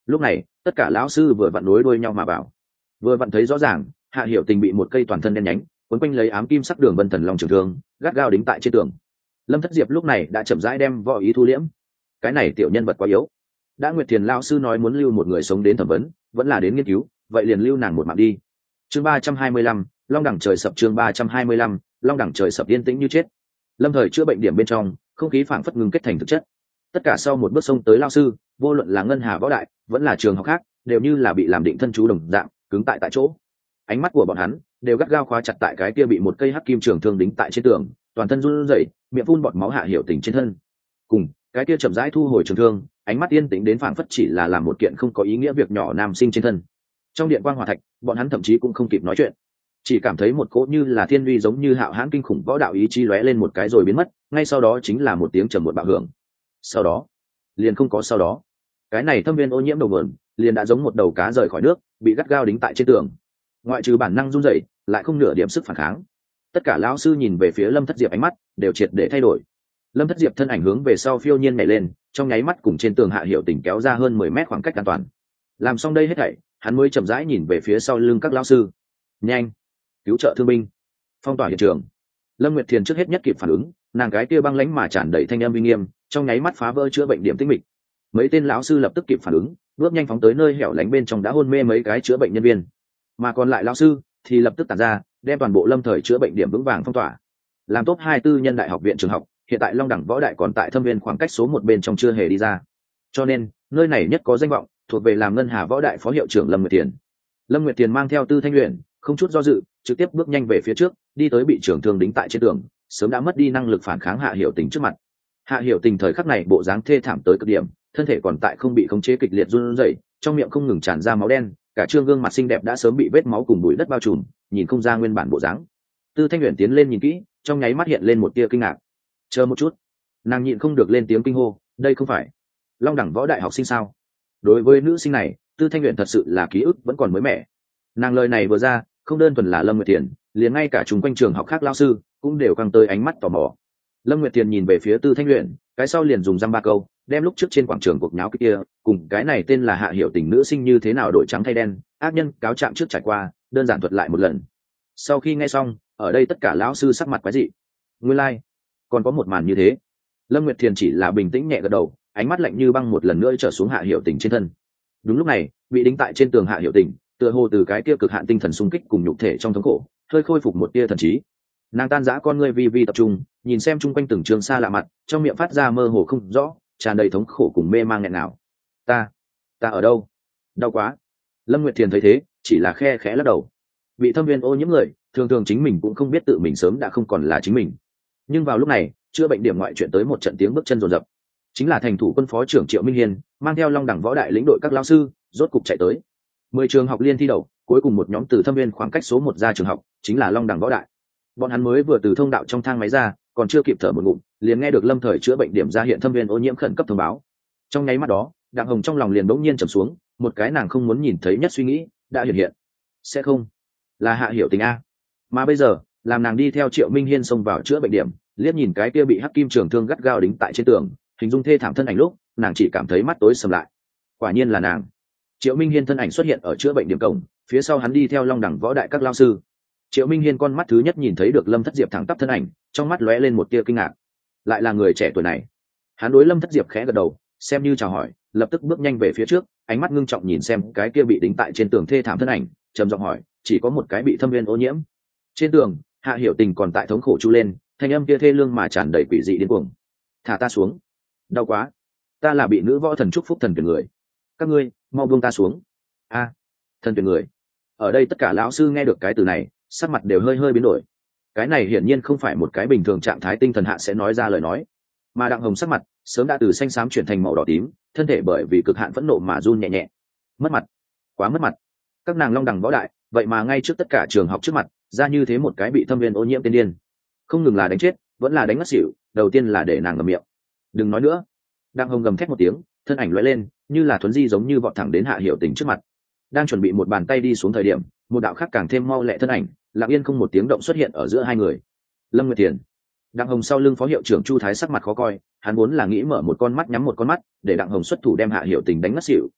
Lúc này tất cả lão sư vừa vặn nối đuôi nhau mà vào, vừa vặn thấy rõ ràng Hạ Hiểu Tình bị một cây toàn thân đen nhánh quấn quanh lấy ám kim sắc đường vân thần long trường thương gắt gao đính tại trên tường. Lâm Thất Diệp lúc này đã chậm rãi đem võ ý thu liễm. Cái này tiểu nhân vật quá yếu, đã Nguyệt Thiền lão sư nói muốn lưu một người sống đến thẩm vấn, vẫn là đến nghiên cứu, vậy liền lưu nàng một mạng đi. Chương 325, Long đẳng trời sập. Chương 325, Long đẳng trời sập. Yên tĩnh như chết. Lâm thời chữa bệnh điểm bên trong, không khí phảng phất ngưng kết thành thực chất. Tất cả sau một bước xông tới lão sư, vô luận là ngân hà võ đại, vẫn là trường học khác, đều như là bị làm định thân chú đồng dạng, cứng tại chỗ. Ánh mắt của bọn hắn đều gắt gao khóa chặt tại cái kia bị một cây hắc kim trường thương đính tại trên tường, toàn thân run rẩy, miệng phun bọt máu Hạ Hiểu Tình trên thân. Cùng cái kia chậm rãi thu hồi trường thương, ánh mắt yên tĩnh đến phảng phất chỉ là làm một kiện không có ý nghĩa việc nhỏ nam sinh trên thân. Trong điện quang hỏa thạch, bọn hắn thậm chí cũng không kịp nói chuyện, chỉ cảm thấy một cỗ như là thiên uy giống như hạo hãn kinh khủng võ đạo ý chí lóe lên một cái rồi biến mất, ngay sau đó chính là một tiếng trầm một bạo hưởng. Sau đó, liền không có sau đó. Cái này thâm viên ô nhiễm đầu nguồn, liền đã giống một đầu cá rời khỏi nước, bị gắt gao đính tại trên tường. Ngoại trừ bản năng run rẩy, lại không nửa điểm sức phản kháng. Tất cả lão sư nhìn về phía Lâm Thất Diệp, ánh mắt đều triệt để thay đổi. Lâm Thất Diệp thân ảnh hướng về sau phiêu nhiên nhảy lên, trong nháy mắt cùng trên tường Hạ Hiểu Tình kéo ra hơn 10 mét khoảng cách an toàn. Làm xong đây hết thảy, hắn mới chậm rãi nhìn về phía sau lưng các lão sư. Nhanh, cứu trợ thương binh, phong tỏa hiện trường. Lâm Nguyệt Thiền trước hết nhất kịp phản ứng, nàng cái kia băng lãnh mà tràn đầy thanh âm uy nghiêm, trong nháy mắt phá vỡ chữa bệnh điểm tĩnh mịch. Mấy tên lão sư lập tức kịp phản ứng, bước nhanh phóng tới nơi hẻo lánh bên trong đã hôn mê mấy cái chữa bệnh nhân viên, mà còn lại lão sư thì lập tức tản ra, đem toàn bộ lâm thời chữa bệnh điểm vững vàng phong tỏa. Làm tốt 24 nhân đại học viện trường học, hiện tại Long đẳng võ đại còn tại thâm viên khoảng cách số 1 bên trong chưa hề đi ra, cho nên nơi này nhất có danh vọng thuộc về làm ngân hà võ đại phó hiệu trưởng Lâm Nguyệt Tiền. Lâm Nguyệt Tiền mang theo Tư Thanh Luyện, không chút do dự, trực tiếp bước nhanh về phía trước, đi tới bị trưởng thương đính tại trên tường, sớm đã mất đi năng lực phản kháng Hạ Hiểu Tình trước mặt. Hạ Hiểu Tình thời khắc này bộ dáng thê thảm tới cực điểm, thân thể còn tại không bị khống chế kịch liệt run rẩy, trong miệng không ngừng tràn ra máu đen, cả trương gương mặt xinh đẹp đã sớm bị vết máu cùng bụi đất bao trùm, nhìn không ra nguyên bản bộ dáng. Tư Thanh Luyện tiến lên nhìn kỹ, trong nháy mắt hiện lên một tia kinh ngạc. Chờ một chút, nàng nhịn không được lên tiếng kinh hô, đây không phải Long đẳng võ đại học sinh sao? Đối với nữ sinh này, Tư Thanh Luyện thật sự là ký ức vẫn còn mới mẻ. Nàng lời này vừa ra, không đơn thuần là Lâm Nguyệt Tiền, liền ngay cả chúng quanh trường học khác lao sư cũng đều căng tới ánh mắt tò mò. Lâm Nguyệt Tiền nhìn về phía Tư Thanh Luyện, cái sau liền dùng dăm ba câu đem lúc trước trên quảng trường cuộc nháo kia cùng cái này tên là Hạ Hiểu Tình nữ sinh như thế nào đổi trắng thay đen, ác nhân cáo trạng trước trải qua, đơn giản thuật lại một lần. Sau khi nghe xong, ở đây tất cả lão sư sắc mặt quái dị. Nguyên lai, còn có một màn như thế. Lâm Nguyệt Thiền chỉ là bình tĩnh nhẹ gật đầu, ánh mắt lạnh như băng một lần nữa trở xuống Hạ Hiểu Tình trên thân. Đúng lúc này, bị đính tại trên tường Hạ Hiểu Tình, tựa hồ từ cái kia cực hạn tinh thần xung kích cùng nhục thể trong thống khổ, hơi khôi phục một tia thần trí. Nàng tan rã con ngươi vi vi tập trung, nhìn xem chung quanh từng trường xa lạ mặt, trong miệng phát ra mơ hồ không rõ, tràn đầy thống khổ cùng mê mang nghẹn nào. Ta ở đâu? Đau quá. Lâm Nguyệt Thiền thấy thế, chỉ là khe khẽ lắc đầu. Bị thâm viên ô nhiễm người, thường thường chính mình cũng không biết tự mình sớm đã không còn là chính mình. Nhưng vào lúc này, chữa bệnh điểm ngoại chuyện tới một trận tiếng bước chân rồn rập, chính là thành thủ quân phó trưởng Triệu Minh Hiên mang theo Long đẳng võ đại lĩnh đội các lao sư rốt cục chạy tới. 10 trường học liên thi đầu, cuối cùng một nhóm từ thâm viên khoảng cách số 1 ra trường học, chính là Long đẳng võ đại. Bọn hắn mới vừa từ thông đạo trong thang máy ra, còn chưa kịp thở một ngụm, liền nghe được lâm thời chữa bệnh điểm ra hiện thâm viên ô nhiễm khẩn cấp thông báo. Trong nháy mắt đó, Đặng Hồng trong lòng liền bỗng nhiên trầm xuống, một cái nàng không muốn nhìn thấy nhất suy nghĩ đã hiện. Sẽ không là Hạ Hiểu Tình a? Mà bây giờ, làm nàng đi theo Triệu Minh Hiên xông vào chữa bệnh điểm, liếc nhìn cái kia bị hắc kim trường thương gắt gao đính tại trên tường, hình dung thê thảm thân ảnh lúc, nàng chỉ cảm thấy mắt tối sầm lại. Quả nhiên là nàng. Triệu Minh Hiên thân ảnh xuất hiện ở chữa bệnh điểm cổng, phía sau hắn đi theo Long đẳng võ đại các lao sư. Triệu Minh Hiên con mắt thứ nhất nhìn thấy được Lâm Thất Diệp thẳng tắp thân ảnh, trong mắt lóe lên một tia kinh ngạc. Lại là người trẻ tuổi này. Hắn đối Lâm Thất Diệp khẽ gật đầu, xem như chào hỏi, lập tức bước nhanh về phía trước, ánh mắt ngưng trọng nhìn xem cái kia bị đính tại trên tường thê thảm thân ảnh, trầm giọng hỏi, chỉ có một cái bị thâm viên ô nhiễm. Trên tường, Hạ Hiểu Tình còn tại thống khổ chu lên, thanh âm kia thê lương mà tràn đầy quỷ dị điên cuồng. Thả ta xuống, đau quá, ta là bị nữ võ thần chúc phúc thần tuyển người, các ngươi mau buông ta xuống. A, thần tuyển người. Ở đây tất cả lão sư nghe được cái từ này, sắc mặt đều hơi hơi biến đổi. Cái này hiển nhiên không phải một cái bình thường trạng thái tinh thần hạ sẽ nói ra lời nói, mà Đặng Hồng sắc mặt sớm đã từ xanh xám chuyển thành màu đỏ tím, thân thể bởi vì cực hạn phẫn nộ mà run nhẹ nhẹ. Mất mặt, quá mất mặt. Các nàng Long đẳng võ đại, vậy mà ngay trước tất cả trường học trước mặt, ra như thế một cái bị thâm viên ô nhiễm tiên điên, không ngừng là đánh chết, vẫn là đánh ngất xỉu, đầu tiên là để nàng ngậm miệng. Đừng nói nữa. Đặng Hồng gầm thét một tiếng, thân ảnh lóe lên, như là thuấn di giống như vọt thẳng đến Hạ Hiểu Tình trước mặt. Đang chuẩn bị một bàn tay đi xuống thời điểm, một đạo khác càng thêm mau lẹ thân ảnh, lặng yên không một tiếng động xuất hiện ở giữa hai người. Lâm Nguyệt Thiền. Đặng Hồng sau lưng phó hiệu trưởng Chu Thái sắc mặt khó coi, hắn vốn là nghĩ mở một con mắt nhắm một con mắt, để Đặng Hồng xuất thủ đem Hạ Hiểu Tình đánh ngất xỉu,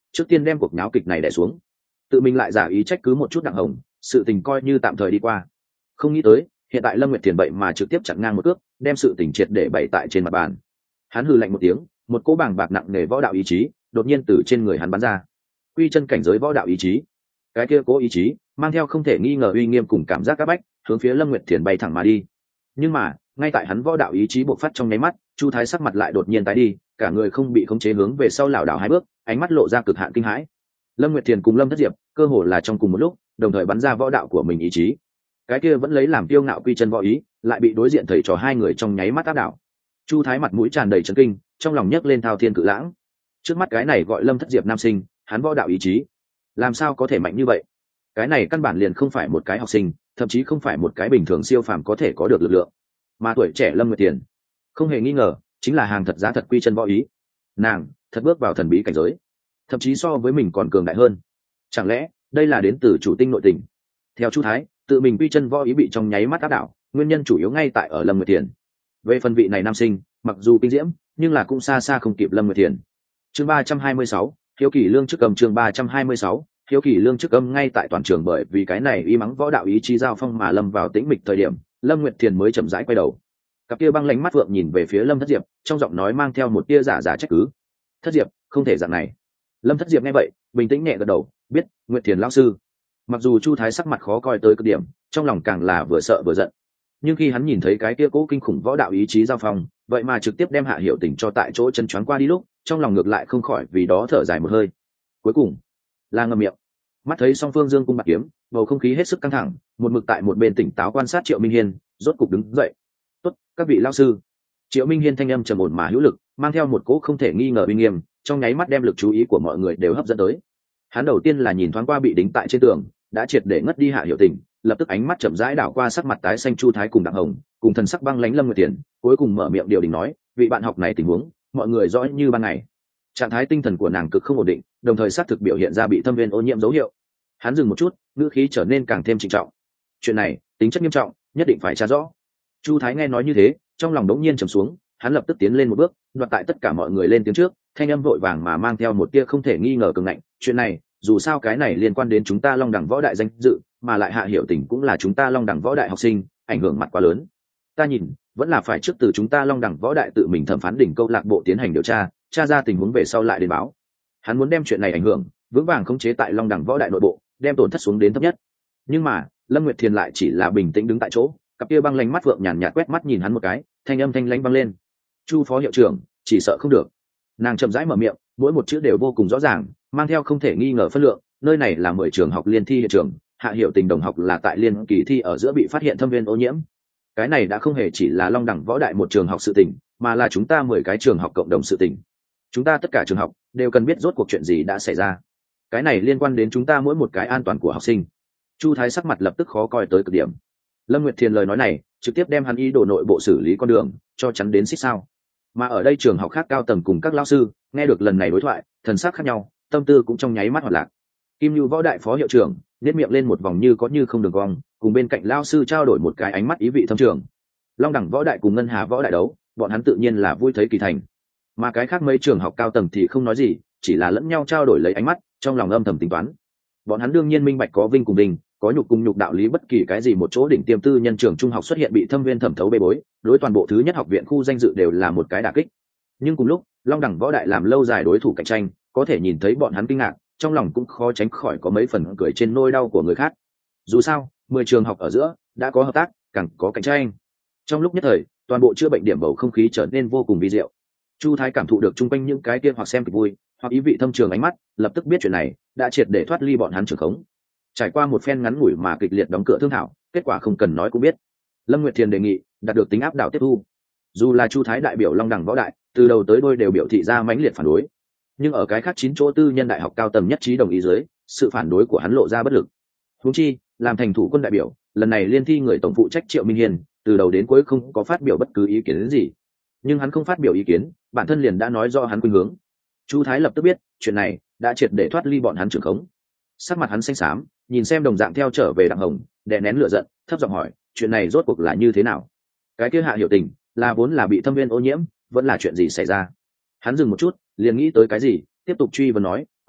trước tiên đem cuộc náo kịch này đè xuống, tự mình lại giả ý trách cứ một chút Đặng Hồng, sự tình coi như tạm thời đi qua. Không nghĩ tới hiện tại Lâm Nguyệt Thiền bậy mà trực tiếp chặn ngang một cước, đem sự tình triệt để bày tại trên mặt bàn. Hắn hừ lạnh một tiếng, một cỗ bàng bạc nặng nề võ đạo ý chí đột nhiên từ trên người hắn bắn ra. Quy chân cảnh giới võ đạo ý chí, cái kia cố ý chí mang theo không thể nghi ngờ uy nghiêm cùng cảm giác áp bách, hướng phía Lâm Nguyệt Thiền bay thẳng mà đi. Nhưng mà ngay tại hắn võ đạo ý chí bộc phát trong nháy mắt, Chu Thái sắc mặt lại đột nhiên tái đi, cả người không bị khống chế hướng về sau lảo đảo hai bước, ánh mắt lộ ra cực hạn kinh hãi. Lâm Nguyệt Thiền cùng Lâm Thất Diệp cơ hồ là trong cùng một lúc đồng thời bắn ra võ đạo của mình ý chí. Cái kia vẫn lấy làm kiêu ngạo quy chân võ ý lại bị đối diện thầy trò hai người trong nháy mắt áp đảo. Chu Thái mặt mũi tràn đầy chấn kinh, trong lòng nhấc lên thao thiên cự lãng. Trước mắt cái này gọi Lâm Thất Diệp nam sinh, hắn võ đạo ý chí làm sao có thể mạnh như vậy? Cái này căn bản liền không phải một cái học sinh, thậm chí không phải một cái bình thường siêu phàm có thể có được lực lượng, mà tuổi trẻ Lâm Nguyệt Thiền không hề nghi ngờ chính là hàng thật giá thật quy chân võ ý. Nàng thật bước vào thần bí cảnh giới, thậm chí so với mình còn cường đại hơn. Chẳng lẽ đây là đến từ chủ tinh nội tình? Theo Chu Thái, tự mình quy chân võ ý bị trong nháy mắt áp đảo, nguyên nhân chủ yếu ngay tại ở Lâm Nguyệt Thiền. Về phần vị này nam sinh, mặc dù kinh diễm nhưng là cũng xa xa không kịp Lâm Nguyệt Thiền. Chương 326, hiếu kỳ lương chức âm. Chương 326, hiếu kỳ lương chức âm. Ngay tại toàn trường bởi vì cái này y mắng võ đạo ý chí giao phong mà lâm vào tĩnh mịch thời điểm, Lâm Nguyệt Thiền mới chậm rãi quay đầu. Cặp kia băng lãnh mắt vượng nhìn về phía Lâm Thất Diệp, trong giọng nói mang theo một tia giả trách cứ. Thất Diệp, không thể dạng này. Lâm Thất Diệp nghe vậy bình tĩnh nhẹ gật đầu, biết, Nguyệt Thiền lão sư. Mặc dù Chu Thái sắc mặt khó coi tới cực điểm, trong lòng càng là vừa sợ vừa giận. Nhưng khi hắn nhìn thấy cái kia cố kinh khủng võ đạo ý chí giao phong, vậy mà trực tiếp đem Hạ Hiểu Tình cho tại chỗ chân choáng qua đi lúc, trong lòng ngược lại không khỏi vì đó thở dài một hơi. Cuối cùng là ngậm miệng. Mắt thấy song phương dương cung bạc kiếm, bầu không khí hết sức căng thẳng, một mực tại một bên tỉnh táo quan sát Triệu Minh Hiên rốt cục đứng dậy. Tốt, các vị lão sư. Triệu Minh Hiên thanh âm trầm ổn mà hữu lực, mang theo một cỗ không thể nghi ngờ uy nghiêm, trong nháy mắt đem lực chú ý của mọi người đều hấp dẫn tới. Hắn đầu tiên là nhìn thoáng qua bị đính tại trên tường đã triệt để ngất đi Hạ Hiểu Tình, lập tức ánh mắt chậm rãi đảo qua sắc mặt tái xanh Chu Thái cùng Đặng Hồng, cùng thần sắc băng lãnh Lâm Nguyệt Thiền, cuối cùng mở miệng điều đình nói, vị bạn học này tình huống mọi người rõ như ban ngày. Trạng thái tinh thần của nàng cực không ổn định, đồng thời xác thực biểu hiện ra bị thâm viên ô nhiễm dấu hiệu. Hắn dừng một chút, ngữ khí trở nên càng thêm trịnh trọng. Chuyện này tính chất nghiêm trọng, nhất định phải tra rõ. Chu Thái nghe nói như thế, trong lòng đống nhiên trầm xuống, hắn lập tức tiến lên một bước, đoạt tại tất cả mọi người lên tiếng trước, thanh âm vội vàng mà mang theo một tia không thể nghi ngờ cường ngạnh. Chuyện này dù sao cái này liên quan đến chúng ta Long Đẳng võ đại danh dự, mà lại Hạ Hiểu Tình cũng là chúng ta Long Đẳng võ đại học sinh, ảnh hưởng mặt quá lớn. Ta nhìn vẫn là phải trước từ chúng ta Long Đẳng võ đại tự mình thẩm phán đỉnh câu lạc bộ tiến hành điều tra, tra ra tình huống về sau lại đến báo. Hắn muốn đem chuyện này ảnh hưởng vững vàng khống chế tại Long Đẳng võ đại nội bộ, đem tổn thất xuống đến thấp nhất. Nhưng mà Lâm Nguyệt Thiền lại chỉ là bình tĩnh đứng tại chỗ, cặp kia băng lánh mắt vượng nhàn nhạt quét mắt nhìn hắn một cái, thanh âm thanh lãnh băng lên. Chu phó hiệu trưởng, chỉ sợ không được. Nàng chậm rãi mở miệng, mỗi một chữ đều vô cùng rõ ràng, mang theo không thể nghi ngờ phân lượng. Nơi này là 10 trường học liên thi hiện trường, Hạ Hiểu Tình đồng học là tại liên kỳ thi ở giữa bị phát hiện thâm viên ô nhiễm. Cái này đã không hề chỉ là Long Đẳng võ đại một trường học sự tình, mà là chúng ta 10 cái trường học cộng đồng sự tình. Chúng ta tất cả trường học đều cần biết rốt cuộc chuyện gì đã xảy ra. Cái này liên quan đến chúng ta mỗi một cái an toàn của học sinh. Chu Thái sắc mặt lập tức khó coi tới cực điểm. Lâm Nguyệt Thiền lời nói này trực tiếp đem hắn ý đồ nội bộ xử lý con đường cho chắn đến xích sao. Mà ở đây trường học khác cao tầng cùng các lao sư nghe được lần này đối thoại, thần sắc khác nhau, tâm tư cũng trong nháy mắt hoạt lạc. Kim Nhu võ đại phó hiệu trưởng nhếch miệng lên một vòng như có như không đường cong, cùng bên cạnh lao sư trao đổi một cái ánh mắt ý vị thâm trường. Long Đẳng võ đại cùng Ngân Hà võ đại đấu, bọn hắn tự nhiên là vui thấy kỳ thành. Mà cái khác mấy trường học cao tầng thì không nói gì, chỉ là lẫn nhau trao đổi lấy ánh mắt, trong lòng âm thầm tính toán. Bọn hắn đương nhiên minh bạch có vinh cùng vinh, có nhục cùng nhục đạo lý, bất kỳ cái gì một chỗ đỉnh tiêm tư nhân trường trung học xuất hiện bị thâm viên thẩm thấu bê bối, đối toàn bộ thứ nhất học viện khu danh dự đều là một cái đả kích. Nhưng cùng lúc, Long Đẳng võ đại làm lâu dài đối thủ cạnh tranh, có thể nhìn thấy bọn hắn kinh ngạc, trong lòng cũng khó tránh khỏi có mấy phần cười trên nỗi đau của người khác. Dù sao 10 trường học ở giữa đã có hợp tác, càng có cạnh tranh. Trong lúc nhất thời, toàn bộ chữa bệnh điểm bầu không khí trở nên vô cùng vi diệu. Chu Thái cảm thụ được chung quanh những cái kia hoặc xem kịch vui hoặc ý vị thâm trường ánh mắt, lập tức biết chuyện này đã triệt để thoát ly bọn hắn trường khống. Trải qua một phen ngắn ngủi mà kịch liệt đóng cửa thương thảo, kết quả không cần nói cũng biết. Lâm Nguyệt Thiền đề nghị đạt được tính áp đảo tiếp thu. Dù là Chu Thái đại biểu Long Đẳng võ đại, từ đầu tới đuôi đều biểu thị ra mãnh liệt phản đối, nhưng ở cái khác 9 chỗ tư nhân đại học cao tầng nhất trí đồng ý dưới, sự phản đối của hắn lộ ra bất lực. Huống chi làm thành thủ quân đại biểu, lần này liên thi người tổng phụ trách Triệu Minh Hiên từ đầu đến cuối không có phát biểu bất cứ ý kiến gì. Nhưng hắn không phát biểu ý kiến, bản thân liền đã nói do hắn khuynh hướng. Chu Thái lập tức biết chuyện này đã triệt để thoát ly bọn hắn trường khống. Sắc mặt hắn xanh xám, nhìn xem đồng dạng theo trở về Đặng Hồng, đè nén lửa giận, thấp giọng hỏi, chuyện này rốt cuộc là như thế nào? Cái kia Hạ Hiểu Tình là vốn là bị thâm viên ô nhiễm, vẫn là chuyện gì xảy ra? Hắn dừng một chút, liền nghĩ tới cái gì, tiếp tục truy vấn nói,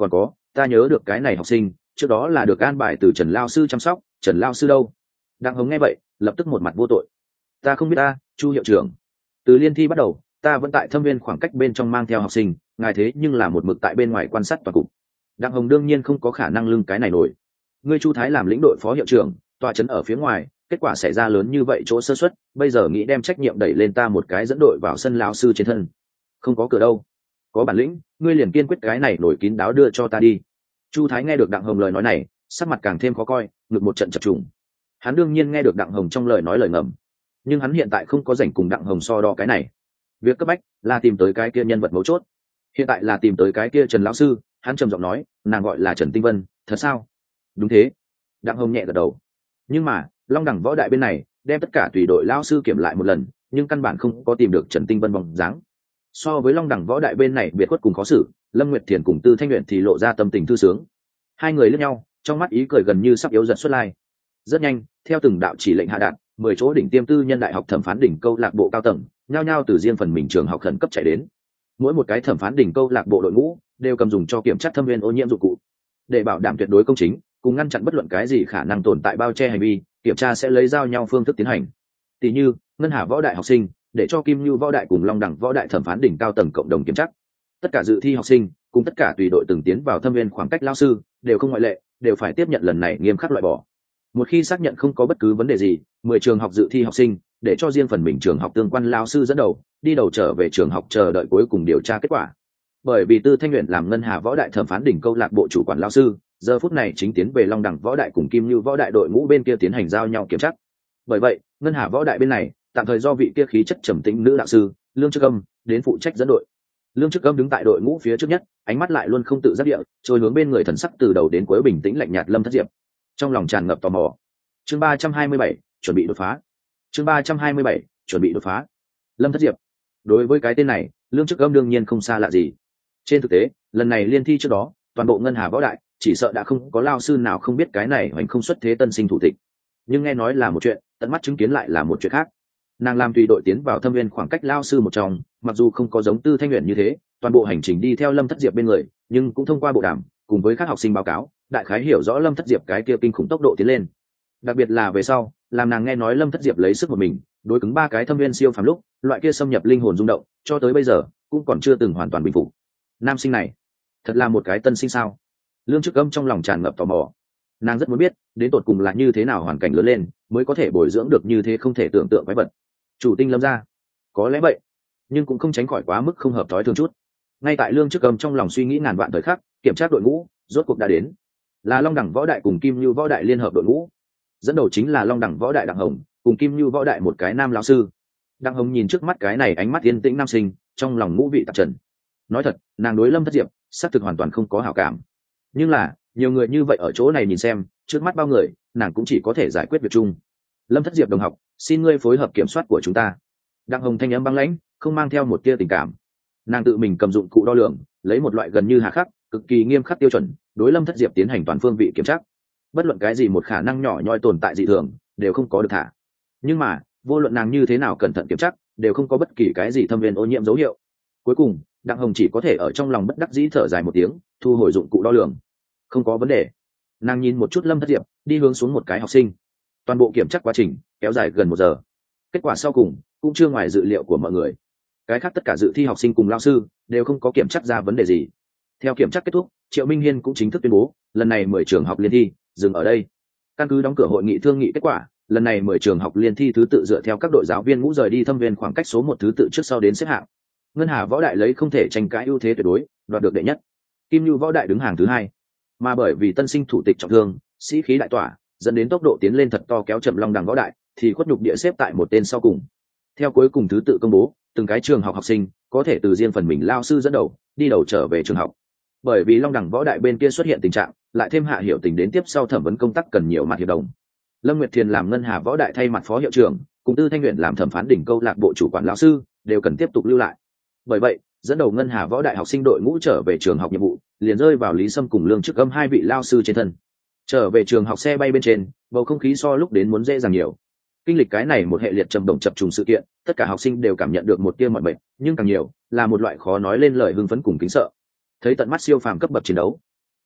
còn có ta nhớ được cái này học sinh trước đó là được an bài từ Trần lao sư chăm sóc. Trần lao sư đâu? Đặng Hồng nghe vậy lập tức một mặt vô tội. Ta không biết ta, Chu hiệu trưởng. Từ liên thi bắt đầu ta vẫn tại thâm viên khoảng cách bên trong mang theo học sinh, ngài thế nhưng là một mực tại bên ngoài quan sát toàn cục. Đặng Hồng đương nhiên không có khả năng lưng cái này nổi. Ngươi Chu Thái làm lĩnh đội phó hiệu trưởng, tọa trấn ở phía ngoài, kết quả xảy ra lớn như vậy chỗ sơ suất, bây giờ nghĩ đem trách nhiệm đẩy lên ta một cái dẫn đội vào sân lão sư trên thân. Không có cửa đâu. Có bản lĩnh, ngươi liền kiên quyết cái này nổi kín đáo đưa cho ta đi. Chu Thái nghe được Đặng Hồng lời nói này, sắc mặt càng thêm khó coi, ngực một trận chập trùng. Hắn đương nhiên nghe được Đặng Hồng trong lời nói lời ngầm, nhưng hắn hiện tại không có rảnh cùng Đặng Hồng so đo cái này. Việc cấp bách là tìm tới cái kia nhân vật mấu chốt. Hiện tại là tìm tới cái kia Trần lão sư. Hắn trầm giọng nói, nàng gọi là Trần Tinh Vân, thật sao? Đúng thế. Đặng Hồng nhẹ gật đầu. Nhưng mà Long Đẳng võ đại bên này đem tất cả tùy đội lão sư kiểm lại một lần, nhưng căn bản không có tìm được Trần Tinh Vân bóng dáng. So với Long Đẳng võ đại bên này biệt khuất cùng khó xử, Lâm Nguyệt Thiền cùng Tư Thanh Nguyện thì lộ ra tâm tình thư sướng. Hai người liếc nhau, trong mắt ý cười gần như sắp yếu dần xuất lai. Rất nhanh, theo từng đạo chỉ lệnh hạ đạt, 10 chỗ đỉnh tiêm tư nhân đại học thẩm phán đỉnh câu lạc bộ cao tầng nhao nhao từ riêng phần mình trường học khẩn cấp chạy đến. Mỗi một cái thẩm phán đỉnh câu lạc bộ đội ngũ đều cầm dùng cho kiểm tra thâm viên ô nhiễm dụng cụ, để bảo đảm tuyệt đối công chính cùng ngăn chặn bất luận cái gì khả năng tồn tại bao che hành vi. Kiểm tra sẽ lấy giao nhau phương thức tiến hành, tỷ như Ngân Hà võ đại học sinh để cho Kim Nhu võ đại cùng Long Đẳng võ đại thẩm phán đỉnh cao tầng cộng đồng kiểm tra. Tất cả dự thi học sinh cùng tất cả tùy đội từng tiến vào thâm viên khoảng cách lao sư đều không ngoại lệ, đều phải tiếp nhận lần này nghiêm khắc loại bỏ. Một khi xác nhận không có bất cứ vấn đề gì, 10 trường học dự thi học sinh để cho riêng phần mình trường học tương quan lao sư dẫn đầu đi đầu trở về trường học chờ đợi cuối cùng điều tra kết quả. Bởi vì Tư Thanh Nguyện làm Ngân Hà võ đại thẩm phán đỉnh câu lạc bộ chủ quản lao sư, giờ phút này chính tiến về Long Đẳng võ đại cùng Kim Nhu võ đại đội ngũ bên kia tiến hành giao nhau kiểm tra. Bởi vậy Ngân Hà võ đại bên này tạm thời do vị kia khí chất trầm tĩnh nữ đạo sư Lương Trước Âm đến phụ trách dẫn đội. Lương Trước Âm đứng tại đội ngũ phía trước nhất, ánh mắt lại luôn không tự giác địa trôi hướng bên người, thần sắc từ đầu đến cuối bình tĩnh lạnh nhạt Lâm Thất Diệp, trong lòng tràn ngập tò mò. Chương 327, chuẩn bị đột phá. Chương 327, chuẩn bị đột phá. Lâm Thất Diệp. Đối với cái tên này, Lương Trước Âm đương nhiên không xa lạ gì. Trên thực tế, lần này liên thi trước đó, toàn bộ Ngân Hà võ đại chỉ sợ đã không có lao sư nào không biết cái này hoành không xuất thế tân sinh thủ tịch. Nhưng nghe nói là một chuyện, tận mắt chứng kiến lại là một chuyện khác. Nàng làm tùy đội tiến vào thâm viên khoảng cách lao sư một trong, mặc dù không có giống Tư Thanh Nguyện như thế toàn bộ hành trình đi theo Lâm Thất Diệp bên người, nhưng cũng thông qua bộ đàm cùng với các học sinh báo cáo, đại khái hiểu rõ Lâm Thất Diệp cái kia kinh khủng tốc độ tiến lên. Đặc biệt là về sau, làm nàng nghe nói Lâm Thất Diệp lấy sức một mình đối cứng 3 cái thâm viên siêu phàm lúc, loại kia xâm nhập linh hồn rung động, cho tới bây giờ cũng còn chưa từng hoàn toàn bình phục. Nam sinh này thật là một cái tân sinh sao? Lương Trước Âm trong lòng tràn ngập tò mò. Nàng rất muốn biết đến tột cùng là như thế nào hoàn cảnh lớn lên mới có thể bồi dưỡng được như thế không thể tưởng tượng quái vật. Chủ tinh Lâm gia, có lẽ vậy, nhưng cũng không tránh khỏi quá mức không hợp thói thường chút. Ngay tại Lương Trước Âm trong lòng suy nghĩ ngàn vạn thời khắc, kiểm tra đội ngũ rốt cuộc đã đến, là Long Đẳng võ đại cùng Kim Nhu võ đại liên hợp đội ngũ. Dẫn đầu chính là Long Đẳng võ đại Đặng Hồng cùng Kim Nhu võ đại một cái nam lão sư. Đặng Hồng nhìn trước mắt cái này ánh mắt yên tĩnh nam sinh, trong lòng ngũ vị tạp trần. Nói thật, nàng đối Lâm Thất Diệp xác thực hoàn toàn không có hảo cảm, nhưng là nhiều người như vậy ở chỗ này nhìn xem, trước mắt bao người, nàng cũng chỉ có thể giải quyết việc chung. Lâm Thất Diệp đồng học, xin ngươi phối hợp kiểm soát của chúng ta. Đặng Hồng thanh âm băng lãnh, không mang theo một tia tình cảm. Nàng tự mình cầm dụng cụ đo lường, lấy một loại gần như hà khắc, cực kỳ nghiêm khắc tiêu chuẩn đối Lâm Thất Diệp tiến hành toàn phương vị kiểm tra. Bất luận cái gì một khả năng nhỏ nhoi tồn tại dị thường đều không có được thả. Nhưng mà vô luận nàng như thế nào cẩn thận kiểm tra, đều không có bất kỳ cái gì thâm viên ô nhiễm dấu hiệu. Cuối cùng Đặng Hồng chỉ có thể ở trong lòng bất đắc dĩ thở dài một tiếng, thu hồi dụng cụ đo lường. Không có vấn đề. Nàng nhìn một chút Lâm Thất Diệp, đi hướng xuống một cái học sinh. Toàn bộ kiểm tra quá trình kéo dài gần 1 giờ. Kết quả sau cùng cũng chưa ngoài dự liệu của mọi người. Cái khác tất cả dự thi học sinh cùng lao sư đều không có kiểm tra ra vấn đề gì. Theo kiểm tra kết thúc, Triệu Minh Hiên cũng chính thức tuyên bố, lần này 10 trường học liên thi dừng ở đây. Căn cứ đóng cửa hội nghị thương nghị kết quả, lần này 10 trường học liên thi thứ tự dựa theo các đội giáo viên ngũ rời đi thâm viên khoảng cách số 1 thứ tự trước sau đến xếp hạng. Ngân Hà võ đại lấy không thể tranh cãi ưu thế tuyệt đối, đoạt được đệ nhất. Kim Nhu võ đại đứng hàng thứ 2. Mà bởi vì tân sinh thủ tịch trọng thương, sĩ khí đại tỏa, dẫn đến tốc độ tiến lên thật to kéo chậm Long Đẳng võ đại, thì khuất nhục địa xếp tại một tên sau cùng. Theo cuối cùng thứ tự công bố, từng cái trường học học sinh có thể từ riêng phần mình lao sư dẫn đầu, đi đầu trở về trường học. Bởi vì Long Đẳng võ đại bên kia xuất hiện tình trạng, lại thêm Hạ Hiểu Tình đến tiếp sau thẩm vấn công tác cần nhiều mặt hiệp đồng. Lâm Nguyệt Thiền làm Ngân Hà võ đại thay mặt phó hiệu trưởng, cùng Tư Thanh Nguyện làm thẩm phán đỉnh câu lạc bộ chủ quản lão sư, đều cần tiếp tục lưu lại. Bởi vậy, dẫn đầu Ngân Hà võ đại học sinh đội ngũ trở về trường học nhiệm vụ, liền rơi vào Lý Sâm cùng Lương Trước Âm 2 vị lao sư trên thân. Trở về trường học xe bay bên trên, bầu không khí so lúc đến muốn dễ dàng nhiều. Kinh lịch cái này một hệ liệt trầm động chập trùng sự kiện, tất cả học sinh đều cảm nhận được một tia mỏi mệt, nhưng càng nhiều là một loại khó nói lên lời hưng phấn cùng kính sợ. Thấy tận mắt siêu phàm cấp bậc chiến đấu,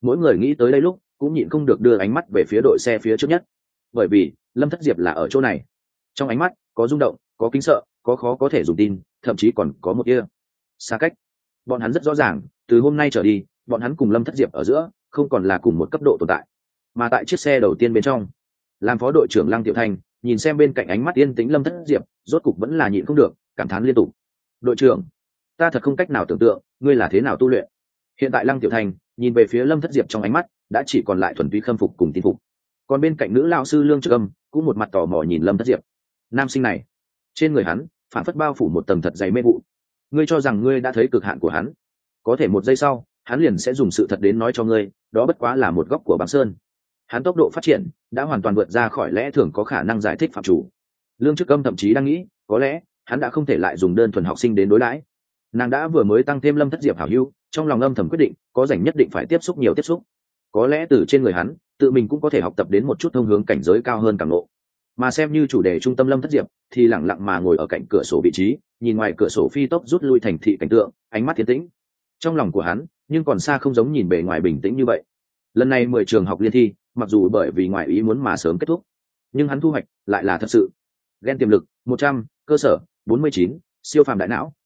mỗi người nghĩ tới đây lúc cũng nhịn không được đưa ánh mắt về phía đội xe phía trước nhất, bởi vì Lâm Thất Diệp là ở chỗ này. Trong ánh mắt có rung động, có kính sợ, có khó có thể dùng tin, thậm chí còn có một kia xa cách. Bọn hắn rất rõ ràng, từ hôm nay trở đi, bọn hắn cùng Lâm Thất Diệp ở giữa không còn là cùng một cấp độ tồn tại. Mà tại chiếc xe đầu tiên bên trong, làm phó đội trưởng Lăng Tiểu Thanh nhìn xem bên cạnh ánh mắt yên tĩnh Lâm Thất Diệp, rốt cục vẫn là nhịn không được, cảm thán liên tục. Đội trưởng, ta thật không cách nào tưởng tượng ngươi là thế nào tu luyện. Hiện tại Lăng Tiểu Thanh nhìn về phía Lâm Thất Diệp, trong ánh mắt đã chỉ còn lại thuần túy khâm phục cùng tin phục. Còn bên cạnh nữ lão sư Lương Trực Âm cũng một mặt tò mò nhìn Lâm Thất Diệp. Nam sinh này, trên người hắn phản phất bao phủ một tầng thật dày mê vụ. Ngươi cho rằng ngươi đã thấy cực hạn của hắn, có thể một giây sau hắn liền sẽ dùng sự thật đến nói cho ngươi, đó bất quá là một góc của băng sơn. Hắn tốc độ phát triển đã hoàn toàn vượt ra khỏi lẽ thường có khả năng giải thích phạm chủ. Lương Chức Âm thậm chí đang nghĩ, có lẽ hắn đã không thể lại dùng đơn thuần học sinh đến đối đãi. Nàng đã vừa mới tăng thêm Lâm Thất Diệp hảo hữu, trong lòng âm thầm quyết định có rảnh nhất định phải tiếp xúc nhiều tiếp xúc. Có lẽ từ trên người hắn tự mình cũng có thể học tập đến một chút thông hướng cảnh giới cao hơn càng lộ. Mà xem như chủ đề trung tâm Lâm Thất Diệp thì lẳng lặng mà ngồi ở cạnh cửa sổ vị trí, nhìn ngoài cửa sổ phi tốc rút lui thành thị cảnh tượng, ánh mắt thiên tĩnh. Trong lòng của hắn nhưng còn xa không giống nhìn bề ngoài bình tĩnh như vậy. Lần này 10 trường học liên thi, mặc dù bởi vì ngoài ý muốn mà sớm kết thúc, nhưng hắn thu hoạch lại là thật sự. Gen tiềm lực 100, cơ sở 49, siêu phàm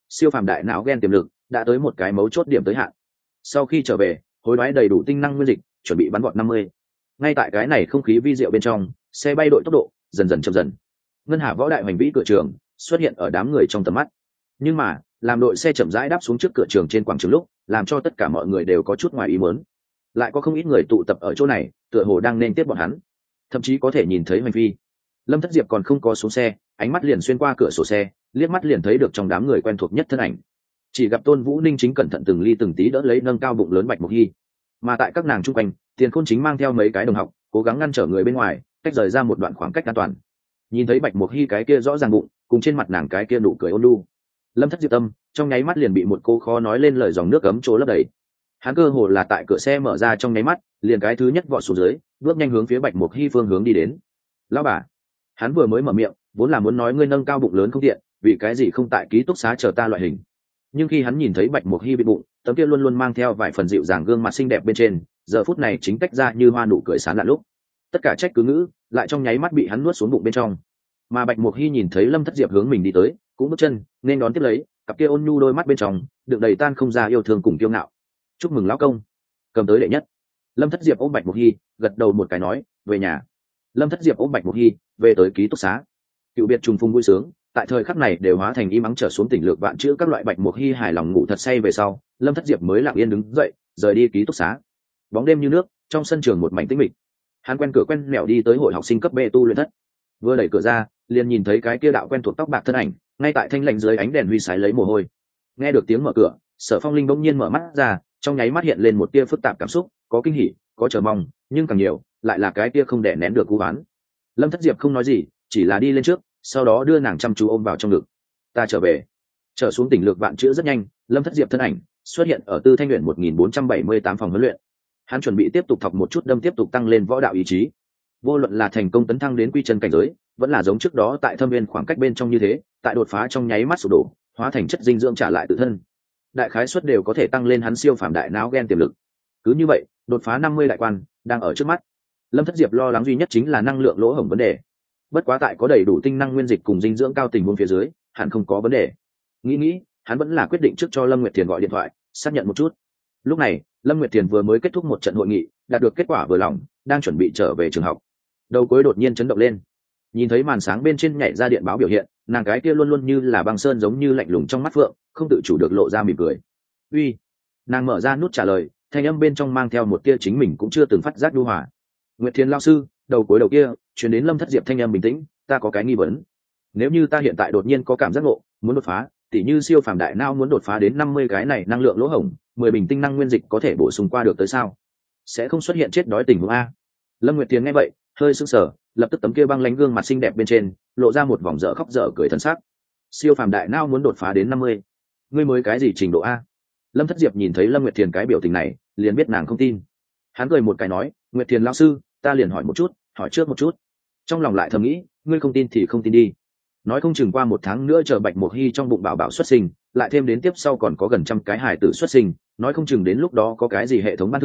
đại não gen tiềm lực đã tới một cái mấu chốt điểm tới hạn. Sau khi trở về, hối đoái đầy đủ tinh năng nguyên dịch, chuẩn bị bắn vọt 50. Ngay tại cái này không khí vi diệu bên trong, xe bay đội tốc độ dần dần chậm dần. Ngân Hà Võ Đại Hoành Vĩ cửa trường xuất hiện ở đám người trong tầm mắt. Nhưng mà, làm đội xe chậm rãi đáp xuống trước cửa trường trên quảng trường lúc, làm cho tất cả mọi người đều có chút ngoài ý muốn. Lại có không ít người tụ tập ở chỗ này, tựa hồ đang nên tiếp bọn hắn. Thậm chí có thể nhìn thấy Hoành Phi. Lâm Thất Diệp còn không có xuống xe, ánh mắt liền xuyên qua cửa sổ xe, liếc mắt liền thấy được trong đám người quen thuộc nhất thân ảnh. Chỉ gặp Tôn Vũ Ninh chính cẩn thận từng ly từng tí đỡ lấy nâng cao bụng lớn Bạch Mộc Hy. Mà tại các nàng chung quanh, Tiền Khôn chính mang theo mấy cái đồng học, cố gắng ngăn trở người bên ngoài, tách rời ra một đoạn khoảng cách an toàn. Nhìn thấy Bạch Mộc Hy cái kia rõ ràng bụng, cùng trên mặt nàng cái kia nụ cười ôn nhu, Lâm Thất Diệp tâm trong nháy mắt liền bị một cô khó nói lên lời dòng nước ấm trố lấp đầy. Hắn cơ hồ là tại cửa xe mở ra trong nháy mắt, liền cái thứ nhất vọt xuống dưới, bước nhanh hướng phía Bạch Mộc Hy phương hướng đi đến. Lão bà, hắn vừa mới mở miệng, vốn là muốn nói ngươi nâng cao bụng lớn không tiện, vì cái gì không tại ký túc xá chờ ta loại hình. Nhưng khi hắn nhìn thấy Bạch Mộc Hy bị bụng, tấm kia luôn luôn mang theo vài phần dịu dàng gương mặt xinh đẹp bên trên, giờ phút này chính tách ra như hoa nụ cười sáng lạn lúc, tất cả trách cứ ngữ lại trong nháy mắt bị hắn nuốt xuống bụng bên trong. Mà Bạch Mộc Hy nhìn thấy Lâm Thất Diệp hướng mình đi tới, cũng bước chân nên đón tiếp lấy, cặp kia ôn nhu đôi mắt bên trong đựng đầy tan không ra yêu thương cùng kiêu ngạo. Chúc mừng lão công, cầm tới đệ nhất. Lâm Thất Diệp ôm Bạch Mộc Hy, gật đầu một cái nói, về nhà. Lâm Thất Diệp ôm Bạch Mộc Hy, về tới ký túc xá. Cựu biệt trùng phung vui sướng, tại thời khắc này đều hóa thành im ắng trở xuống tỉnh lược vạn chữ các loại. Bạch Mộc Hy hài lòng ngủ thật say về sau, Lâm Thất Diệp mới lặng yên đứng dậy, rời đi ký túc xá. Bóng đêm như nước, trong sân trường một mảnh tĩnh mịch. Hắn quen cửa quen mẹo đi tới hội học sinh cấp B tu luyện thất. Vừa đẩy cửa ra, liền nhìn thấy cái kia đạo quen thuộc tóc bạc thân ảnh, ngay tại thanh lạnh dưới ánh đèn huy sái lấy mồ hôi. Nghe được tiếng mở cửa, Sở Phong Linh bỗng nhiên mở mắt ra, trong nháy mắt hiện lên một tia phức tạp cảm xúc, có kinh hỉ, có chờ mong, nhưng càng nhiều lại là cái tia không đè nén được cú oán. Lâm Thất Diệp không nói gì, chỉ là đi lên trước, sau đó đưa nàng chăm chú ôm vào trong ngực. Ta trở về. Trở xuống tỉnh lược vạn chữ rất nhanh, Lâm Thất Diệp thân ảnh xuất hiện ở Tư Thanh luyện 1478 phòng huấn luyện. Hắn chuẩn bị tiếp tục thọc một chút đâm, tiếp tục tăng lên võ đạo ý chí. Vô luận là thành công tấn thăng đến quy chân cảnh giới, vẫn là giống trước đó tại Thâm Viên khoảng cách bên trong như thế, tại đột phá trong nháy mắt sụp đổ, hóa thành chất dinh dưỡng trả lại tự thân. Đại khái suất đều có thể tăng lên hắn siêu phàm đại não gen tiềm lực. Cứ như vậy, đột phá 50 đại quan đang ở trước mắt. Lâm Thất Diệp lo lắng duy nhất chính là năng lượng lỗ hổng vấn đề. Bất quá tại có đầy đủ tinh năng nguyên dịch cùng dinh dưỡng cao tình huống phía dưới, hẳn không có vấn đề. Nghĩ, hắn vẫn là quyết định trước cho Lâm Nguyệt Thiền gọi điện thoại, xác nhận một chút. Lúc này, Lâm Nguyệt Thiền vừa mới kết thúc một trận hội nghị, đạt được kết quả vừa lòng, đang chuẩn bị trở về trường học. Đầu cuối đột nhiên chấn động lên. Nhìn thấy màn sáng bên trên nhảy ra điện báo biểu hiện, nàng cái kia luôn luôn như là băng sơn giống như lạnh lùng trong mắt phượng, không tự chủ được lộ ra mỉm cười. Uy. Nàng mở ra nút trả lời, thanh âm bên trong mang theo một tia chính mình cũng chưa từng phát giác nhu hòa. Nguyệt Thiền lão sư, đầu cuối đầu kia truyền đến Lâm Thất Diệp thanh âm bình tĩnh, ta có cái nghi vấn. Nếu như ta hiện tại đột nhiên có cảm giác ngộ, muốn đột phá, tỉ như siêu phàm đại não muốn đột phá đến 50 cái này năng lượng lỗ hổng, 10 bình tinh năng nguyên dịch có thể bổ sung qua được tới sao? Sẽ không xuất hiện chết đói tình huống a? Lâm Nguyệt Thiền nghe vậy, hơi sững sờ, lập tức tấm kia băng lánh gương mặt xinh đẹp bên trên lộ ra một vòng dở khóc dở cười thần sắc. Siêu phàm đại não muốn đột phá đến 50, ngươi mới cái gì trình độ a? Lâm Thất Diệp nhìn thấy Lâm Nguyệt Thiền cái biểu tình này, liền biết nàng không tin. Hắn cười một cái nói, Nguyệt Thiền lão sư, ta liền hỏi một chút, hỏi trước một chút. Trong lòng lại thầm nghĩ, ngươi không tin thì không tin đi. Nói không chừng qua 1 tháng nữa chờ Bạch Mộc Hy trong bụng bảo bảo xuất sinh, lại thêm đến tiếp sau còn có gần trăm cái hài tử xuất sinh, nói không chừng đến lúc đó có cái gì hệ thống ban thưởng,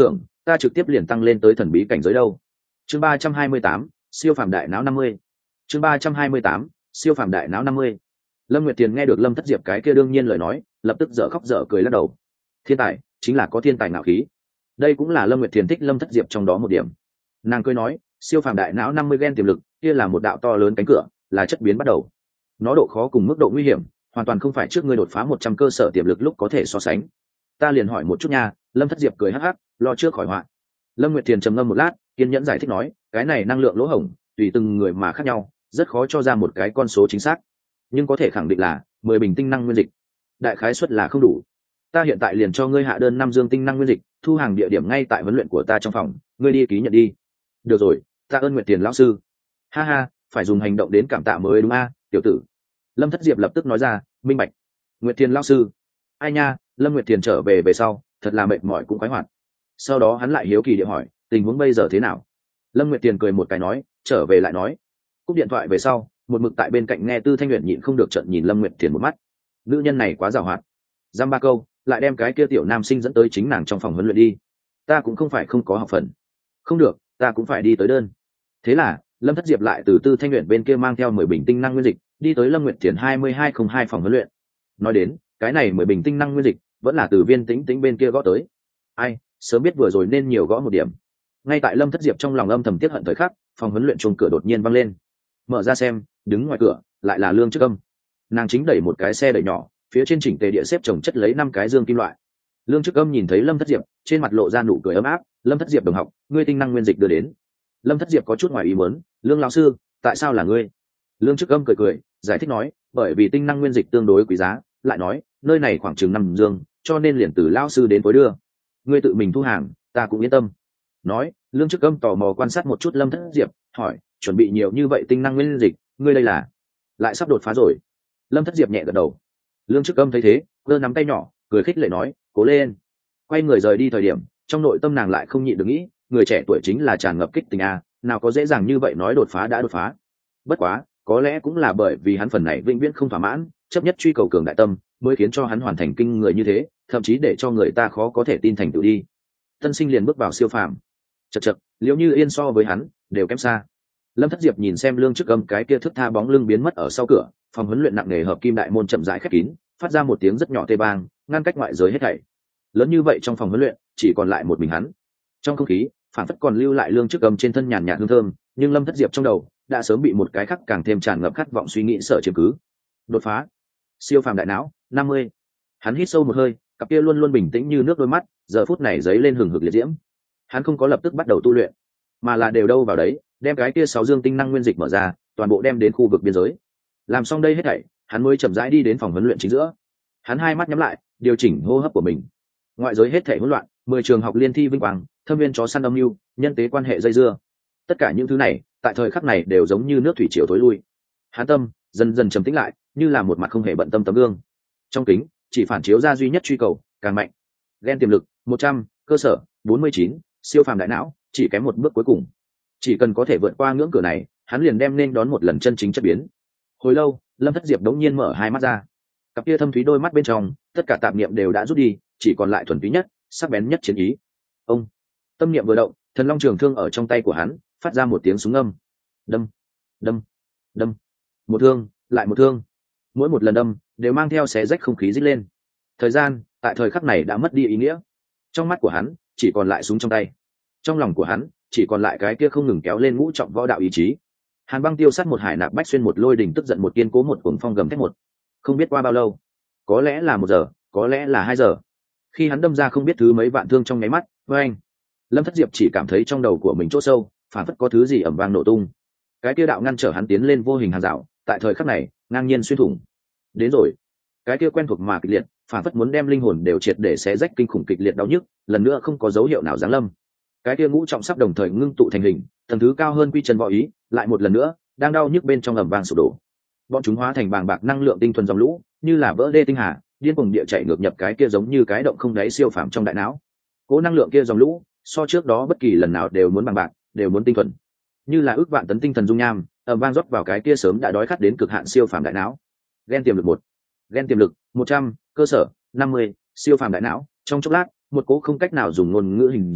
ta trực tiếp liền tăng lên tới thần bí cảnh giới đâu. Chương 328, siêu phàm đại não 50. Chương 328, siêu phàm đại não 50. Lâm Nguyệt Tiền nghe được Lâm Thất Diệp cái kia đương nhiên lời nói, lập tức dở khóc dở cười lắc đầu. Thiên tài chính là có thiên tài ngạo khí. Đây cũng là Lâm Nguyệt Tiền thích Lâm Thất Diệp trong đó một điểm. Nàng cười nói, siêu phàm đại não 50 gen tiềm lực, kia là một đạo to lớn cánh cửa, là chất biến bắt đầu. Nó độ khó cùng mức độ nguy hiểm, hoàn toàn không phải trước ngươi đột phá 100 cơ sở tiềm lực lúc có thể so sánh. Ta liền hỏi một chút nha. Lâm Thất Diệp cười hắc hắc, lo trước khỏi họa. Lâm Nguyệt Tiền trầm ngâm một lát, kiên nhẫn giải thích nói, cái này năng lượng lỗ hổng tùy từng người mà khác nhau, rất khó cho ra một cái con số chính xác, nhưng có thể khẳng định là 10 bình tinh năng nguyên dịch, đại khái suất là không đủ. Ta hiện tại liền cho ngươi hạ đơn 5 dương tinh năng nguyên dịch, thu hàng địa điểm ngay tại huấn luyện của ta trong phòng, ngươi đi ký nhận đi. Được rồi, ta ơn Nguyệt Tiền lão sư. Ha ha, phải dùng hành động đến cảm tạ mới đúng a, tiểu tử. Lâm Thất Diệp lập tức nói ra, minh bạch. Nguyệt Tiền lão sư. Ai nha, Lâm Nguyệt Tiền trở về sau, thật là mệt mỏi cũng khoái hoạt. Sau đó hắn lại hiếu kỳ địa hỏi, tình huống bây giờ thế nào? Lâm Nguyệt Tiền cười một cái nói, trở về lại nói. Cúp điện thoại về sau, một mực tại bên cạnh nghe Tư Thanh Uyển nhịn không được trợn nhìn Lâm Nguyệt Tiền một mắt. Nữ nhân này quá giàu hoạt, dăm ba câu lại đem cái kia tiểu nam sinh dẫn tới chính nàng trong phòng huấn luyện đi. Ta cũng không phải không có học phần. Không được, ta cũng phải đi tới đơn. Thế là Lâm Thất Diệp lại từ Tư Thanh Uyển bên kia mang theo 10 bình tinh năng nguyên dịch, đi tới Lâm Nguyệt Tiền 2202 phòng huấn luyện. Nói đến, cái này 10 bình tinh năng nguyên dịch vẫn là từ Viên Tĩnh Tĩnh bên kia gõ tới. Ai, sớm biết vừa rồi nên nhiều gõ một điểm. Ngay tại Lâm Thất Diệp trong lòng âm thầm tiếc hận thời khắc, phòng huấn luyện chuông cửa đột nhiên vang lên. Mở ra xem, đứng ngoài cửa lại là Lương Trước Âm. Nàng chính đẩy một cái xe đẩy nhỏ, phía trên chỉnh tề địa xếp chồng chất lấy 5 cái dương kim loại. Lương Trước Âm nhìn thấy Lâm Thất Diệp, trên mặt lộ ra nụ cười ấm áp. Lâm Thất Diệp đồng học, ngươi tinh năng nguyên dịch đưa đến. Lâm Thất Diệp có chút ngoài ý muốn, Lương lão sư, tại sao là ngươi? Lương Trước Âm cười cười, giải thích nói, bởi vì tinh năng nguyên dịch tương đối quý giá, lại nói, nơi này khoảng chừng 5 dương, cho nên liền từ lão sư đến phối đưa. Ngươi tự mình thu hàng, ta cũng yên tâm. Nói, Lương Trước Âm tò mò quan sát một chút Lâm Thất Diệp, hỏi, chuẩn bị nhiều như vậy tinh năng nguyên dịch, ngươi đây là lại sắp đột phá rồi? Lâm Thất Diệp nhẹ gật đầu. Lương Trước Âm thấy thế, giơ nắm tay nhỏ, cười khích lệ nói, cố lên. Quay người rời đi thời điểm, trong nội tâm nàng lại không nhịn được nghĩ, người trẻ tuổi chính là tràn ngập kích tình a, nào có dễ dàng như vậy nói đột phá đã đột phá. Bất quá, có lẽ cũng là bởi vì hắn phần này vĩnh viễn không thỏa mãn, chấp nhất truy cầu cường đại tâm, mới khiến cho hắn hoàn thành kinh người như thế, thậm chí để cho người ta khó có thể tin thành tựu đi. Tân sinh liền bước vào siêu phàm. Chậc chậc, Liễu Như Yên so với hắn đều kém xa. Lâm Thất Diệp nhìn xem Lương Trước Âm cái kia thức tha bóng lưng biến mất ở sau cửa, phòng huấn luyện nặng nề hợp kim đại môn chậm rãi khép kín, phát ra một tiếng rất nhỏ tê bang, ngăn cách ngoại giới hết thảy. Lớn như vậy trong phòng huấn luyện, chỉ còn lại một mình hắn. Trong không khí, phản phất còn lưu lại Lương Trước Âm trên thân nhàn nhạt hương thơm, nhưng Lâm Thất Diệp trong đầu đã sớm bị một cái khác càng thêm tràn ngập khát vọng suy nghĩ sở chiếm cứ. Đột phá, siêu phàm đại não 50. Hắn hít sâu một hơi, cặp kia luôn luôn bình tĩnh như nước đôi mắt, giờ phút này giấy lên hừng hực liệt diễm. Hắn không có lập tức bắt đầu tu luyện, mà là đều đâu vào đấy, đem cái kia 6 dương tinh năng nguyên dịch mở ra, toàn bộ đem đến khu vực biên giới. Làm xong đây hết thảy, hắn mới chậm rãi đi đến phòng huấn luyện chính giữa. Hắn hai mắt nhắm lại, điều chỉnh hô hấp của mình. Ngoại giới hết thảy hỗn loạn, 10 trường học liên thi vinh quang, thâm viên chó săn âm mưu, nhân tế quan hệ dây dưa. Tất cả những thứ này, tại thời khắc này đều giống như nước thủy triều tối lui. Hắn tâm dần dần trầm tĩnh lại, như là một mặt không hề bận tâm tấm gương. Trong kính, chỉ phản chiếu ra duy nhất truy cầu, càng mạnh. Gen tiềm lực 100, cơ sở 49, siêu phàm đại não, chỉ kém một bước cuối cùng. Chỉ cần có thể vượt qua ngưỡng cửa này, hắn liền đem nên đón một lần chân chính chất biến. Hồi lâu, Lâm Thất Diệp đống nhiên mở hai mắt ra. Cặp kia thâm thúy đôi mắt bên trong, tất cả tạp niệm đều đã rút đi, chỉ còn lại thuần túy nhất, sắc bén nhất chiến ý. Ông, tâm niệm vừa động, thần long trường thương ở trong tay của hắn phát ra một tiếng súng âm. Đâm, đâm, đâm, một thương, lại một thương. Mỗi một lần đâm đều mang theo xé rách không khí rít lên. Thời gian tại thời khắc này đã mất đi ý nghĩa. Trong mắt của hắn chỉ còn lại súng trong tay, trong lòng của hắn chỉ còn lại cái kia không ngừng kéo lên ngũ trọng võ đạo ý chí. Hàn Băng tiêu sát một hải nạp bách xuyên một lôi đình tức giận một kiên cố một cuồng phong gầm thét một. Không biết qua bao lâu, có lẽ là 1 giờ, có lẽ là 2 giờ. Khi hắn đâm ra không biết thứ mấy vạn thương trong nháy mắt, với anh, Lâm Thất Diệp chỉ cảm thấy trong đầu của mình chỗ sâu phản phất có thứ gì ầm vang nổ tung. Cái kia đạo ngăn trở hắn tiến lên vô hình hàng rào, tại thời khắc này ngang nhiên xuyên thủng. Đến rồi. Cái kia quen thuộc mà kịch liệt, phản phất muốn đem linh hồn đều triệt để xé rách kinh khủng kịch liệt đau nhức, lần nữa không có dấu hiệu nào giáng lâm. Cái kia ngũ trọng sắp đồng thời ngưng tụ thành hình, tầng thứ cao hơn quy chân võ ý, lại một lần nữa đang đau nhức bên trong ầm vang sụp đổ. Bọn chúng hóa thành bàng bạc năng lượng tinh thuần dòng lũ, như là vỡ đê tinh hà, điên cuồng địa chạy ngược nhập cái kia giống như cái động không đáy siêu phàm trong đại não. Cố năng lượng kia dòng lũ, so trước đó bất kỳ lần nào đều muốn bàng bạc, đều muốn tinh thuần. Như là ước vạn tấn tinh thần dung nham, ầm vang rót vào cái kia sớm đã đói khát đến cực hạn siêu phàm đại não. Gen tiềm lực 1, gen tiềm lực 100, cơ sở 50, siêu phàm đại não. Trong chốc lát, một cỗ không cách nào dùng ngôn ngữ hình dung,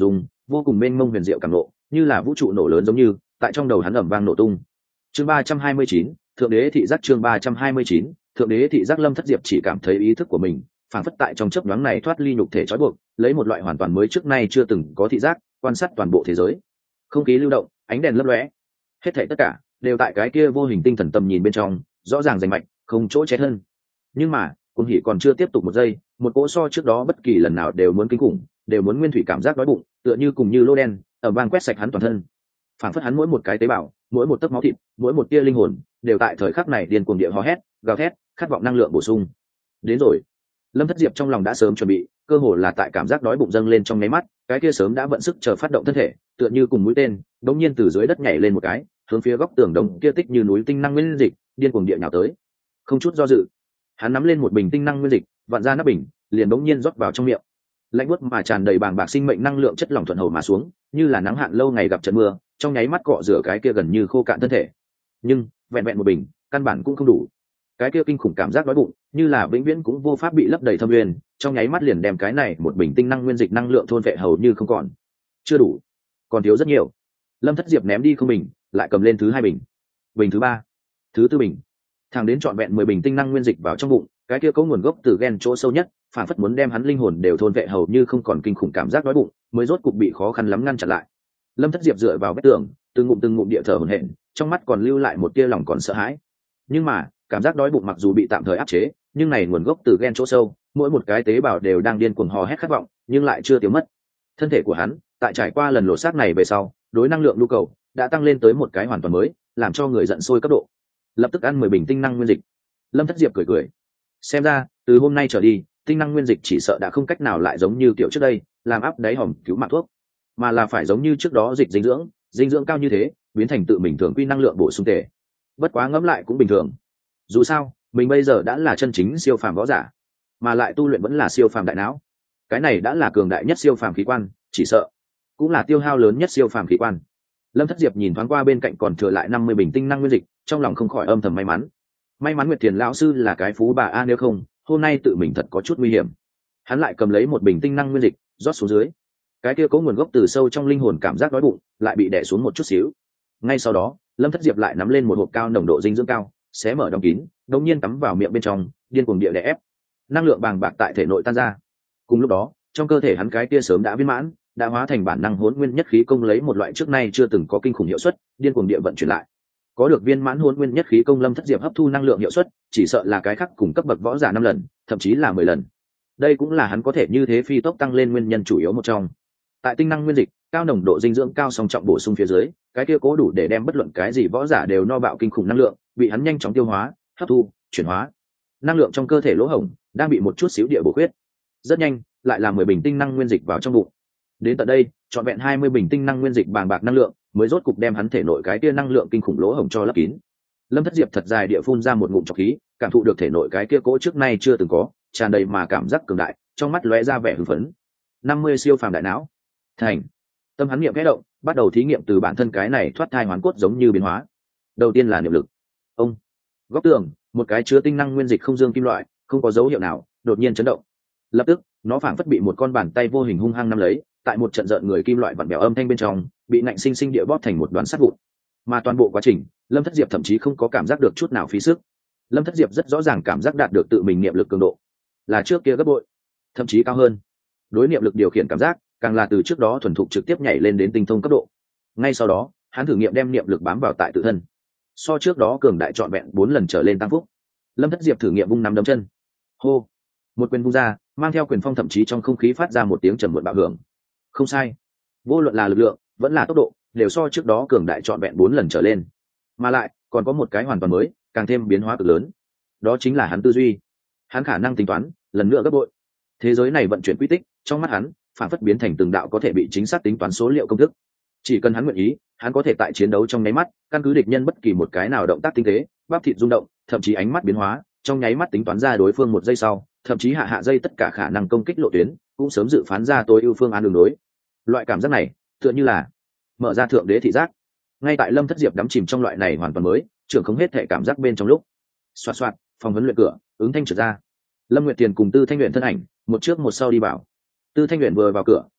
vô cùng mênh mông huyền diệu cảm nộ, như là vũ trụ nổ lớn giống như tại trong đầu hắn ầm vang nổ tung. Chương 329, thượng đế thị giác. Chương 329, thượng đế thị giác. Lâm Thất Diệp chỉ cảm thấy ý thức của mình phảng phất tại trong chớp nhoáng này thoát ly nhục thể trói buộc, lấy một loại hoàn toàn mới trước nay chưa từng có thị giác quan sát toàn bộ thế giới. Không khí lưu động, ánh đèn lấp lóe, hết thảy tất cả đều tại cái kia vô hình tinh thần tầm nhìn bên trong rõ ràng rành mạch, không chỗ chết hơn. Nhưng mà cuồng hỉ còn chưa tiếp tục một giây, một cỗ so trước đó bất kỳ lần nào đều muốn kinh khủng, đều muốn nguyên thủy cảm giác đói bụng, tựa như cùng như lô đen ở bang quét sạch hắn toàn thân. Phảng phất hắn mỗi một cái tế bào, mỗi một tấc máu thịt, mỗi một tia linh hồn đều tại thời khắc này điên cuồng địa hò hét, gào thét, khát vọng năng lượng bổ sung. Đến rồi. Lâm Thất Diệp trong lòng đã sớm chuẩn bị, cơ hồ là tại cảm giác đói bụng dâng lên trong nháy mắt, cái kia sớm đã vận sức chờ phát động thân thể, tựa như cùng mũi tên, đống nhiên từ dưới đất nhảy lên một cái, hướng phía góc tường đống kia tích như núi tinh năng nguyên dịch, điên cuồng địa nhào tới. Không chút do dự, hắn nắm lên một bình tinh năng nguyên dịch, vặn ra nắp bình, liền đống nhiên rót vào trong miệng. Lạnh buốt mà tràn đầy bàng bạc sinh mệnh năng lượng chất lỏng thuận hầu mà xuống, như là nắng hạn lâu ngày gặp trận mưa, trong nháy mắt cọ rửa cái kia gần như khô cạn thân thể. Nhưng vẹn vẹn một bình, căn bản cũng không đủ. Cái kia kinh khủng cảm giác đói bụng, như là vĩnh viễn cũng vô pháp bị lấp đầy thâm nguyên, trong nháy mắt liền đem cái này một bình tinh năng nguyên dịch năng lượng thôn vệ hầu như không còn. Chưa đủ, còn thiếu rất nhiều. Lâm Thất Diệp ném đi không bình, lại cầm lên thứ hai bình, bình thứ ba, thứ tư bình, thẳng đến trọn vẹn 10 bình tinh năng nguyên dịch vào trong bụng, cái kia có nguồn gốc từ gen chỗ sâu nhất, phản phất muốn đem hắn linh hồn đều thôn vệ hầu như không còn kinh khủng cảm giác đói bụng, mới rốt cục bị khó khăn lắm ngăn chặn lại. Lâm Thất Diệp dựa vào vách tường, từng ngụm địa thở hổn hển, trong mắt còn lưu lại một tia lòng còn sợ hãi. Nhưng mà cảm giác đói bụng mặc dù bị tạm thời áp chế, nhưng này nguồn gốc từ gen chỗ sâu, mỗi một cái tế bào đều đang điên cuồng hò hét khát vọng, nhưng lại chưa tiêu mất. Thân thể của hắn tại trải qua lần lột xác này về sau, đối năng lượng nhu cầu đã tăng lên tới một cái hoàn toàn mới, làm cho người giận sôi cấp độ. Lập tức ăn 10 bình tinh năng nguyên dịch. Lâm Thất Diệp cười cười, xem ra từ hôm nay trở đi, tinh năng nguyên dịch chỉ sợ đã không cách nào lại giống như kiểu trước đây làm áp đáy hòm cứu mạng thuốc, mà là phải giống như trước đó dịch dinh dưỡng cao như thế, biến thành tự mình thường quy năng lượng bổ sung tề. Bất quá ngẫm lại cũng bình thường, dù sao mình bây giờ đã là chân chính siêu phàm võ giả, mà lại tu luyện vẫn là siêu phàm đại não, cái này đã là cường đại nhất siêu phàm khí quan, chỉ sợ cũng là tiêu hao lớn nhất siêu phàm khí quan. Lâm Thất Diệp nhìn thoáng qua bên cạnh còn thừa lại 50 bình tinh năng nguyên dịch, trong lòng không khỏi âm thầm may mắn Nguyệt Thiền lão sư là cái phú bà a, nếu không hôm nay tự mình thật có chút nguy hiểm. Hắn lại cầm lấy một bình tinh năng nguyên dịch rót xuống dưới, cái kia có nguồn gốc từ sâu trong linh hồn cảm giác đói bụng lại bị đè xuống một chút xíu. Ngay sau đó Lâm Thất Diệp lại nắm lên một hộp cao nồng độ dinh dưỡng cao, xé mở đóng kín, đột nhiên cắm vào miệng bên trong, điên cuồng địa đè ép, năng lượng bàng bạc tại thể nội tan ra. Cùng lúc đó trong cơ thể hắn cái kia sớm đã viên mãn, đã hóa thành bản năng hỗn nguyên nhất khí công lấy một loại trước nay chưa từng có kinh khủng hiệu suất, điên cuồng địa vận chuyển lại. Có được viên mãn hỗn nguyên nhất khí công, Lâm Thất Diệp hấp thu năng lượng hiệu suất chỉ sợ là cái khác cùng cấp bậc võ giả 5 lần, thậm chí là 10 lần. Đây cũng là hắn có thể như thế phi tốc tăng lên nguyên nhân chủ yếu một trong. Tại tinh năng nguyên dịch cao nồng độ dinh dưỡng cao song trọng bổ sung phía dưới, cái kia cố đủ để đem bất luận cái gì võ giả đều no bạo kinh khủng năng lượng bị hắn nhanh chóng tiêu hóa, hấp thu, chuyển hóa. Năng lượng trong cơ thể lỗ hổng đang bị một chút xíu địa bổ khuyết. Rất nhanh lại là 10 bình tinh năng nguyên dịch vào trong bụng. Đến tận đây trọn vẹn 20 bình tinh năng nguyên dịch bàng bạc năng lượng mới rốt cục đem hắn thể nội cái kia năng lượng kinh khủng lỗ hổng cho lấp kín. Lâm Thất Diệp thật dài địa phun ra một ngụm trọc khí, cảm thụ được thể nội cái kia cỗ trước nay chưa từng có, tràn đầy mà cảm giác cường đại, trong mắt lóe ra vẻ hưng phấn. 50 siêu phàm đại não thành. Tâm hắn niệm khẽ động, bắt đầu thí nghiệm từ bản thân cái này thoát thai hoán cốt giống như biến hóa. Đầu tiên là niệm lực. Ông, góc tường một cái chứa tinh năng nguyên dịch không dương kim loại không có dấu hiệu nào đột nhiên chấn động. Lập tức nó phảng phất bị một con bàn tay vô hình hung hăng nắm lấy, tại một trận rợn người kim loại vặn bèo âm thanh bên trong bị nạnh sinh sinh địa bóp thành một đoàn sắt vụn. Mà toàn bộ quá trình Lâm Thất Diệp thậm chí không có cảm giác được chút nào phí sức. Lâm Thất Diệp rất rõ ràng cảm giác đạt được tự mình niệm lực cường độ là trước kia gấp bội, thậm chí cao hơn. Đối niệm lực điều khiển cảm giác càng là từ trước đó thuần thục trực tiếp nhảy lên đến tinh thông cấp độ. Ngay sau đó hắn thử nghiệm đem niệm lực bám vào tại tự thân, so trước đó cường đại trọn vẹn 4 lần trở lên tăng phúc. Lâm Thất Diệp thử nghiệm vung nắm đấm chân, hô, một quyền vung ra, mang theo quyền phong thậm chí trong không khí phát ra một tiếng trầm muộn bạo hưởng. Không sai, vô luận là lực lượng vẫn là tốc độ đều so trước đó cường đại trọn vẹn 4 lần trở lên, mà lại còn có một cái hoàn toàn mới, càng thêm biến hóa cực lớn. Đó chính là hắn tư duy, hắn khả năng tính toán lần nữa gấp bội. Thế giới này vận chuyển quy tích trong mắt hắn phản phất biến thành từng đạo có thể bị chính xác tính toán số liệu công thức. Chỉ cần hắn nguyện ý, hắn có thể tại chiến đấu trong nháy mắt căn cứ địch nhân bất kỳ một cái nào động tác tinh tế, bắp thịt rung động, thậm chí ánh mắt biến hóa, trong nháy mắt tính toán ra đối phương 1 giây sau, thậm chí hạ giây tất cả khả năng công kích lộ tuyến, cũng sớm dự phán ra tối ưu phương án đường đối. Loại cảm giác này tựa như là mở ra thượng đế thị giác. Ngay tại Lâm Thất Diệp đắm chìm trong loại này hoàn toàn mới, trưởng không hết thể cảm giác bên trong lúc, xoạt xoạt, phòng huấn luyện cửa ứng thanh trượt ra. Lâm Nguyệt Tiền cùng Tư Thanh Luyện thân ảnh một trước một sau đi vào. Tư Thanh Luyện vừa vào cửa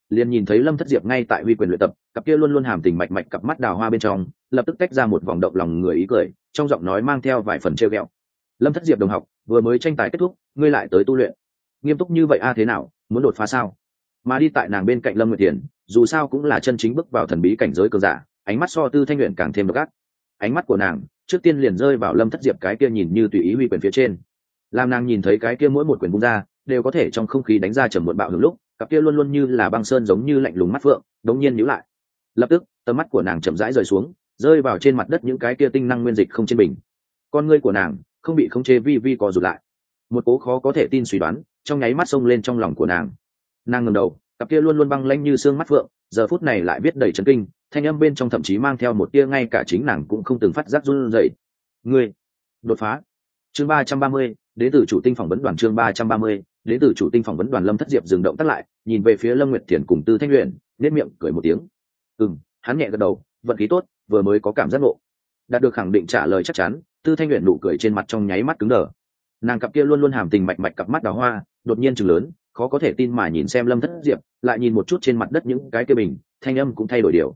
liền nhìn thấy Lâm Thất Diệp ngay tại huy quyền luyện tập, cặp kia luôn luôn hàm tình mạch mạch cặp mắt đào hoa bên trong lập tức tách ra một vòng động lòng người ý cười, trong giọng nói mang theo vài phần trêu ghẹo. Lâm Thất Diệp đồng học, vừa mới tranh tài kết thúc, ngươi lại tới tu luyện, nghiêm túc như vậy thế nào, muốn đột phá sao? Mà đi tại nàng bên cạnh Lâm Nguyệt Thiền, dù sao cũng là chân chính bước vào thần bí cảnh giới cường giả, ánh mắt so Tư Thanh Uyển càng thêm độc ác. Ánh mắt của nàng trước tiên liền rơi vào Lâm Thất Diệp cái kia nhìn như tùy ý huy quyền phía trên, làm nàng nhìn thấy cái kia mỗi một quyền bung ra đều có thể trong không khí đánh ra trầm muộn bạo hưởng lúc, cặp kia luôn luôn như là băng sơn giống như lạnh lùng mắt phượng đống nhiên nhíu lại. Lập tức tầm mắt của nàng chậm rãi rơi xuống, rơi vào trên mặt đất những cái kia tinh năng nguyên dịch không trên bình. Con ngươi của nàng không bị khống chế vi vi co rụt lại, một cố khó có thể tin suy đoán trong nháy mắt xông lên trong lòng của nàng. Nàng ngẩng đầu, cặp kia luôn luôn băng lãnh như xương mắt phượng giờ phút này lại biết đầy chấn kinh, thanh âm bên trong thậm chí mang theo một tia ngay cả chính nàng cũng không từng phát giác run rẩy. Ngươi đột phá. Chương 330, đến từ chủ tinh phỏng vấn đoàn. Chương 330, đến từ chủ tinh phỏng vấn đoàn. Lâm Thất Diệp dừng động tác lại, nhìn về phía Lâm Nguyệt Thiền cùng Tư Thanh Uyển, nhếch miệng cười một tiếng. Hắn nhẹ gật đầu, vận khí tốt, vừa mới có cảm giác ngộ. Đạt được khẳng định trả lời chắc chắn, Tư Thanh Uyển nụ cười trên mặt trong nháy mắt cứng đờ. Nàng cặp kia luôn luôn hàm tình mạch mạch cặp mắt đào hoa đột nhiên trừng lớn, khó có thể tin mà nhìn xem Lâm Thất Diệp, lại nhìn một chút trên mặt đất những cái kia bình, thanh âm cũng thay đổi điều.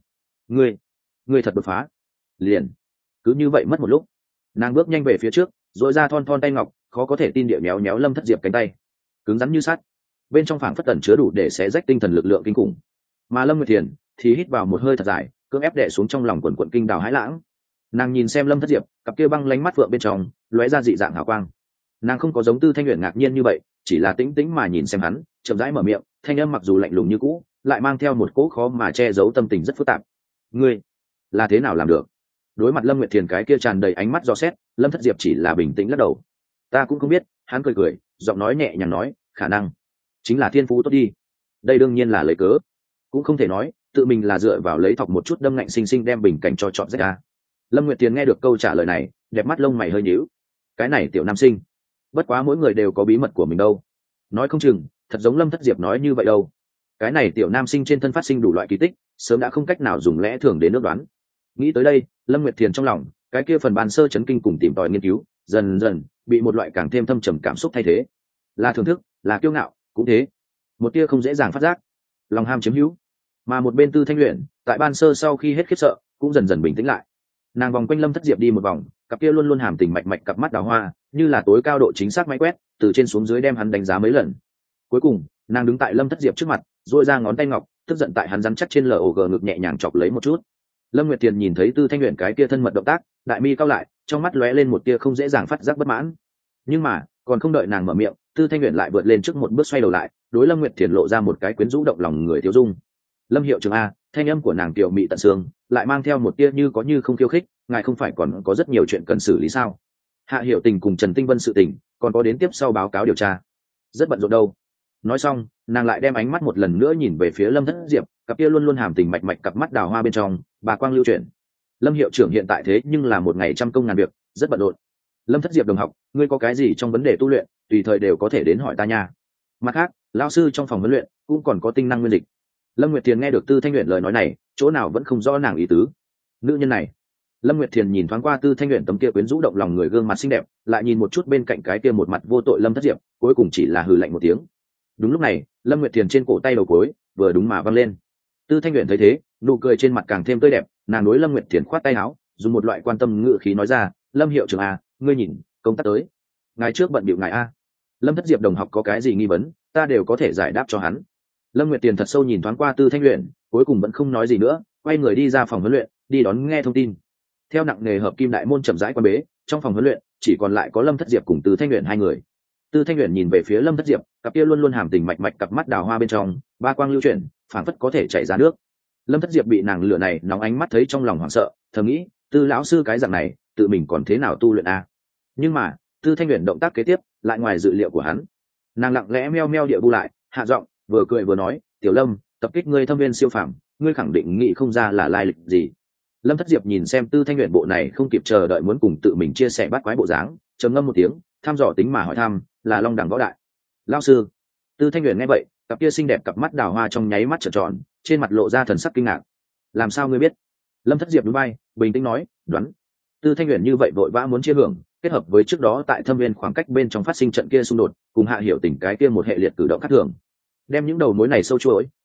Ngươi thật đột phá. Liền cứ như vậy mất một lúc, nàng bước nhanh về phía trước, dội ra thon thon tay ngọc, khó có thể tin địa méo méo Lâm Thất Diệp cánh tay, cứng rắn như sắt, bên trong phảng phất tẩn chứa đủ để xé rách tinh thần lực lượng kinh khủng. Mà Lâm Nguyệt Thiền thì hít vào một hơi thật dài, cưỡng ép đè xuống trong lòng quần quận kinh đào hãi lãng. Nàng nhìn xem Lâm Thất Diệp, cặp kia băng lánh mắt vượng bên trong lóe ra dị dạng hào quang. Nàng không có giống Tư Thanh Uyển ngạc nhiên như vậy, chỉ là tĩnh tĩnh mà nhìn xem hắn, chậm rãi mở miệng, thanh âm mặc dù lạnh lùng như cũ, lại mang theo một cỗ khó mà che giấu tâm tình rất phức tạp. Ngươi là thế nào làm được? Đối mặt Lâm Nguyệt Thiền cái kia tràn đầy ánh mắt dò xét, Lâm Thất Diệp chỉ là bình tĩnh lắc đầu. Ta cũng không biết. Hắn cười cười, giọng nói nhẹ nhàng nói, khả năng chính là thiên phú tốt đi. Đây đương nhiên là lấy cớ, cũng không thể nói tự mình là dựa vào lấy thọc một chút đâm ngạnh sinh sinh đem bình cảnh cho chọn rách ra. Lâm Nguyệt Thiền nghe được câu trả lời này, đẹp mắt lông mày hơi nhíu. Cái này tiểu nam sinh, bất quá mỗi người đều có bí mật của mình đâu. Nói không chừng thật giống Lâm Thất Diệp nói như vậy đâu. Cái này tiểu nam sinh trên thân phát sinh đủ loại kỳ tích, sớm đã không cách nào dùng lẽ thường đến ước đoán. Nghĩ tới đây, Lâm Nguyệt Thiền trong lòng cái kia phần ban sơ chấn kinh cùng tìm tòi nghiên cứu dần dần bị một loại càng thêm thâm trầm cảm xúc thay thế, là thưởng thức, là kiêu ngạo, cũng thế, một tia không dễ dàng phát giác, lòng ham chiếm hữu. Mà một bên Tư Thanh Uyển tại ban sơ sau khi hết khiếp sợ cũng dần dần bình tĩnh lại. Nàng vòng quanh Lâm Thất Diệp đi một vòng, cặp kia luôn luôn hàm tình mạch mạch cặp mắt đào hoa như là tối cao độ chính xác máy quét, từ trên xuống dưới đem hắn đánh giá mấy lần. Cuối cùng nàng đứng tại Lâm Thất Diệp trước mặt, duỗi ra ngón tay ngọc, tức giận tại hắn rắn chắc trên log ngực nhẹ nhàng chọc lấy một chút. Lâm Nguyệt Thiền nhìn thấy Tư Thanh Uyển cái kia thân mật động tác, đại mi cao lại, trong mắt lóe lên một tia không dễ dàng phát giác bất mãn. Nhưng mà còn không đợi nàng mở miệng, Tư Thanh Uyển lại vượt lên trước một bước, xoay đầu lại, đối Lâm Nguyệt Thiền lộ ra một cái quyến rũ động lòng người tiêu dung. Lâm hiệu trưởng a, thanh âm của nàng tiểu mị tận xương, lại mang theo một tia như có như không khiêu khích, ngài không phải còn có rất nhiều chuyện cần xử lý sao? Hạ Hiểu Tình cùng Trần Tinh Vân sự tình, còn có đến tiếp sau báo cáo điều tra, rất bận rộn đâu. Nói xong, nàng lại đem ánh mắt một lần nữa nhìn về phía Lâm Thất Diệp, cặp kia luôn luôn hàm tình mạch mạch cặp mắt đào hoa bên trong bà quang lưu chuyển. Lâm hiệu trưởng hiện tại thế nhưng là một ngày trăm công ngàn việc, rất bận rộn. Lâm Thất Diệp đồng học, ngươi có cái gì trong vấn đề tu luyện, tùy thời đều có thể đến hỏi ta nha. Mặt khác, lão sư trong phòng huấn luyện cũng còn có tinh năng nguyên dịch. Lâm Nguyệt Thiền nghe được Tư Thanh Uyển lời nói này, chỗ nào vẫn không rõ nàng ý tứ. Nữ nhân này, Lâm Nguyệt Thiền nhìn thoáng qua Tư Thanh Uyển tấm kia quyến rũ động lòng người gương mặt xinh đẹp, lại nhìn một chút bên cạnh cái kia một mặt vô tội Lâm Thất Diệp, cuối cùng chỉ là hừ lạnh một tiếng. Đúng lúc này, Lâm Nguyệt Thiền trên cổ tay đầu gối vừa đúng mà văng lên. Tư Thanh Uyển thấy thế, nụ cười trên mặt càng thêm tươi đẹp, nàng đối Lâm Nguyệt Thiền khoát tay áo, dùng một loại quan tâm ngữ khí nói ra, Lâm hiệu trưởng a, ngươi nhìn, công tác tới. Ngài trước bận bịu ngài a. Lâm Thất Diệp đồng học có cái gì nghi vấn, ta đều có thể giải đáp cho hắn. Lâm Nguyệt Thiền thật sâu nhìn thoáng qua Tư Thanh Uyển, cuối cùng vẫn không nói gì nữa, quay người đi ra phòng huấn luyện, đi đón nghe thông tin. Theo nặng nghề hợp kim đại môn chậm rãi quan bế, trong phòng huấn luyện chỉ còn lại có Lâm Thất Diệp cùng Tư Thanh Uyển hai người. Tư Thanh Uyển nhìn về phía Lâm Thất Diệp, cặp kia luôn luôn hàm tình mạch mạch cặp mắt đào hoa bên trong ba quang lưu chuyển, phảng phất có thể chảy ra nước. Lâm Thất Diệp bị nàng lửa này nóng ánh mắt thấy trong lòng hoảng sợ, thầm nghĩ, Tư lão sư cái dạng này, tự mình còn thế nào tu luyện a? Nhưng mà, Tư Thanh Uyển động tác kế tiếp lại ngoài dự liệu của hắn. Nàng lặng lẽ meo meo địa bu lại, hạ giọng, vừa cười vừa nói, Tiểu Lâm, tập kích ngươi thâm viên siêu phàm, ngươi khẳng định nghĩ không ra là lai lịch gì. Lâm Thất Diệp nhìn xem Tư Thanh Uyển bộ này không kịp chờ đợi muốn cùng tự mình chia sẻ bát quái bộ dáng, trầm ngâm một tiếng, thăm dò tính mà hỏi thăm, là Long Đẳng võ đại lão sư. Tư Thanh Uyển nghe vậy, cặp kia xinh đẹp cặp mắt đào hoa trong nháy mắt trợn tròn, trên mặt lộ ra thần sắc kinh ngạc. Làm sao ngươi biết? Lâm Thất Diệp nhún vai, bình tĩnh nói, đoán. Tư Thanh Uyển như vậy vội vã muốn chia hưởng, kết hợp với trước đó tại thâm viên khoảng cách bên trong phát sinh trận kia xung đột, cùng Hạ Hiểu Tình cái kia một hệ liệt cử động khác thường, đem những đầu mối này sâu chuỗi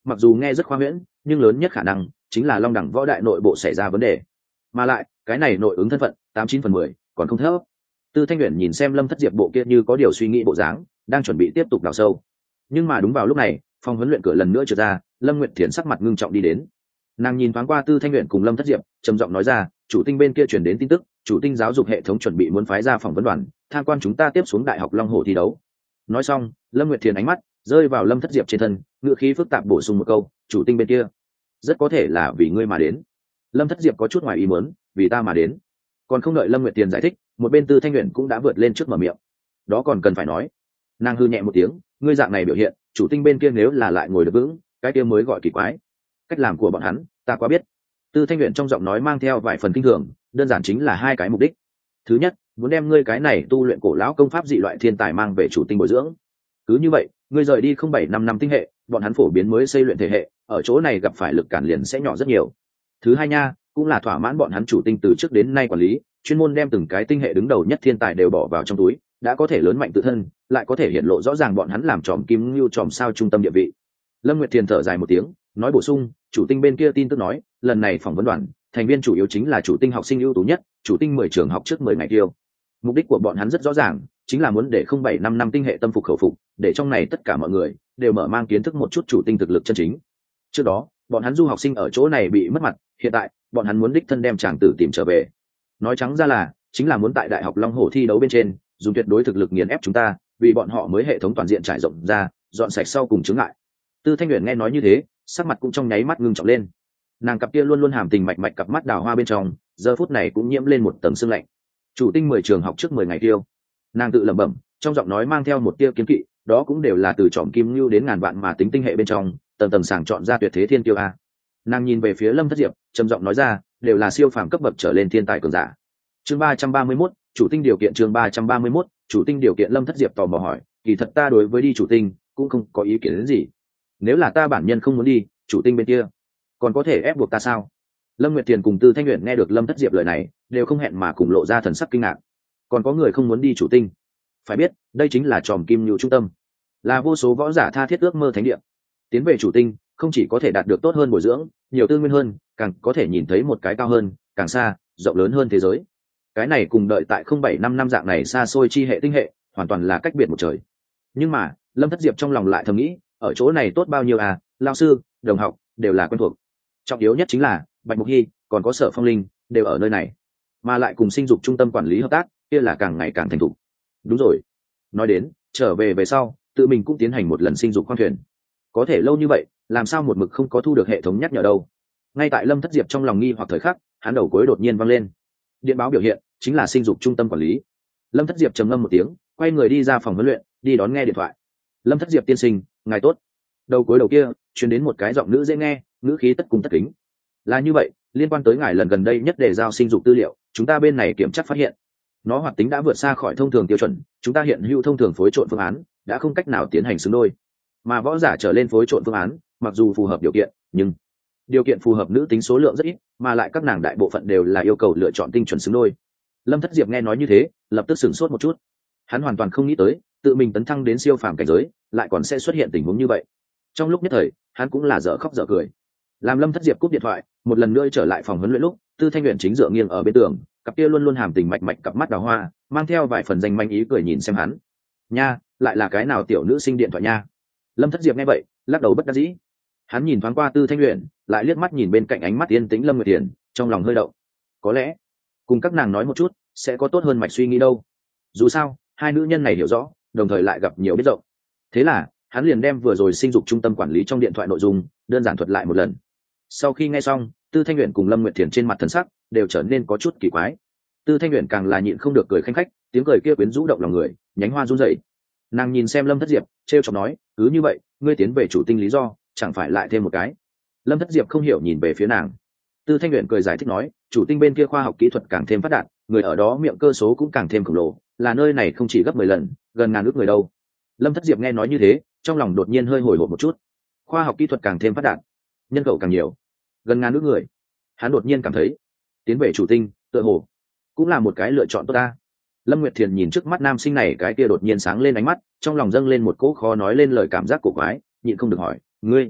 mặc dù nghe rất khoa huyễn nhưng lớn nhất khả năng chính là long đẳng võ đại nội bộ xảy ra vấn đề, mà lại cái này nội ứng thân phận 89/10 còn không thấp. Tư Thanh Uyển nhìn xem Lâm Thất Diệp bộ kia như có điều suy nghĩ bộ dáng, đang chuẩn bị tiếp tục đào sâu. Nhưng mà đúng vào lúc này, phòng huấn luyện cửa lần nữa trượt ra, Lâm Nguyệt Thiển sắc mặt ngưng trọng đi đến. Nàng nhìn thoáng qua Tư Thanh Uyển cùng Lâm Thất Diệp, trầm giọng nói ra, chủ tinh bên kia truyền đến tin tức, chủ tinh giáo dục hệ thống chuẩn bị muốn phái ra phỏng vấn đoàn tham quan chúng ta tiếp xuống đại học Long Hồ thi đấu. Nói xong, Lâm Nguyệt Thiển ánh mắt rơi vào Lâm Thất Diệp trên thân, ngữ khí phức tạp bổ sung một câu, chủ tinh bên kia rất có thể là vì ngươi mà đến. Lâm Thất Diệp có chút ngoài ý muốn, vì ta mà đến. Còn không đợi Lâm Nguyệt Thiển giải thích, một bên Tư Thanh Uyển cũng đã vượt lên trước mở miệng. Đó còn cần phải nói. Nàng hư nhẹ một tiếng, ngươi dạng này biểu hiện, chủ tinh bên kia nếu là lại ngồi được vững, cái kia mới gọi kỳ quái. Cách làm của bọn hắn ta quá biết. Tư Thanh Uyển trong giọng nói mang theo vài phần kinh thường, đơn giản chính là hai cái mục đích. Thứ nhất, muốn đem ngươi cái này tu luyện cổ lão công pháp dị loại thiên tài mang về chủ tinh bồi dưỡng. Cứ như vậy, ngươi rời đi 07 năm tinh hệ, bọn hắn phổ biến mới xây luyện thể hệ, ở chỗ này gặp phải lực cản liền sẽ nhỏ rất nhiều. Thứ hai nha, cũng là thỏa mãn bọn hắn chủ tinh từ trước đến nay quản lý, chuyên môn đem từng cái tinh hệ đứng đầu nhất thiên tài đều bỏ vào trong túi, đã có thể lớn mạnh tự thân, lại có thể hiện lộ rõ ràng bọn hắn làm tròm kim lưu tròm sao trung tâm địa vị. Lâm Nguyệt Thiền thở dài một tiếng, nói bổ sung, chủ tinh bên kia tin tức nói, lần này phỏng vấn đoàn thành viên chủ yếu chính là chủ tinh học sinh ưu tú nhất, chủ tinh 10 trường học trước 10 ngày tiêu. Mục đích của bọn hắn rất rõ ràng, chính là muốn để 07 năm tinh hệ tâm phục khẩu phục, để trong này tất cả mọi người đều mở mang kiến thức một chút chủ tinh thực lực chân chính. Trước đó, bọn hắn du học sinh ở chỗ này bị mất mặt, hiện tại, bọn hắn muốn đích thân đem chàng tử tìm trở về. Nói trắng ra là, chính là muốn tại đại học Long Hồ thi đấu bên trên, dùng tuyệt đối thực lực nghiền ép chúng ta, vì bọn họ mới hệ thống toàn diện trải rộng ra, dọn sạch sau cùng chứng lại. Tư Thanh Uyển nghe nói như thế, sắc mặt cũng trong nháy mắt ngưng trọng lên. Nàng cặp kia luôn luôn hàm tình mạch mạch cặp mắt đào hoa bên trong, giờ phút này cũng nhiễm lên một tầng sương lạnh. Chủ tinh 10 trường học trước 10 ngày tiêu. Nàng tự lẩm bẩm, trong giọng nói mang theo một tia kiến kỵ, đó cũng đều là từ trọm kim lưu đến ngàn vạn mà tính tinh hệ bên trong, tầng tầng sàng chọn ra tuyệt thế thiên tiêu a. Nàng nhìn về phía Lâm Thất Diệp, trầm giọng nói ra, đều là siêu phàm cấp bậc trở lên thiên tài cường giả. Chương 331, chủ tinh điều kiện. Chương 331, chủ tinh điều kiện. Lâm Thất Diệp tò mò hỏi, kỳ thật ta đối với đi chủ tinh cũng không có ý kiến đến gì. Nếu là ta bản nhân không muốn đi, chủ tinh bên kia còn có thể ép buộc ta sao? Lâm Nguyệt Tiền cùng Tư Thanh Uyển nghe được Lâm Thất Diệp lời này, đều không hẹn mà cùng lộ ra thần sắc kinh ngạc. Còn có người không muốn đi chủ tinh? Phải biết, đây chính là tròm kim lưu trung tâm, là vô số võ giả tha thiết ước mơ thánh địa. Tiến về chủ tinh, không chỉ có thể đạt được tốt hơn bồi dưỡng, nhiều tư nguyên hơn, càng có thể nhìn thấy một cái cao hơn, càng xa, rộng lớn hơn thế giới. Cái này cùng đợi tại 07 năm dạng này xa xôi chi hệ tinh hệ, hoàn toàn là cách biệt một trời. Nhưng mà, Lâm Thất Diệp trong lòng lại thầm nghĩ, ở chỗ này tốt bao nhiêu à, lao sư, đồng học đều là quen thuộc. Trọng yếu nhất chính là Bạch Mục Hy, còn có Sở Phong Linh đều ở nơi này, mà lại cùng sinh dục trung tâm quản lý hợp tác, kia là càng ngày càng thành thục. Đúng rồi, nói đến trở về sau, tự mình cũng tiến hành một lần sinh dục khoang thuyền. Có thể lâu như vậy, làm sao một mực không có thu được hệ thống nhắc nhở đâu? Ngay tại Lâm Thất Diệp trong lòng nghi hoặc thời khắc, hắn đầu cuối đột nhiên vang lên. Điện báo biểu hiện chính là sinh dục trung tâm quản lý. Lâm Thất Diệp trầm ngâm một tiếng, quay người đi ra phòng huấn luyện, đi đón nghe điện thoại. Lâm Thất Diệp tiên sinh, ngài tốt. Đầu cuối đầu kia truyền đến một cái giọng nữ dễ nghe, ngữ khí tất cung tất kính. Là như vậy, liên quan tới ngài lần gần đây nhất để giao sinh dục tư liệu, chúng ta bên này kiểm tra phát hiện nó hoạt tính đã vượt xa khỏi thông thường tiêu chuẩn, chúng ta hiện hữu thông thường phối trộn phương án đã không cách nào tiến hành xứng đôi, mà võ giả trở lên phối trộn phương án mặc dù phù hợp điều kiện, nhưng điều kiện phù hợp nữ tính số lượng rất ít, mà lại các nàng đại bộ phận đều là yêu cầu lựa chọn tinh chuẩn xứng đôi. Lâm Thất Diệp nghe nói như thế, lập tức sửng sốt một chút. Hắn hoàn toàn không nghĩ tới, tự mình tấn thăng đến siêu phàm cảnh giới, lại còn sẽ xuất hiện tình huống như vậy. Trong lúc nhất thời, hắn cũng là dở khóc dở cười. Làm Lâm Thất Diệp cúp điện thoại, một lần nữa trở lại phòng huấn luyện lúc, Tư Thanh Uyển chính dựa nghiêng ở bên tường, cặp kia luôn luôn hàm tình mạch mạch cặp mắt đào hoa, mang theo vài phần danh manh ý cười nhìn xem hắn. Nha, lại là cái nào tiểu nữ sinh điện thoại nha? Lâm Thất Diệp nghe vậy, lắc đầu bất đắc dĩ. Hắn nhìn thoáng qua Tư Thanh Uyển, lại liếc mắt nhìn bên cạnh ánh mắt yên tĩnh Lâm Nguyệt Tiền, trong lòng hơi động. Có lẽ, cùng các nàng nói một chút, sẽ có tốt hơn mạch suy nghĩ đâu. Dù sao, hai nữ nhân này hiểu rõ, đồng thời lại gặp nhiều biết rộng. Thế là, hắn liền đem vừa rồi sinh dục trung tâm quản lý trong điện thoại nội dung đơn giản thuật lại một lần. Sau khi nghe xong, Tư Thanh Uyển cùng Lâm Nguyệt Thiền trên mặt thần sắc đều trở nên có chút kỳ quái. Tư Thanh Uyển càng là nhịn không được cười khanh khách, tiếng cười kia quyến rũ động lòng người, nhánh hoa run rẩy. Nàng nhìn xem Lâm Thất Diệp, trêu chọc nói, cứ như vậy, ngươi tiến về chủ tinh lý do, chẳng phải lại thêm một cái? Lâm Thất Diệp không hiểu nhìn về phía nàng. Tư Thanh Uyển cười giải thích nói, chủ tinh bên kia khoa học kỹ thuật càng thêm phát đạt, người ở đó miệng cơ số cũng càng thêm khổng lồ, là nơi này không chỉ gấp 10 lần, gần ngàn ước người đâu. Lâm Thất Diệp nghe nói như thế, trong lòng đột nhiên hơi hồi hộp một chút. Khoa học kỹ thuật càng thêm phát đạt, nhân khẩu càng nhiều, gần ngàn ước người. Hắn đột nhiên cảm thấy, tiến về chủ tinh, tựa hồ cũng là một cái lựa chọn tốt ta. Lâm Nguyệt Thiền nhìn trước mắt nam sinh này, cái kia đột nhiên sáng lên ánh mắt, trong lòng dâng lên một cỗ khó nói lên lời cảm giác cổ quái, nhịn không được hỏi, ngươi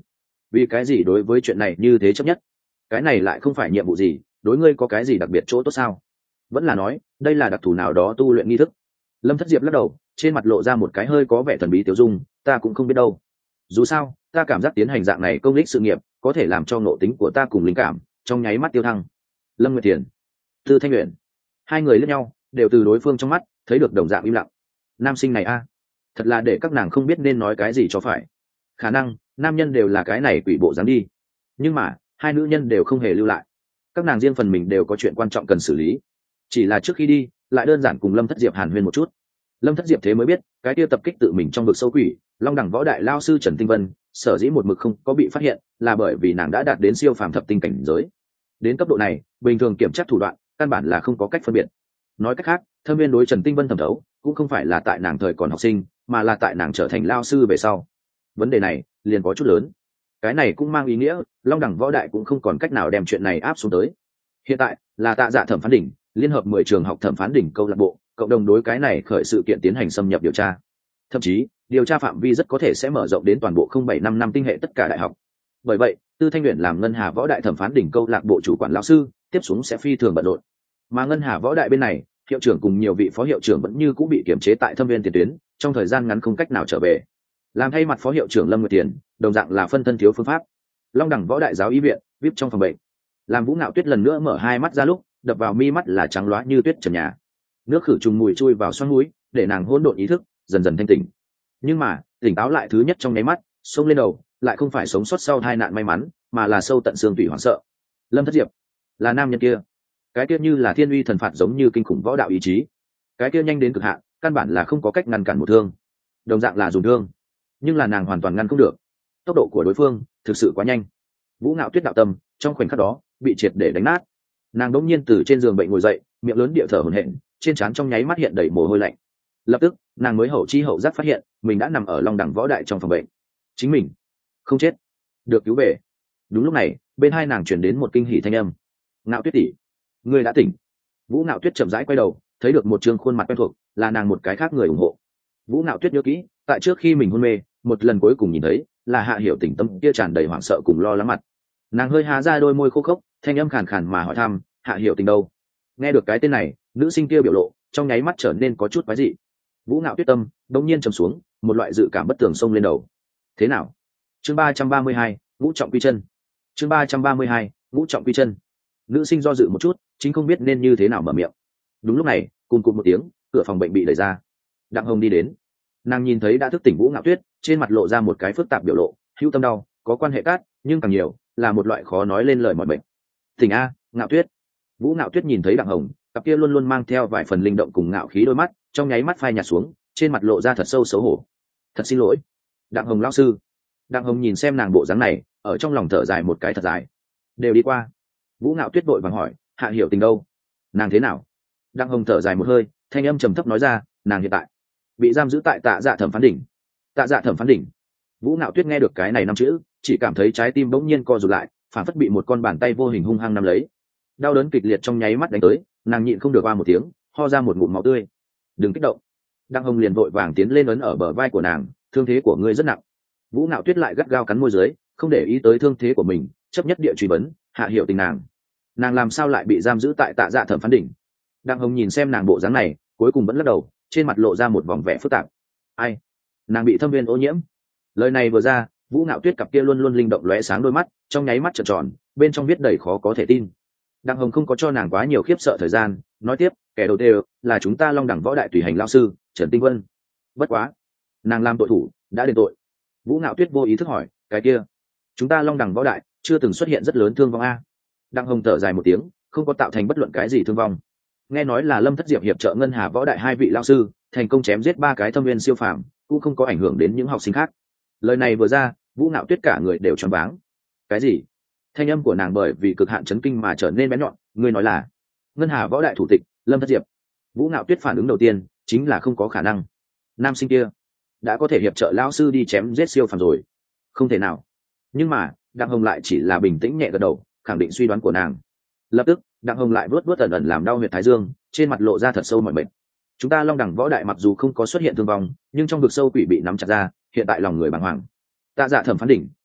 vì cái gì đối với chuyện này như thế chấp nhất? Cái này lại không phải nhiệm vụ gì, đối ngươi có cái gì đặc biệt chỗ tốt sao? Vẫn là nói đây là đặc thù nào đó tu luyện nghi thức? Lâm Thất Diệp lắc đầu, trên mặt lộ ra một cái hơi có vẻ thần bí tiêu dung, ta cũng không biết đâu. Dù sao ta cảm giác tiến hành dạng này công đích sự nghiệp có thể làm cho ngộ tính của ta cùng linh cảm trong nháy mắt tiêu thăng. Lâm Nguyệt Thiền, Tư Thanh Uyển, hai người liếc nhau, đều từ đối phương trong mắt thấy được đồng dạng im lặng. Nam sinh này a, thật là để các nàng không biết nên nói cái gì cho phải. Khả năng nam nhân đều là cái này quỷ bộ dáng đi, nhưng mà hai nữ nhân đều không hề lưu lại. Các nàng riêng phần mình đều có chuyện quan trọng cần xử lý, chỉ là trước khi đi lại đơn giản cùng Lâm Thất Diệp hàn huyên một chút. Lâm Thất Diệp thế mới biết cái kia tập kích tự mình trong vực sâu quỷ long đẳng võ đại lao sư Trần Tinh Vân sở dĩ một mực không có bị phát hiện là bởi vì nàng đã đạt đến siêu phàm thập tinh cảnh giới. Đến cấp độ này bình thường kiểm tra thủ đoạn căn bản là không có cách phân biệt. Nói cách khác, Thâm Viên đối Trần Tinh Vân thẩm thấu cũng không phải là tại nàng thời còn học sinh, mà là tại nàng trở thành lao sư về sau. Vấn đề này liền có chút lớn. Cái này cũng mang ý nghĩa long đẳng võ đại cũng không còn cách nào đem chuyện này áp xuống tới. Hiện tại là Tạ Dạ thẩm phán đỉnh liên hợp 10 trường học thẩm phán đỉnh câu lạc bộ cộng đồng đối cái này khởi sự kiện tiến hành xâm nhập điều tra. Thậm chí điều tra phạm vi rất có thể sẽ mở rộng đến toàn bộ 075 năm tinh hệ tất cả đại học. Bởi vậy Tư Thanh Uyển làm Ngân Hà võ đại thẩm phán đỉnh câu lạc bộ chủ quản lão sư tiếp xuống sẽ phi thường bận rộn. Mà Ngân Hà võ đại bên này hiệu trưởng cùng nhiều vị phó hiệu trưởng vẫn như cũ bị kiểm chế tại Thâm Viên tiền tuyến, trong thời gian ngắn không cách nào trở về. Làm thay mặt phó hiệu trưởng Lâm Nguyệt Tiền đồng dạng là phân thân thiếu phương pháp. Long đẳng võ đại giáo y viện vip trong phòng bệnh, làm Vũ Ngạo Tuyết lần nữa mở hai mắt ra lúc đập vào mi mắt là trắng loá như tuyết trần nhà. Nước khử trùng mùi chui vào xoang mũi để nàng hỗn độn ý thức dần dần thanh tỉnh. Nhưng mà tỉnh táo lại thứ nhất trong nháy mắt xông lên đầu lại không phải sống sót sau hai nạn may mắn, mà là sâu tận xương tủy hoảng sợ. Lâm Thất Diệp là nam nhân kia, cái kia như là thiên uy thần phạt giống như kinh khủng võ đạo ý chí, cái kia nhanh đến cực hạn căn bản là không có cách ngăn cản một thương, đồng dạng là dùng thương nhưng là nàng hoàn toàn ngăn không được. Tốc độ của đối phương thực sự quá nhanh. Vũ Ngạo Tuyết đạo tâm trong khoảnh khắc đó bị triệt để đánh nát. Nàng đống nhiên từ trên giường bệnh ngồi dậy, miệng lớn địa thở hổn hển, trên trán trong nháy mắt hiện đầy mồ hôi lạnh. Lập tức nàng mới hậu chi hậu giác phát hiện mình đã nằm ở long đẳng võ đại trong phòng bệnh. Chính mình không chết, được cứu về. Đúng lúc này bên hai nàng truyền đến một kinh hỉ thanh âm. Ngạo Tuyết tỷ, ngươi đã tỉnh. Vũ Ngạo Tuyết chậm rãi quay đầu, thấy được một trương khuôn mặt quen thuộc, là nàng một cái khác người ủng hộ. Vũ Ngạo Tuyết nhớ kỹ, tại trước khi mình hôn mê, một lần cuối cùng nhìn thấy là Hạ Hiểu Tình tâm kia tràn đầy hoảng sợ cùng lo lắng mặt. Nàng hơi há ra đôi môi khô khốc, thanh âm khàn khàn mà hỏi thăm, Hạ Hiểu Tình đâu? Nghe được cái tên này, nữ sinh kia biểu lộ trong nháy mắt trở nên có chút quái dị. Vũ Ngạo Tuyết tâm đột nhiên trầm xuống, một loại dự cảm bất tường xông lên đầu. Thế nào? Chương 332, ngũ trọng quy chân. Chương 332, ngũ trọng quy chân. Nữ sinh do dự một chút, chính không biết nên như thế nào mở miệng. Đúng lúc này, cùng một tiếng, cửa phòng bệnh bị đẩy ra. Đặng Hồng đi đến. Nàng nhìn thấy đã thức tỉnh Vũ Ngạo Tuyết, trên mặt lộ ra một cái phức tạp biểu lộ, hữu tâm đau, có quan hệ cát, nhưng càng nhiều là một loại khó nói lên lời mỏi mệt. Tỉnh a, Ngạo Tuyết. Vũ Ngạo Tuyết nhìn thấy Đặng Hồng, cặp kia luôn luôn mang theo vài phần linh động cùng ngạo khí đôi mắt, trong nháy mắt phai nhạt xuống, trên mặt lộ ra thật sâu xấu hổ. Thật xin lỗi, Đặng Hồng lão sư. Đặng Hồng nhìn xem nàng bộ dáng này, ở trong lòng thở dài một cái thật dài. Đều đi qua. Vũ Ngạo Tuyết vội vàng hỏi, Hạ Hiểu Tình đâu? Nàng thế nào? Đặng Hồng thở dài một hơi, thanh âm trầm thấp nói ra, nàng hiện tại bị giam giữ tại Tạ Dạ thẩm phán đỉnh. Tạ Dạ thẩm phán đỉnh. Vũ Ngạo Tuyết nghe được cái này năm chữ, chỉ cảm thấy trái tim bỗng nhiên co rụt lại, phản phất bị một con bàn tay vô hình hung hăng nắm lấy. Đau đớn kịch liệt trong nháy mắt đánh tới, nàng nhịn không được oa một tiếng, ho ra một ngụm máu tươi. Đừng kích động. Đặng Hồng liền vội vàng tiến lên ấn ở bờ vai của nàng, thương thế của ngươi rất nặng. Vũ Ngạo Tuyết lại gắt gao cắn môi dưới, không để ý tới thương thế của mình, chấp nhất địa truy vấn, Hạ Hiểu Tình nàng làm sao lại bị giam giữ tại Tạ Dạ thẩm phán đỉnh? Đặng Hồng nhìn xem nàng bộ dáng này, cuối cùng vẫn lắc đầu, trên mặt lộ ra một vòng vẻ phức tạp. Ai? Nàng bị thâm viên ô nhiễm. Lời này vừa ra, Vũ Ngạo Tuyết cặp kia luôn luôn linh động lóe sáng đôi mắt, trong nháy mắt trợn tròn, bên trong viết đầy khó có thể tin. Đặng Hồng không có cho nàng quá nhiều khiếp sợ thời gian, nói tiếp, kẻ đầu tiên là chúng ta Long đẳng võ đại tùy hành lão sư Trần Tinh Vân. Bất quá, nàng làm tội thủ, đã đền tội. Vũ Ngạo Tuyết vô ý thức hỏi, cái kia, chúng ta Long đẳng võ đại chưa từng xuất hiện rất lớn thương vong a? Đặng Hồng thở dài một tiếng, không có tạo thành bất luận cái gì thương vong. Nghe nói là Lâm Thất Diệp hiệp trợ Ngân Hà võ đại hai vị lão sư thành công chém giết 3 cái thâm viên siêu phàm, cũng không có ảnh hưởng đến những học sinh khác. Lời này vừa ra, Vũ Ngạo Tuyết cả người đều choáng váng. Cái gì? Thanh âm của nàng bởi vì cực hạn chấn kinh mà trở nên bén nhọn, ngươi nói là Ngân Hà võ đại thủ tịch Lâm Thất Diệp? Vũ Ngạo Tuyết phản ứng đầu tiên chính là không có khả năng. Nam sinh kia đã có thể hiệp trợ lão sư đi chém giết siêu phàm rồi? Không thể nào. Nhưng mà Đặng Hồng lại chỉ là bình tĩnh nhẹ gật đầu, khẳng định suy đoán của nàng. Lập tức Đặng Hồng lại vuốt vuốt ẩn ẩn làm đau huyệt thái dương, trên mặt lộ ra thật sâu mỏi mệt. Chúng ta Long đẳng võ đại mặc dù không có xuất hiện thương vong, nhưng trong vực sâu quỷ bị nắm chặt ra, hiện tại lòng người bàng hoàng. Tạ Dạ thẩm phán đỉnh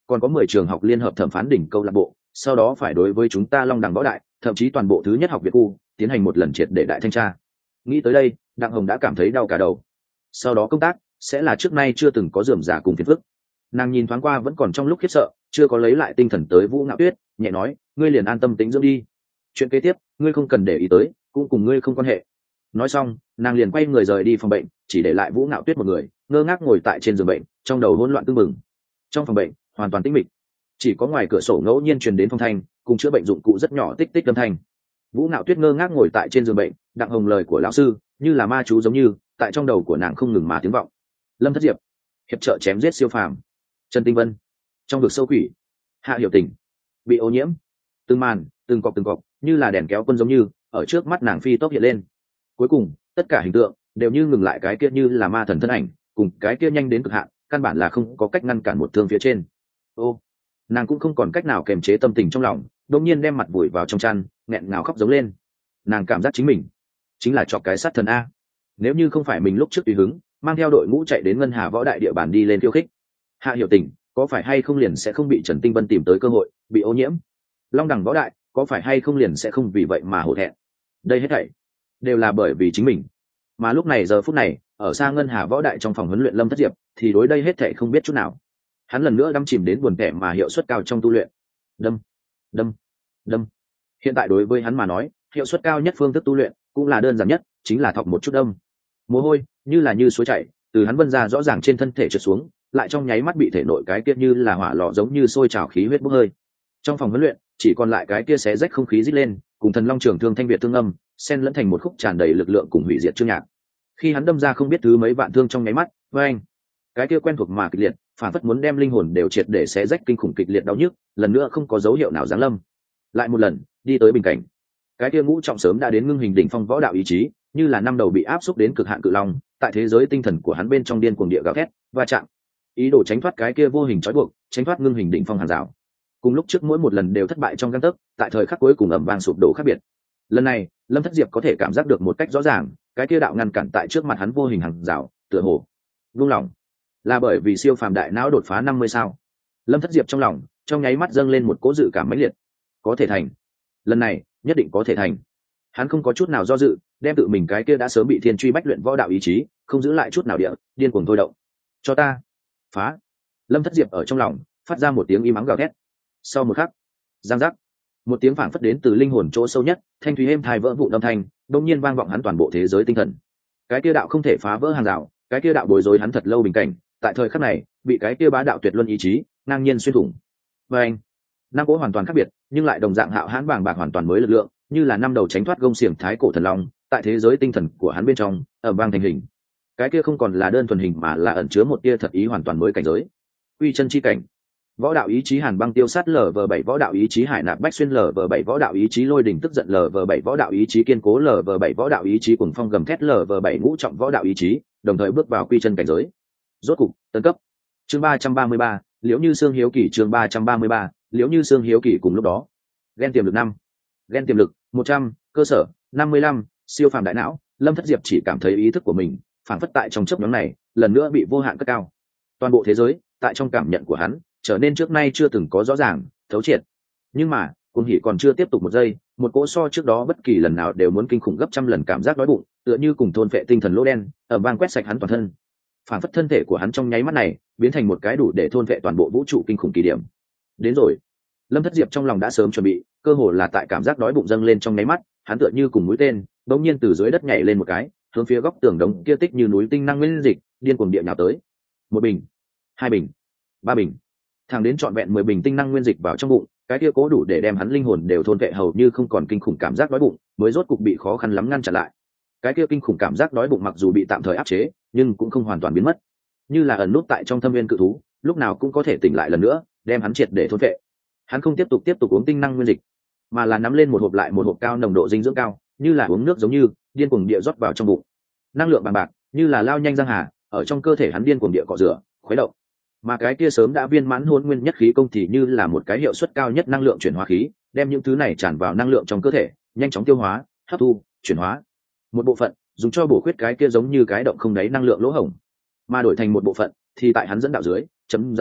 còn có 10 trường học liên hợp thẩm phán đỉnh câu lạc bộ, sau đó phải đối với chúng ta Long Đằng Võ Đại, thậm chí toàn bộ thứ nhất học viện khu tiến hành một lần triệt để đại thanh tra. Nghĩ tới đây, Đặng Hồng đã cảm thấy đau cả đầu. Sau đó công tác sẽ là trước nay chưa từng có rườm rà cùng phiền phức. Nàng nhìn thoáng qua vẫn còn trong lúc khiếp sợ, chưa có lấy lại tinh thần tới Vũ Ngạo Tuyết, nhẹ nói, ngươi liền an tâm tĩnh dưỡng đi. Chuyện kế tiếp, ngươi không cần để ý tới, cũng cùng ngươi không quan hệ. Nói xong, nàng liền quay người rời đi phòng bệnh, chỉ để lại Vũ Ngạo Tuyết một người, ngơ ngác ngồi tại trên giường bệnh, trong đầu hỗn loạn tưng bừng. Trong phòng bệnh, hoàn toàn tĩnh mịch, chỉ có ngoài cửa sổ ngẫu nhiên truyền đến phong thanh, cùng chữa bệnh dụng cụ rất nhỏ tích tích âm thanh. Vũ Ngạo Tuyết ngơ ngác ngồi tại trên giường bệnh, Đặng Hồng lời của lão sư như là ma chú giống như tại trong đầu của nàng không ngừng mà tiếng vọng. Lâm Thất Diệp, hiệp trợ chém giết siêu phàm. Trần Tinh Vân, trong vực sâu quỷ. Hạ Hiểu Tình, bị ô nhiễm. Từng màn, từng cọc như là đèn kéo quân giống như ở trước mắt nàng phi tốc hiện lên. Cuối cùng, tất cả hình tượng đều như ngừng lại, cái kia như là ma thần thân ảnh, cùng cái kia nhanh đến cực hạn, căn bản là không có cách ngăn cản một thương phía trên. Ô, nàng cũng không còn cách nào kiềm chế tâm tình trong lòng, đột nhiên đem mặt vùi vào trong chăn, nghẹn ngào khóc giống lên. Nàng cảm giác chính mình chính là chọc cái sát thần a. Nếu như không phải mình lúc trước tùy hứng mang theo đội ngũ chạy đến Ngân Hà Võ Đại địa bàn đi lên khiêu khích, Hạ Hiểu Tình có phải hay không liền sẽ không bị Trần Tinh Vân tìm tới cơ hội bị ô nhiễm? Long Đằng Võ Đại có phải hay không liền sẽ không vì vậy mà hổ thẹn? Đây hết thảy đều là bởi vì chính mình. Mà lúc này giờ phút này, ở xa Ngân Hà Võ Đại trong phòng huấn luyện Lâm Thất Diệp thì đối đây hết thảy không biết chút nào. Hắn lần nữa đắm chìm đến buồn tẻ mà hiệu suất cao trong tu luyện. Đâm, đâm, đâm. Hiện tại đối với hắn mà nói, hiệu suất cao nhất phương thức tu luyện cũng là đơn giản nhất, chính là thọc một chút đâm. Mồ hôi như là như suối chảy từ hắn vân ra rõ ràng trên thân thể trượt xuống, lại trong nháy mắt bị thể nội cái kia như là hỏa lò giống như sôi trào khí huyết bốc hơi. Trong phòng huấn luyện chỉ còn lại cái kia xé rách không khí rít lên, cùng Thần Long Trường Thương thanh việt thương âm xen lẫn thành một khúc tràn đầy lực lượng cùng hủy diệt chương nhạc. Khi hắn đâm ra không biết thứ mấy vạn thương trong nháy mắt, với anh, cái kia quen thuộc mà kịch liệt, phản phất muốn đem linh hồn đều triệt để xé rách kinh khủng kịch liệt đau nhức, lần nữa không có dấu hiệu nào giáng lâm. Lại một lần đi tới bình cảnh, cái kia ngũ trọng sớm đã đến ngưng hình đỉnh phong võ đạo ý chí, như là năm đầu bị áp xúc đến cực hạn cự long, tại thế giới tinh thần của hắn bên trong điên cuồng địa gào thét và chạm, ý đồ tránh thoát cái kia vô hình trói buộc, tránh thoát ngưng hình đỉnh phong hàng rào. Cùng lúc trước mỗi một lần đều thất bại trong gang tấc, tại thời khắc cuối cùng ầm vang sụp đổ khác biệt. Lần này, Lâm Thất Diệp có thể cảm giác được một cách rõ ràng, cái kia đạo ngăn cản tại trước mặt hắn vô hình hàng rào, tựa hồ vung lòng, là bởi vì siêu phàm đại não đột phá 50 sao. Lâm Thất Diệp trong lòng, trong nháy mắt dâng lên một cỗ dự cảm mãnh liệt. Có thể thành. Lần này, nhất định có thể thành. Hắn không có chút nào do dự, đem tự mình cái kia đã sớm bị thiên truy bách luyện võ đạo ý chí, không giữ lại chút nào địa, điên cuồng thôi động. Cho ta phá. Lâm Thất Diệp ở trong lòng phát ra một tiếng im ắng gào thét. Sau một khắc, giang giác, một tiếng phảng phất đến từ linh hồn chỗ sâu nhất, thanh thúy êm tai vỡ vụn âm thanh, đột nhiên vang vọng hắn toàn bộ thế giới tinh thần. Cái kia đạo không thể phá vỡ hàng rào, cái kia đạo bối rối hắn thật lâu bình cảnh, tại thời khắc này, bị cái kia bá đạo tuyệt luân ý chí ngang nhiên xuyên thủng. Và anh, năm cỗ hoàn toàn khác biệt, nhưng lại đồng dạng hạo hãn bàng bạc hoàn toàn mới lực lượng, như là năm đầu tránh thoát gông xiềng thái cổ thần long, tại thế giới tinh thần của hắn bên trong, ở vang thành hình. Cái kia không còn là đơn thuần hình mà là ẩn chứa một tia thật ý hoàn toàn mới cảnh giới. Quy chân chi cảnh. Võ đạo ý chí Hàn Băng tiêu sát LV7, võ đạo ý chí Hải Nạp Bách xuyên LV7, võ đạo ý chí Lôi đỉnh tức giận LV7, võ đạo ý chí Kiên cố LV7, võ đạo ý chí Cuồng phong gầm thét LV7, ngũ trọng võ đạo ý chí, đồng thời bước vào quy chân cảnh giới. Rốt cục, tấn cấp. Chương 333, Liễu Như Sương hiếu kỳ. Chương 333, Liễu Như Sương hiếu kỳ. Cùng lúc đó, gen tiềm lực 5, gen tiềm lực 100, cơ sở 55, siêu phàm đại não. Lâm Thất Diệp chỉ cảm thấy ý thức của mình phảng phất tại trong chớp nhoáng này lần nữa bị vô hạn cất cao. Toàn bộ thế giới tại trong cảm nhận của hắn trở nên trước nay chưa từng có rõ ràng, thấu triệt. Nhưng mà, cuồng hỉ còn chưa tiếp tục một giây, một cỗ so trước đó bất kỳ lần nào đều muốn kinh khủng gấp trăm lần cảm giác đói bụng, tựa như cùng thôn phệ tinh thần lỗ đen, ở vang quét sạch hắn toàn thân. Phản phất thân thể của hắn trong nháy mắt này biến thành một cái đủ để thôn phệ toàn bộ vũ trụ kinh khủng kỳ điểm. Đến rồi. Lâm Thất Diệp trong lòng đã sớm chuẩn bị, cơ hồ là tại cảm giác đói bụng dâng lên trong nháy mắt, hắn tựa như cùng mũi tên, bỗng nhiên từ dưới đất nhảy lên một cái, hướng phía góc tường đống kia tích như núi tinh năng nguyên dịch, điên cuồng địa nhào tới. Một bình, hai bình, ba bình, thẳng đến trọn vẹn 10 bình tinh năng nguyên dịch vào trong bụng, cái kia cố đủ để đem hắn linh hồn đều thôn vệ hầu như không còn kinh khủng cảm giác đói bụng, mới rốt cục bị khó khăn lắm ngăn chặn lại. Cái kia kinh khủng cảm giác đói bụng mặc dù bị tạm thời áp chế, nhưng cũng không hoàn toàn biến mất, như là ẩn nút tại trong thâm viên cự thú, lúc nào cũng có thể tỉnh lại lần nữa, đem hắn triệt để thôn vệ. Hắn không tiếp tục uống tinh năng nguyên dịch, mà là nắm lên một hộp lại một hộp cao nồng độ dinh dưỡng cao, như là uống nước giống như điên cuồng địa rót vào trong bụng. Năng lượng bằng bạc, như là lao nhanh giang hà, ở trong cơ thể hắn điên cuồng địa cọ rửa, khuấy động. Mà cái kia sớm đã viên mãn hôn nguyên nhất khí công thì như là một cái hiệu suất cao nhất năng lượng chuyển hóa khí, đem những thứ này tràn vào năng lượng trong cơ thể, nhanh chóng tiêu hóa, hấp thu, chuyển hóa. Một bộ phận dùng cho bổ khuyết cái kia giống như cái động không đáy năng lượng lỗ hổng, mà đổi thành một bộ phận thì tại hắn dẫn đạo dưới, chấm dãi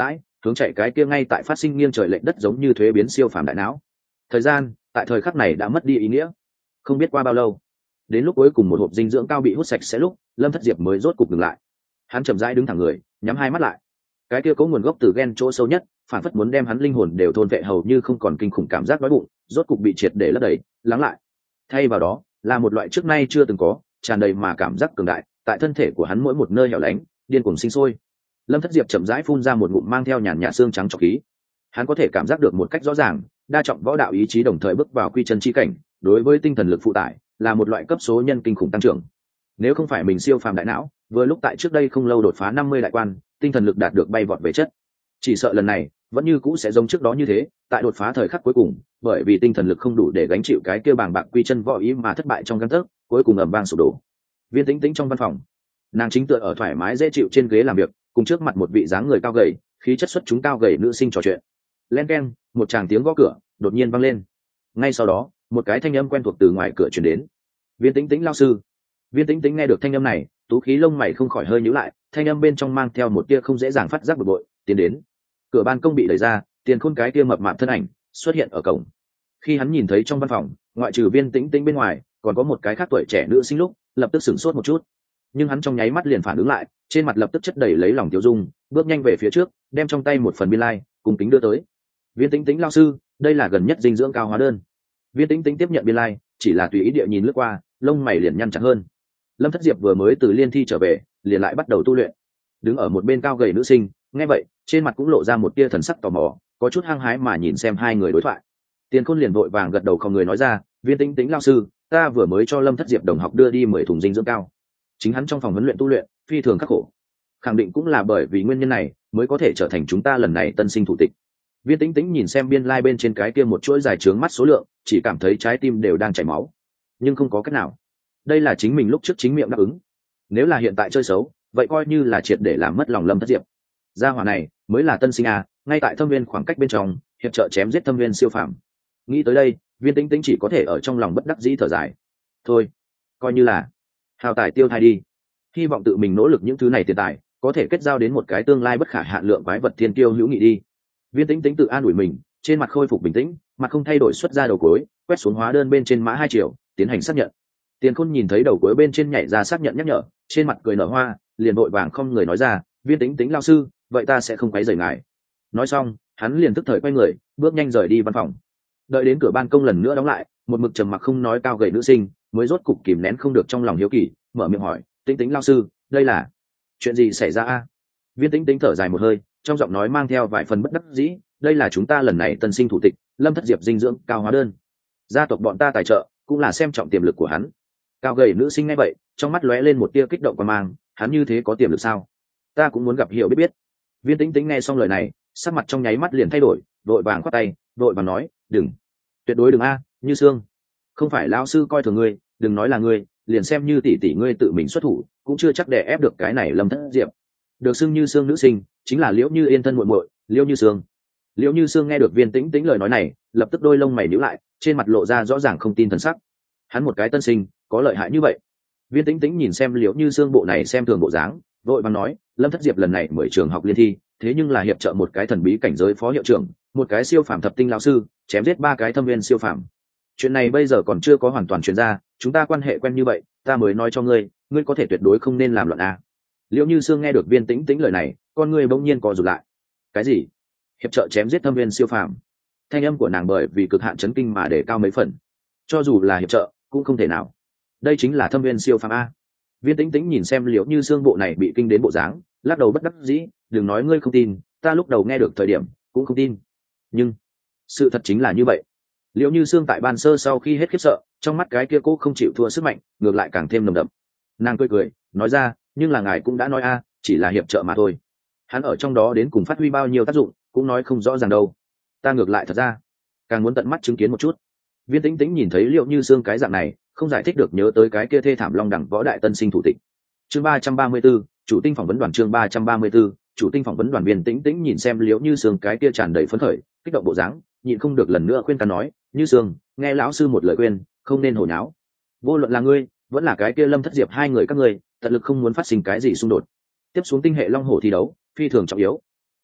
hướng chạy cái kia ngay tại phát sinh nghiêng trời lệch đất giống như thuế biến siêu phàm đại não. Thời gian tại thời khắc này đã mất đi ý nghĩa. Không biết qua bao lâu, đến lúc cuối cùng một hộp dinh dưỡng cao bị hút sạch sẽ lúc, Lâm Thất Diệp mới rốt cục dừng lại. Hắn chậm rãi đứng thẳng người, nhắm hai mắt lại. Cái kia có nguồn gốc từ gen chỗ sâu nhất, phản phất muốn đem hắn linh hồn đều thôn vệ hầu như không còn kinh khủng cảm giác đói bụng, rốt cục bị triệt để lấp đầy, lắng lại. Thay vào đó là một loại trước nay chưa từng có, tràn đầy mà cảm giác cường đại, tại thân thể của hắn mỗi một nơi hẻo lánh, điên cuồng sinh sôi. Lâm Thất Diệp chậm rãi phun ra một ngụm mang theo nhàn nhạt xương trắng trọc khí. Hắn có thể cảm giác được một cách rõ ràng, đa trọng võ đạo ý chí đồng thời bước vào quy chân chi cảnh, đối với tinh thần lực phụ tải là một loại cấp số nhân kinh khủng tăng trưởng. Nếu không phải mình siêu phàm đại não, vừa lúc tại trước đây không lâu đột phá 50 đại quan, tinh thần lực đạt được bay vọt về chất. Chỉ sợ lần này vẫn như cũ sẽ giống trước đó như thế, tại đột phá thời khắc cuối cùng, bởi vì tinh thần lực không đủ để gánh chịu cái kia bàng bạc quy chân võ ý mà thất bại trong gang tấc, cuối cùng ầm vang sụp đổ. Viên Tĩnh Tĩnh trong văn phòng, nàng chính tựa ở thoải mái dễ chịu trên ghế làm việc, cùng trước mặt một vị dáng người cao gầy, khí chất xuất chúng cao gầy nữ sinh trò chuyện. Len keng, một tràng tiếng gõ cửa đột nhiên vang lên. Ngay sau đó, một cái thanh âm quen thuộc từ ngoài cửa truyền đến. Viên Tĩnh Tĩnh lão sư. Viên Tĩnh Tĩnh nghe được thanh âm này, tú khí lông mày không khỏi hơi nhíu lại, thanh âm bên trong mang theo một tia không dễ dàng phát giác bực bội, tiến đến. Cửa ban công bị đẩy ra, Tiền Khôn cái kia mập mạp thân ảnh xuất hiện ở cổng. Khi hắn nhìn thấy trong văn phòng, ngoại trừ Viên Tĩnh Tĩnh bên ngoài, còn có một cái khác tuổi trẻ nữ sinh lúc, lập tức sửng sốt một chút. Nhưng hắn trong nháy mắt liền phản ứng lại, trên mặt lập tức chất đầy lấy lòng tiêu dung, bước nhanh về phía trước, đem trong tay một phần biên lai cùng kính đưa tới. Viên Tĩnh Tĩnh lão sư, đây là gần nhất dinh dưỡng cao hóa đơn. Viên Tĩnh Tĩnh tiếp nhận biên lai, chỉ là tùy ý địa nhìn lướt qua, lông mày liền nhăn chặt hơn. Lâm Thất Diệp vừa mới từ liên thi trở về, liền lại bắt đầu tu luyện. Đứng ở một bên cao gầy nữ sinh, nghe vậy, trên mặt cũng lộ ra một tia thần sắc tò mò, có chút hăng hái mà nhìn xem hai người đối thoại. Tiền Khôn liền vội vàng gật đầu không người nói ra, Viên Tĩnh Tĩnh lão sư, ta vừa mới cho Lâm Thất Diệp đồng học đưa đi 10 thùng dinh dưỡng cao. Chính hắn trong phòng huấn luyện tu luyện, phi thường khắc khổ. Khẳng định cũng là bởi vì nguyên nhân này, mới có thể trở thành chúng ta lần này tân sinh thủ tịch. Viên Tĩnh Tĩnh nhìn xem biên lai bên trên cái kia một chuỗi dài trướng mắt số lượng, chỉ cảm thấy trái tim đều đang chảy máu, nhưng không có cách nào. Đây là chính mình lúc trước chính miệng đáp ứng. Nếu là hiện tại chơi xấu, vậy coi như là triệt để làm mất lòng Lâm Thất Diệp. Gia hỏa này mới là tân sinh à, ngay tại thâm viên khoảng cách bên trong, hiệp trợ chém giết thâm viên siêu phàm. Nghĩ tới đây, Viên Tĩnh Tĩnh chỉ có thể ở trong lòng bất đắc dĩ thở dài. Thôi, coi như là hào tài tiêu thai đi. Hy vọng tự mình nỗ lực những thứ này tiền tài, có thể kết giao đến một cái tương lai bất khả hạn lượng quái vật thiên tiêu hữu nghị đi. Viên Tĩnh Tĩnh tự an ủi mình, trên mặt khôi phục bình tĩnh, mặt không thay đổi xuất ra đầu cuối, quét xuống hóa đơn bên trên mã 2 triệu, tiến hành xác nhận. Tiền Khôn nhìn thấy đầu cuối bên trên nhảy ra xác nhận nhắc nhở, trên mặt cười nở hoa, liền vội vàng không người nói ra, Viên Tĩnh Tĩnh lão sư, vậy ta sẽ không quấy rầy ngài. Nói xong, hắn liền tức thời quay người, bước nhanh rời đi văn phòng. Đợi đến cửa ban công lần nữa đóng lại, một mực trầm mặc không nói cao gầy nữ sinh mới rốt cục kìm nén không được trong lòng hiếu kỳ, mở miệng hỏi, Tĩnh Tĩnh lão sư, đây là chuyện gì xảy ra a? Viên Tĩnh Tĩnh thở dài một hơi, trong giọng nói mang theo vài phần bất đắc dĩ, đây là chúng ta lần này tân sinh thủ tịch Lâm Thất Diệp dinh dưỡng cao hóa đơn, gia tộc bọn ta tài trợ, cũng là xem trọng tiềm lực của hắn. Cao gầy nữ sinh nghe vậy, trong mắt lóe lên một tia kích động và mang, hắn như thế có tiềm lực sao? Ta cũng muốn gặp hiểu biết biết. Viên Tĩnh Tĩnh nghe xong lời này, sắc mặt trong nháy mắt liền thay đổi, vội vàng khoát tay, vội vàng nói, đừng, tuyệt đối đừng a, Như Sương, không phải lão sư coi thường ngươi, đừng nói là ngươi, liền xem như tỷ tỷ ngươi tự mình xuất thủ, cũng chưa chắc để ép được cái này Lâm Thất Diệp. Được xưng Như Sương nữ sinh, chính là Liễu Như Yên thân muội muội, Liễu Như Sương. Liễu Như Sương nghe được Viên Tĩnh Tĩnh lời nói này, lập tức đôi lông mày nhíu lại, trên mặt lộ ra rõ ràng không tin thần sắc. Hắn một cái tân sinh, có lợi hại như vậy? Viên Tĩnh Tĩnh nhìn xem Liễu Như Sương bộ này xem thường bộ dáng, vội vàng nói, Lâm Thất Diệp lần này 10 trường học liên thi, thế nhưng là hiệp trợ một cái thần bí cảnh giới phó hiệu trưởng, một cái siêu phàm thập tinh lão sư, chém giết 3 cái thâm viên siêu phàm. Chuyện này bây giờ còn chưa có hoàn toàn truyền ra, chúng ta quan hệ quen như vậy, ta mới nói cho ngươi, ngươi có thể tuyệt đối không nên làm loạn a. Liễu Như Sương nghe được Viên Tĩnh Tĩnh lời này, con ngươi bỗng nhiên co rụt lại. Cái gì? Hiệp trợ chém giết thâm viên siêu phàm? Thanh âm của nàng bởi vì cực hạn chấn kinh mà để cao mấy phần. Cho dù là hiệp trợ, cũng không thể nào. Đây chính là thâm viên siêu phàm a. Viên Tĩnh Tĩnh nhìn xem Liễu Như Sương bộ này bị kinh đến bộ dáng, lắc đầu bất đắc dĩ, đừng nói ngươi không tin, ta lúc đầu nghe được thời điểm cũng không tin. Nhưng sự thật chính là như vậy. Liễu Như Sương tại ban sơ sau khi hết khiếp sợ, trong mắt cái kia cô không chịu thua sức mạnh, ngược lại càng thêm nồng đậm. Nàng cười cười, nói ra, nhưng là ngài cũng đã nói a, chỉ là hiệp trợ mà thôi. Hắn ở trong đó đến cùng phát huy bao nhiêu tác dụng, cũng nói không rõ ràng đâu. Ta ngược lại thật ra, càng muốn tận mắt chứng kiến một chút. Viên Tĩnh Tĩnh nhìn thấy Liễu Như Sương cái dạng này, không giải thích được nhớ tới cái kia thê thảm long đẳng võ đại tân sinh thủ tịch. Chương 334, chủ tinh phỏng vấn đoàn. Chương 334, chủ tinh phỏng vấn đoàn. Viên Tĩnh Tĩnh nhìn xem Liễu Như Sương cái kia tràn đầy phấn khởi, kích động bộ dáng, nhịn không được lần nữa khuyên can nói, Như Sương, nghe lão sư một lời khuyên, không nên hồ nháo. Vô luận là ngươi, vẫn là cái kia Lâm Thất Diệp, hai người các ngươi, tận lực không muốn phát sinh cái gì xung đột. Tiếp xuống tinh hệ long hổ thi đấu, phi thường trọng yếu.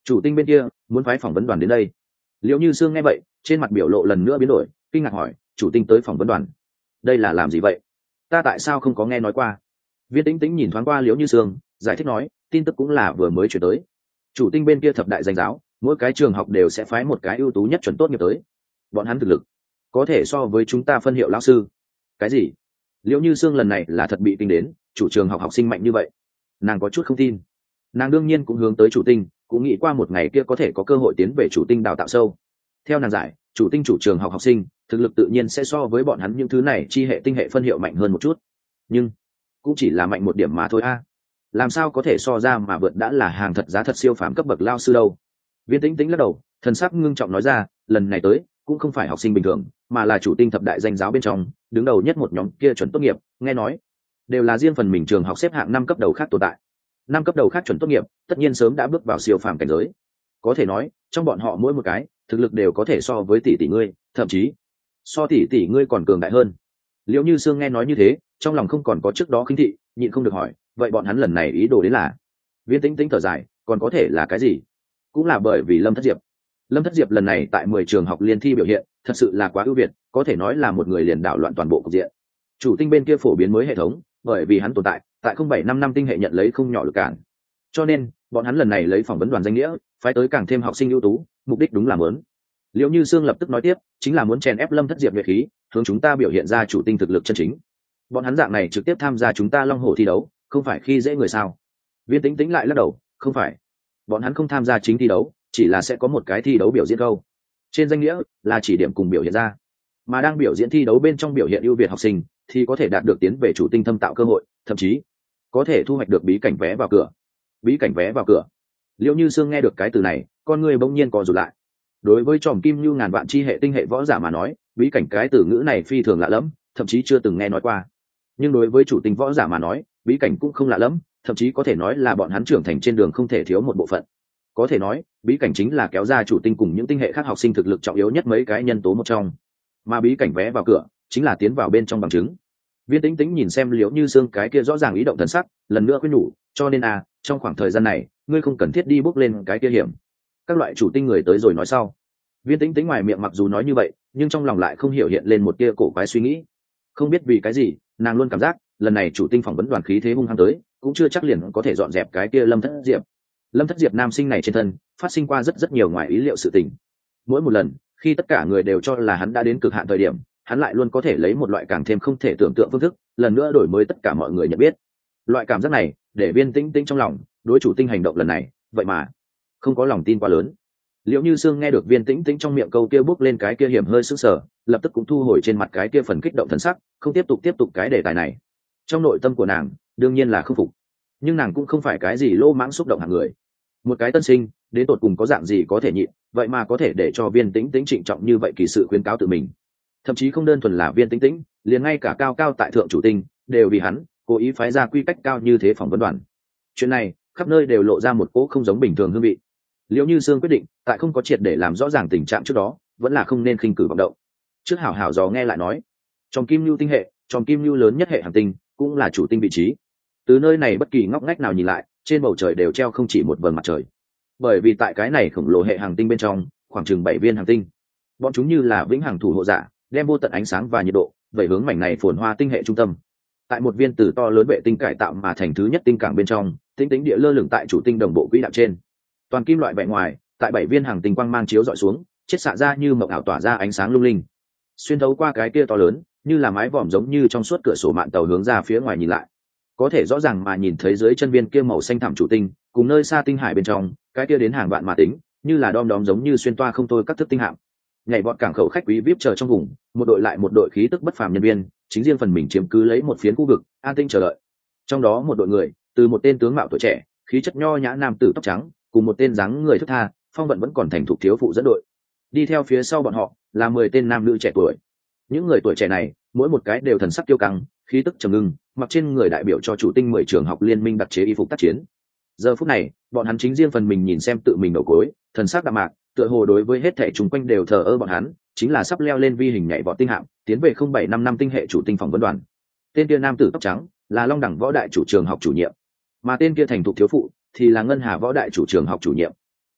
Chủ tinh bên kia muốn phái phỏng vấn đoàn đến đây. Liễu Như Sương nghe vậy, trên mặt biểu lộ lần nữa biến đổi, kinh ngạc hỏi, chủ tinh tới phỏng vấn đoàn, đây là làm gì vậy? Ta tại sao không có nghe nói qua? Viên Tĩnh Tĩnh nhìn thoáng qua Liễu Như Sương, giải thích nói, tin tức cũng là vừa mới chuyển tới. Chủ tinh bên kia thập đại danh giáo, mỗi cái trường học đều sẽ phái một cái ưu tú nhất chuẩn tốt nghiệp tới. Bọn hắn thực lực có thể so với chúng ta phân hiệu lão sư. Cái gì? Liễu Như Sương lần này là thật bị kinh đến, chủ trường học học sinh mạnh như vậy, nàng có chút không tin. Nàng đương nhiên cũng hướng tới chủ tinh, cũng nghĩ qua một ngày kia có thể có cơ hội tiến về chủ tinh đào tạo sâu. Theo nàng giải, chủ tinh chủ trường học học sinh thực lực tự nhiên sẽ so với bọn hắn những thứ này chi hệ tinh hệ phân hiệu mạnh hơn một chút, nhưng cũng chỉ là mạnh một điểm mà thôi a. Làm sao có thể so ra mà vượt đã là hàng thật giá thật siêu phàm cấp bậc lao sư đâu? Viên Tĩnh Tĩnh lắc đầu, thần sắc ngưng trọng nói ra, lần này tới cũng không phải học sinh bình thường, mà là chủ tinh thập đại danh giáo bên trong đứng đầu nhất một nhóm kia chuẩn tốt nghiệp, nghe nói đều là riêng phần mình trường học xếp hạng 5 cấp đầu khác tồn tại. 5 cấp đầu khác chuẩn tốt nghiệp, tất nhiên sớm đã bước vào siêu phàm cảnh giới. Có thể nói, trong bọn họ mỗi một cái, thực lực đều có thể so với tỷ tỷ ngươi, thậm chí so tỷ tỷ ngươi còn cường đại hơn. Liễu Như Sương nghe nói như thế, trong lòng không còn có trước đó khinh thị, nhịn không được hỏi, vậy bọn hắn lần này ý đồ đến là? Viên Tĩnh Tĩnh thở dài, còn có thể là cái gì? Cũng là bởi vì Lâm Thất Diệp. Lâm Thất Diệp lần này tại 10 trường học liên thi biểu hiện, thật sự là quá ưu việt, có thể nói là một người liền đảo loạn toàn bộ cục diện. Chủ tinh bên kia phổ biến mới hệ thống, bởi vì hắn tồn tại, tại 0755 năm tinh hệ nhận lấy không nhỏ lực cản. Cho nên, bọn hắn lần này lấy phỏng vấn đoàn danh nghĩa, phái tới càng thêm học sinh ưu tú, mục đích đúng là muốn. Liễu Như Sương lập tức nói tiếp, chính là muốn chèn ép Lâm Thất Diệp nhuệ khí, hướng chúng ta biểu hiện ra chủ tinh thực lực chân chính. Bọn hắn dạng này trực tiếp tham gia chúng ta Long Hổ thi đấu, không phải khi dễ người sao? Viên Tĩnh Tĩnh lại lắc đầu, không phải. Bọn hắn không tham gia chính thi đấu, chỉ là sẽ có một cái thi đấu biểu diễn câu. Trên danh nghĩa là chỉ điểm cùng biểu hiện ra, mà đang biểu diễn thi đấu bên trong biểu hiện ưu việt học sinh thì có thể đạt được tiến về chủ tinh thâm tạo cơ hội, thậm chí có thể thu hoạch được bí cảnh vé vào cửa. Bí cảnh vé vào cửa. Liễu Như Sương nghe được cái từ này, con người bỗng nhiên co rụt lại. Đối với tròm kim như ngàn vạn chi hệ tinh hệ võ giả mà nói, bí cảnh cái từ ngữ này phi thường lạ lẫm, thậm chí chưa từng nghe nói qua. Nhưng đối với chủ tinh võ giả mà nói, bí cảnh cũng không lạ lẫm, thậm chí có thể nói là bọn hắn trưởng thành trên đường không thể thiếu một bộ phận. Có thể nói, bí cảnh chính là kéo ra chủ tinh cùng những tinh hệ khác học sinh thực lực trọng yếu nhất mấy cái nhân tố một trong. Mà bí cảnh vé vào cửa chính là tiến vào bên trong bằng chứng. Viên Tĩnh Tĩnh nhìn xem Liễu Như Sương cái kia rõ ràng ý động thần sắc, lần nữa khuyên nhủ, cho nên trong khoảng thời gian này, ngươi không cần thiết đi bước lên cái kia hiểm. Các loại chủ tinh người tới rồi nói sau. Viên Tĩnh Tĩnh ngoài miệng mặc dù nói như vậy, nhưng trong lòng lại không hiểu hiện lên một tia cổ quái suy nghĩ. Không biết vì cái gì, nàng luôn cảm giác, lần này chủ tinh phỏng vấn đoàn khí thế hung hăng tới, cũng chưa chắc liền có thể dọn dẹp cái kia Lâm Thất Diệp. Lâm Thất Diệp nam sinh này trên thân, phát sinh qua rất nhiều ngoài ý liệu sự tình. Mỗi một lần, khi tất cả người đều cho là hắn đã đến cực hạn thời điểm, hắn lại luôn có thể lấy một loại càng thêm không thể tưởng tượng phương thức, lần nữa đổi mới tất cả mọi người nhận biết. Loại cảm giác này, để Viên Tĩnh Tĩnh trong lòng, đối chủ tinh hành động lần này, vậy mà không có lòng tin quá lớn. Liễu Như Sương nghe được Viên Tĩnh Tĩnh trong miệng câu kia bước lên cái kia hiểm hơi sững sờ, lập tức cũng thu hồi trên mặt cái kia phần kích động thần sắc, không tiếp tục cái đề tài này. Trong nội tâm của nàng, đương nhiên là không phục, nhưng nàng cũng không phải cái gì lô mãng xúc động hạng người. Một cái tân sinh, đến tột cùng có dạng gì có thể nhịn, vậy mà có thể để cho Viên Tĩnh Tĩnh trịnh trọng như vậy kỳ sự khuyến cáo tự mình. Thậm chí không đơn thuần là Viên Tĩnh Tĩnh, liền ngay cả cao tại thượng chủ tinh, đều vì hắn cố ý phái ra quy cách cao như thế phỏng vấn đoàn. Chuyện này, khắp nơi đều lộ ra một cỗ không giống bình thường hương vị. Liễu Như Sương quyết định, tại không có triệt để làm rõ ràng tình trạng trước đó, vẫn là không nên khinh cử vọng động. Trước hảo dò nghe lại nói, tròm kim lưu tinh hệ, tròm kim lưu lớn nhất hệ hành tinh, cũng là chủ tinh vị trí. Từ nơi này bất kỳ ngóc ngách nào nhìn lại, trên bầu trời đều treo không chỉ một vầng mặt trời. Bởi vì tại cái này khổng lồ hệ hành tinh bên trong, khoảng chừng 7 viên hành tinh, bọn chúng như là vĩnh hằng thủ hộ giả, đem vô tận ánh sáng và nhiệt độ về hướng mảnh này phồn hoa tinh hệ trung tâm. Tại một viên từ to lớn vệ tinh cải tạo mà thành thứ nhất tinh cảng bên trong, Tĩnh Tĩnh địa lơ lửng tại chủ tinh đồng bộ quỹ đạo trên. Toàn kim loại vẻ ngoài, tại 7 viên hành tinh quang mang chiếu dọi xuống, chiết xạ ra như mộng ảo tỏa ra ánh sáng lung linh. Xuyên thấu qua cái kia to lớn, như là mái vòm giống như trong suốt cửa sổ mạn tàu hướng ra phía ngoài nhìn lại, có thể rõ ràng mà nhìn thấy dưới chân viên kia màu xanh thẳm chủ tinh, cùng nơi xa tinh hải bên trong, cái kia đến hàng vạn mà tính, như là đom đóm giống như xuyên toa không thôi các thức tinh hạm. Nhảy vọt cảng khẩu khách quý VIP chờ trong vùng, một đội lại một đội khí tức bất phàm nhân viên, chính riêng phần mình chiếm cứ lấy một phiến khu vực, an tinh chờ đợi. Trong đó một đội người, từ một tên tướng mạo tuổi trẻ, khí chất nho nhã nam tử tóc trắng, cùng một tên dáng người thức tha, phong vận vẫn còn thành thục thiếu phụ dẫn đội. Đi theo phía sau bọn họ là 10 tên nam nữ trẻ tuổi. Những người tuổi trẻ này, mỗi một cái đều thần sắc kiêu căng, khí tức trầm ngưng, mặc trên người đại biểu cho chủ tinh 10 trường học liên minh đặc chế y phục tác chiến. Giờ phút này, bọn hắn chính riêng phần mình nhìn xem tự mình đầu cối, thần sắc đạm mạc, tựa hồ đối với hết thảy chúng quanh đều thờ ơ bọn hắn, chính là sắp leo lên vi hình nhảy vọt tinh hạm, tiến về 0755 tinh hệ chủ tinh phỏng vấn đoàn. Tên kia nam tử tóc trắng là Long Đẳng võ đại chủ trường học chủ nhiệm, mà tên kia thành thục thiếu phụ thì là Ngân Hà võ đại chủ trường học chủ nhiệm.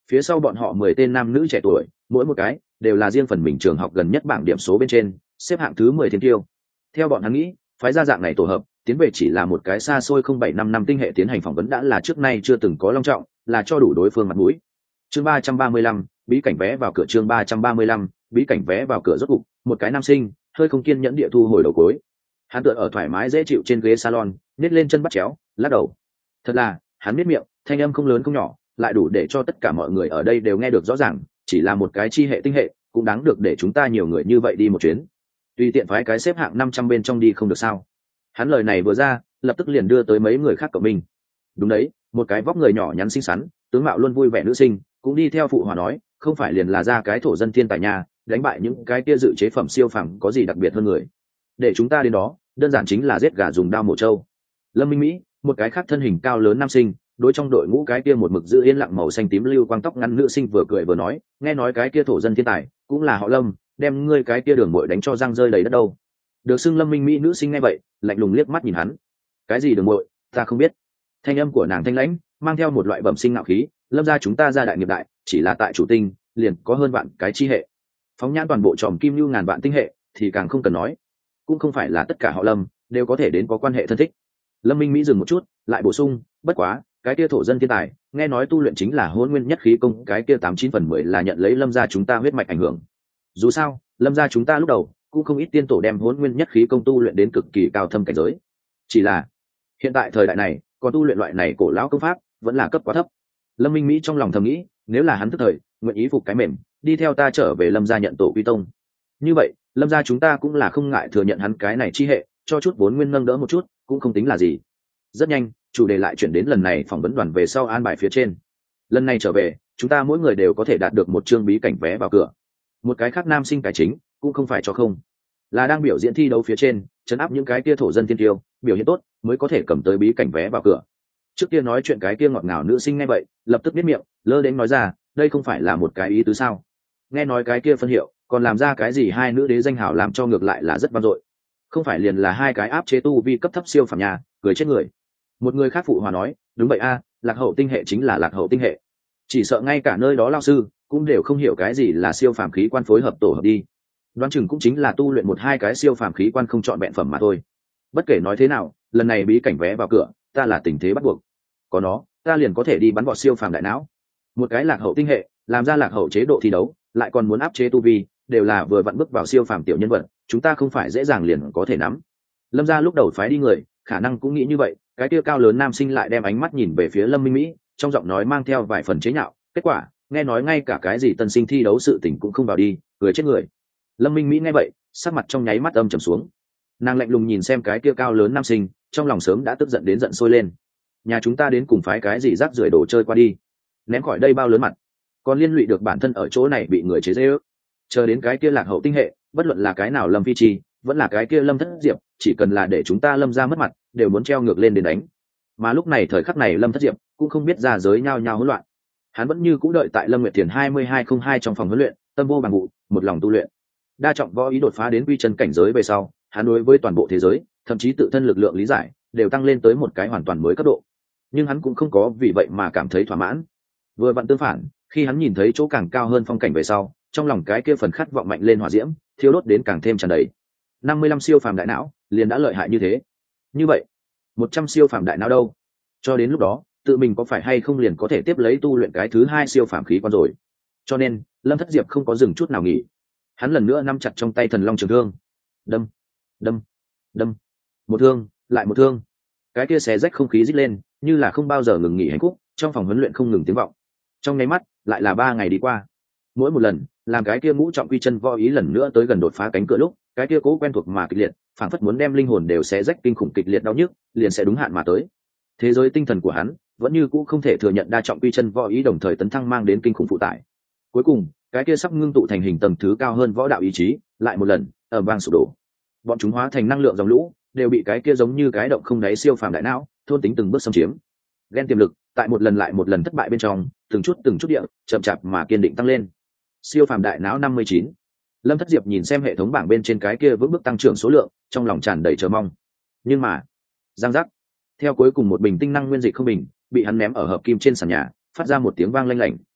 phía sau bọn họ 10 tên nam nữ trẻ tuổi, mỗi một cái đều là riêng phần mình trường học gần nhất bảng điểm số bên trên xếp hạng thứ 10 thiên tiêu. Theo bọn hắn nghĩ, phái gia dạng này tổ hợp tiến về chỉ là một cái xa xôi 0755 năm tinh hệ tiến hành phỏng vấn đã là trước nay chưa từng có long trọng, là cho đủ đối phương mặt mũi. Chương 335, bí cảnh vé vào cửa. Chương 335, bí cảnh vé vào cửa. Rốt cục, một cái nam sinh hơi không kiên nhẫn địa thu hồi đầu cuối. Hắn tựa ở thoải mái dễ chịu trên ghế salon, nhếch lên chân bắt chéo, lắc đầu. Thật là, hắn biết miệng, thanh âm không lớn không nhỏ, lại đủ để cho tất cả mọi người ở đây đều nghe được rõ ràng, chỉ là một cái chi hệ tinh hệ, cũng đáng được để chúng ta nhiều người như vậy đi một chuyến. Tùy tiện phái cái xếp hạng 500 bên trong đi không được sao? Hắn lời này vừa ra, lập tức liền đưa tới mấy người khác cộng mình. Đúng đấy, một cái vóc người nhỏ nhắn xinh xắn, tướng mạo luôn vui vẻ nữ sinh, cũng đi theo phụ hòa nói, không phải liền là ra cái thổ dân thiên tài nhà, đánh bại những cái kia dự chế phẩm siêu phẩm có gì đặc biệt hơn người. Để chúng ta đến đó, đơn giản chính là giết gà dùng đao mổ trâu. Lâm Minh Mỹ, một cái khác thân hình cao lớn nam sinh, đối trong đội ngũ cái kia một mực giữ yên lặng màu xanh tím lưu quang tóc ngắn nữ sinh vừa cười vừa nói, nghe nói cái kia thổ dân thiên tài cũng là họ Lâm, đem ngươi cái kia đường muội đánh cho răng rơi đầy đất đâu. Được xưng Lâm Minh Mỹ nữ sinh nghe vậy, lạnh lùng liếc mắt nhìn hắn. Cái gì đường muội, ta không biết. Thanh âm của nàng thanh lãnh, mang theo một loại bẩm sinh ngạo khí, Lâm gia chúng ta gia đại nghiệp đại, chỉ là tại chủ tinh, liền có hơn vạn cái chi hệ. Phóng nhãn toàn bộ tròm kim lưu ngàn vạn tinh hệ, thì càng không cần nói. Cũng không phải là tất cả họ Lâm đều có thể đến có quan hệ thân thích. Lâm Minh Mỹ dừng một chút, lại bổ sung, bất quá, cái kia thổ dân thiên tài, nghe nói tu luyện chính là Hỗn Nguyên Nhất Khí Công, cái kia 89/10 là nhận lấy Lâm gia chúng ta huyết mạch ảnh hưởng. Dù sao, Lâm gia chúng ta lúc đầu cũng không ít tiên tổ đem Hỗn Nguyên Nhất Khí Công tu luyện đến cực kỳ cao thâm cảnh giới. Chỉ là, hiện tại thời đại này, còn tu luyện loại này cổ lão công pháp, vẫn là cấp quá thấp. Lâm Minh Mỹ trong lòng thầm nghĩ, nếu là hắn tức thời, nguyện ý phục cái mềm, đi theo ta trở về Lâm gia nhận tổ quy tông. Như vậy, Lâm gia chúng ta cũng là không ngại thừa nhận hắn cái này chi hệ, cho chút vốn nguyên nâng đỡ một chút, cũng không tính là gì. Rất nhanh, chủ đề lại chuyển đến lần này phỏng vấn đoàn về sau an bài phía trên. Lần này trở về, chúng ta mỗi người đều có thể đạt được một chương bí cảnh vé vào cửa. Một cái khác nam sinh cái chính, cũng không phải cho không, là đang biểu diễn thi đấu phía trên, trấn áp những cái kia thổ dân thiên tiêu, biểu hiện tốt mới có thể cầm tới bí cảnh vé vào cửa. Trước kia nói chuyện cái kia ngọt ngào nữ sinh nghe vậy, lập tức biết miệng, lơ đến nói ra, đây không phải là một cái ý tứ sao? Nghe nói cái kia phân hiệu, còn làm ra cái gì hai nữ đế danh hào làm cho ngược lại là rất vang dội. Không phải liền là hai cái áp chế tu vi cấp thấp siêu phàm nhà, cười chết người. Một người khác phụ hòa nói, đúng vậy a, lạc hậu tinh hệ chính là lạc hậu tinh hệ. Chỉ sợ ngay cả nơi đó lao sư cũng đều không hiểu cái gì là siêu phàm khí quan phối hợp tổ hợp đi. Đoán chừng cũng chính là tu luyện một hai cái siêu phàm khí quan không chọn vẹn phẩm mà thôi. Bất kể nói thế nào, lần này bí cảnh vé vào cửa, ta là tình thế bắt buộc. Có nó, ta liền có thể đi bắn vọt siêu phàm đại não. Một cái lạc hậu tinh hệ, làm ra lạc hậu chế độ thi đấu, lại còn muốn áp chế tu vi, đều là vừa vặn bước vào siêu phàm tiểu nhân vật, chúng ta không phải dễ dàng liền có thể nắm. Lâm gia lúc đầu phái đi người, khả năng cũng nghĩ như vậy, cái kia cao lớn nam sinh lại đem ánh mắt nhìn về phía Lâm Minh Mỹ, trong giọng nói mang theo vài phần chế nhạo, kết quả, nghe nói ngay cả cái gì tân sinh thi đấu sự tình cũng không vào đi, cười chết người. Lâm Minh Mỹ nghe vậy, sắc mặt trong nháy mắt âm trầm xuống. Nàng lạnh lùng nhìn xem cái kia cao lớn nam sinh, trong lòng sớm đã tức giận đến giận sôi lên. Nhà chúng ta đến cùng phái cái gì rác rưởi đồ chơi qua đi, ném khỏi đây bao lớn mặt, còn liên lụy được bản thân ở chỗ này bị người chế giễu. Chờ đến cái kia lạc hậu tinh hệ, bất luận là cái nào Lâm Phi Chi, vẫn là cái kia Lâm Thất Diệp, chỉ cần là để chúng ta Lâm ra mất mặt, đều muốn treo ngược lên đến đánh. Mà lúc này thời khắc này Lâm Thất Diệp cũng không biết ra giới nhao nhao hỗn loạn. Hắn vẫn như cũ đợi tại Lâm Nguyệt Thiền 2202 trong phòng huấn luyện, tâm vô bằng vụ, một lòng tu luyện. Đa trọng võ ý đột phá đến quy chân cảnh giới về sau, hắn đối với toàn bộ thế giới, thậm chí tự thân lực lượng lý giải, đều tăng lên tới một cái hoàn toàn mới cấp độ. Nhưng hắn cũng không có vì vậy mà cảm thấy thỏa mãn. Vừa vặn tương phản, khi hắn nhìn thấy chỗ càng cao hơn phong cảnh về sau, trong lòng cái kia phần khát vọng mạnh lên hỏa diễm, thiêu đốt đến càng thêm tràn đầy. 55 siêu phàm đại não, liền đã lợi hại như thế. Như vậy, 100 siêu phàm đại não đâu? Cho đến lúc đó, tự mình có phải hay không liền có thể tiếp lấy tu luyện cái thứ hai siêu phàm khí quan rồi. Cho nên, Lâm Thất Diệp không có dừng chút nào nghỉ. Hắn lần nữa nắm chặt trong tay thần long trường thương. Đâm, đâm, đâm. Một thương, lại một thương. Cái kia xé rách không khí rít lên, như là không bao giờ ngừng nghỉ hạnh phúc, trong phòng huấn luyện không ngừng tiếng vọng. Trong nháy mắt, lại là 3 ngày đi qua. Mỗi một lần, làm cái kia ngũ trọng quy chân võ ý lần nữa tới gần đột phá cánh cửa lúc, cái kia cố quen thuộc mà kịch liệt, phản phất muốn đem linh hồn đều xé rách kinh khủng kịch liệt đau nhức, liền sẽ đúng hạn mà tới. Thế giới tinh thần của hắn vẫn như cũ không thể thừa nhận đa trọng quy chân võ ý đồng thời tấn thăng mang đến kinh khủng phụ tải. Cuối cùng, cái kia sắp ngưng tụ thành hình tầng thứ cao hơn võ đạo ý chí, lại một lần ầm vang sụp đổ. Bọn chúng hóa thành năng lượng dòng lũ, đều bị cái kia giống như cái động không đáy siêu phàm đại não thôn tính từng bước xâm chiếm. Ghen tiềm lực tại một lần lại một lần thất bại bên trong, từng chút địa chậm chạp mà kiên định tăng lên. Siêu phàm đại não 59. Lâm Thất Diệp nhìn xem hệ thống bảng bên trên cái kia vững bước tăng trưởng số lượng, trong lòng tràn đầy chờ mong. Nhưng mà, giang giác, theo cuối cùng một bình tinh năng nguyên dịch không bình bị hắn ném ở hợp kim trên sàn nhà, phát ra một tiếng vang lanh lảnh.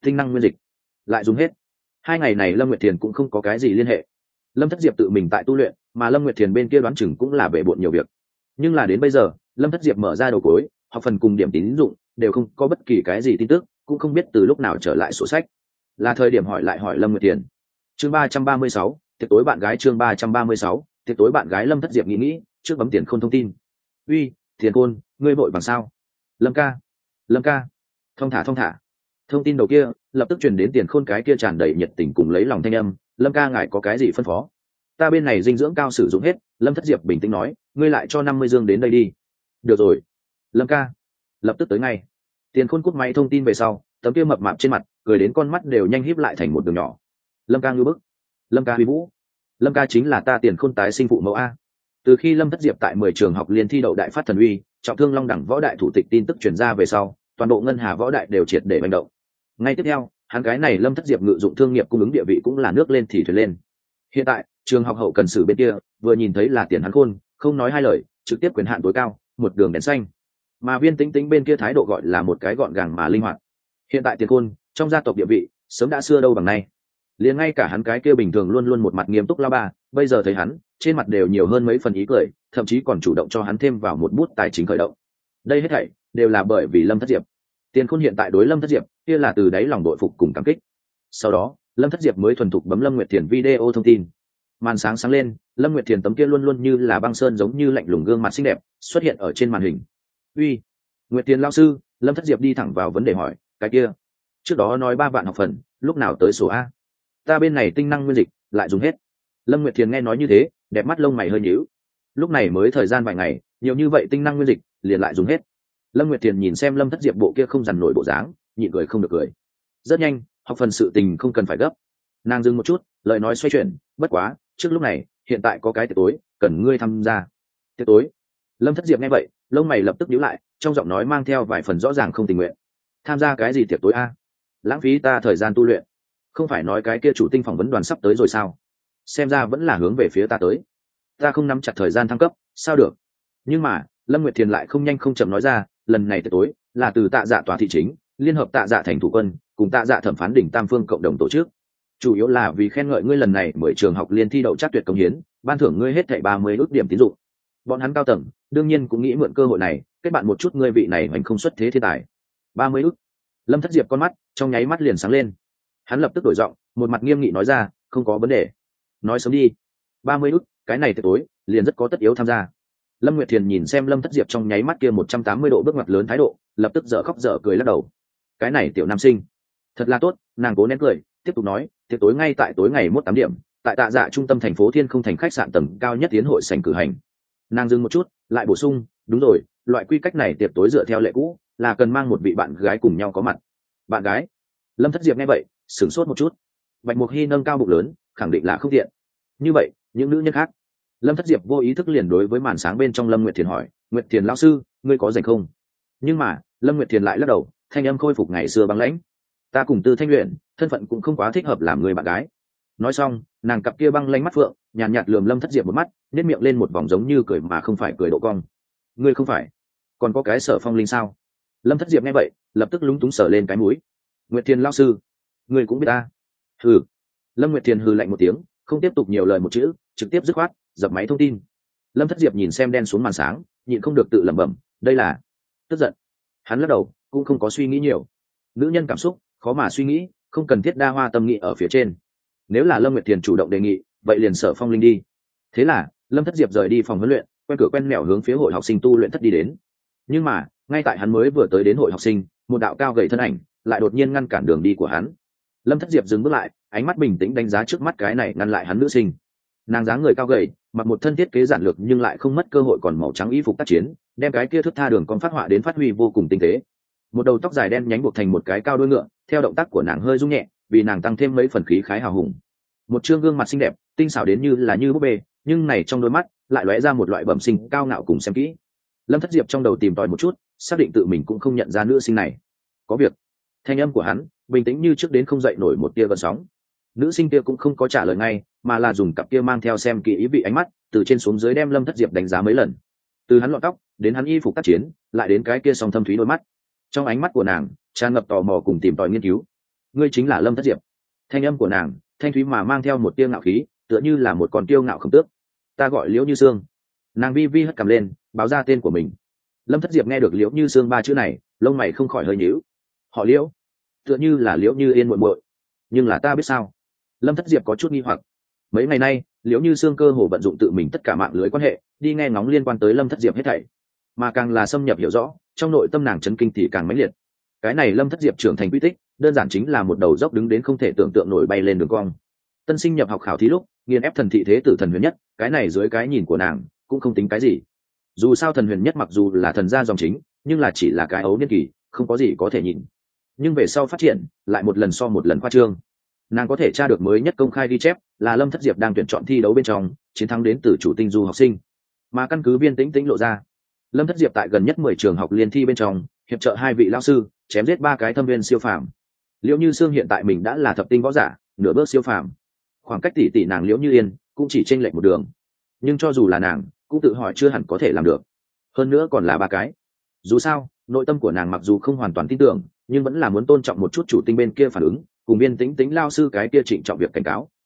tinh năng nguyên dịch lại dùng hết. 2 ngày này Lâm Nguyệt Thiền cũng không có cái gì liên hệ. Lâm Thất Diệp tự mình tại tu luyện, mà Lâm Nguyệt Thiền bên kia đoán chừng cũng là bể bộn nhiều việc. Nhưng là đến bây giờ Lâm Thất Diệp mở ra đầu cuối học phần cùng điểm tín dụng đều không có bất kỳ cái gì tin tức, cũng không biết từ lúc nào trở lại sổ sách. Là thời điểm hỏi lại hỏi Lâm Nguyệt Thiền. Chương 336, tiệc tối bạn gái. Chương 336, tiệc tối bạn gái. Lâm Thất Diệp nghĩ trước bấm tiền khôn thông tin. Uy, Thiền Khôn, ngươi vội bằng sao? Lâm ca, thong thả. Thông tin đầu kia lập tức truyền đến Tiền Khôn cái kia tràn đầy nhiệt tình cùng lấy lòng thanh âm. Lâm ca, ngài có cái gì phân phó? Ta bên này dinh dưỡng cao sử dụng hết. Lâm Thất Diệp bình tĩnh nói, ngươi lại cho 50 dương đến đây đi. Được rồi, Lâm ca, lập tức tới ngay. Tiền Khôn cúp máy thông tin về sau, tấm kia mập mạp trên mặt cười đến con mắt đều nhanh híp lại thành một đường nhỏ. Lâm ca ngư bức, Lâm ca huy vũ, Lâm ca chính là ta Tiền Khôn tái sinh phụ mẫu a. Từ khi Lâm Thất Diệp tại 10 trường học liên thi đậu đại phát thần uy, trọng thương long đẳng võ đại thủ tịch tin tức truyền ra về sau, toàn bộ ngân hà võ đại đều triệt để hành động. Ngay tiếp theo, hắn cái này Lâm Thất Diệp ngự dụng thương nghiệp cung ứng địa vị cũng là nước lên thì thuyền lên. Hiện tại trường học hậu cần sử bên kia vừa nhìn thấy là Tiền hắn khôn, không nói hai lời, trực tiếp quyền hạn tối cao, một đường đèn xanh. Mà Viên Tĩnh Tĩnh bên kia thái độ gọi là một cái gọn gàng mà linh hoạt. Hiện tại Tiền Khôn trong gia tộc địa vị sớm đã xưa đâu bằng nay, liền ngay cả hắn cái kia bình thường luôn luôn một mặt nghiêm túc lao ba, bây giờ thấy hắn trên mặt đều nhiều hơn mấy phần ý cười, thậm chí còn chủ động cho hắn thêm vào một bút tài chính khởi động. Đây hết thảy đều là bởi vì Lâm Thất Diệp. Tiền Khôn hiện tại đối Lâm Thất Diệp kia là từ đáy lòng đội phục cùng cảm kích. Sau đó Lâm Thất Diệp mới thuần thục bấm Lâm Nguyệt Thiền video thông tin. Màn sáng sáng lên, Lâm Nguyệt Thiền tấm kia luôn luôn như là băng sơn giống như lạnh lùng gương mặt xinh đẹp xuất hiện ở trên màn hình. Uy, Nguyệt Thiền lao sư. Lâm Thất Diệp đi thẳng vào vấn đề hỏi, cái kia trước đó nói 3 vạn học phần lúc nào tới sổ A? Ta bên này tinh năng nguyên dịch lại dùng hết. Lâm Nguyệt Thiền nghe nói như thế, đẹp mắt lông mày hơi nhíu. Lúc này mới thời gian vài ngày, nhiều như vậy tinh năng nguyên dịch liền lại dùng hết. Lâm Nguyệt Thiền nhìn xem Lâm Thất Diệp bộ kia không dằn nổi bộ dáng, nhịn cười không được cười. Rất nhanh, học phần sự tình không cần phải gấp. Nàng dừng một chút, lời nói xoay chuyển, bất quá trước lúc này hiện tại có cái tiệc tối cần ngươi tham gia. Tiệc tối? Lâm Thất Diệp nghe vậy, lông mày lập tức nhíu lại, trong giọng nói mang theo vài phần rõ ràng không tình nguyện. Tham gia cái gì tiệc tối a? Lãng phí ta thời gian tu luyện. Không phải nói cái kia chủ tinh phỏng vấn đoàn sắp tới rồi sao? Xem ra vẫn là hướng về phía ta tới. Ta không nắm chặt thời gian thăng cấp sao được? Nhưng mà Lâm Nguyệt Thiền lại không nhanh không chậm nói ra, lần này tiệc tối là từ Tạ Dạ tòa thị chính liên hợp Tạ Dạ thành thủ quân cùng Tạ Dạ thẩm phán đỉnh tam phương cộng đồng tổ chức, chủ yếu là vì khen ngợi ngươi lần này 10 trường học liên thi đậu chắc tuyệt công hiến, ban thưởng ngươi hết thảy 30 ước điểm tín dụng. Bọn hắn cao tầng đương nhiên cũng nghĩ mượn cơ hội này kết bạn một chút ngươi vị này hoành không xuất thế thiên tài. 30 ước? Lâm Thất Diệp con mắt trong nháy mắt liền sáng lên. Hắn lập tức đổi giọng, một mặt nghiêm nghị nói ra, không có vấn đề, nói sớm đi. 30 ức, cái này tiệc tối liền rất có tất yếu tham gia. Lâm Nguyệt Thiền nhìn xem Lâm Thất Diệp trong nháy mắt kia 180 độ bước ngoặt lớn thái độ, lập tức dở khóc dở cười lắc đầu. Cái này tiểu nam sinh thật là tốt. Nàng cố nén cười, tiếp tục nói, tiệc tối ngay tại tối ngày 8 điểm tại Tạ Dạ trung tâm thành phố Thiên Không thành khách sạn tầng cao nhất tiến hội sảnh cử hành. Nàng dừng một chút, lại bổ sung, đúng rồi, loại quy cách này tiệc tối dựa theo lệ cũ là cần mang một vị bạn gái cùng nhau có mặt. Bạn gái? Lâm Thất Diệp nghe vậy sửng sốt một chút. Bạch Mục Hy nâng cao bụng lớn, khẳng định là không tiện. Như vậy những nữ nhân khác? Lâm Thất Diệp vô ý thức liền đối với màn sáng bên trong Lâm Nguyệt Thiền hỏi, Nguyệt Thiền lão sư, ngươi có rảnh không? Nhưng mà Lâm Nguyệt Thiền lại lắc đầu, thanh âm khôi phục ngày xưa băng lãnh. Ta cùng Tư Thanh Luyện thân phận cũng không quá thích hợp làm người bạn gái. Nói xong, nàng cặp kia băng lãnh mắt phượng nhàn nhạt lườm Lâm Thất Diệp một mắt, nét miệng lên một vòng giống như cười mà không phải cười độ cong. Ngươi không phải còn có cái Sở Phong Linh sao? Lâm Thất Diệp nghe vậy lập tức lúng túng sờ lên cái mũi. Nguyệt Thiền lão sư, ngươi cũng biết ta. Hừ. Lâm Nguyệt Thiền hừ lạnh một tiếng, không tiếp tục nhiều lời một chữ, trực tiếp dứt khoát dập máy thông tin. Lâm Thất Diệp nhìn xem đen xuống màn sáng, nhịn không được tự lẩm bẩm, đây là tức giận. Hắn lắc đầu, cũng không có suy nghĩ nhiều. Nữ nhân cảm xúc khó mà suy nghĩ, không cần thiết đa hoa tâm nghị ở phía trên. Nếu là Lâm Nguyệt Thiền chủ động đề nghị, vậy liền Sở Phong Linh đi. Thế là Lâm Thất Diệp rời đi phòng huấn luyện, quen cửa quen mẹo hướng phía hội học sinh tu luyện thất đi đến. Nhưng mà ngay tại hắn mới vừa tới đến hội học sinh, một đạo cao gầy thân ảnh lại đột nhiên ngăn cản đường đi của hắn. Lâm Thất Diệp dừng bước lại, ánh mắt bình tĩnh đánh giá trước mắt cái này ngăn lại hắn nữ sinh. Nàng dáng người cao gầy, mặc một thân thiết kế giản lược nhưng lại không mất cơ hội còn màu trắng y phục tác chiến, đem cái kia thước tha đường con phát họa đến phát huy vô cùng tinh tế. Một đầu tóc dài đen nhánh buộc thành một cái cao đuôi ngựa, theo động tác của nàng hơi rung nhẹ, vì nàng tăng thêm mấy phần khí khái hào hùng. Một trương gương mặt xinh đẹp, tinh xảo đến như là như búp bê, nhưng này trong đôi mắt lại lóe ra một loại bẩm sinh cao ngạo cùng xem kỹ. Lâm Thất Diệp trong đầu tìm tòi một chút, xác định tự mình cũng không nhận ra nữ sinh này. Có việc. Thanh âm của hắn bình tĩnh như trước đến không dậy nổi một tia gợn sóng. Nữ sinh kia cũng không có trả lời ngay, mà là dùng cặp kia mang theo xem kỹ ý vị ánh mắt từ trên xuống dưới đem Lâm Thất Diệp đánh giá mấy lần. Từ hắn lọn tóc đến hắn y phục tác chiến, lại đến cái kia song thâm thúy đôi mắt, trong ánh mắt của nàng tràn ngập tò mò cùng tìm tòi nghiên cứu. ngươi chính là Lâm Thất Diệp. Thanh âm của nàng thanh thúy mà mang theo một tia ngạo khí, tựa như là một con tiêu ngạo khổng tước. Ta gọi Liễu Như Sương. Nàng vi vi hất cằm lên, báo ra tên của mình. Lâm Thất Diệp nghe được Liễu Như Sương ba chữ này, lông mày không khỏi hơi nhíu. Họ Liễu, tựa như là Liễu Như Yên muội muội, nhưng là ta biết sao? Lâm Thất Diệp có chút nghi hoặc. Mấy ngày nay, Liễu Như Sương cơ hồ vận dụng tự mình tất cả mạng lưới quan hệ, đi nghe ngóng liên quan tới Lâm Thất Diệp hết thảy, mà càng là xâm nhập hiểu rõ, trong nội tâm nàng chấn kinh thì càng mãnh liệt. Cái này Lâm Thất Diệp trưởng thành quy tích, đơn giản chính là một đầu dốc đứng đến không thể tưởng tượng nổi bay lên đường cong. Tân sinh nhập học khảo thí lúc, nghiền ép thần thị thế tử Thần Huyền Nhất, cái này dưới cái nhìn của nàng cũng không tính cái gì. Dù sao Thần Huyền Nhất mặc dù là thần gia dòng chính, nhưng là chỉ là cái ấu niên kỳ, không có gì có thể nhìn. Nhưng về sau phát triển, lại một lần so một lần khoa trương. Nàng có thể tra được mới nhất công khai ghi chép là Lâm Thất Diệp đang tuyển chọn thi đấu bên trong, chiến thắng đến từ chủ tinh du học sinh. Mà căn cứ Viên Tĩnh Tĩnh lộ ra, Lâm Thất Diệp tại gần nhất 10 trường học liên thi bên trong, hiệp trợ 2 vị lão sư, chém giết 3 cái thâm viên siêu phàm. Liễu Như Sương hiện tại mình đã là thập tinh võ giả, nửa bước siêu phàm. Khoảng cách tỷ tỷ nàng Liễu Như Yên cũng chỉ chênh lệch một đường. Nhưng cho dù là nàng, cũng tự hỏi chưa hẳn có thể làm được. Hơn nữa còn là 3 cái. Dù sao, nội tâm của nàng mặc dù không hoàn toàn tin tưởng, nhưng vẫn là muốn tôn trọng một chút chủ tinh bên kia phản ứng, cùng Viên Tĩnh Tĩnh lao sư cái kia trịnh trọng việc cảnh cáo.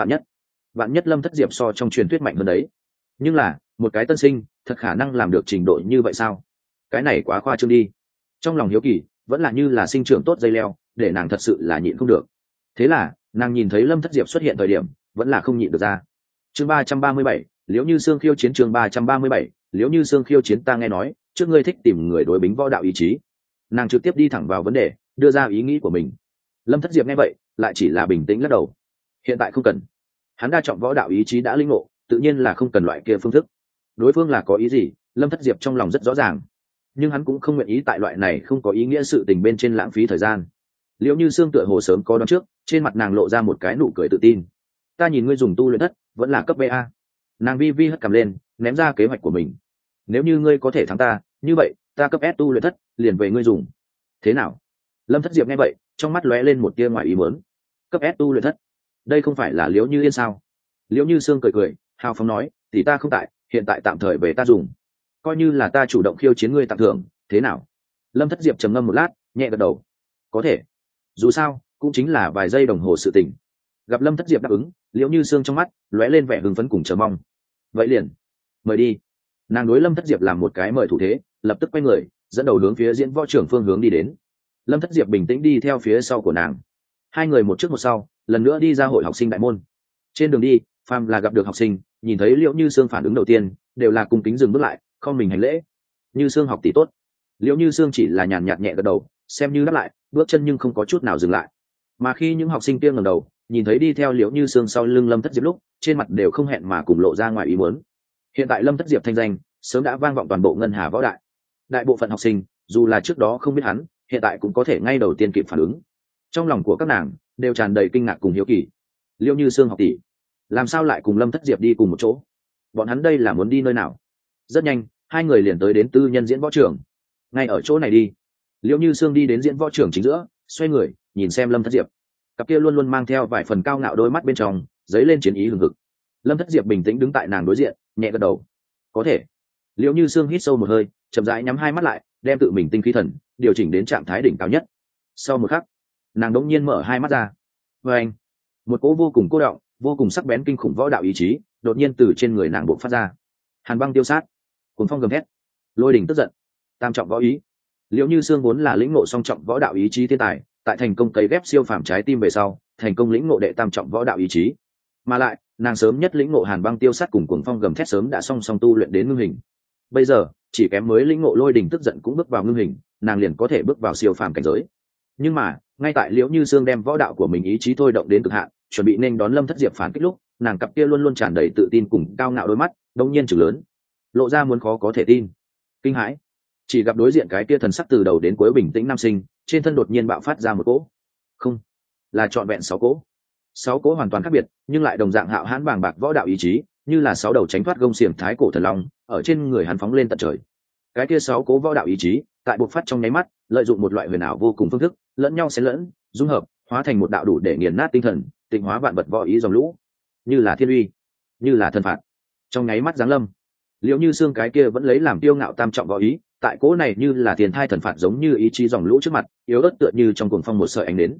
Vạn nhất Lâm Thất Diệp so trong truyền thuyết mạnh hơn đấy. Nhưng là, một cái tân sinh, thật khả năng làm được trình độ như vậy sao? Cái này quá khoa trương đi. Trong lòng hiếu kỳ, vẫn là như là sinh trưởng tốt dây leo, để nàng thật sự là nhịn không được. Thế là, nàng nhìn thấy Lâm Thất Diệp xuất hiện thời điểm, vẫn là không nhịn được ra. Chương 337, Liễu Như Sương khiêu chiến. Chương 337, Liễu Như Sương khiêu chiến. Ta nghe nói, trước ngươi thích tìm người đối bính võ đạo ý chí. Nàng trực tiếp đi thẳng vào vấn đề, đưa ra ý nghĩ của mình. Lâm Thất Diệp nghe vậy, lại chỉ là bình tĩnh lắc đầu. Hiện tại không cần. Hắn đa trọng võ đạo ý chí đã linh ngộ, tự nhiên là không cần loại kia phương thức. Đối phương là có ý gì, Lâm Thất Diệp trong lòng rất rõ ràng, nhưng hắn cũng không nguyện ý tại loại này không có ý nghĩa sự tình bên trên lãng phí thời gian. Liễu Như Sương tựa hồ sớm có đoán trước, trên mặt nàng lộ ra một cái nụ cười tự tin. Ta nhìn ngươi dùng tu luyện thất, vẫn là cấp BA. Nàng vi vi hất cằm lên, ném ra kế hoạch của mình. Nếu như ngươi có thể thắng ta, như vậy ta cấp S tu luyện thất liền về ngươi dùng. Thế nào? Lâm Thất Diệp nghe vậy, trong mắt lóe lên một tia ngoài ý muốn. Cấp S tu luyện thất, đây không phải là Liễu Như Yên sao? Liễu Như Sương cười cười, hào phóng nói, tỷ ta không tại, hiện tại tạm thời về ta dùng, coi như là ta chủ động khiêu chiến ngươi tặng thưởng, thế nào? Lâm Thất Diệp trầm ngâm một lát, nhẹ gật đầu. Có thể. Dù sao, cũng chính là vài giây đồng hồ sự tình. Gặp Lâm Thất Diệp đáp ứng, Liễu Như Sương trong mắt lóe lên vẻ hưng phấn cùng chờ mong. Vậy liền, mời đi. Nàng đối Lâm Thất Diệp làm một cái mời thủ thế, lập tức quay người, dẫn đầu hướng phía diễn võ trưởng phương hướng đi đến. Lâm Thất Diệp bình tĩnh đi theo phía sau của nàng. Hai người một trước một sau, lần nữa đi ra hội học sinh đại môn. Trên đường đi, phàm là gặp được học sinh, nhìn thấy Liễu Như Sương phản ứng đầu tiên đều là cung kính dừng bước lại, không mình hành lễ. Như Sương học tỷ tốt. Liễu Như Sương chỉ là nhàn nhạt nhẹ gật đầu, xem như đáp lại, bước chân nhưng không có chút nào dừng lại. Mà khi những học sinh kia ngẩng đầu, nhìn thấy đi theo Liễu Như Sương sau lưng Lâm Thất Diệp lúc, trên mặt đều không hẹn mà cùng lộ ra ngoài ý muốn. Hiện tại Lâm Thất Diệp thanh danh sớm đã vang vọng toàn bộ Ngân Hà Võ Đại. Đại bộ phận học sinh, dù là trước đó không biết hắn, hiện tại cũng có thể ngay đầu tiên kịp phản ứng. Trong lòng của các nàng đều tràn đầy kinh ngạc cùng hiếu kỳ. Liễu Như Sương học tỷ, làm sao lại cùng Lâm Thất Diệp đi cùng một chỗ? Bọn hắn đây là muốn đi nơi nào? Rất nhanh, hai người liền tới đến tư nhân diễn võ trường. Ngay ở chỗ này đi. Liễu Như Sương đi đến diễn võ trường chính giữa, xoay người nhìn xem Lâm Thất Diệp. Cặp kia luôn luôn mang theo vài phần cao ngạo đôi mắt bên trong dấy lên chiến ý hừng hực. Lâm Thất Diệp bình tĩnh đứng tại nàng đối diện, nhẹ gật đầu. Có thể. Liễu Như Sương hít sâu một hơi, chậm rãi nhắm hai mắt lại, đem tự mình tinh khí thần điều chỉnh đến trạng thái đỉnh cao nhất. Sau một khắc, nàng đống nhiên mở hai mắt ra. Và anh, một cỗ vô cùng cô đọng, vô cùng sắc bén kinh khủng võ đạo ý chí đột nhiên từ trên người nàng bộc phát ra. Hàn băng tiêu sát, cuốn phong gầm thét, lôi đỉnh tức giận, tam trọng võ ý. Liễu Như Sương vốn là lĩnh ngộ song trọng võ đạo ý chí thiên tài, tại thành công cấy ghép siêu phàm trái tim về sau, thành công lĩnh ngộ đệ tam trọng võ đạo ý chí. Mà lại, nàng sớm nhất lĩnh ngộ hàn băng tiêu sát cùng cuồng phong gầm thét sớm đã song song tu luyện đến ngưng hình. Bây giờ, chỉ kém mới lĩnh ngộ lôi đỉnh tức giận cũng bước vào ngưng hình, nàng liền có thể bước vào siêu phàm cảnh giới. Nhưng mà, ngay tại Liễu Như Sương đem võ đạo của mình ý chí thôi động đến cực hạn, chuẩn bị nên đón Lâm Thất Diệp phản kích lúc, nàng cặp kia luôn luôn tràn đầy tự tin cùng cao ngạo đôi mắt đột nhiên chừng lớn, lộ ra muốn khó có thể tin, kinh hãi. Chỉ gặp đối diện cái kia thần sắc từ đầu đến cuối bình tĩnh nam sinh, trên thân đột nhiên bạo phát ra một cỗ, không, là trọn vẹn 6 cỗ hoàn toàn khác biệt, nhưng lại đồng dạng hạo hãn bàng bạc võ đạo ý chí, như là 6 đầu tránh thoát gông xiềng thái cổ thần long, ở trên người hắn phóng lên tận trời. Cái kia 6 cỗ võ đạo ý chí, tại bộc phát trong nháy mắt, lợi dụng một loại huyền ảo vô cùng phương thức, lẫn nhau xen lẫn, dung hợp, hóa thành một đạo đủ để nghiền nát tinh thần, tịnh hóa vạn vật võ ý dòng lũ, như là thiên uy, như là thần phạt. Trong nháy mắt giáng lâm, Liễu Như Sương cái kia vẫn lấy làm tiêu ngạo tam trọng võ ý, tại cỗ này như là tiền thai thần phạt giống như ý chí dòng lũ trước mặt, yếu ớt tựa như trong cuồng phong một sợi ánh nến.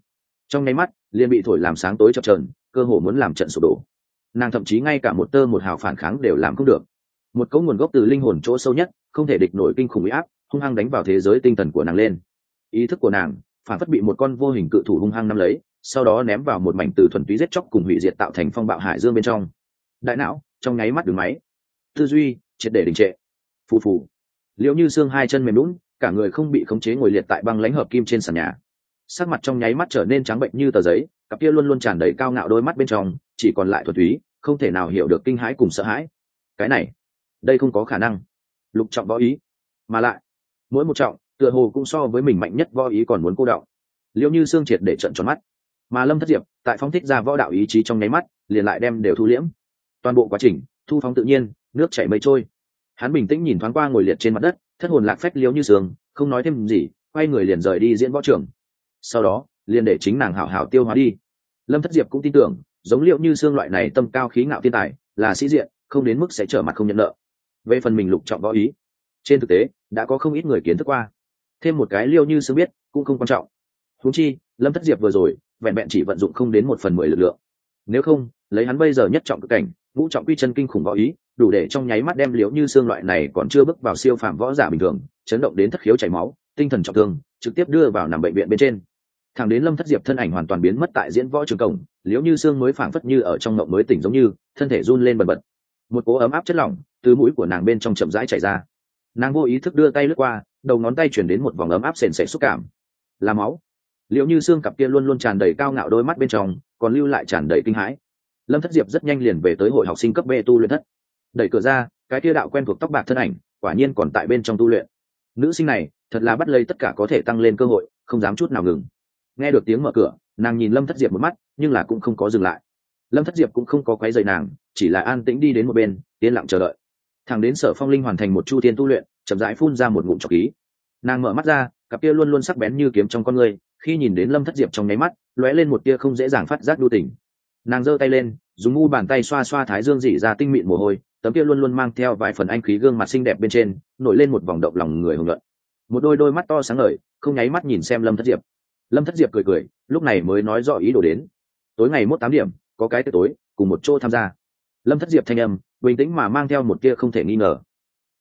trong nháy mắt liền bị thổi làm sáng tối chập chờn, cơ hồ muốn làm trận sụp đổ. Nàng thậm chí ngay cả một tơ một hào phản kháng đều làm không được. Một cấu nguồn gốc từ linh hồn chỗ sâu nhất, không thể địch nổi kinh khủng uy áp hung hăng đánh vào thế giới tinh thần của nàng lên. Ý thức của nàng phản phất bị một con vô hình cự thủ hung hăng nắm lấy, sau đó ném vào một mảnh từ thuần túy giết chóc cùng hủy diệt tạo thành phong bạo hải dương bên trong. Đại não trong nháy mắt đứng máy, tư duy triệt để đình trệ. Phù phù, Liễu Như Xương hai chân mềm lún, cả người không bị khống chế ngồi liệt tại băng lãnh hợp kim trên sàn nhà. Sắc mặt trong nháy mắt trở nên trắng bệnh như tờ giấy, cặp kia luôn luôn tràn đầy cao ngạo đôi mắt bên trong chỉ còn lại thuần túy, không thể nào hiểu được kinh hãi cùng sợ hãi. Cái này, đây không có khả năng. Lục trọng võ ý, mà lại mỗi một trọng tựa hồ cũng so với mình mạnh nhất võ ý còn muốn cô đọng. Liễu Như Xương triệt để trợn tròn mắt, mà Lâm Thất Diệp tại phóng thích ra võ đạo ý chí trong nháy mắt liền lại đem đều thu liễm. Toàn bộ quá trình thu phóng tự nhiên, nước chảy mây trôi. Hắn bình tĩnh nhìn thoáng qua ngồi liệt trên mặt đất thất hồn lạc phách Liễu Như Xương, không nói thêm gì, quay người liền rời đi diễn võ trường. Sau đó liền để chính nàng hảo hảo tiêu hóa đi. Lâm Thất Diệp cũng tin tưởng, giống Liễu Như Xương loại này tâm cao khí ngạo thiên tài là sĩ diện, không đến mức sẽ trở mặt không nhận nợ. Về phần mình lục trọng võ ý, trên thực tế đã có không ít người kiến thức qua, thêm một cái Liễu Như Xương biết cũng không quan trọng. Huống chi Lâm Thất Diệp vừa rồi vẹn vẹn chỉ vận dụng không đến 1/10 lực lượng, nếu không lấy hắn bây giờ nhất trọng cực cảnh ngũ trọng quy chân kinh khủng võ ý, đủ để trong nháy mắt đem Liễu Như Xương loại này còn chưa bước vào siêu phàm võ giả bình thường chấn động đến thất khiếu chảy máu, tinh thần trọng thương, trực tiếp đưa vào nằm bệnh viện bên trên. Thẳng đến Lâm Thất Diệp thân ảnh hoàn toàn biến mất tại diễn võ trường cổng, Liễu Như Xương mới phảng phất như ở trong mộng mới tỉnh giống như, thân thể run lên bần bật. Một cỗ ấm áp chất lỏng từ mũi của nàng bên trong chậm rãi chảy ra. Nàng vô ý thức đưa tay lướt qua, đầu ngón tay chuyển đến một vòng ấm áp sền sệt xúc cảm. Là máu. Liễu Như Xương cặp kia luôn luôn tràn đầy cao ngạo đôi mắt bên trong còn lưu lại tràn đầy kinh hãi. Lâm Thất Diệp rất nhanh liền về tới hội học sinh cấp B tu luyện thất. Đẩy cửa ra, cái kia đạo quen thuộc tóc bạc thân ảnh quả nhiên còn tại bên trong tu luyện. Nữ sinh này thật là bắt lấy tất cả có thể tăng lên cơ hội, không dám chút nào ngừng. Nghe được tiếng mở cửa, nàng nhìn Lâm Thất Diệp một mắt, nhưng là cũng không có dừng lại. Lâm Thất Diệp cũng không có quấy rầy nàng, chỉ là an tĩnh đi đến một bên, yên lặng chờ đợi. Thẳng đến Sở Phong Linh hoàn thành một chu thiên tu luyện, chậm rãi phun ra một ngụm trọc khí. Nàng mở mắt ra, cặp kia luôn luôn sắc bén như kiếm trong con người, khi nhìn đến Lâm Thất Diệp trong nháy mắt, lóe lên một tia không dễ dàng phát giác đu tình. Nàng giơ tay lên, dùng mu bàn tay xoa xoa thái dương rỉ ra tinh mịn mồ hôi, tấm kia luôn luôn mang theo vài phần anh khí gương mặt xinh đẹp bên trên, nổi lên một vòng động lòng người hùng luận. Một đôi mắt to sáng ngời, không nháy mắt nhìn xem Lâm Thất Diệp. Lâm Thất Diệp cười cười, lúc này mới nói rõ ý đồ đến. Tối ngày mốt 8 điểm, có cái tối cùng một chỗ tham gia. Lâm Thất Diệp thanh âm bình tĩnh mà mang theo một tia không thể nghi ngờ.